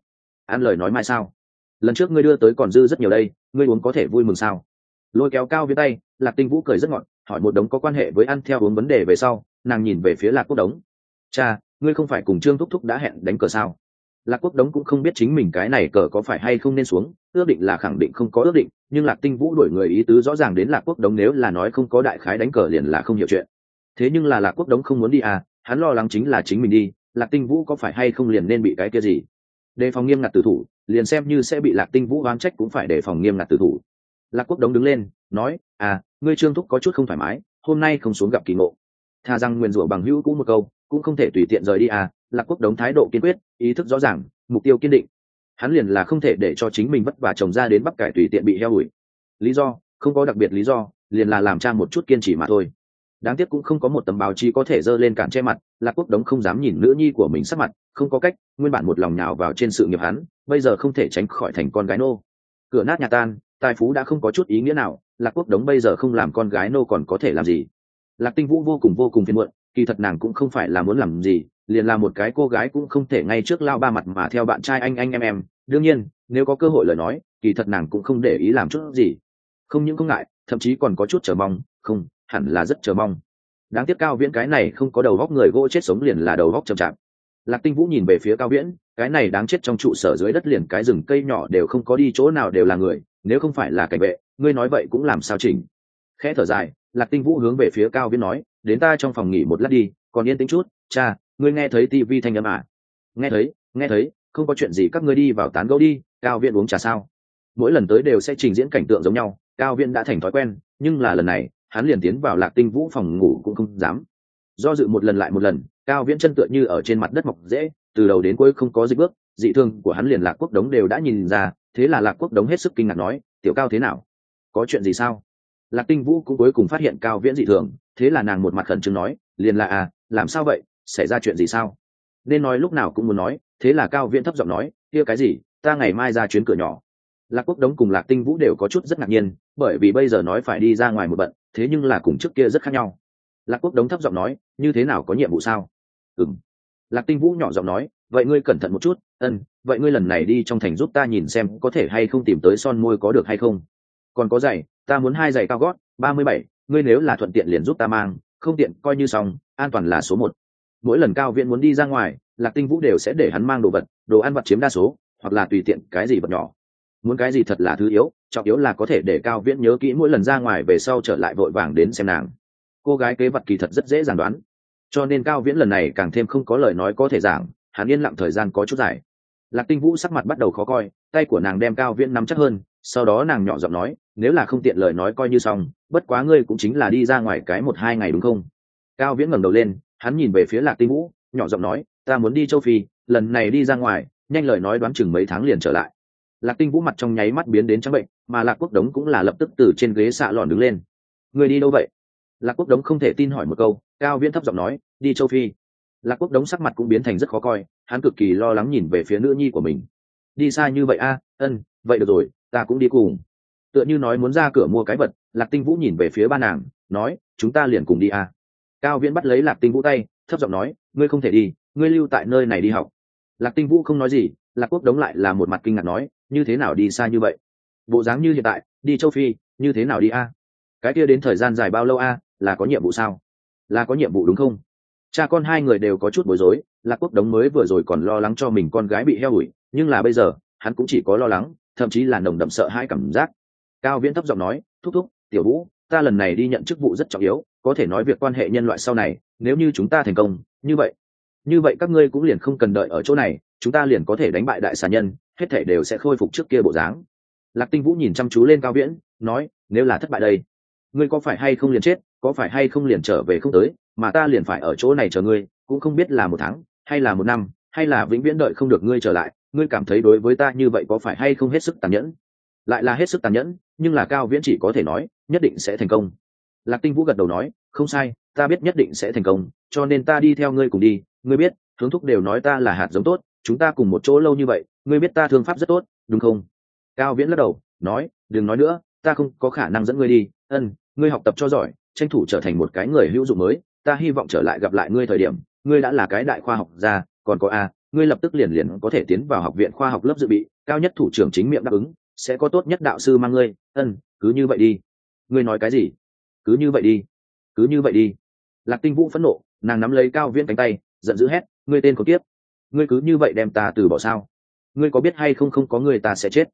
ăn lời nói mai sao? Lần trước ngươi đưa tới còn dư rất nhiều đây, ngươi uống có thể vui mừng sao? Lôi kéo Cao Viễn tay, Lạc Tinh Vũ cười rất ngọt, hỏi một đống có quan hệ với ăn theo uống vấn đề về sau, nàng nhìn về phía Lạc Quốc Đống. Cha, ngươi không phải cùng Trương Thúc Thúc đã hẹn đánh cờ sao? Lạc Quốc Đống cũng không biết chính mình cái này cờ có phải hay không nên xuống, ước định là khẳng định không có ước định, nhưng Lạc Tinh Vũ đổi người ý tứ rõ ràng đến Lạc Quốc Đống nếu là nói không có đại khái đánh cờ liền là không hiểu chuyện. Thế nhưng là Lạc Quốc Đống không muốn đi à, hắn lo lắng chính là chính mình đi, Lạc Tinh Vũ có phải hay không liền nên bị cái kia gì? Đề phòng nghiêm ngặt tử thủ, liền xem như sẽ bị Lạc Tinh Vũ oán trách cũng phải đề phòng nghiêm ngặt tử thủ. Lạc Quốc Đống đứng lên, nói, à, ngươi Trương Thúc có chút không thoải mái, hôm nay không xuống gặp kỳ ngộ. Tha rằng nguyền rủa bằng hữu cũng một câu, cũng không thể tùy tiện rời đi à, Lạc Quốc Đống thái độ kiên quyết, ý thức rõ ràng, mục tiêu kiên định. Hắn liền là không thể để cho chính mình vất vả trồng ra đến bắp cải tùy tiện bị heo ủi. Lý do, không có đặc biệt lý do, liền là làm cha một chút kiên trì mà thôi. Đáng tiếc cũng không có một tấm báo chí có thể dơ lên cản che mặt, Lạc Quốc Đống không dám nhìn nữ nhi của mình sắc mặt, không có cách, nguyên bản một lòng nhào vào trên sự nghiệp hắn, bây giờ không thể tránh khỏi thành con gái nô. Cửa nát nhà tan, tài phú đã không có chút ý nghĩa nào, Lạc Quốc Đống bây giờ không làm con gái nô còn có thể làm gì? Lạc Tinh Vũ vô cùng phiền muộn, kỳ thật nàng cũng không phải là muốn làm gì, liền là một cái cô gái cũng không thể ngay trước lao ba mặt mà theo bạn trai anh em. Đương nhiên, nếu có cơ hội lời nói, kỳ thật nàng cũng không để ý làm chút gì. Không những không ngại, thậm chí còn có chút chờ mong, không, hẳn là rất chờ mong. Đáng tiếc Cao Viễn cái này không có đầu góc người gỗ chết sống liền là đầu góc chậm chạp. Lạc Tinh Vũ nhìn về phía Cao Viễn, cái này đáng chết trong trụ sở dưới đất liền cái rừng cây nhỏ đều không có đi chỗ nào đều là người, nếu không phải là cảnh vệ, ngươi nói vậy cũng làm sao chỉnh. Khẽ thở dài, Lạc Tinh Vũ hướng về phía Cao Viễn nói, đến ta trong phòng nghỉ một lát đi, còn yên tĩnh chút. Cha, ngươi nghe thấy tivi thanh âm à? Nghe thấy, không có chuyện gì các ngươi đi vào tán gẫu đi. Cao Viễn uống trà sao? Mỗi lần tới đều sẽ trình diễn cảnh tượng giống nhau, Cao Viễn đã thành thói quen, nhưng là lần này hắn liền tiến vào Lạc Tinh Vũ phòng ngủ cũng không dám. Do dự một lần lại một lần, Cao Viễn chân tựa như ở trên mặt đất mọc rễ, từ đầu đến cuối không có dịch bước, dị thường của hắn liền Lạc Quốc Đống đều đã nhìn ra, thế là Lạc Quốc Đống hết sức kinh ngạc nói, tiểu Cao thế nào? Có chuyện gì sao? Lạc Tinh Vũ cũng cuối cùng phát hiện Cao Viễn dị thường, thế là nàng một mặt khẩn trương nói, liền là à, làm sao vậy, xảy ra chuyện gì sao? Nên nói lúc nào cũng muốn nói, thế là Cao Viễn thấp giọng nói, kia cái gì, ta ngày mai ra chuyến cửa nhỏ. Lạc Quốc Đống cùng Lạc Tinh Vũ đều có chút rất ngạc nhiên, bởi vì bây giờ nói phải đi ra ngoài một bận, thế nhưng là cùng trước kia rất khác nhau. Lạc Quốc Đống thấp giọng nói, như thế nào có nhiệm vụ sao? Ừm. Lạc Tinh Vũ nhỏ giọng nói, vậy ngươi cẩn thận một chút. Vậy ngươi lần này đi trong thành giúp ta nhìn xem có thể hay không tìm tới son môi có được hay không? Còn có giày, ta muốn 2 giày cao gót 37, ngươi nếu là thuận tiện liền giúp ta mang, không tiện coi như xong, an toàn là số 1. Mỗi lần Cao Viễn muốn đi ra ngoài, Lạc Tinh Vũ đều sẽ để hắn mang đồ vật, đồ ăn vặt chiếm đa số, hoặc là tùy tiện cái gì vật nhỏ. Muốn cái gì thật là thứ yếu, trọng yếu là có thể để Cao Viễn nhớ kỹ mỗi lần ra ngoài về sau trở lại vội vàng đến xem nàng. Cô gái kế vật kỳ thật rất dễ dàng đoán, cho nên Cao Viễn lần này càng thêm không có lời nói có thể giảng, hắn yên lặng thời gian có chút dài. Lạc Tinh Vũ sắc mặt bắt đầu khó coi, tay của nàng đem Cao Viễn nắm chắc hơn, sau đó nàng nhỏ giọng nói, nếu là không tiện lời nói coi như xong, bất quá ngươi cũng chính là đi ra ngoài cái 1-2 ngày đúng không? Cao Viễn ngẩng đầu lên, hắn nhìn về phía Lạc Tinh Vũ, nhỏ giọng nói, ta muốn đi châu Phi, lần này đi ra ngoài, nhanh lời nói đoán chừng mấy tháng liền trở lại. Lạc Tinh Vũ mặt trong nháy mắt biến đến trắng bệnh, mà Lạc Quốc Đống cũng là lập tức từ trên ghế xạ lòn đứng lên. Ngươi đi đâu vậy? Lạc Quốc Đống không thể tin hỏi một câu. Cao Viễn thấp giọng nói, đi châu Phi. Lạc Quốc Đống sắc mặt cũng biến thành rất khó coi, hắn cực kỳ lo lắng nhìn về phía nữ nhi của mình. Đi xa như vậy a? Vậy được rồi, ta cũng đi cùng. Tựa như nói muốn ra cửa mua cái vật, Lạc Tinh Vũ nhìn về phía ba nàng, nói, chúng ta liền cùng đi a. Cao Viễn bắt lấy Lạc Tinh Vũ tay, thấp giọng nói, ngươi không thể đi, ngươi lưu tại nơi này đi học. Lạc Tinh Vũ không nói gì, Lạc Quốc Đống lại là một mặt kinh ngạc nói, như thế nào đi xa như vậy? Bộ dáng như hiện tại, đi châu Phi, như thế nào đi a? Cái kia đến thời gian dài bao lâu a? Là có nhiệm vụ sao? Là có nhiệm vụ đúng không? Cha con hai người đều có chút bối rối, Lạc Quốc Đống mới vừa rồi còn lo lắng cho mình con gái bị heo ủi, nhưng là bây giờ hắn cũng chỉ có lo lắng, thậm chí là nồng đậm sợ hãi cảm giác. Cao Viễn thấp giọng nói, thúc thúc, tiểu Vũ, ta lần này đi nhận chức vụ rất trọng yếu, có thể nói việc quan hệ nhân loại sau này, nếu như chúng ta thành công, như vậy các ngươi cũng liền không cần đợi ở chỗ này, chúng ta liền có thể đánh bại đại xà nhân, hết thể đều sẽ khôi phục trước kia bộ dáng. Lạc Tinh Vũ nhìn chăm chú lên Cao Viễn, nói, nếu là thất bại đây, ngươi có phải hay không liền chết, có phải hay không liền trở về không tới, mà ta liền phải ở chỗ này chờ ngươi, cũng không biết là 1 tháng, hay là 1 năm, hay là vĩnh viễn đợi không được ngươi trở lại, ngươi cảm thấy đối với ta như vậy có phải hay không hết sức tàn nhẫn? Lại là hết sức tàn nhẫn, nhưng là Cao Viễn chỉ có thể nói, nhất định sẽ thành công. Lạc Tinh Vũ gật đầu nói, không sai, ta biết nhất định sẽ thành công, cho nên ta đi theo ngươi cùng đi, ngươi biết, Hướng thúc đều nói ta là hạt giống tốt, chúng ta cùng một chỗ lâu như vậy, ngươi biết ta thương pháp rất tốt, đúng không? Cao Viễn lắc đầu, nói, đừng nói nữa, ta không có khả năng dẫn ngươi đi, ngươi học tập cho giỏi, tranh thủ trở thành một cái người hữu dụng mới, ta hy vọng trở lại gặp lại ngươi thời điểm, ngươi đã là cái đại khoa học gia, còn có ngươi lập tức liền có thể tiến vào học viện khoa học lớp dự bị, cao nhất thủ trưởng chính miệng đáp ứng, sẽ có tốt nhất đạo sư mang ngươi. Cứ như vậy đi. Ngươi nói cái gì? Cứ như vậy đi. Cứ như vậy đi. Lạc Tinh Vũ phẫn nộ, nàng nắm lấy Cao Viễn cánh tay, giận dữ hét, ngươi tên khốn kiếp, ngươi cứ như vậy đem ta từ bỏ sao? Ngươi có biết hay không, không có ngươi ta sẽ chết.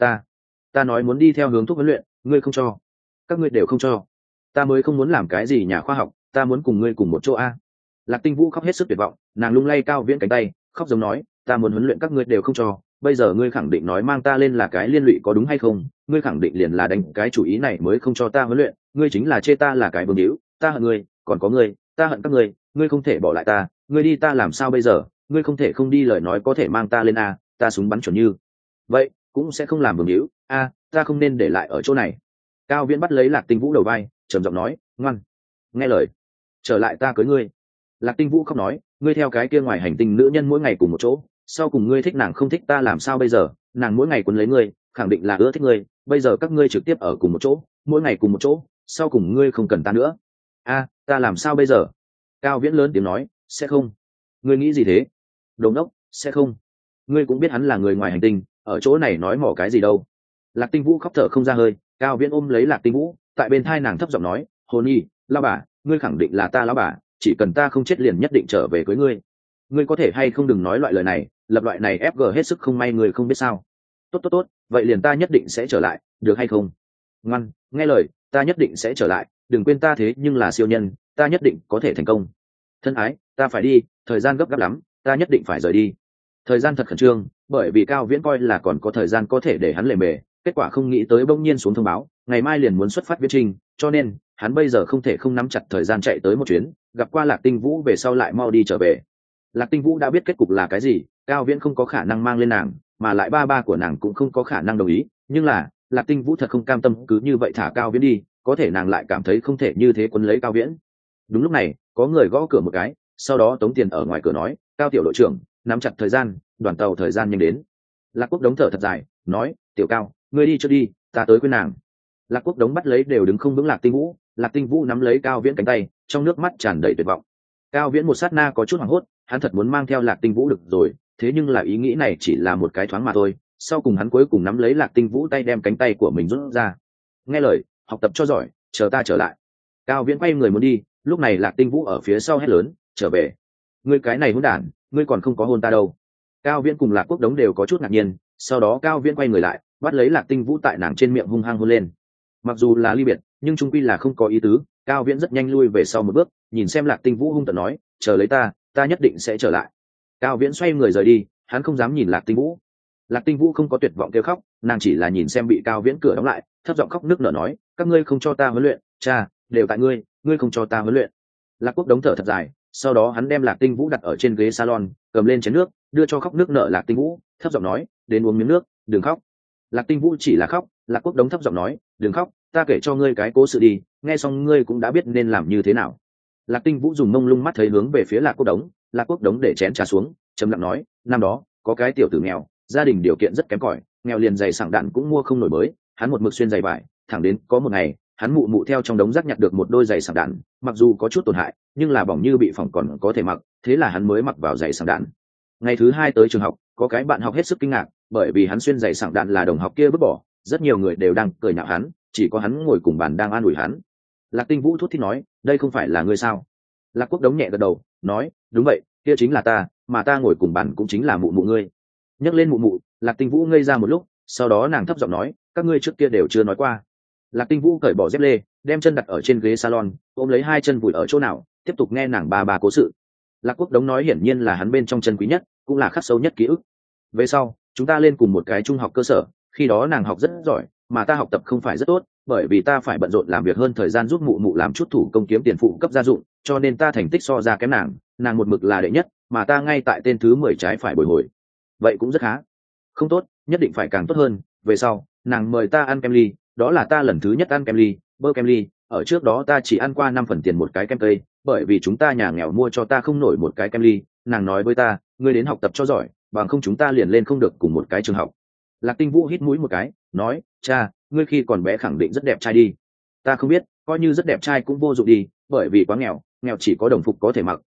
Ta nói muốn đi theo hướng thúc huấn luyện, ngươi không cho. Các ngươi đều không cho. Ta mới không muốn làm cái gì nhà khoa học, ta muốn cùng ngươi cùng một chỗ a. Lạc Tinh Vũ khóc hết sức tuyệt vọng, nàng lung lay Cao Viễn cánh tay, khóc giống nói, ta muốn huấn luyện các ngươi đều không cho, bây giờ ngươi khẳng định nói mang ta lên là cái liên lụy có đúng hay không? Ngươi khẳng định liền là đánh cái chủ ý này mới không cho ta huấn luyện, ngươi chính là chê ta là cái vương hữu, ta hận ngươi, còn có ngươi, ta hận các ngươi, ngươi không thể bỏ lại ta, ngươi đi ta làm sao bây giờ? Ngươi không thể không đi, lời nói có thể mang ta lên a, ta súng bắn chuẩn như vậy cũng sẽ không làm vương hữu a, ta không nên để lại ở chỗ này. Cao Viễn bắt lấy Lạc Tinh Vũ đầu vai, trầm giọng nói, ngoan, nghe lời, trở lại ta cưới ngươi. Lạc Tinh Vũ khóc nói, ngươi theo cái kia ngoài hành tinh nữ nhân mỗi ngày cùng một chỗ, sau cùng ngươi thích nàng không thích ta làm sao bây giờ? Nàng mỗi ngày quấn lấy ngươi, khẳng định là ưa thích ngươi, bây giờ các ngươi trực tiếp ở cùng một chỗ, mỗi ngày cùng một chỗ, sau cùng ngươi không cần ta nữa. A, ta làm sao bây giờ? Cao Viễn lớn tiếng nói, sẽ không. Ngươi nghĩ gì thế? Đồ ngốc, sẽ không. Ngươi cũng biết hắn là người ngoài hành tinh, ở chỗ này nói mỏ cái gì đâu. Lạc Tinh Vũ khóc thở không ra hơi, Cao Viễn ôm lấy Lạc Tinh Vũ, tại bên thai nàng thấp giọng nói, hồn nhi, lão bà, ngươi khẳng định là ta lão bà, chỉ cần ta không chết liền nhất định trở về cưới ngươi. Ngươi có thể hay không đừng nói loại lời này, lập loại này FG hết sức không may, người không biết sao. Tốt, vậy liền ta nhất định sẽ trở lại, được hay không? Ngoan, nghe lời, ta nhất định sẽ trở lại, đừng quên ta thế nhưng là siêu nhân, ta nhất định có thể thành công. Thân ái, ta phải đi, thời gian gấp gáp lắm, ta nhất định phải rời đi. Thời gian thật khẩn trương, bởi vì Cao Viễn coi là còn có thời gian có thể để hắn lề mề, kết quả không nghĩ tới bỗng nhiên xuống thông báo, ngày mai liền muốn xuất phát viễn trình, cho nên hắn bây giờ không thể không nắm chặt thời gian chạy tới một chuyến, gặp qua Lạc Tinh Vũ về sau lại mau đi trở về. Lạc Tinh Vũ đã biết kết cục là cái gì, Cao Viễn không có khả năng mang lên nàng, mà lại ba của nàng cũng không có khả năng đồng ý, nhưng là Lạc Tinh Vũ thật không cam tâm cứ như vậy thả Cao Viễn đi, có thể nàng lại cảm thấy không thể như thế quấn lấy Cao Viễn. Đúng lúc này, có người gõ cửa một cái, sau đó Tống Tiền ở ngoài cửa nói, Cao tiểu đội trưởng, nắm chặt thời gian, đoàn tàu thời gian nhanh đến. Lạc Quốc Đống thở thật dài, nói, tiểu Cao, ngươi đi trước đi, ta tới quên nàng. Lạc Quốc Đống bắt lấy đều đứng không vững Lạc Tinh Vũ, Lạc Tinh Vũ nắm lấy Cao Viễn cánh tay, trong nước mắt tràn đầy tuyệt vọng. Cao Viễn một sát na có chút hoảng hốt, hắn thật muốn mang theo Lạc Tinh Vũ được rồi, thế nhưng là ý nghĩ này chỉ là một cái thoáng mà thôi, sau cùng hắn cuối cùng nắm lấy Lạc Tinh Vũ tay, đem cánh tay của mình rút ra. Nghe lời, học tập cho giỏi, chờ ta trở lại. Cao Viễn quay người muốn đi, lúc này Lạc Tinh Vũ ở phía sau hét lớn, trở về. Ngươi cái này hỗn đản, ngươi còn không có hôn ta đâu. Cao Viễn cùng Lạc Quốc Đống đều có chút ngạc nhiên, sau đó Cao Viễn quay người lại, bắt lấy Lạc Tinh Vũ tại nàng trên miệng hung hăng hôn lên. Mặc dù là ly biệt, nhưng chung quy là không có ý tứ, Cao Viễn rất nhanh lui về sau một bước, nhìn xem Lạc Tinh Vũ hung tợn nói, chờ lấy ta nhất định sẽ trở lại. Cao Viễn xoay người rời đi, hắn không dám nhìn Lạc Tinh Vũ. Lạc Tinh Vũ không có tuyệt vọng kêu khóc, nàng chỉ là nhìn xem bị Cao Viễn cửa đóng lại, thấp giọng khóc nức nở nói, các ngươi không cho ta huấn luyện, cha, đều tại ngươi, ngươi không cho ta huấn luyện. Lạc Quốc Đống thở thật dài, sau đó hắn đem Lạc Tinh Vũ đặt ở trên ghế salon, cầm lên chén nước, đưa cho khóc nức nở Lạc Tinh Vũ, thấp giọng nói, đến uống miếng nước, đừng khóc. Lạc Tinh Vũ chỉ là khóc, Lạc Quốc Đống thấp giọng nói, đừng khóc, ta kể cho ngươi cái cố sự đi, nghe xong ngươi cũng đã biết nên làm như thế nào. Lạc Tinh Vũ dùng mông lung mắt thấy hướng về phía Lạc Quốc Đống, Lạc Quốc Đống để chén trà xuống, trầm lặng nói, năm đó có cái tiểu tử nghèo, gia đình điều kiện rất kém cỏi, nghèo liền giày sảng đạn cũng mua không nổi mới, hắn một mực xuyên giày vải, thẳng đến có một ngày, hắn mụ mụ theo trong đống rác nhặt được một đôi giày sảng đạn, mặc dù có chút tổn hại, nhưng là bỏng như bị phỏng còn có thể mặc, thế là hắn mới mặc vào giày sảng đạn. Ngày thứ hai tới trường học, có cái bạn học hết sức kinh ngạc, bởi vì hắn xuyên giày sảng đạn là đồng học kia vứt bỏ, rất nhiều người đều đang cười nhạo hắn, chỉ có hắn ngồi cùng bàn đang an ủi hắn. Lạc Tinh Vũ thốt thít nói, đây không phải là ngươi sao? Lạc Quốc Đống nhẹ gật đầu, nói, đúng vậy, kia chính là ta, mà ta ngồi cùng bàn cũng chính là mụ mụ ngươi. Nhắc lên mụ mụ, Lạc Tinh Vũ ngây ra một lúc, sau đó nàng thấp giọng nói, các ngươi trước kia đều chưa nói qua. Lạc Tinh Vũ cởi bỏ dép lê, đem chân đặt ở trên ghế salon, ôm lấy hai chân vùi ở chỗ nào, tiếp tục nghe nàng bà cố sự. Lạc Quốc Đống nói hiển nhiên là hắn bên trong chân quý nhất, cũng là khắc sâu nhất ký ức. Về sau, chúng ta lên cùng một cái trung học cơ sở, khi đó nàng học rất giỏi, mà ta học tập không phải rất tốt, bởi vì ta phải bận rộn làm việc hơn thời gian giúp mụ mụ làm chút thủ công kiếm tiền phụ cấp gia dụng, cho nên ta thành tích so ra kém nàng một mực là đệ nhất, mà ta ngay tại tên thứ 10 trái phải bồi hồi. Vậy cũng rất khá. Không tốt, nhất định phải càng tốt hơn. Về sau, nàng mời ta ăn kem ly, đó là ta lần thứ nhất ăn kem ly, bơ kem ly, ở trước đó ta chỉ ăn qua 5 phần tiền một cái kem cây, bởi vì chúng ta nhà nghèo mua cho ta không nổi một cái kem ly, nàng nói với ta, ngươi đến học tập cho giỏi, bằng không chúng ta liền lên không được cùng một cái trường học. Lạc Tinh Vũ hít mũi một cái, nói, cha, ngươi khi còn bé khẳng định rất đẹp trai đi. Ta không biết, coi như rất đẹp trai cũng vô dụng đi, bởi vì quá nghèo, nghèo chỉ có đồng phục có thể mặc,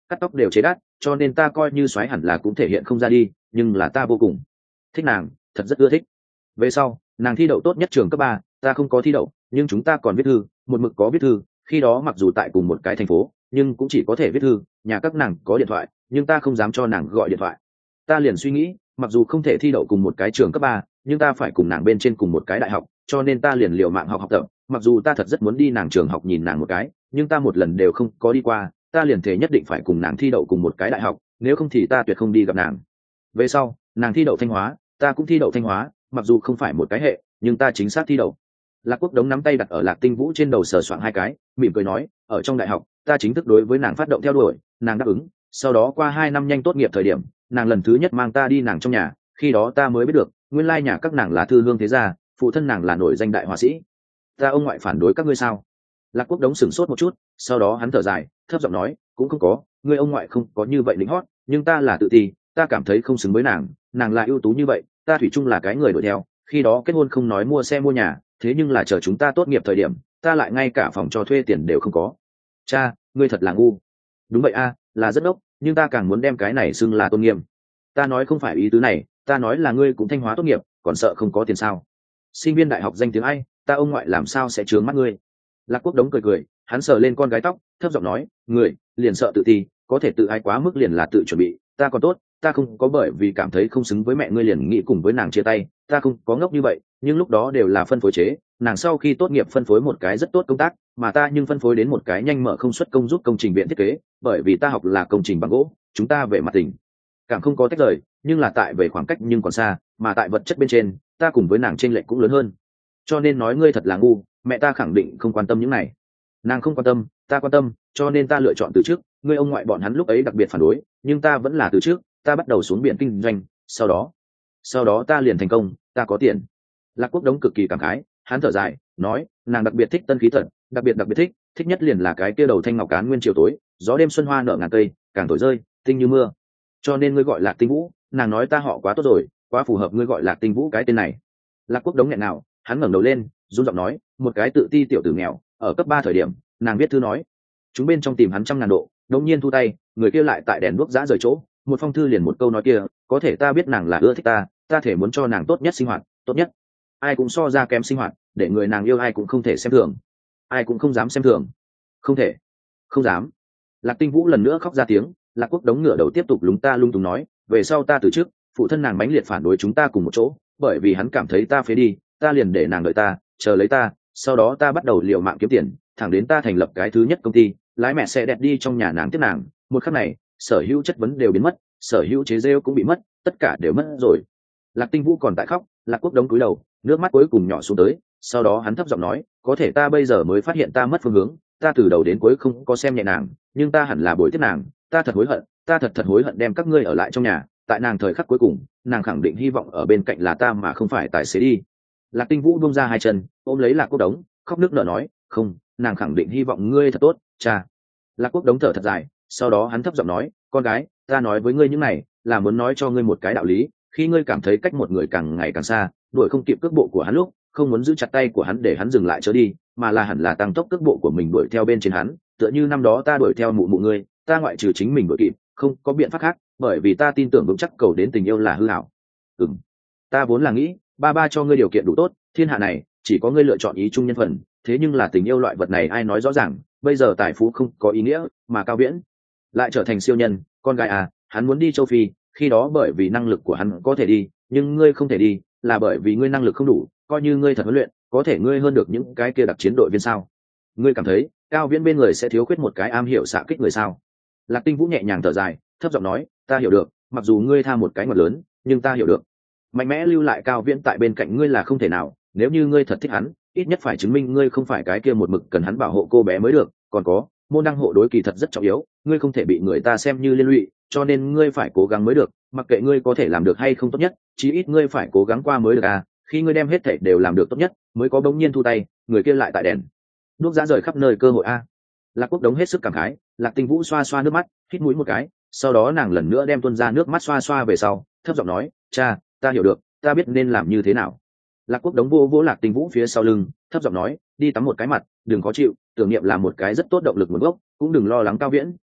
cắt tóc đều chế đắt, cho nên ta coi như soái hẳn là cũng thể hiện không ra đi, nhưng là ta vô cùng thích nàng, thật rất ưa thích. Về sau nàng thi đậu tốt nhất trường cấp 3, ta không có thi đậu, nhưng chúng ta còn viết thư, một mực có viết thư. Khi đó mặc dù tại cùng một cái thành phố, nhưng cũng chỉ có thể viết thư. Nhà các nàng có điện thoại, nhưng ta không dám cho nàng gọi điện thoại. Ta liền suy nghĩ, mặc dù không thể thi đậu cùng một cái trường cấp 3, nhưng ta phải cùng nàng bên trên cùng một cái đại học, cho nên ta liền liều mạng học tập. Mặc dù ta thật rất muốn đi nàng trường học nhìn nàng một cái, nhưng ta một lần đều không có đi qua. Ta liền thể nhất định phải cùng nàng thi đậu cùng một cái đại học, nếu không thì ta tuyệt không đi gặp nàng. Về sau nàng thi đậu Thanh Hóa, ta cũng thi đậu Thanh Hóa, mặc dù không phải một cái hệ, nhưng ta chính xác thi đậu. Lạc Quốc Đống nắm tay đặt ở Lạc Tinh Vũ trên đầu, sờ soạng hai cái, mỉm cười nói, ở trong đại học ta chính thức đối với nàng phát động theo đuổi, nàng đáp ứng. Sau đó qua 2 năm nhanh tốt nghiệp thời điểm, nàng lần thứ nhất mang ta đi nàng trong nhà, khi đó ta mới biết được nguyên lai nhà các nàng là thư hương thế gia, phụ thân nàng là nổi danh đại họa sĩ. Ta ông ngoại phản đối các ngươi sao? Lạc Quốc Đống sửng sốt một chút, sau đó hắn thở dài, thấp giọng nói, cũng không có, ngươi ông ngoại không có như vậy lính hót, nhưng ta là tự ti, ta cảm thấy không xứng với nàng, nàng là ưu tú như vậy, ta thủy chung là cái người đuổi theo. Khi đó kết hôn không nói mua xe mua nhà, thế nhưng là chờ chúng ta tốt nghiệp thời điểm, ta lại ngay cả phòng cho thuê tiền đều không có. Cha, ngươi thật là ngu. Đúng vậy a, là rất ốc, nhưng ta càng muốn đem cái này xưng là tôn nghiêm. Ta nói không phải ý tứ này, ta nói là ngươi cũng Thanh Hóa tốt nghiệp, còn sợ không có tiền sao? Sinh viên đại học danh tiếng Anh, ta ông ngoại làm sao sẽ chướng mắt ngươi? Lạc Quốc Đống cười cười, hắn sờ lên con gái tóc, thấp giọng nói, người liền sợ tự ti, có thể tự ái quá mức liền là tự chuẩn bị, ta còn tốt, ta không có bởi vì cảm thấy không xứng với mẹ ngươi liền nghĩ cùng với nàng chia tay, ta không có ngốc như vậy, nhưng lúc đó đều là phân phối chế, nàng sau khi tốt nghiệp phân phối một cái rất tốt công tác, mà ta nhưng phân phối đến một cái nhanh mở không xuất công giúp công trình viện thiết kế, bởi vì ta học là công trình bằng gỗ, chúng ta về mặt tình cảm không có tách rời, nhưng là tại về khoảng cách nhưng còn xa, mà tại vật chất bên trên, ta cùng với nàng chênh lệch cũng lớn hơn. Cho nên nói ngươi thật là ngu, mẹ ta khẳng định không quan tâm những này. Nàng không quan tâm, ta quan tâm, cho nên ta lựa chọn từ trước. Ngươi ông ngoại bọn hắn lúc ấy đặc biệt phản đối, nhưng ta vẫn là từ trước, ta bắt đầu xuống biển kinh doanh, sau đó ta liền thành công, ta có tiền. Lạc Quốc Đống cực kỳ cảm khái, hắn thở dài, nói, nàng đặc biệt thích tân khí tật, đặc biệt thích nhất liền là cái kia đầu thanh ngọc cán nguyên chiều tối, gió đêm xuân hoa nở ngàn cây, càng thổi rơi, tinh như mưa. Cho nên ngươi gọi Lạc Tinh Vũ, nàng nói ta họ quá tốt rồi, quá phù hợp ngươi gọi Lạc Tinh Vũ cái tên này. Lạc Quốc Đống nghẹn nào, hắn ngẩng đầu lên, run giọng nói, một cái tự ti tiểu tử nghèo, ở cấp 3 thời điểm, nàng viết thư nói, chúng bên trong tìm hắn 100.000 độ, đống nhiên thu tay, người kia lại tại đèn đuốc giã rời chỗ, một phong thư liền một câu nói kia, có thể ta biết nàng là ưa thích ta, ta thể muốn cho nàng tốt nhất sinh hoạt, tốt nhất. Ai cũng so ra kém sinh hoạt, để người nàng yêu ai cũng không thể xem thường, ai cũng không dám xem thường, không thể, không dám. Lạc Tinh Vũ lần nữa khóc ra tiếng. Lạc Quốc Đống ngửa đầu tiếp tục lúng ta lung tung nói, về sau ta từ chức, phụ thân nàng mãnh liệt phản đối chúng ta cùng một chỗ, bởi vì hắn cảm thấy ta phế đi, ta liền để nàng đợi ta, chờ lấy ta, sau đó ta bắt đầu liều mạng kiếm tiền, thẳng đến ta thành lập cái thứ nhất công ty, lái mẹ xe đẹp đi trong nhà nàng tiếp nàng, một khắc này, sở hữu chất vấn đều biến mất, sở hữu chế rêu cũng bị mất, tất cả đều mất rồi. Lạc Tinh Vũ còn tại khóc, Lạc Quốc Đống cúi đầu, nước mắt cuối cùng nhỏ xuống tới, sau đó hắn thấp giọng nói, có thể ta bây giờ mới phát hiện ta mất phương hướng, ta từ đầu đến cuối không có xem nhẹ nàng, nhưng ta hẳn là bồi tiếp nàng, ta thật hối hận, ta thật hối hận đem các ngươi ở lại trong nhà, tại nàng thời khắc cuối cùng, nàng khẳng định hy vọng ở bên cạnh là ta mà không phải tài xế đi. Lạc Tinh Vũ buông ra hai chân, ôm lấy Lạc Quốc Đống, khóc nức nở nói, không, nàng khẳng định hy vọng ngươi thật tốt, cha. Lạc Quốc Đống thở thật dài, sau đó hắn thấp giọng nói, con gái, ta nói với ngươi những này, là muốn nói cho ngươi một cái đạo lý, khi ngươi cảm thấy cách một người càng ngày càng xa, đuổi không kịp cước bộ của hắn lúc, không muốn giữ chặt tay của hắn để hắn dừng lại chớ đi, mà là hẳn là tăng tốc cước bộ của mình đuổi theo bên trên hắn, tựa như năm đó ta đuổi theo mụ mụ ngươi, ta ngoại trừ chính mình đuổi kịp, không có biện pháp khác, bởi vì ta tin tưởng vững chắc cầu đến tình yêu là hư ảo. Ta vốn là nghĩ, ba cho ngươi điều kiện đủ tốt, thiên hạ này chỉ có ngươi lựa chọn ý chung nhân phần, thế nhưng là tình yêu loại vật này ai nói rõ ràng, bây giờ tài phú không có ý nghĩa, mà Cao Viễn lại trở thành siêu nhân, con gái à, hắn muốn đi châu Phi, khi đó bởi vì năng lực của hắn có thể đi, nhưng ngươi không thể đi, là bởi vì ngươi năng lực không đủ, coi như ngươi thật huấn luyện, có thể ngươi hơn được những cái kia đặc chiến đội viên sao? Ngươi cảm thấy Cao Viễn bên người sẽ thiếu khuyết một cái am hiểu xạ kích người sao? Lạc Tinh Vũ nhẹ nhàng thở dài, thấp giọng nói, ta hiểu được, mặc dù ngươi tha một cái ngoặt lớn, nhưng ta hiểu được, mạnh mẽ lưu lại Cao Viễn tại bên cạnh ngươi là không thể nào, nếu như ngươi thật thích hắn, ít nhất phải chứng minh ngươi không phải cái kia một mực cần hắn bảo hộ cô bé mới được, còn có, môn đăng hộ đối kỳ thật rất trọng yếu, ngươi không thể bị người ta xem như liên lụy, cho nên ngươi phải cố gắng mới được, mặc kệ ngươi có thể làm được hay không tốt nhất, chí ít ngươi phải cố gắng qua mới được à, khi ngươi đem hết thảy đều làm được tốt nhất, mới có bỗng nhiên thu tay, người kia lại tại đèn đuốc ra rời khắp nơi cơ hội a. Lạc Quốc Đống hết sức cảm khái, Lạc Tinh Vũ xoa xoa nước mắt, hít mũi một cái, sau đó nàng lần nữa đem tuôn ra nước mắt xoa xoa về sau, thấp giọng nói, cha, ta hiểu được, ta biết nên làm như thế nào. Lạc Quốc Đống vô vỗ Lạc Tinh Vũ phía sau lưng, thấp giọng nói, đi tắm một cái mặt, đừng khó chịu, tưởng niệm là một cái rất tốt động lực nguồn gốc, cũng đừng lo lắng Cao Viễn,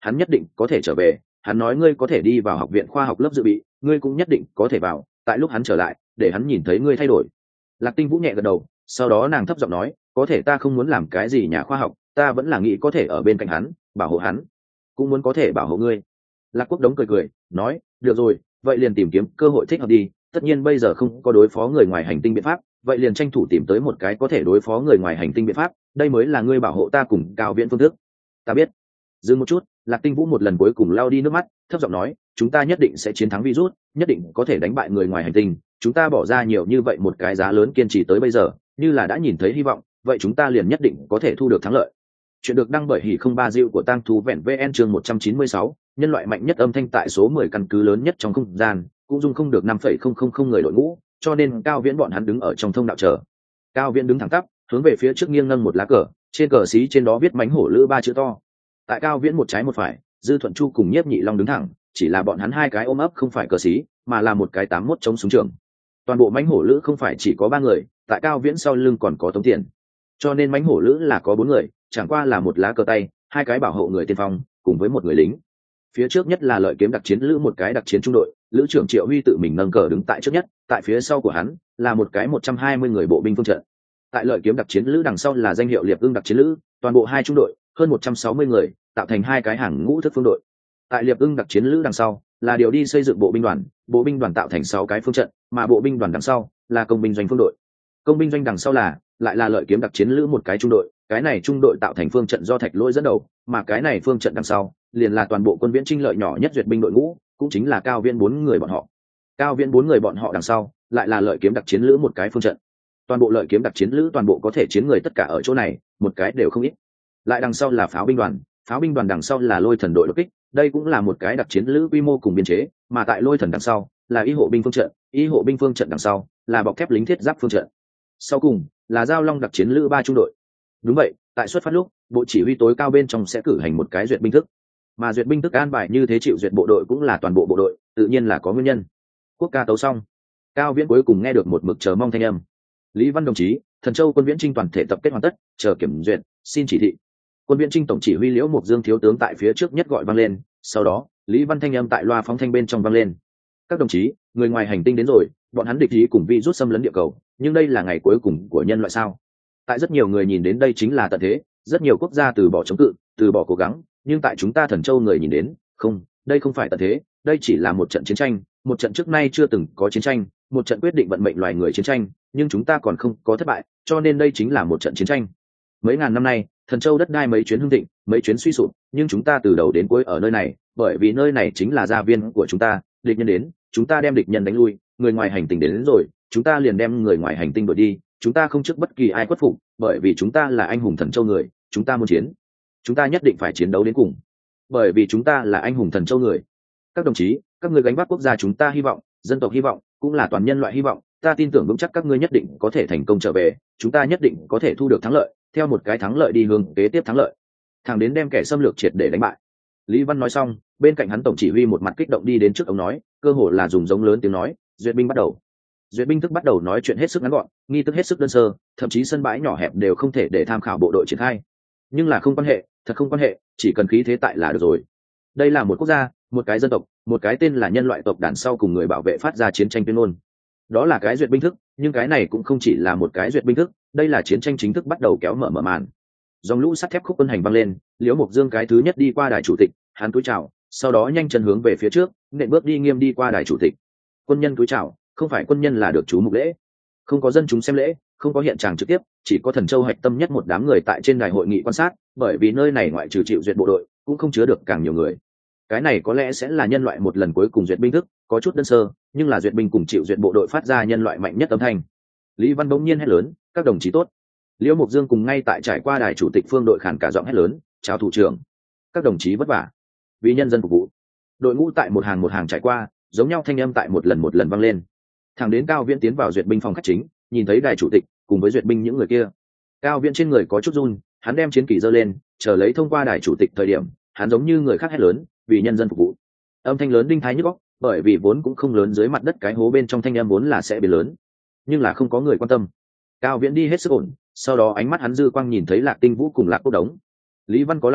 hắn nhất định có thể trở về. Hắn nói ngươi có thể đi vào học viện khoa học lớp dự bị, ngươi cũng nhất định có thể vào, tại lúc hắn trở lại để hắn nhìn thấy ngươi thay đổi. Lạc Tinh Vũ nhẹ gật đầu, sau đó nàng thấp giọng nói, có thể ta không muốn làm cái gì nhà khoa học, ta vẫn là nghĩ có thể ở bên cạnh hắn, bảo hộ hắn, cũng muốn có thể bảo hộ ngươi. Lạc Quốc Đống cười cười nói, được rồi, vậy liền tìm kiếm cơ hội thích hợp đi, tất nhiên bây giờ không có đối phó người ngoài hành tinh biện pháp, vậy liền tranh thủ tìm tới một cái có thể đối phó người ngoài hành tinh biện pháp, đây mới là ngươi bảo hộ ta cùng Cao Viễn phương thức. Ta biết. Dừng một chút, Lạc Tinh Vũ một lần cuối cùng lao đi nước mắt, thấp giọng nói, chúng ta nhất định sẽ chiến thắng virus, nhất định có thể đánh bại người ngoài hành tinh, chúng ta bỏ ra nhiều như vậy một cái giá lớn kiên trì tới bây giờ, như là đã nhìn thấy hy vọng, vậy chúng ta liền nhất định có thể thu được thắng lợi. Chuyện được đăng bởi Hỉ không ba Diệu của Tang Thú Vẹn VN chương 196, nhân loại mạnh nhất âm thanh tại số 10 căn cứ lớn nhất trong không gian, cũng dung không được 5,000 người đội ngũ, cho nên Cao Viễn bọn hắn đứng ở trong thông đạo chờ. Cao Viễn đứng thẳng tắp, hướng về phía trước nghiêng nâng một lá cờ, trên cờ xí trên đó viết mánh hổ lữ ba chữ to. Tại Cao Viễn một trái một phải, Dư Thuận Chu cùng Nhiếp Nhị Long đứng thẳng, chỉ là bọn hắn hai cái ôm ấp không phải cờ xí, mà là một cái 81 chống súng trường. Toàn bộ mánh hổ lữ không phải chỉ có 3 người, tại Cao Viễn sau lưng còn có Tống Tiền, cho nên mánh hổ lữ là có 4 người, chẳng qua là một lá cờ tay, hai cái bảo hộ người tiên phong cùng với một người lính. Phía trước nhất là Lợi Kiếm đặc chiến lữ một cái đặc chiến trung đội, lữ trưởng Triệu Huy tự mình nâng cờ đứng tại trước nhất, tại phía sau của hắn là một cái 120 người bộ binh phương trận. Tại Lợi Kiếm đặc chiến lữ đằng sau là danh hiệu Liệp Ưng đặc chiến lữ, toàn bộ hai trung đội hơn 160 người, tạo thành hai cái hàng ngũ thức phương đội. Tại Liệp Ưng đặc chiến lữ đằng sau là điều đi xây dựng bộ binh đoàn tạo thành 6 cái phương trận, mà bộ binh đoàn đằng sau là công binh doanh phương đội. Công binh doanh đằng sau lại là Lợi Kiếm đặc chiến lữ một cái trung đội, cái này trung đội tạo thành phương trận do Thạch Lỗi dẫn đầu, mà cái này phương trận đằng sau liền là toàn bộ quân Viễn Trinh lợi nhỏ nhất duyệt binh đội ngũ, cũng chính là Cao Viễn 4 người bọn họ. Cao Viễn 4 người bọn họ đằng sau lại là Lợi Kiếm đặc chiến lữ một cái phương trận. Toàn bộ Lợi Kiếm đặc chiến lữ toàn bộ có thể chiến người tất cả ở chỗ này, một cái đều không ít. Lại đằng sau là pháo binh đoàn đằng sau là Lôi Thần đội đột kích, đây cũng là một cái đặc chiến lữ quy mô cùng biên chế, mà tại Lôi Thần đằng sau là y hộ binh phương trận đằng sau là bọc thép lính thiết giáp phương trận. Sau cùng là Giao Long đặc chiến lữ 3 trung đội. Đúng vậy, tại xuất phát lúc, bộ chỉ huy tối cao bên trong sẽ cử hành một cái duyệt binh thức, mà duyệt binh thức an bài như thế chịu duyệt bộ đội cũng là toàn bộ bộ đội, tự nhiên là có nguyên nhân. Quốc ca tấu xong, Cao Viễn cuối cùng nghe được một mực chờ mong thanh âm. Lý Văn đồng chí, Thần Châu quân Viễn Trinh toàn thể tập kết hoàn tất, chờ kiểm duyệt, xin chỉ thị. Quân Viễn Trinh tổng chỉ huy Liễu Mục Dương thiếu tướng tại phía trước nhất gọi vang lên, sau đó Lý Văn thanh âm tại loa phóng thanh bên trong vang lên. Các đồng chí, người ngoài hành tinh đến rồi, bọn hắn địch ý cùng vi rút xâm lấn địa cầu, nhưng đây là ngày cuối cùng của nhân loại sao? Tại rất nhiều người nhìn đến đây chính là tận thế, rất nhiều quốc gia từ bỏ chống cự, từ bỏ cố gắng, nhưng tại chúng ta Thần Châu người nhìn đến, không, đây không phải tận thế, đây chỉ là một trận chiến tranh, một trận trước nay chưa từng có chiến tranh, một trận quyết định vận mệnh loài người chiến tranh, nhưng chúng ta còn không có thất bại, cho nên đây chính là một trận chiến tranh. Mấy ngàn năm nay, Thần Châu đất đai mấy chuyến hưng thịnh, mấy chuyến suy sụp, nhưng chúng ta từ đầu đến cuối ở nơi này, bởi vì nơi này chính là gia viên của chúng ta, địch nhân đến, chúng ta đem địch nhân đánh lui, người ngoài hành tinh đến rồi, chúng ta liền đem người ngoài hành tinh đuổi đi, chúng ta không trước bất kỳ ai khuất phục, bởi vì chúng ta là anh hùng Thần Châu người, chúng ta muốn chiến, chúng ta nhất định phải chiến đấu đến cùng, bởi vì chúng ta là anh hùng Thần Châu người. Các đồng chí, các ngươi gánh vác quốc gia chúng ta hy vọng, dân tộc hy vọng, cũng là toàn nhân loại hy vọng, ta tin tưởng vững chắc các ngươi nhất định có thể thành công trở về, chúng ta nhất định có thể thu được thắng lợi, theo một cái thắng lợi đi hướng kế tiếp thắng lợi, thẳng đến đem kẻ xâm lược triệt để đánh bại. Lý Văn nói xong, bên cạnh hắn tổng chỉ huy một mặt kích động đi đến trước ông nói, cơ hồ là dùng giống lớn tiếng nói, duyệt binh bắt đầu. Duyệt binh thức bắt đầu nói chuyện hết sức ngắn gọn, nghi thức hết sức đơn sơ, thậm chí sân bãi nhỏ hẹp đều không thể để tham khảo bộ đội triển khai. Nhưng là không quan hệ, thật không quan hệ, chỉ cần khí thế tại là được rồi. Đây là một quốc gia, một cái dân tộc, một cái tên là nhân loại tộc đàn sau cùng người bảo vệ phát ra chiến tranh tuyên ngôn. Đó là cái duyệt binh thức, nhưng cái này cũng không chỉ là một cái duyệt binh thức, đây là chiến tranh chính thức bắt đầu kéo mở màn. Dòng lũ sắt thép khúc quân hành vang lên, Liễu Mục Dương cái thứ nhất đi qua đài chủ tịch, hắn cúi chào, sau đó nhanh chân hướng về phía trước, nện bước đi nghiêm đi qua đài chủ tịch. Quân nhân cúi chào, không phải quân nhân là được chú mục lễ, không có dân chúng xem lễ, không có hiện trường trực tiếp, chỉ có Thần Châu hạch tâm nhất một đám người tại trên đài hội nghị quan sát, bởi vì nơi này ngoại trừ chịu duyệt bộ đội, cũng không chứa được càng nhiều người. Cái này có lẽ sẽ là nhân loại một lần cuối cùng duyệt binh thức, có chút đơn sơ, nhưng là duyệt binh cùng chịu duyệt bộ đội phát ra nhân loại mạnh nhất âm thanh. Lý Văn bỗng nhiên hét lớn, các đồng chí tốt. Liễu Mục Dương cùng ngay tại trải qua đài chủ tịch phương đội khản cả giọng hét lớn, chào thủ trưởng, các đồng chí vất vả, vì nhân dân phục vụ. Đội ngũ tại một hàng trải qua, giống nhau thanh âm tại một lần vang lên. Thẳng đến Cao Viễn tiến vào duyệt binh phòng khách chính, nhìn thấy đài chủ tịch cùng với duyệt binh những người kia. Cao Viễn trên người có chút run, hắn đem chiến kỳ giơ lên, chờ lấy thông qua đài chủ tịch thời điểm, hắn giống như người khác hét lớn, vì nhân dân phục vụ. Âm thanh lớn đinh thái nhức óc, bởi vì vốn cũng không lớn dưới mặt đất cái hố bên trong thanh âm vốn là sẽ biến lớn, nhưng là không có người quan tâm. Cao Viễn đi hết sức ổn, sau đó ánh mắt hắn dư quang nhìn thấy Lạc Tinh Vũ cùng Lạc Quốc Đống. Lý Văn có lòng,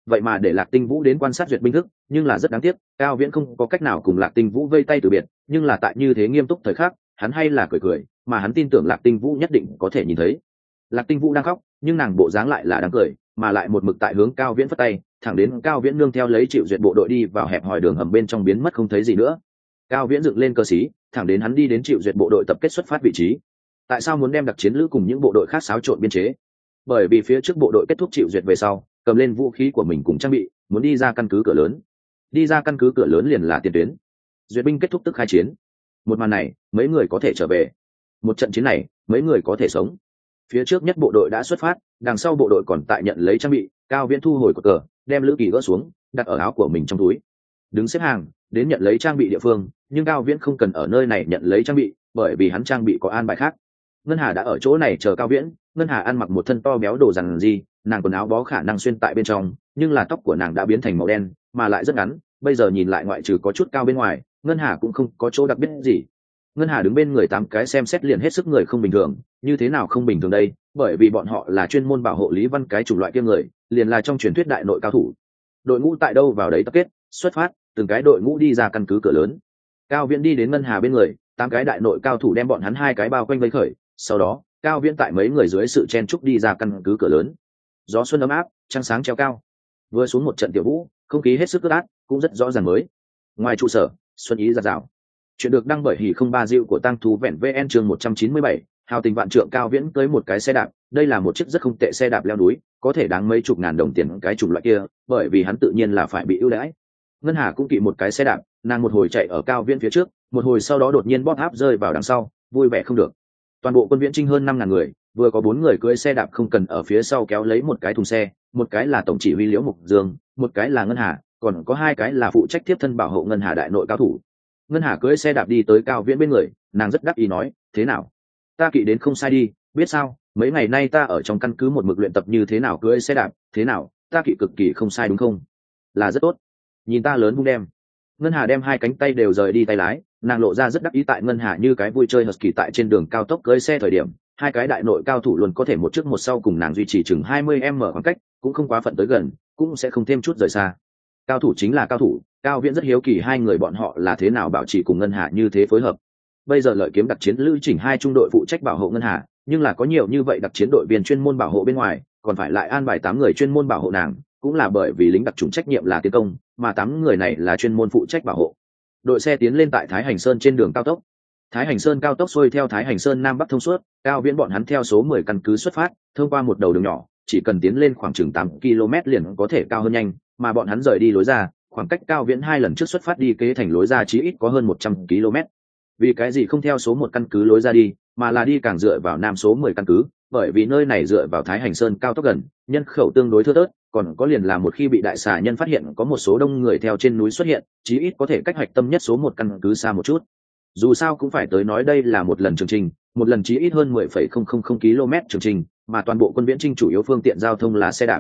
vậy mà để Lạc Tinh Vũ đến quan sát duyệt binh thức, nhưng là rất đáng tiếc, Cao Viễn không có cách nào cùng Lạc Tinh Vũ vây tay từ biệt, nhưng là tại như thế nghiêm túc thời khắc, hắn hay là cười cười, mà hắn tin tưởng Lạc Tinh Vũ nhất định có thể nhìn thấy. Lạc Tinh Vũ đang khóc, nhưng nàng bộ dáng lại là đang cười, mà lại một mực tại hướng Cao Viễn phất tay, thẳng đến Cao Viễn nương theo lấy chịu duyệt bộ đội đi vào hẹp hòi đường hầm bên trong biến mất không thấy gì nữa. Cao Viễn dựng lên cơ sĩ, thẳng đến hắn đi đến chịu duyệt bộ đội tập kết xuất phát vị trí. Tại sao muốn đem đặc chiến lữ cùng những bộ đội khác xáo trộn biên chế? Bởi vì phía trước bộ đội kết thúc chịu duyệt về sau, cầm lên vũ khí của mình cùng trang bị, muốn đi ra căn cứ cửa lớn. Đi ra căn cứ cửa lớn liền là tiền tuyến. Duyệt binh kết thúc tức khai chiến. Một màn này, mấy người có thể trở về. Một trận chiến này, mấy người có thể sống. Phía trước nhất bộ đội đã xuất phát, đằng sau bộ đội còn tại nhận lấy trang bị. Cao Viễn thu hồi cột cờ, đem lữ kỳ gỡ xuống, đặt ở áo của mình trong túi. Đứng xếp hàng, đến nhận lấy trang bị địa phương, nhưng Cao Viễn không cần ở nơi này nhận lấy trang bị, bởi vì hắn trang bị có an bài khác. Ngân Hà đã ở chỗ này chờ Cao Viễn. Ngân Hà ăn mặc một thân to béo đồ rằng gì, nàng quần áo bó khả năng xuyên tại bên trong, nhưng là tóc của nàng đã biến thành màu đen, mà lại rất ngắn, bây giờ nhìn lại ngoại trừ có chút cao bên ngoài, Ngân Hà cũng không có chỗ đặc biệt gì. Ngân Hà đứng bên người 8 cái xem xét liền hết sức người không bình thường, như thế nào không bình thường đây, bởi vì bọn họ là chuyên môn bảo hộ Lý Văn cái chủng loại kia người, liền là trong truyền thuyết đại nội cao thủ. Đội ngũ tại đâu vào đấy tập kết, xuất phát, từng cái đội ngũ đi ra căn cứ cửa lớn. Cao Viễn đi đến Ngân Hà bên người, 8 cái đại nội cao thủ đem bọn hắn 2 cái bao quanh vây khởi, sau đó Cao Viễn tại mấy người dưới sự chen trúc đi ra căn cứ cửa lớn. Gió xuân ấm áp, trăng sáng treo cao, vừa xuống một trận tiểu vũ, không khí hết sức ướt át, cũng rất rõ ràng mới. Ngoài trụ sở, xuân ý rạng rào. Chuyện được đăng bởi Hỉ không ba diệu của Tăng Thú Vẹn VN chương 197, hào tình vạn trượng. Cao Viễn tới một cái xe đạp, đây là một chiếc rất không tệ xe đạp leo núi, có thể đáng mấy chục ngàn đồng tiền cái chủng loại kia, bởi vì hắn tự nhiên là phải bị ưu đãi. Ngân Hà cũng kỵ một cái xe đạp, nàng một hồi chạy ở Cao Viễn phía trước, một hồi sau đó đột nhiên bóp áp rơi vào đằng sau, vui vẻ không được. Toàn bộ quân viễn trinh hơn 5.000 người, vừa có 4 người cưỡi xe đạp không cần ở phía sau kéo lấy một cái thùng xe, một cái là tổng chỉ huy Liễu Mục Dương, một cái là Ngân Hà, còn có 2 cái là phụ trách tiếp thân bảo hộ Ngân Hà đại nội cao thủ. Ngân Hà cưỡi xe đạp đi tới Cao Viễn bên người, nàng rất đắc ý nói, thế nào, ta kỵ đến không sai đi, biết sao, mấy ngày nay ta ở trong căn cứ một mực luyện tập như thế nào cưỡi xe đạp, thế nào, ta kỵ cực kỳ không sai đúng không? Là rất tốt, nhìn ta lớn vung đem. Ngân Hà đem 2 cánh tay đều rời đi tay lái, nàng lộ ra rất đắc ý tại Ngân Hà như cái vui chơi husky tại trên đường cao tốc cưỡi xe thời điểm, 2 cái đại nội cao thủ luôn có thể một trước một sau cùng nàng duy trì chừng 20m khoảng cách, cũng không quá phận tới gần, cũng sẽ không thêm chút rời xa. Cao thủ chính là cao thủ, Cao Viễn rất hiếu kỳ 2 người bọn họ là thế nào bảo trì cùng Ngân Hà như thế phối hợp. Bây giờ Lợi Kiếm đặc chiến lữ chỉnh 2 trung đội phụ trách bảo hộ Ngân Hà, nhưng là có nhiều như vậy đặc chiến đội viên chuyên môn bảo hộ bên ngoài, còn phải lại an bài 8 người chuyên môn bảo hộ nàng, cũng là bởi vì lính đặc chủng trách nhiệm là tiến công, mà 8 người này là chuyên môn phụ trách bảo hộ. Đội xe tiến lên tại Thái Hành Sơn trên đường cao tốc. Thái Hành Sơn cao tốc xuôi theo Thái Hành Sơn nam bắc thông suốt, Cao Viễn bọn hắn theo số 10 căn cứ xuất phát, thông qua một đầu đường nhỏ, chỉ cần tiến lên khoảng chừng 8 km liền có thể cao hơn nhanh, mà bọn hắn rời đi lối ra, khoảng cách Cao Viễn 2 lần trước xuất phát đi kế thành lối ra chí ít có hơn 100 km. Vì cái gì không theo số 1 căn cứ lối ra đi, mà là đi càng dựa vào nam số 10 căn cứ, bởi vì nơi này dựa vào Thái Hành Sơn cao tốc gần, nhân khẩu tương đối thưa thớt, còn có liền là một khi bị đại xà nhân phát hiện có một số đông người theo trên núi xuất hiện, chí ít có thể cách hoạch tâm nhất số 1 căn cứ xa một chút. Dù sao cũng phải tới nói đây là một lần trường trình, một lần chí ít hơn 10,000 km trường trình, mà toàn bộ quân viễn trinh chủ yếu phương tiện giao thông là xe đạp.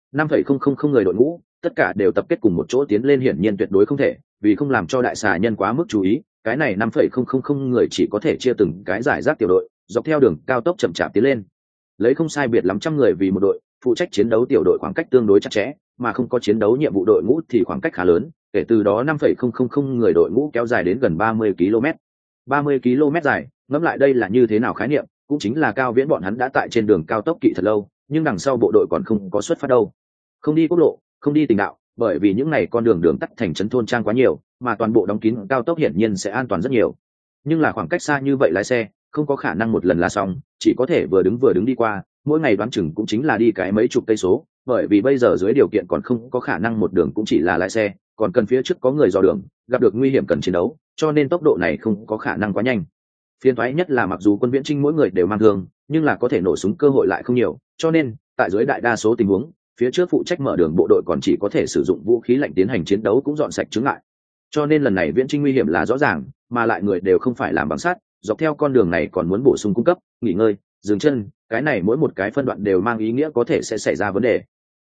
5,000 người đội ngũ, tất cả đều tập kết cùng một chỗ tiến lên hiển nhiên tuyệt đối không thể, vì không làm cho đại xà nhân quá mức chú ý, cái này 5,000 người chỉ có thể chia từng cái giải rác tiểu đội, dọc theo đường cao tốc chậm chạp tiến lên. Lấy không sai biệt lắm trăm người vì một đội, phụ trách chiến đấu tiểu đội khoảng cách tương đối chặt chẽ, mà không có chiến đấu nhiệm vụ đội ngũ thì khoảng cách khá lớn, kể từ đó 5,000 người đội ngũ kéo dài đến gần 30 km. 30 km dài, ngẫm lại đây là như thế nào khái niệm, cũng chính là Cao Viễn bọn hắn đã tại trên đường cao tốc kỵ thật lâu, nhưng đằng sau bộ đội còn không có xuất phát đâu. Không đi quốc lộ, không đi tỉnh đạo, bởi vì những này con đường tắt thành trấn thôn trang quá nhiều, mà toàn bộ đóng kín cao tốc hiển nhiên sẽ an toàn rất nhiều. Nhưng là khoảng cách xa như vậy lái xe, không có khả năng một lần là xong, chỉ có thể vừa đứng đi qua, mỗi ngày đoán chừng cũng chính là đi cái mấy chục cây số, bởi vì bây giờ dưới điều kiện còn không có khả năng một đường cũng chỉ là lái xe, còn cần phía trước có người dò đường, gặp được nguy hiểm cần chiến đấu, cho nên tốc độ này không có khả năng quá nhanh. Phiền toái nhất là mặc dù quân viễn trinh mỗi người đều mang thương, nhưng là có thể nổ súng cơ hội lại không nhiều, cho nên tại dưới đại đa số tình huống, phía trước phụ trách mở đường bộ đội còn chỉ có thể sử dụng vũ khí lạnh tiến hành chiến đấu cũng dọn sạch chướng ngại. Cho nên lần này viễn trinh nguy hiểm là rõ ràng, mà lại người đều không phải làm bằng sắt, dọc theo con đường này còn muốn bổ sung cung cấp, nghỉ ngơi, dừng chân, cái này mỗi một cái phân đoạn đều mang ý nghĩa có thể sẽ xảy ra vấn đề.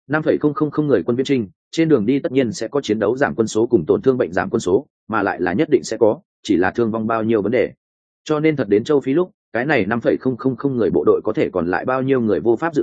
5,000 người quân viễn trinh, trên đường đi tất nhiên sẽ có chiến đấu giảm quân số cùng tổn thương bệnh giảm quân số, mà lại là nhất định sẽ có, chỉ là thương vong bao nhiêu vấn đề. Cho nên thật đến châu Phi lúc, cái này 5,000 người bộ đội có thể còn lại bao nhiêu người vô pháp dự đoán,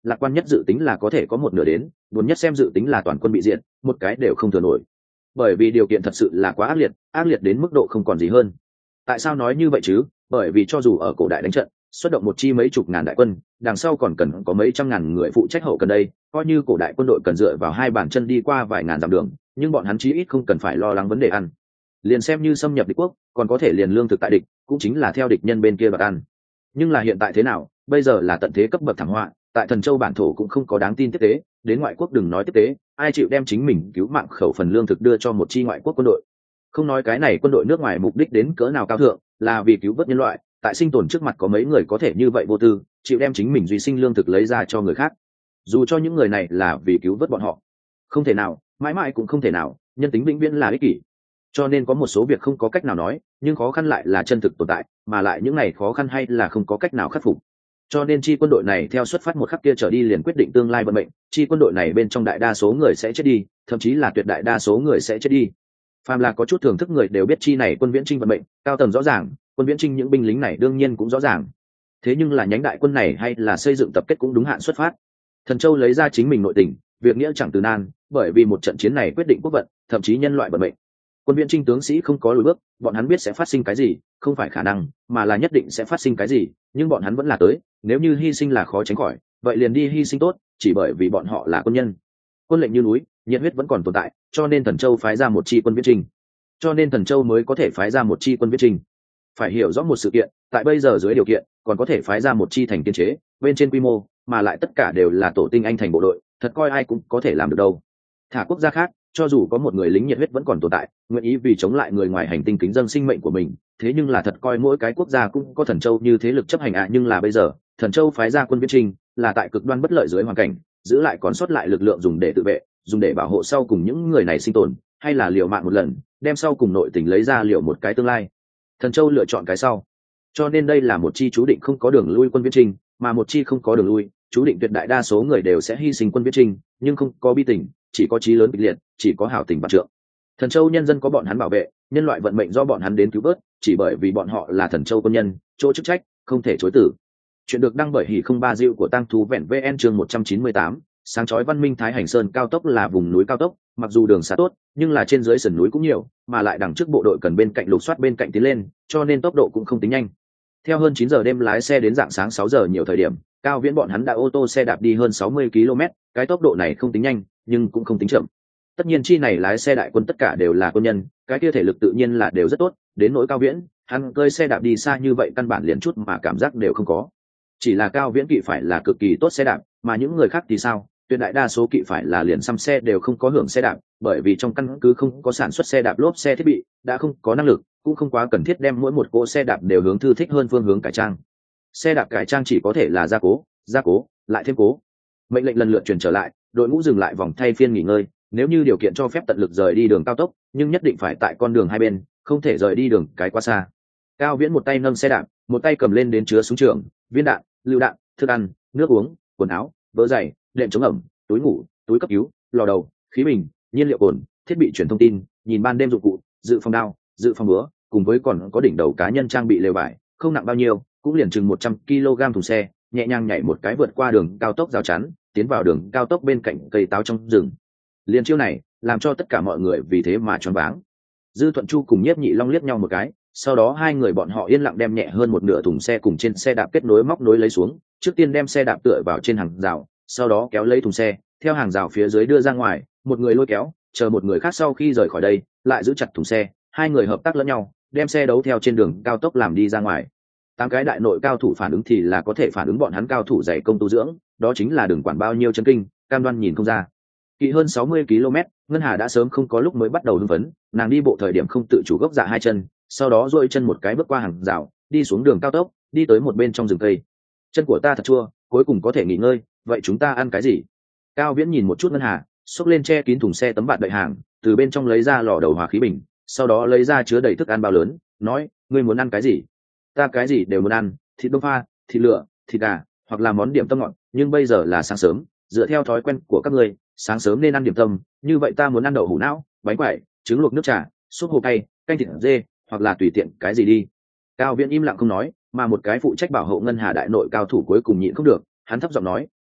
lạc quan nhất dự tính là có thể có một nửa đến, buồn nhất xem dự tính là toàn quân bị diệt, một cái đều không thừa nổi. Bởi vì điều kiện thật sự là quá ác liệt đến mức độ không còn gì hơn. Tại sao nói như vậy chứ? Bởi vì cho dù ở cổ đại đánh trận, xuất động một chi mấy chục ngàn đại quân, đằng sau còn cần có mấy trăm ngàn người phụ trách hậu cần đây, coi như cổ đại quân đội cần dựa vào hai bàn chân đi qua vài ngàn dặm đường, nhưng bọn hắn chí ít không cần phải lo lắng vấn đề ăn. Liền xem như xâm nhập địch quốc, còn có thể liền lương thực tại địch, cũng chính là theo địch nhân bên kia đoạt ăn. Nhưng là hiện tại thế nào? Bây giờ là tận thế cấp bậc thảm họa, tại Thần Châu bản thổ cũng không có đáng tin tiếp tế, đến ngoại quốc đừng nói tiếp tế, ai chịu đem chính mình cứu mạng khẩu phần lương thực đưa cho một chi ngoại quốc quân đội. Không nói cái này quân đội nước ngoài mục đích đến cỡ nào cao thượng, là vì cứu vớt nhân loại, tại sinh tồn trước mặt có mấy người có thể như vậy vô tư, chịu đem chính mình duy sinh lương thực lấy ra cho người khác. Dù cho những người này là vì cứu vớt bọn họ, không thể nào, mãi mãi cũng không thể nào, nhân tính vĩnh viễn là ích kỷ. Cho nên có một số việc không có cách nào nói, nhưng khó khăn lại là chân thực tồn tại, mà lại những này khó khăn hay là không có cách nào khắc phục. Cho nên chi quân đội này theo xuất phát một khắc kia trở đi liền quyết định tương lai vận mệnh, chi quân đội này bên trong đại đa số người sẽ chết đi, thậm chí là tuyệt đại đa số người sẽ chết đi. Phàm là có chút thưởng thức người đều biết chi này quân viễn chinh vận mệnh, cao tầng rõ ràng, quân viễn chinh những binh lính này đương nhiên cũng rõ ràng. Thế nhưng là nhánh đại quân này hay là xây dựng tập kết cũng đúng hạn xuất phát. Thần Châu lấy ra chính mình nội tình, việc nghĩa chẳng từ nan, bởi vì một trận chiến này quyết định quốc vận, thậm chí nhân loại vận mệnh. Quân viễn chinh tướng sĩ không có lùi bước, bọn hắn biết sẽ phát sinh cái gì, không phải khả năng, mà là nhất định sẽ phát sinh cái gì, nhưng bọn hắn vẫn là tới, nếu như hy sinh là khó tránh khỏi, vậy liền đi hy sinh tốt, chỉ bởi vì bọn họ là quân nhân. Quân lệnh như núi, nhiệt huyết vẫn còn tồn tại, cho nên Thần Châu phái ra một chi quân viễn chinh. Cho nên Thần Châu mới có thể phái ra một chi quân viễn chinh. Phải hiểu rõ một sự kiện, tại bây giờ dưới điều kiện, còn có thể phái ra một chi thành tiên chế, bên trên quy mô, mà lại tất cả đều là tổ tinh anh thành bộ đội, thật coi ai cũng có thể làm được đâu. Thả quốc gia khác, cho dù có một người lính nhiệt huyết vẫn còn tồn tại, nguyện ý vì chống lại người ngoài hành tinh kính dâng sinh mệnh của mình, thế nhưng là thật coi mỗi cái quốc gia cũng có Thần Châu như thế lực chấp hành nhưng là bây giờ, Thần Châu phái ra quân viễn chinh, là tại cực đoan bất lợi dưới hoàn cảnh, giữ lại còn sót lại lực lượng dùng để tự vệ, dùng để bảo hộ sau cùng những người này sinh tồn, hay là liều mạng một lần, đem sau cùng nội tình lấy ra liều một cái tương lai. Thần Châu lựa chọn cái sau. Cho nên đây là một chi chú định không có đường lui quân viễn chinh, mà một chi không có đường lui, chú định tuyệt đại đa số người đều sẽ hy sinh quân viễn chinh, nhưng không có bi tình, chỉ có chí lớn kịch liệt, chỉ có hảo tình vạn trượng. Thần Châu nhân dân có bọn hắn bảo vệ, nhân loại vận mệnh do bọn hắn đến cứu vớt, chỉ bởi vì bọn họ là Thần Châu quân nhân, chỗ chức trách không thể chối từ. Chuyện được đăng bởi Hỉ không ba diệu của Tăng Thú Vẹn VN chương 198, sáng chói văn minh Thái Hành Sơn cao tốc là vùng núi cao tốc, mặc dù đường xá tốt, nhưng là trên dưới sườn núi cũng nhiều, mà lại đằng trước bộ đội cần bên cạnh lục soát bên cạnh tiến lên, cho nên tốc độ cũng không tính nhanh. Theo hơn 9 giờ đêm lái xe đến dạng sáng 6 giờ nhiều thời điểm, Cao Viễn bọn hắn đã ô tô xe đạp đi hơn 60 km, cái tốc độ này không tính nhanh, nhưng cũng không tính chậm. Tất nhiên chi này lái xe đại quân tất cả đều là quân nhân, cái kia thể lực tự nhiên là đều rất tốt, đến nỗi Cao Viễn, hắn cơi xe đạp đi xa như vậy căn bản liền chút mà cảm giác đều không có. Chỉ là Cao Viễn kỵ phải là cực kỳ tốt xe đạp, mà những người khác thì sao? Tuyệt đại đa số kỵ phải là liền xăm xe đều không có hưởng xe đạp, bởi vì trong căn cứ không có sản xuất xe đạp lốp xe thiết bị, đã không có năng lực, cũng không quá cần thiết đem mỗi một cỗ xe đạp đều hướng thư thích hơn phương hướng cải trang. Xe đạp cải trang chỉ có thể là gia cố, lại thêm cố. Mệnh lệnh lần lượt truyền trở lại, đội ngũ dừng lại vòng thay phiên nghỉ ngơi, nếu như điều kiện cho phép tận lực rời đi đường cao tốc, nhưng nhất định phải tại con đường hai bên, không thể rời đi đường cái quá xa. Cao Viễn một tay nâng xe đạp, một tay cầm lên đến chứa súng trường, viên đạn, lựu đạn, thức ăn, nước uống, quần áo, vớ giày, đệm chống ẩm, túi ngủ, túi cấp cứu, lò đầu, khí bình, nhiên liệu cồn, thiết bị truyền thông tin, nhìn ban đêm dụng cụ, dự phòng đao, dự phòng búa, cùng với còn có đỉnh đầu cá nhân trang bị lều vải, không nặng bao nhiêu, cũng liền chừng 100 kg thùng xe, nhẹ nhàng nhảy một cái vượt qua đường cao tốc rào chắn, tiến vào đường cao tốc bên cạnh cây táo trong rừng. Liên chiêu này, làm cho tất cả mọi người vì thế mà choáng váng. Dư Thuận Chu cùng Nhiếp Nhị Long liếc nhau một cái, sau đó hai người bọn họ yên lặng đem nhẹ hơn một nửa thùng xe cùng trên xe đạp kết nối móc nối lấy xuống, trước tiên đem xe đạp tựa vào trên hàng rào, sau đó kéo lấy thùng xe, theo hàng rào phía dưới đưa ra ngoài, một người lôi kéo, chờ một người khác sau khi rời khỏi đây, lại giữ chặt thùng xe, hai người hợp tác lẫn nhau, đem xe đấu theo trên đường cao tốc làm đi ra ngoài. 8 cái đại nội cao thủ phản ứng thì là có thể phản ứng bọn hắn cao thủ dày công tu dưỡng, đó chính là đừng quản bao nhiêu chân kinh, cam đoan nhìn không ra. Kỵ hơn 60 km, Ngân Hà đã sớm không có lúc mới bắt đầu hưng phấn, nàng đi bộ thời điểm không tự chủ gốc dạ hai chân, sau đó duỗi chân một cái bước qua hàng rào, đi xuống đường cao tốc, đi tới một bên trong rừng cây. Chân của ta thật chua, cuối cùng có thể nghỉ ngơi, vậy chúng ta ăn cái gì? Cao Viễn nhìn một chút Ngân Hà, xốc lên che kín thùng xe tấm bạt đợi hàng, từ bên trong lấy ra lò đầu hỏa khí bình, sau đó lấy ra chứa đầy thức ăn bao lớn, nói, ngươi muốn ăn cái gì? Ta cái gì đều muốn ăn, thịt đông pha, thịt lửa, thịt gà, hoặc là món điểm tâm ngọt, nhưng bây giờ là sáng sớm, dựa theo thói quen của các ngươi, sáng sớm nên ăn điểm tâm, như vậy ta muốn ăn đậu hũ não, bánh quẩy, trứng luộc nước trà, súp hồ cay, canh thịt dê, hoặc là tùy tiện cái gì đi. Cao Viễn im lặng không nói, mà một cái phụ trách bảo hộ Ngân Hà đại nội cao thủ cuối cùng nhịn không được, hắn thấp giọng nói,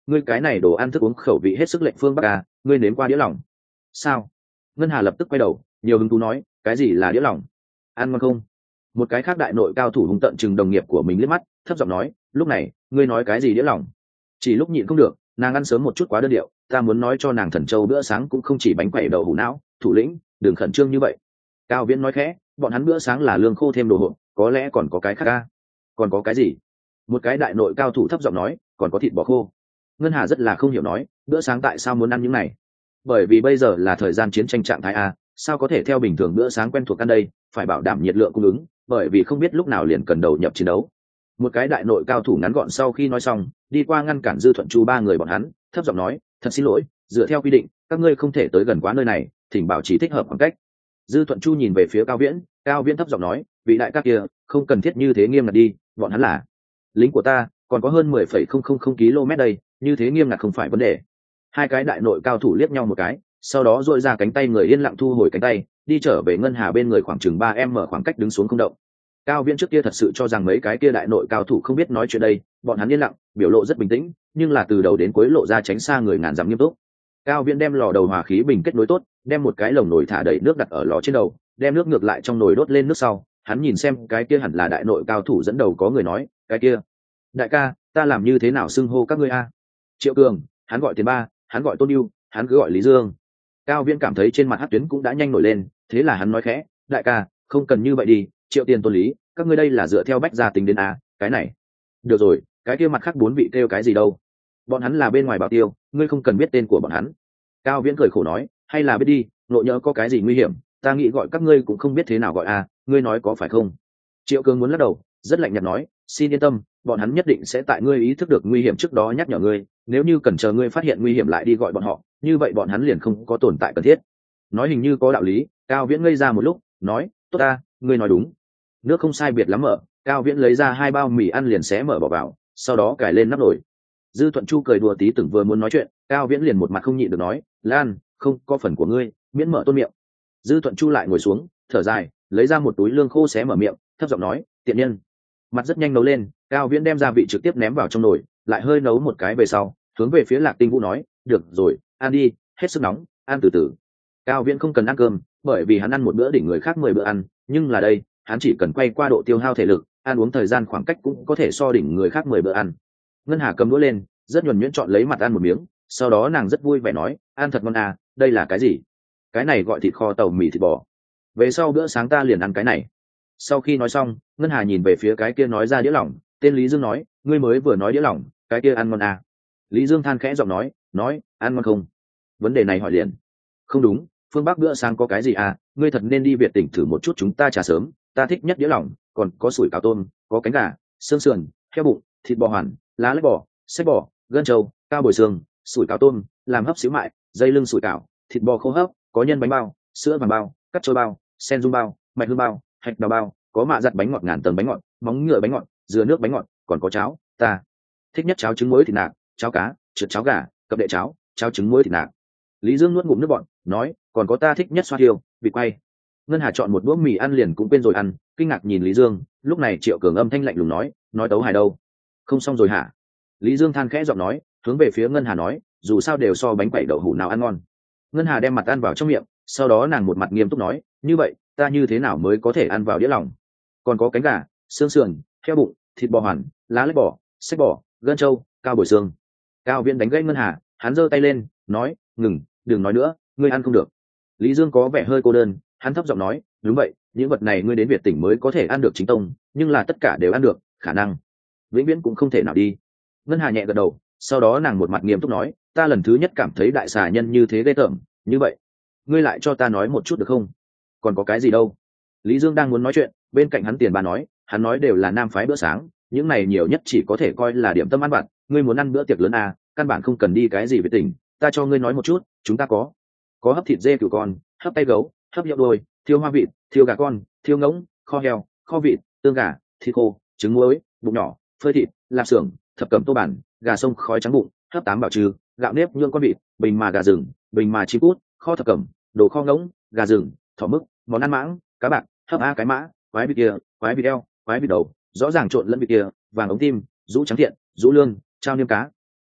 ngươi cái này đồ ăn thức uống khẩu vị hết sức lệnh phương bắc à, ngươi nếm qua đĩa lòng sao? Ngân Hà lập tức quay đầu nhiều hứng thú nói, cái gì là đĩa lòng, ăn ngon không? Một cái khác đại nội cao thủ hung tận chừng đồng nghiệp của mình liếc mắt, thấp giọng nói, lúc này ngươi nói cái gì đĩa lòng? Chỉ lúc nhịn không được, nàng ăn sớm một chút quá đơn điệu, ta muốn nói cho nàng Thần Châu bữa sáng cũng không chỉ bánh quẩy đậu hũ não. Thủ lĩnh đừng khẩn trương như vậy. Cao Viễn nói khẽ, bọn hắn bữa sáng là lương khô thêm đồ hộp, có lẽ còn có cái khác à? Còn có cái gì? Một cái đại nội cao thủ thấp giọng nói, còn có thịt bò khô. Ngân Hà rất là không hiểu nói, bữa sáng tại sao muốn ăn những này? Bởi vì bây giờ là thời gian chiến tranh trạng thái a, sao có thể theo bình thường bữa sáng quen thuộc ăn đây, phải bảo đảm nhiệt lượng cung ứng, bởi vì không biết lúc nào liền cần đầu nhập chiến đấu. Một cái đại nội cao thủ ngắn gọn sau khi nói xong, đi qua ngăn cản Dư Thuận Chu ba người bọn hắn, thấp giọng nói, thật xin lỗi, dựa theo quy định các ngươi không thể tới gần quá nơi này, thỉnh bảo trì thích hợp khoảng cách. Dư Thuận Chu nhìn về phía Cao Viễn thấp giọng nói, vị đại ca kia không cần thiết như thế nghiêm ngặt đi, bọn hắn là lính của ta, còn có hơn 10,000 km đây, như thế nghiêm ngặt không phải vấn đề. Hai cái đại nội cao thủ liếc nhau một cái, sau đó duỗi ra cánh tay người yên lặng thu hồi cánh tay, đi trở về Ngân Hà bên người khoảng chừng 3m khoảng cách đứng xuống không động. Cao Viễn trước kia thật sự cho rằng mấy cái kia đại nội cao thủ không biết nói chuyện đây, bọn hắn yên lặng, biểu lộ rất bình tĩnh, nhưng là từ đầu đến cuối lộ ra tránh xa người ngàn dặm nghiêm túc. Cao Viễn đem lò đầu hòa khí bình kết nối tốt, đem một cái lồng nồi thả đầy nước đặt ở lò trên đầu, đem nước ngược lại trong nồi đốt lên nước sau, hắn nhìn xem cái kia hẳn là đại nội cao thủ dẫn đầu, có người nói, cái kia đại ca, ta làm như thế nào xưng hô các ngươi a? Triệu Cường, hắn gọi Tiền Ba, hắn gọi Tôn Ưu, hắn cứ gọi Lý Dương. Cao Viễn cảm thấy trên mặt hắc tuyến cũng đã nhanh nổi lên, thế là hắn nói khẽ, đại ca không cần như vậy đi, Triệu Tiền Tôn Lý, các ngươi đây là dựa theo bách gia tính đến a, cái này được rồi, cái kia mặt khác bốn vị kêu cái gì đâu, bọn hắn là bên ngoài bảo tiêu, ngươi không cần biết tên của bọn hắn. Cao Viễn cười khổ nói, hay là biết đi, nội nhỡ có cái gì nguy hiểm, ta nghĩ gọi các ngươi cũng không biết thế nào gọi a, ngươi nói có phải không? Triệu Cường muốn lắc đầu, rất lạnh nhạt nói, xin yên tâm, bọn hắn nhất định sẽ tại ngươi ý thức được nguy hiểm trước đó nhắc nhở ngươi, nếu như cần chờ ngươi phát hiện nguy hiểm lại đi gọi bọn họ, như vậy bọn hắn liền không có tồn tại cần thiết. Nói hình như có đạo lý. Cao Viễn ngây ra một lúc, nói, tốt ta, ngươi nói đúng. Nước không sai biệt lắm mở, Cao Viễn lấy ra 2 bao mì ăn liền xé mở bỏ vào, sau đó cài lên nắp nồi. Dư Thuận Chu cười đùa tí từng vừa muốn nói chuyện, Cao Viễn liền một mặt không nhịn được nói, Lan, không có phần của ngươi, miễn mở tôn miệng. Dư Thuận Chu lại ngồi xuống, thở dài, lấy ra một túi lương khô xé mở miệng, thấp giọng nói, tiện nhân. Mặt rất nhanh nấu lên, Cao Viễn đem gia vị trực tiếp ném vào trong nồi, lại hơi nấu một cái về sau, hướng về phía Lạc Tinh Vũ nói, được rồi, ăn đi, hết sức nóng, ăn từ từ. Cao Viễn không cần ăn cơm, bởi vì hắn ăn một bữa đỉnh người khác 10 bữa ăn, nhưng là đây, hắn chỉ cần quay qua độ tiêu hao thể lực, ăn uống thời gian khoảng cách cũng có thể so đỉnh người khác 10 bữa ăn. Ngân Hà cầm đũa lên, rất nhuần nhuyễn chọn lấy mặt ăn một miếng, sau đó nàng rất vui vẻ nói, ăn thật ngon à, đây là cái gì? Cái này gọi thịt kho tàu mì thịt bò. Về sau bữa sáng ta liền ăn cái này. Sau khi nói xong, Ngân Hà nhìn về phía cái kia nói ra đĩa lỏng, tên Lý Dương nói, ngươi mới vừa nói đĩa lỏng, cái kia ăn ngon à? Lý Dương than khẽ giọng nói, ăn ngon không? Vấn đề này hỏi liền. Không đúng, phương Bắc bữa sáng có cái gì à? Ngươi thật nên đi Việt tỉnh thử một chút, chúng ta trà sớm, ta thích nhất đĩa lỏng, còn có sủi cảo tôm, có cánh gà, xương sườn, heo bụng, thịt bò hoàn, lá lách bò, xếp bò, gân trâu, cao bồi xương, sủi cảo tôm, làm hấp xíu mại, dây lưng sủi cảo, thịt bò khô hấp, có nhân bánh bao, sữa vàng bao, cắt trôi bao, sen dung bao, mạch hương bao, hạch đào bao, có mạ giặt bánh ngọt ngàn tầng bánh ngọt, móng ngựa bánh ngọt, dừa nước bánh ngọt, còn có cháo, ta thích nhất cháo trứng muối thịt nạc, cháo cá, trượt cháo gà, cập đệ cháo, cháo trứng muối thịt nạc. Lý Dương nuốt ngụm nước bọt, nói, còn có ta thích nhất xoa thiêu, vịt quay. Ngân Hà chọn một bữa mì ăn liền cũng quên rồi ăn, kinh ngạc nhìn Lý Dương. Lúc này Triệu Cường âm thanh lạnh lùng nói tấu hài đâu, không xong rồi hả? Lý Dương than khẽ giọng nói, hướng về phía Ngân Hà nói, dù sao đều so bánh quẩy đậu hũ nào ăn ngon. Ngân Hà đem mặt ăn vào trong miệng, sau đó nàng một mặt nghiêm túc nói, như vậy ta như thế nào mới có thể ăn vào đĩa lòng? Còn có cánh gà, xương sườn, heo bụng, thịt bò hoàn, lá lách bò, xách bò, gân trâu, cao bồi xương. Cao Viễn đánh gãy Ngân Hà, hắn giơ tay lên, nói, ngừng, đừng nói nữa, ngươi ăn không được. Lý Dương có vẻ hơi cô đơn, hắn thấp giọng nói, đúng vậy, những vật này ngươi đến Việt tỉnh mới có thể ăn được chính tông, nhưng là tất cả đều ăn được, khả năng vĩnh viễn cũng không thể nào đi. Ngân Hà nhẹ gật đầu, sau đó nàng một mặt nghiêm túc nói, ta lần thứ nhất cảm thấy đại xà nhân như thế ghê tởm, như vậy ngươi lại cho ta nói một chút được không? Còn có cái gì đâu? Lý Dương đang muốn nói chuyện, bên cạnh hắn Tiền Ba nói, hắn nói đều là nam phái bữa sáng, những này nhiều nhất chỉ có thể coi là điểm tâm ăn vặt, ngươi muốn ăn bữa tiệc lớn à, căn bản không cần đi cái gì về tỉnh, ta cho ngươi nói một chút, chúng ta có hấp thịt dê cừu con, hấp tay gấu, hấp hiệu đôi, thiêu hoa vịt, thiêu gà con, thiêu ngỗng, kho heo, kho vịt, tương gà, thịt khô, trứng muối, bụng nhỏ, phơi thịt, lạp xưởng, thập cẩm tô bản, gà sông khói trắng bụng, hấp tám bảo trừ, gạo nếp nhương con vịt, bình mà gà rừng, bình mà chim cút, kho thập cẩm, đồ kho ngỗng, gà rừng, thỏ mực, món ăn mãng, cá bạc, hấp a cái mã, quái vịt kia, quái vịt eo, quái vịt đầu, rõ ràng trộn lẫn vịt kia, vàng ống tim, rũ trắng thiện, rũ lương, trao niêm cá.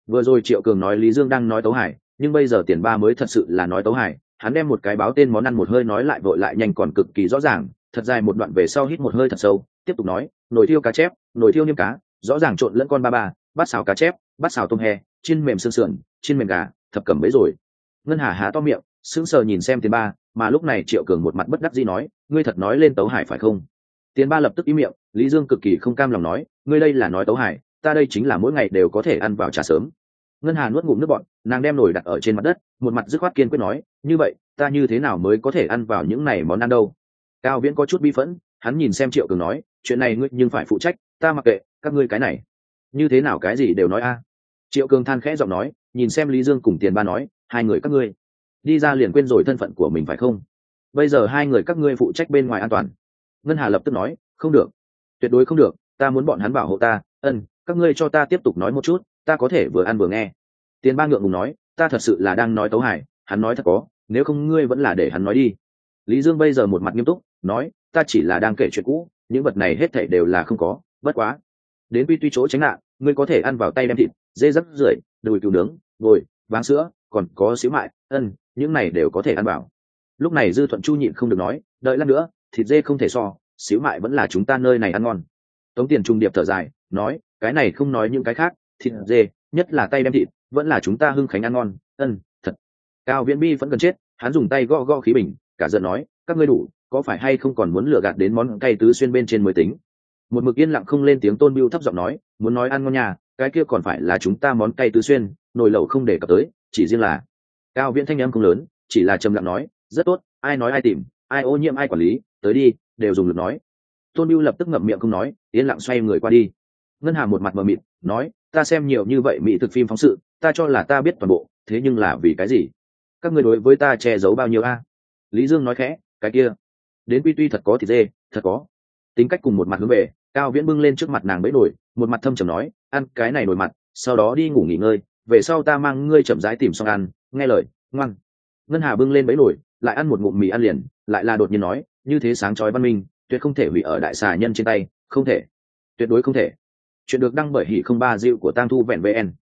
Vừa rồi Triệu Cường nói Lý Dương đang nói tấu hải, nhưng bây giờ Tiền Ba mới thật sự là nói tấu hải. Hắn đem một cái báo tên món ăn một hơi nói lại vội lại nhanh còn cực kỳ rõ ràng, thật dài một đoạn về sau hít một hơi thật sâu, tiếp tục nói: nồi thiêu cá chép, nồi thiêu niêm cá, rõ ràng trộn lẫn con ba ba, bát xào cá chép, bát xào tôm he, chiên mềm xương sườn, chiên mềm gà, thập cẩm bấy rồi. Ngân Hà há to miệng, sững sờ nhìn xem Tiền Ba, mà lúc này Triệu Cường một mặt bất đắc dĩ nói: ngươi thật nói lên tấu hải phải không? Tiền Ba lập tức im miệng. Lý Dương cực kỳ không cam lòng nói: ngươi đây là nói tấu hải, ta đây chính là mỗi ngày đều có thể ăn vào trà sớm. Ngân Hà nuốt ngụm nước bọt, nàng đem nồi đặt ở trên mặt đất, một mặt dứt khoát kiên quyết nói: như vậy ta như thế nào mới có thể ăn vào những này món ăn đâu? Cao Viễn có chút bi phẫn, hắn nhìn xem Triệu Cường nói: chuyện này ngươi nhưng phải phụ trách, ta mặc kệ các ngươi cái này như thế nào cái gì đều nói a. Triệu Cường than khẽ giọng nói, nhìn xem Lý Dương cùng Tiền Ba nói: hai người các ngươi đi ra liền quên rồi thân phận của mình phải không? Bây giờ hai người các ngươi phụ trách bên ngoài an toàn. Ngân Hà lập tức nói: không được, tuyệt đối không được, ta muốn bọn hắn bảo hộ ta. Các ngươi cho ta tiếp tục nói một chút, ta có thể vừa ăn vừa nghe. Tiền Ba ngượng ngùng nói: ta thật sự là đang nói tấu hải, hắn nói thật có, nếu không ngươi vẫn là để hắn nói đi. Lý Dương bây giờ một mặt nghiêm túc nói: ta chỉ là đang kể chuyện cũ, những vật này hết thảy đều là không có, bất quá đến quy tuy chỗ tránh nạn, ngươi có thể ăn vào tay đem thịt, dê rắc rưởi, đùi cừu nướng, ngồi váng sữa, còn có xíu mại, những này đều có thể ăn vào. Lúc này Dư Thuận Chu nhịn không được nói: đợi lát nữa, thịt dê không thể so, xíu mại vẫn là chúng ta nơi này ăn ngon. Tống Tiền Trung điệp thở dài nói: cái này không nói những cái khác, thịt dê, nhất là tay đem thịt, vẫn là chúng ta Hưng Khánh ăn ngon. Thật. Cao Viễn bi vẫn gần chết, hắn dùng tay gõ gõ khí bình, cả giận nói: các ngươi đủ, có phải hay không còn muốn lừa gạt đến món cay tứ xuyên bên trên mới tính? Một mực yên lặng không lên tiếng Tôn Bưu thấp giọng nói: muốn nói ăn ngon nhà, cái kia còn phải là chúng ta món cay tứ xuyên, nồi lẩu không để cập tới, chỉ riêng là. Cao Viễn thanh âm không lớn, chỉ là trầm lặng nói: rất tốt, ai nói ai tìm, ai ô nhiễm ai quản lý, tới đi, đều dùng lực nói. Tôn Bưu lập tức ngậm miệng không nói, yên lặng xoay người qua đi. Ngân Hà một mặt mờ mịt nói: ta xem nhiều như vậy mỹ thực phim phóng sự, ta cho là ta biết toàn bộ, thế nhưng là vì cái gì? Các ngươi đối với ta che giấu bao nhiêu a? Lý Dương nói khẽ: cái kia đến quy tuy thật có thịt dê, thật có. Tính cách cùng một mặt hướng về, Cao Viễn bưng lên trước mặt nàng bấy nổi, một mặt thâm trầm nói: ăn cái này nổi mặt, sau đó đi ngủ nghỉ ngơi, về sau ta mang ngươi chậm rãi tìm xong ăn, nghe lời, ngoan. Ngân Hà bưng lên bấy nổi, lại ăn một ngụm mì ăn liền, lại là đột nhiên nói: như thế sáng chói văn minh, tuyệt không thể hủy ở đại xà nhân trên tay, không thể, tuyệt đối không thể. Chuyện được đăng bởi Hỉ 03 Diệu của Tang Thu vẹn VN.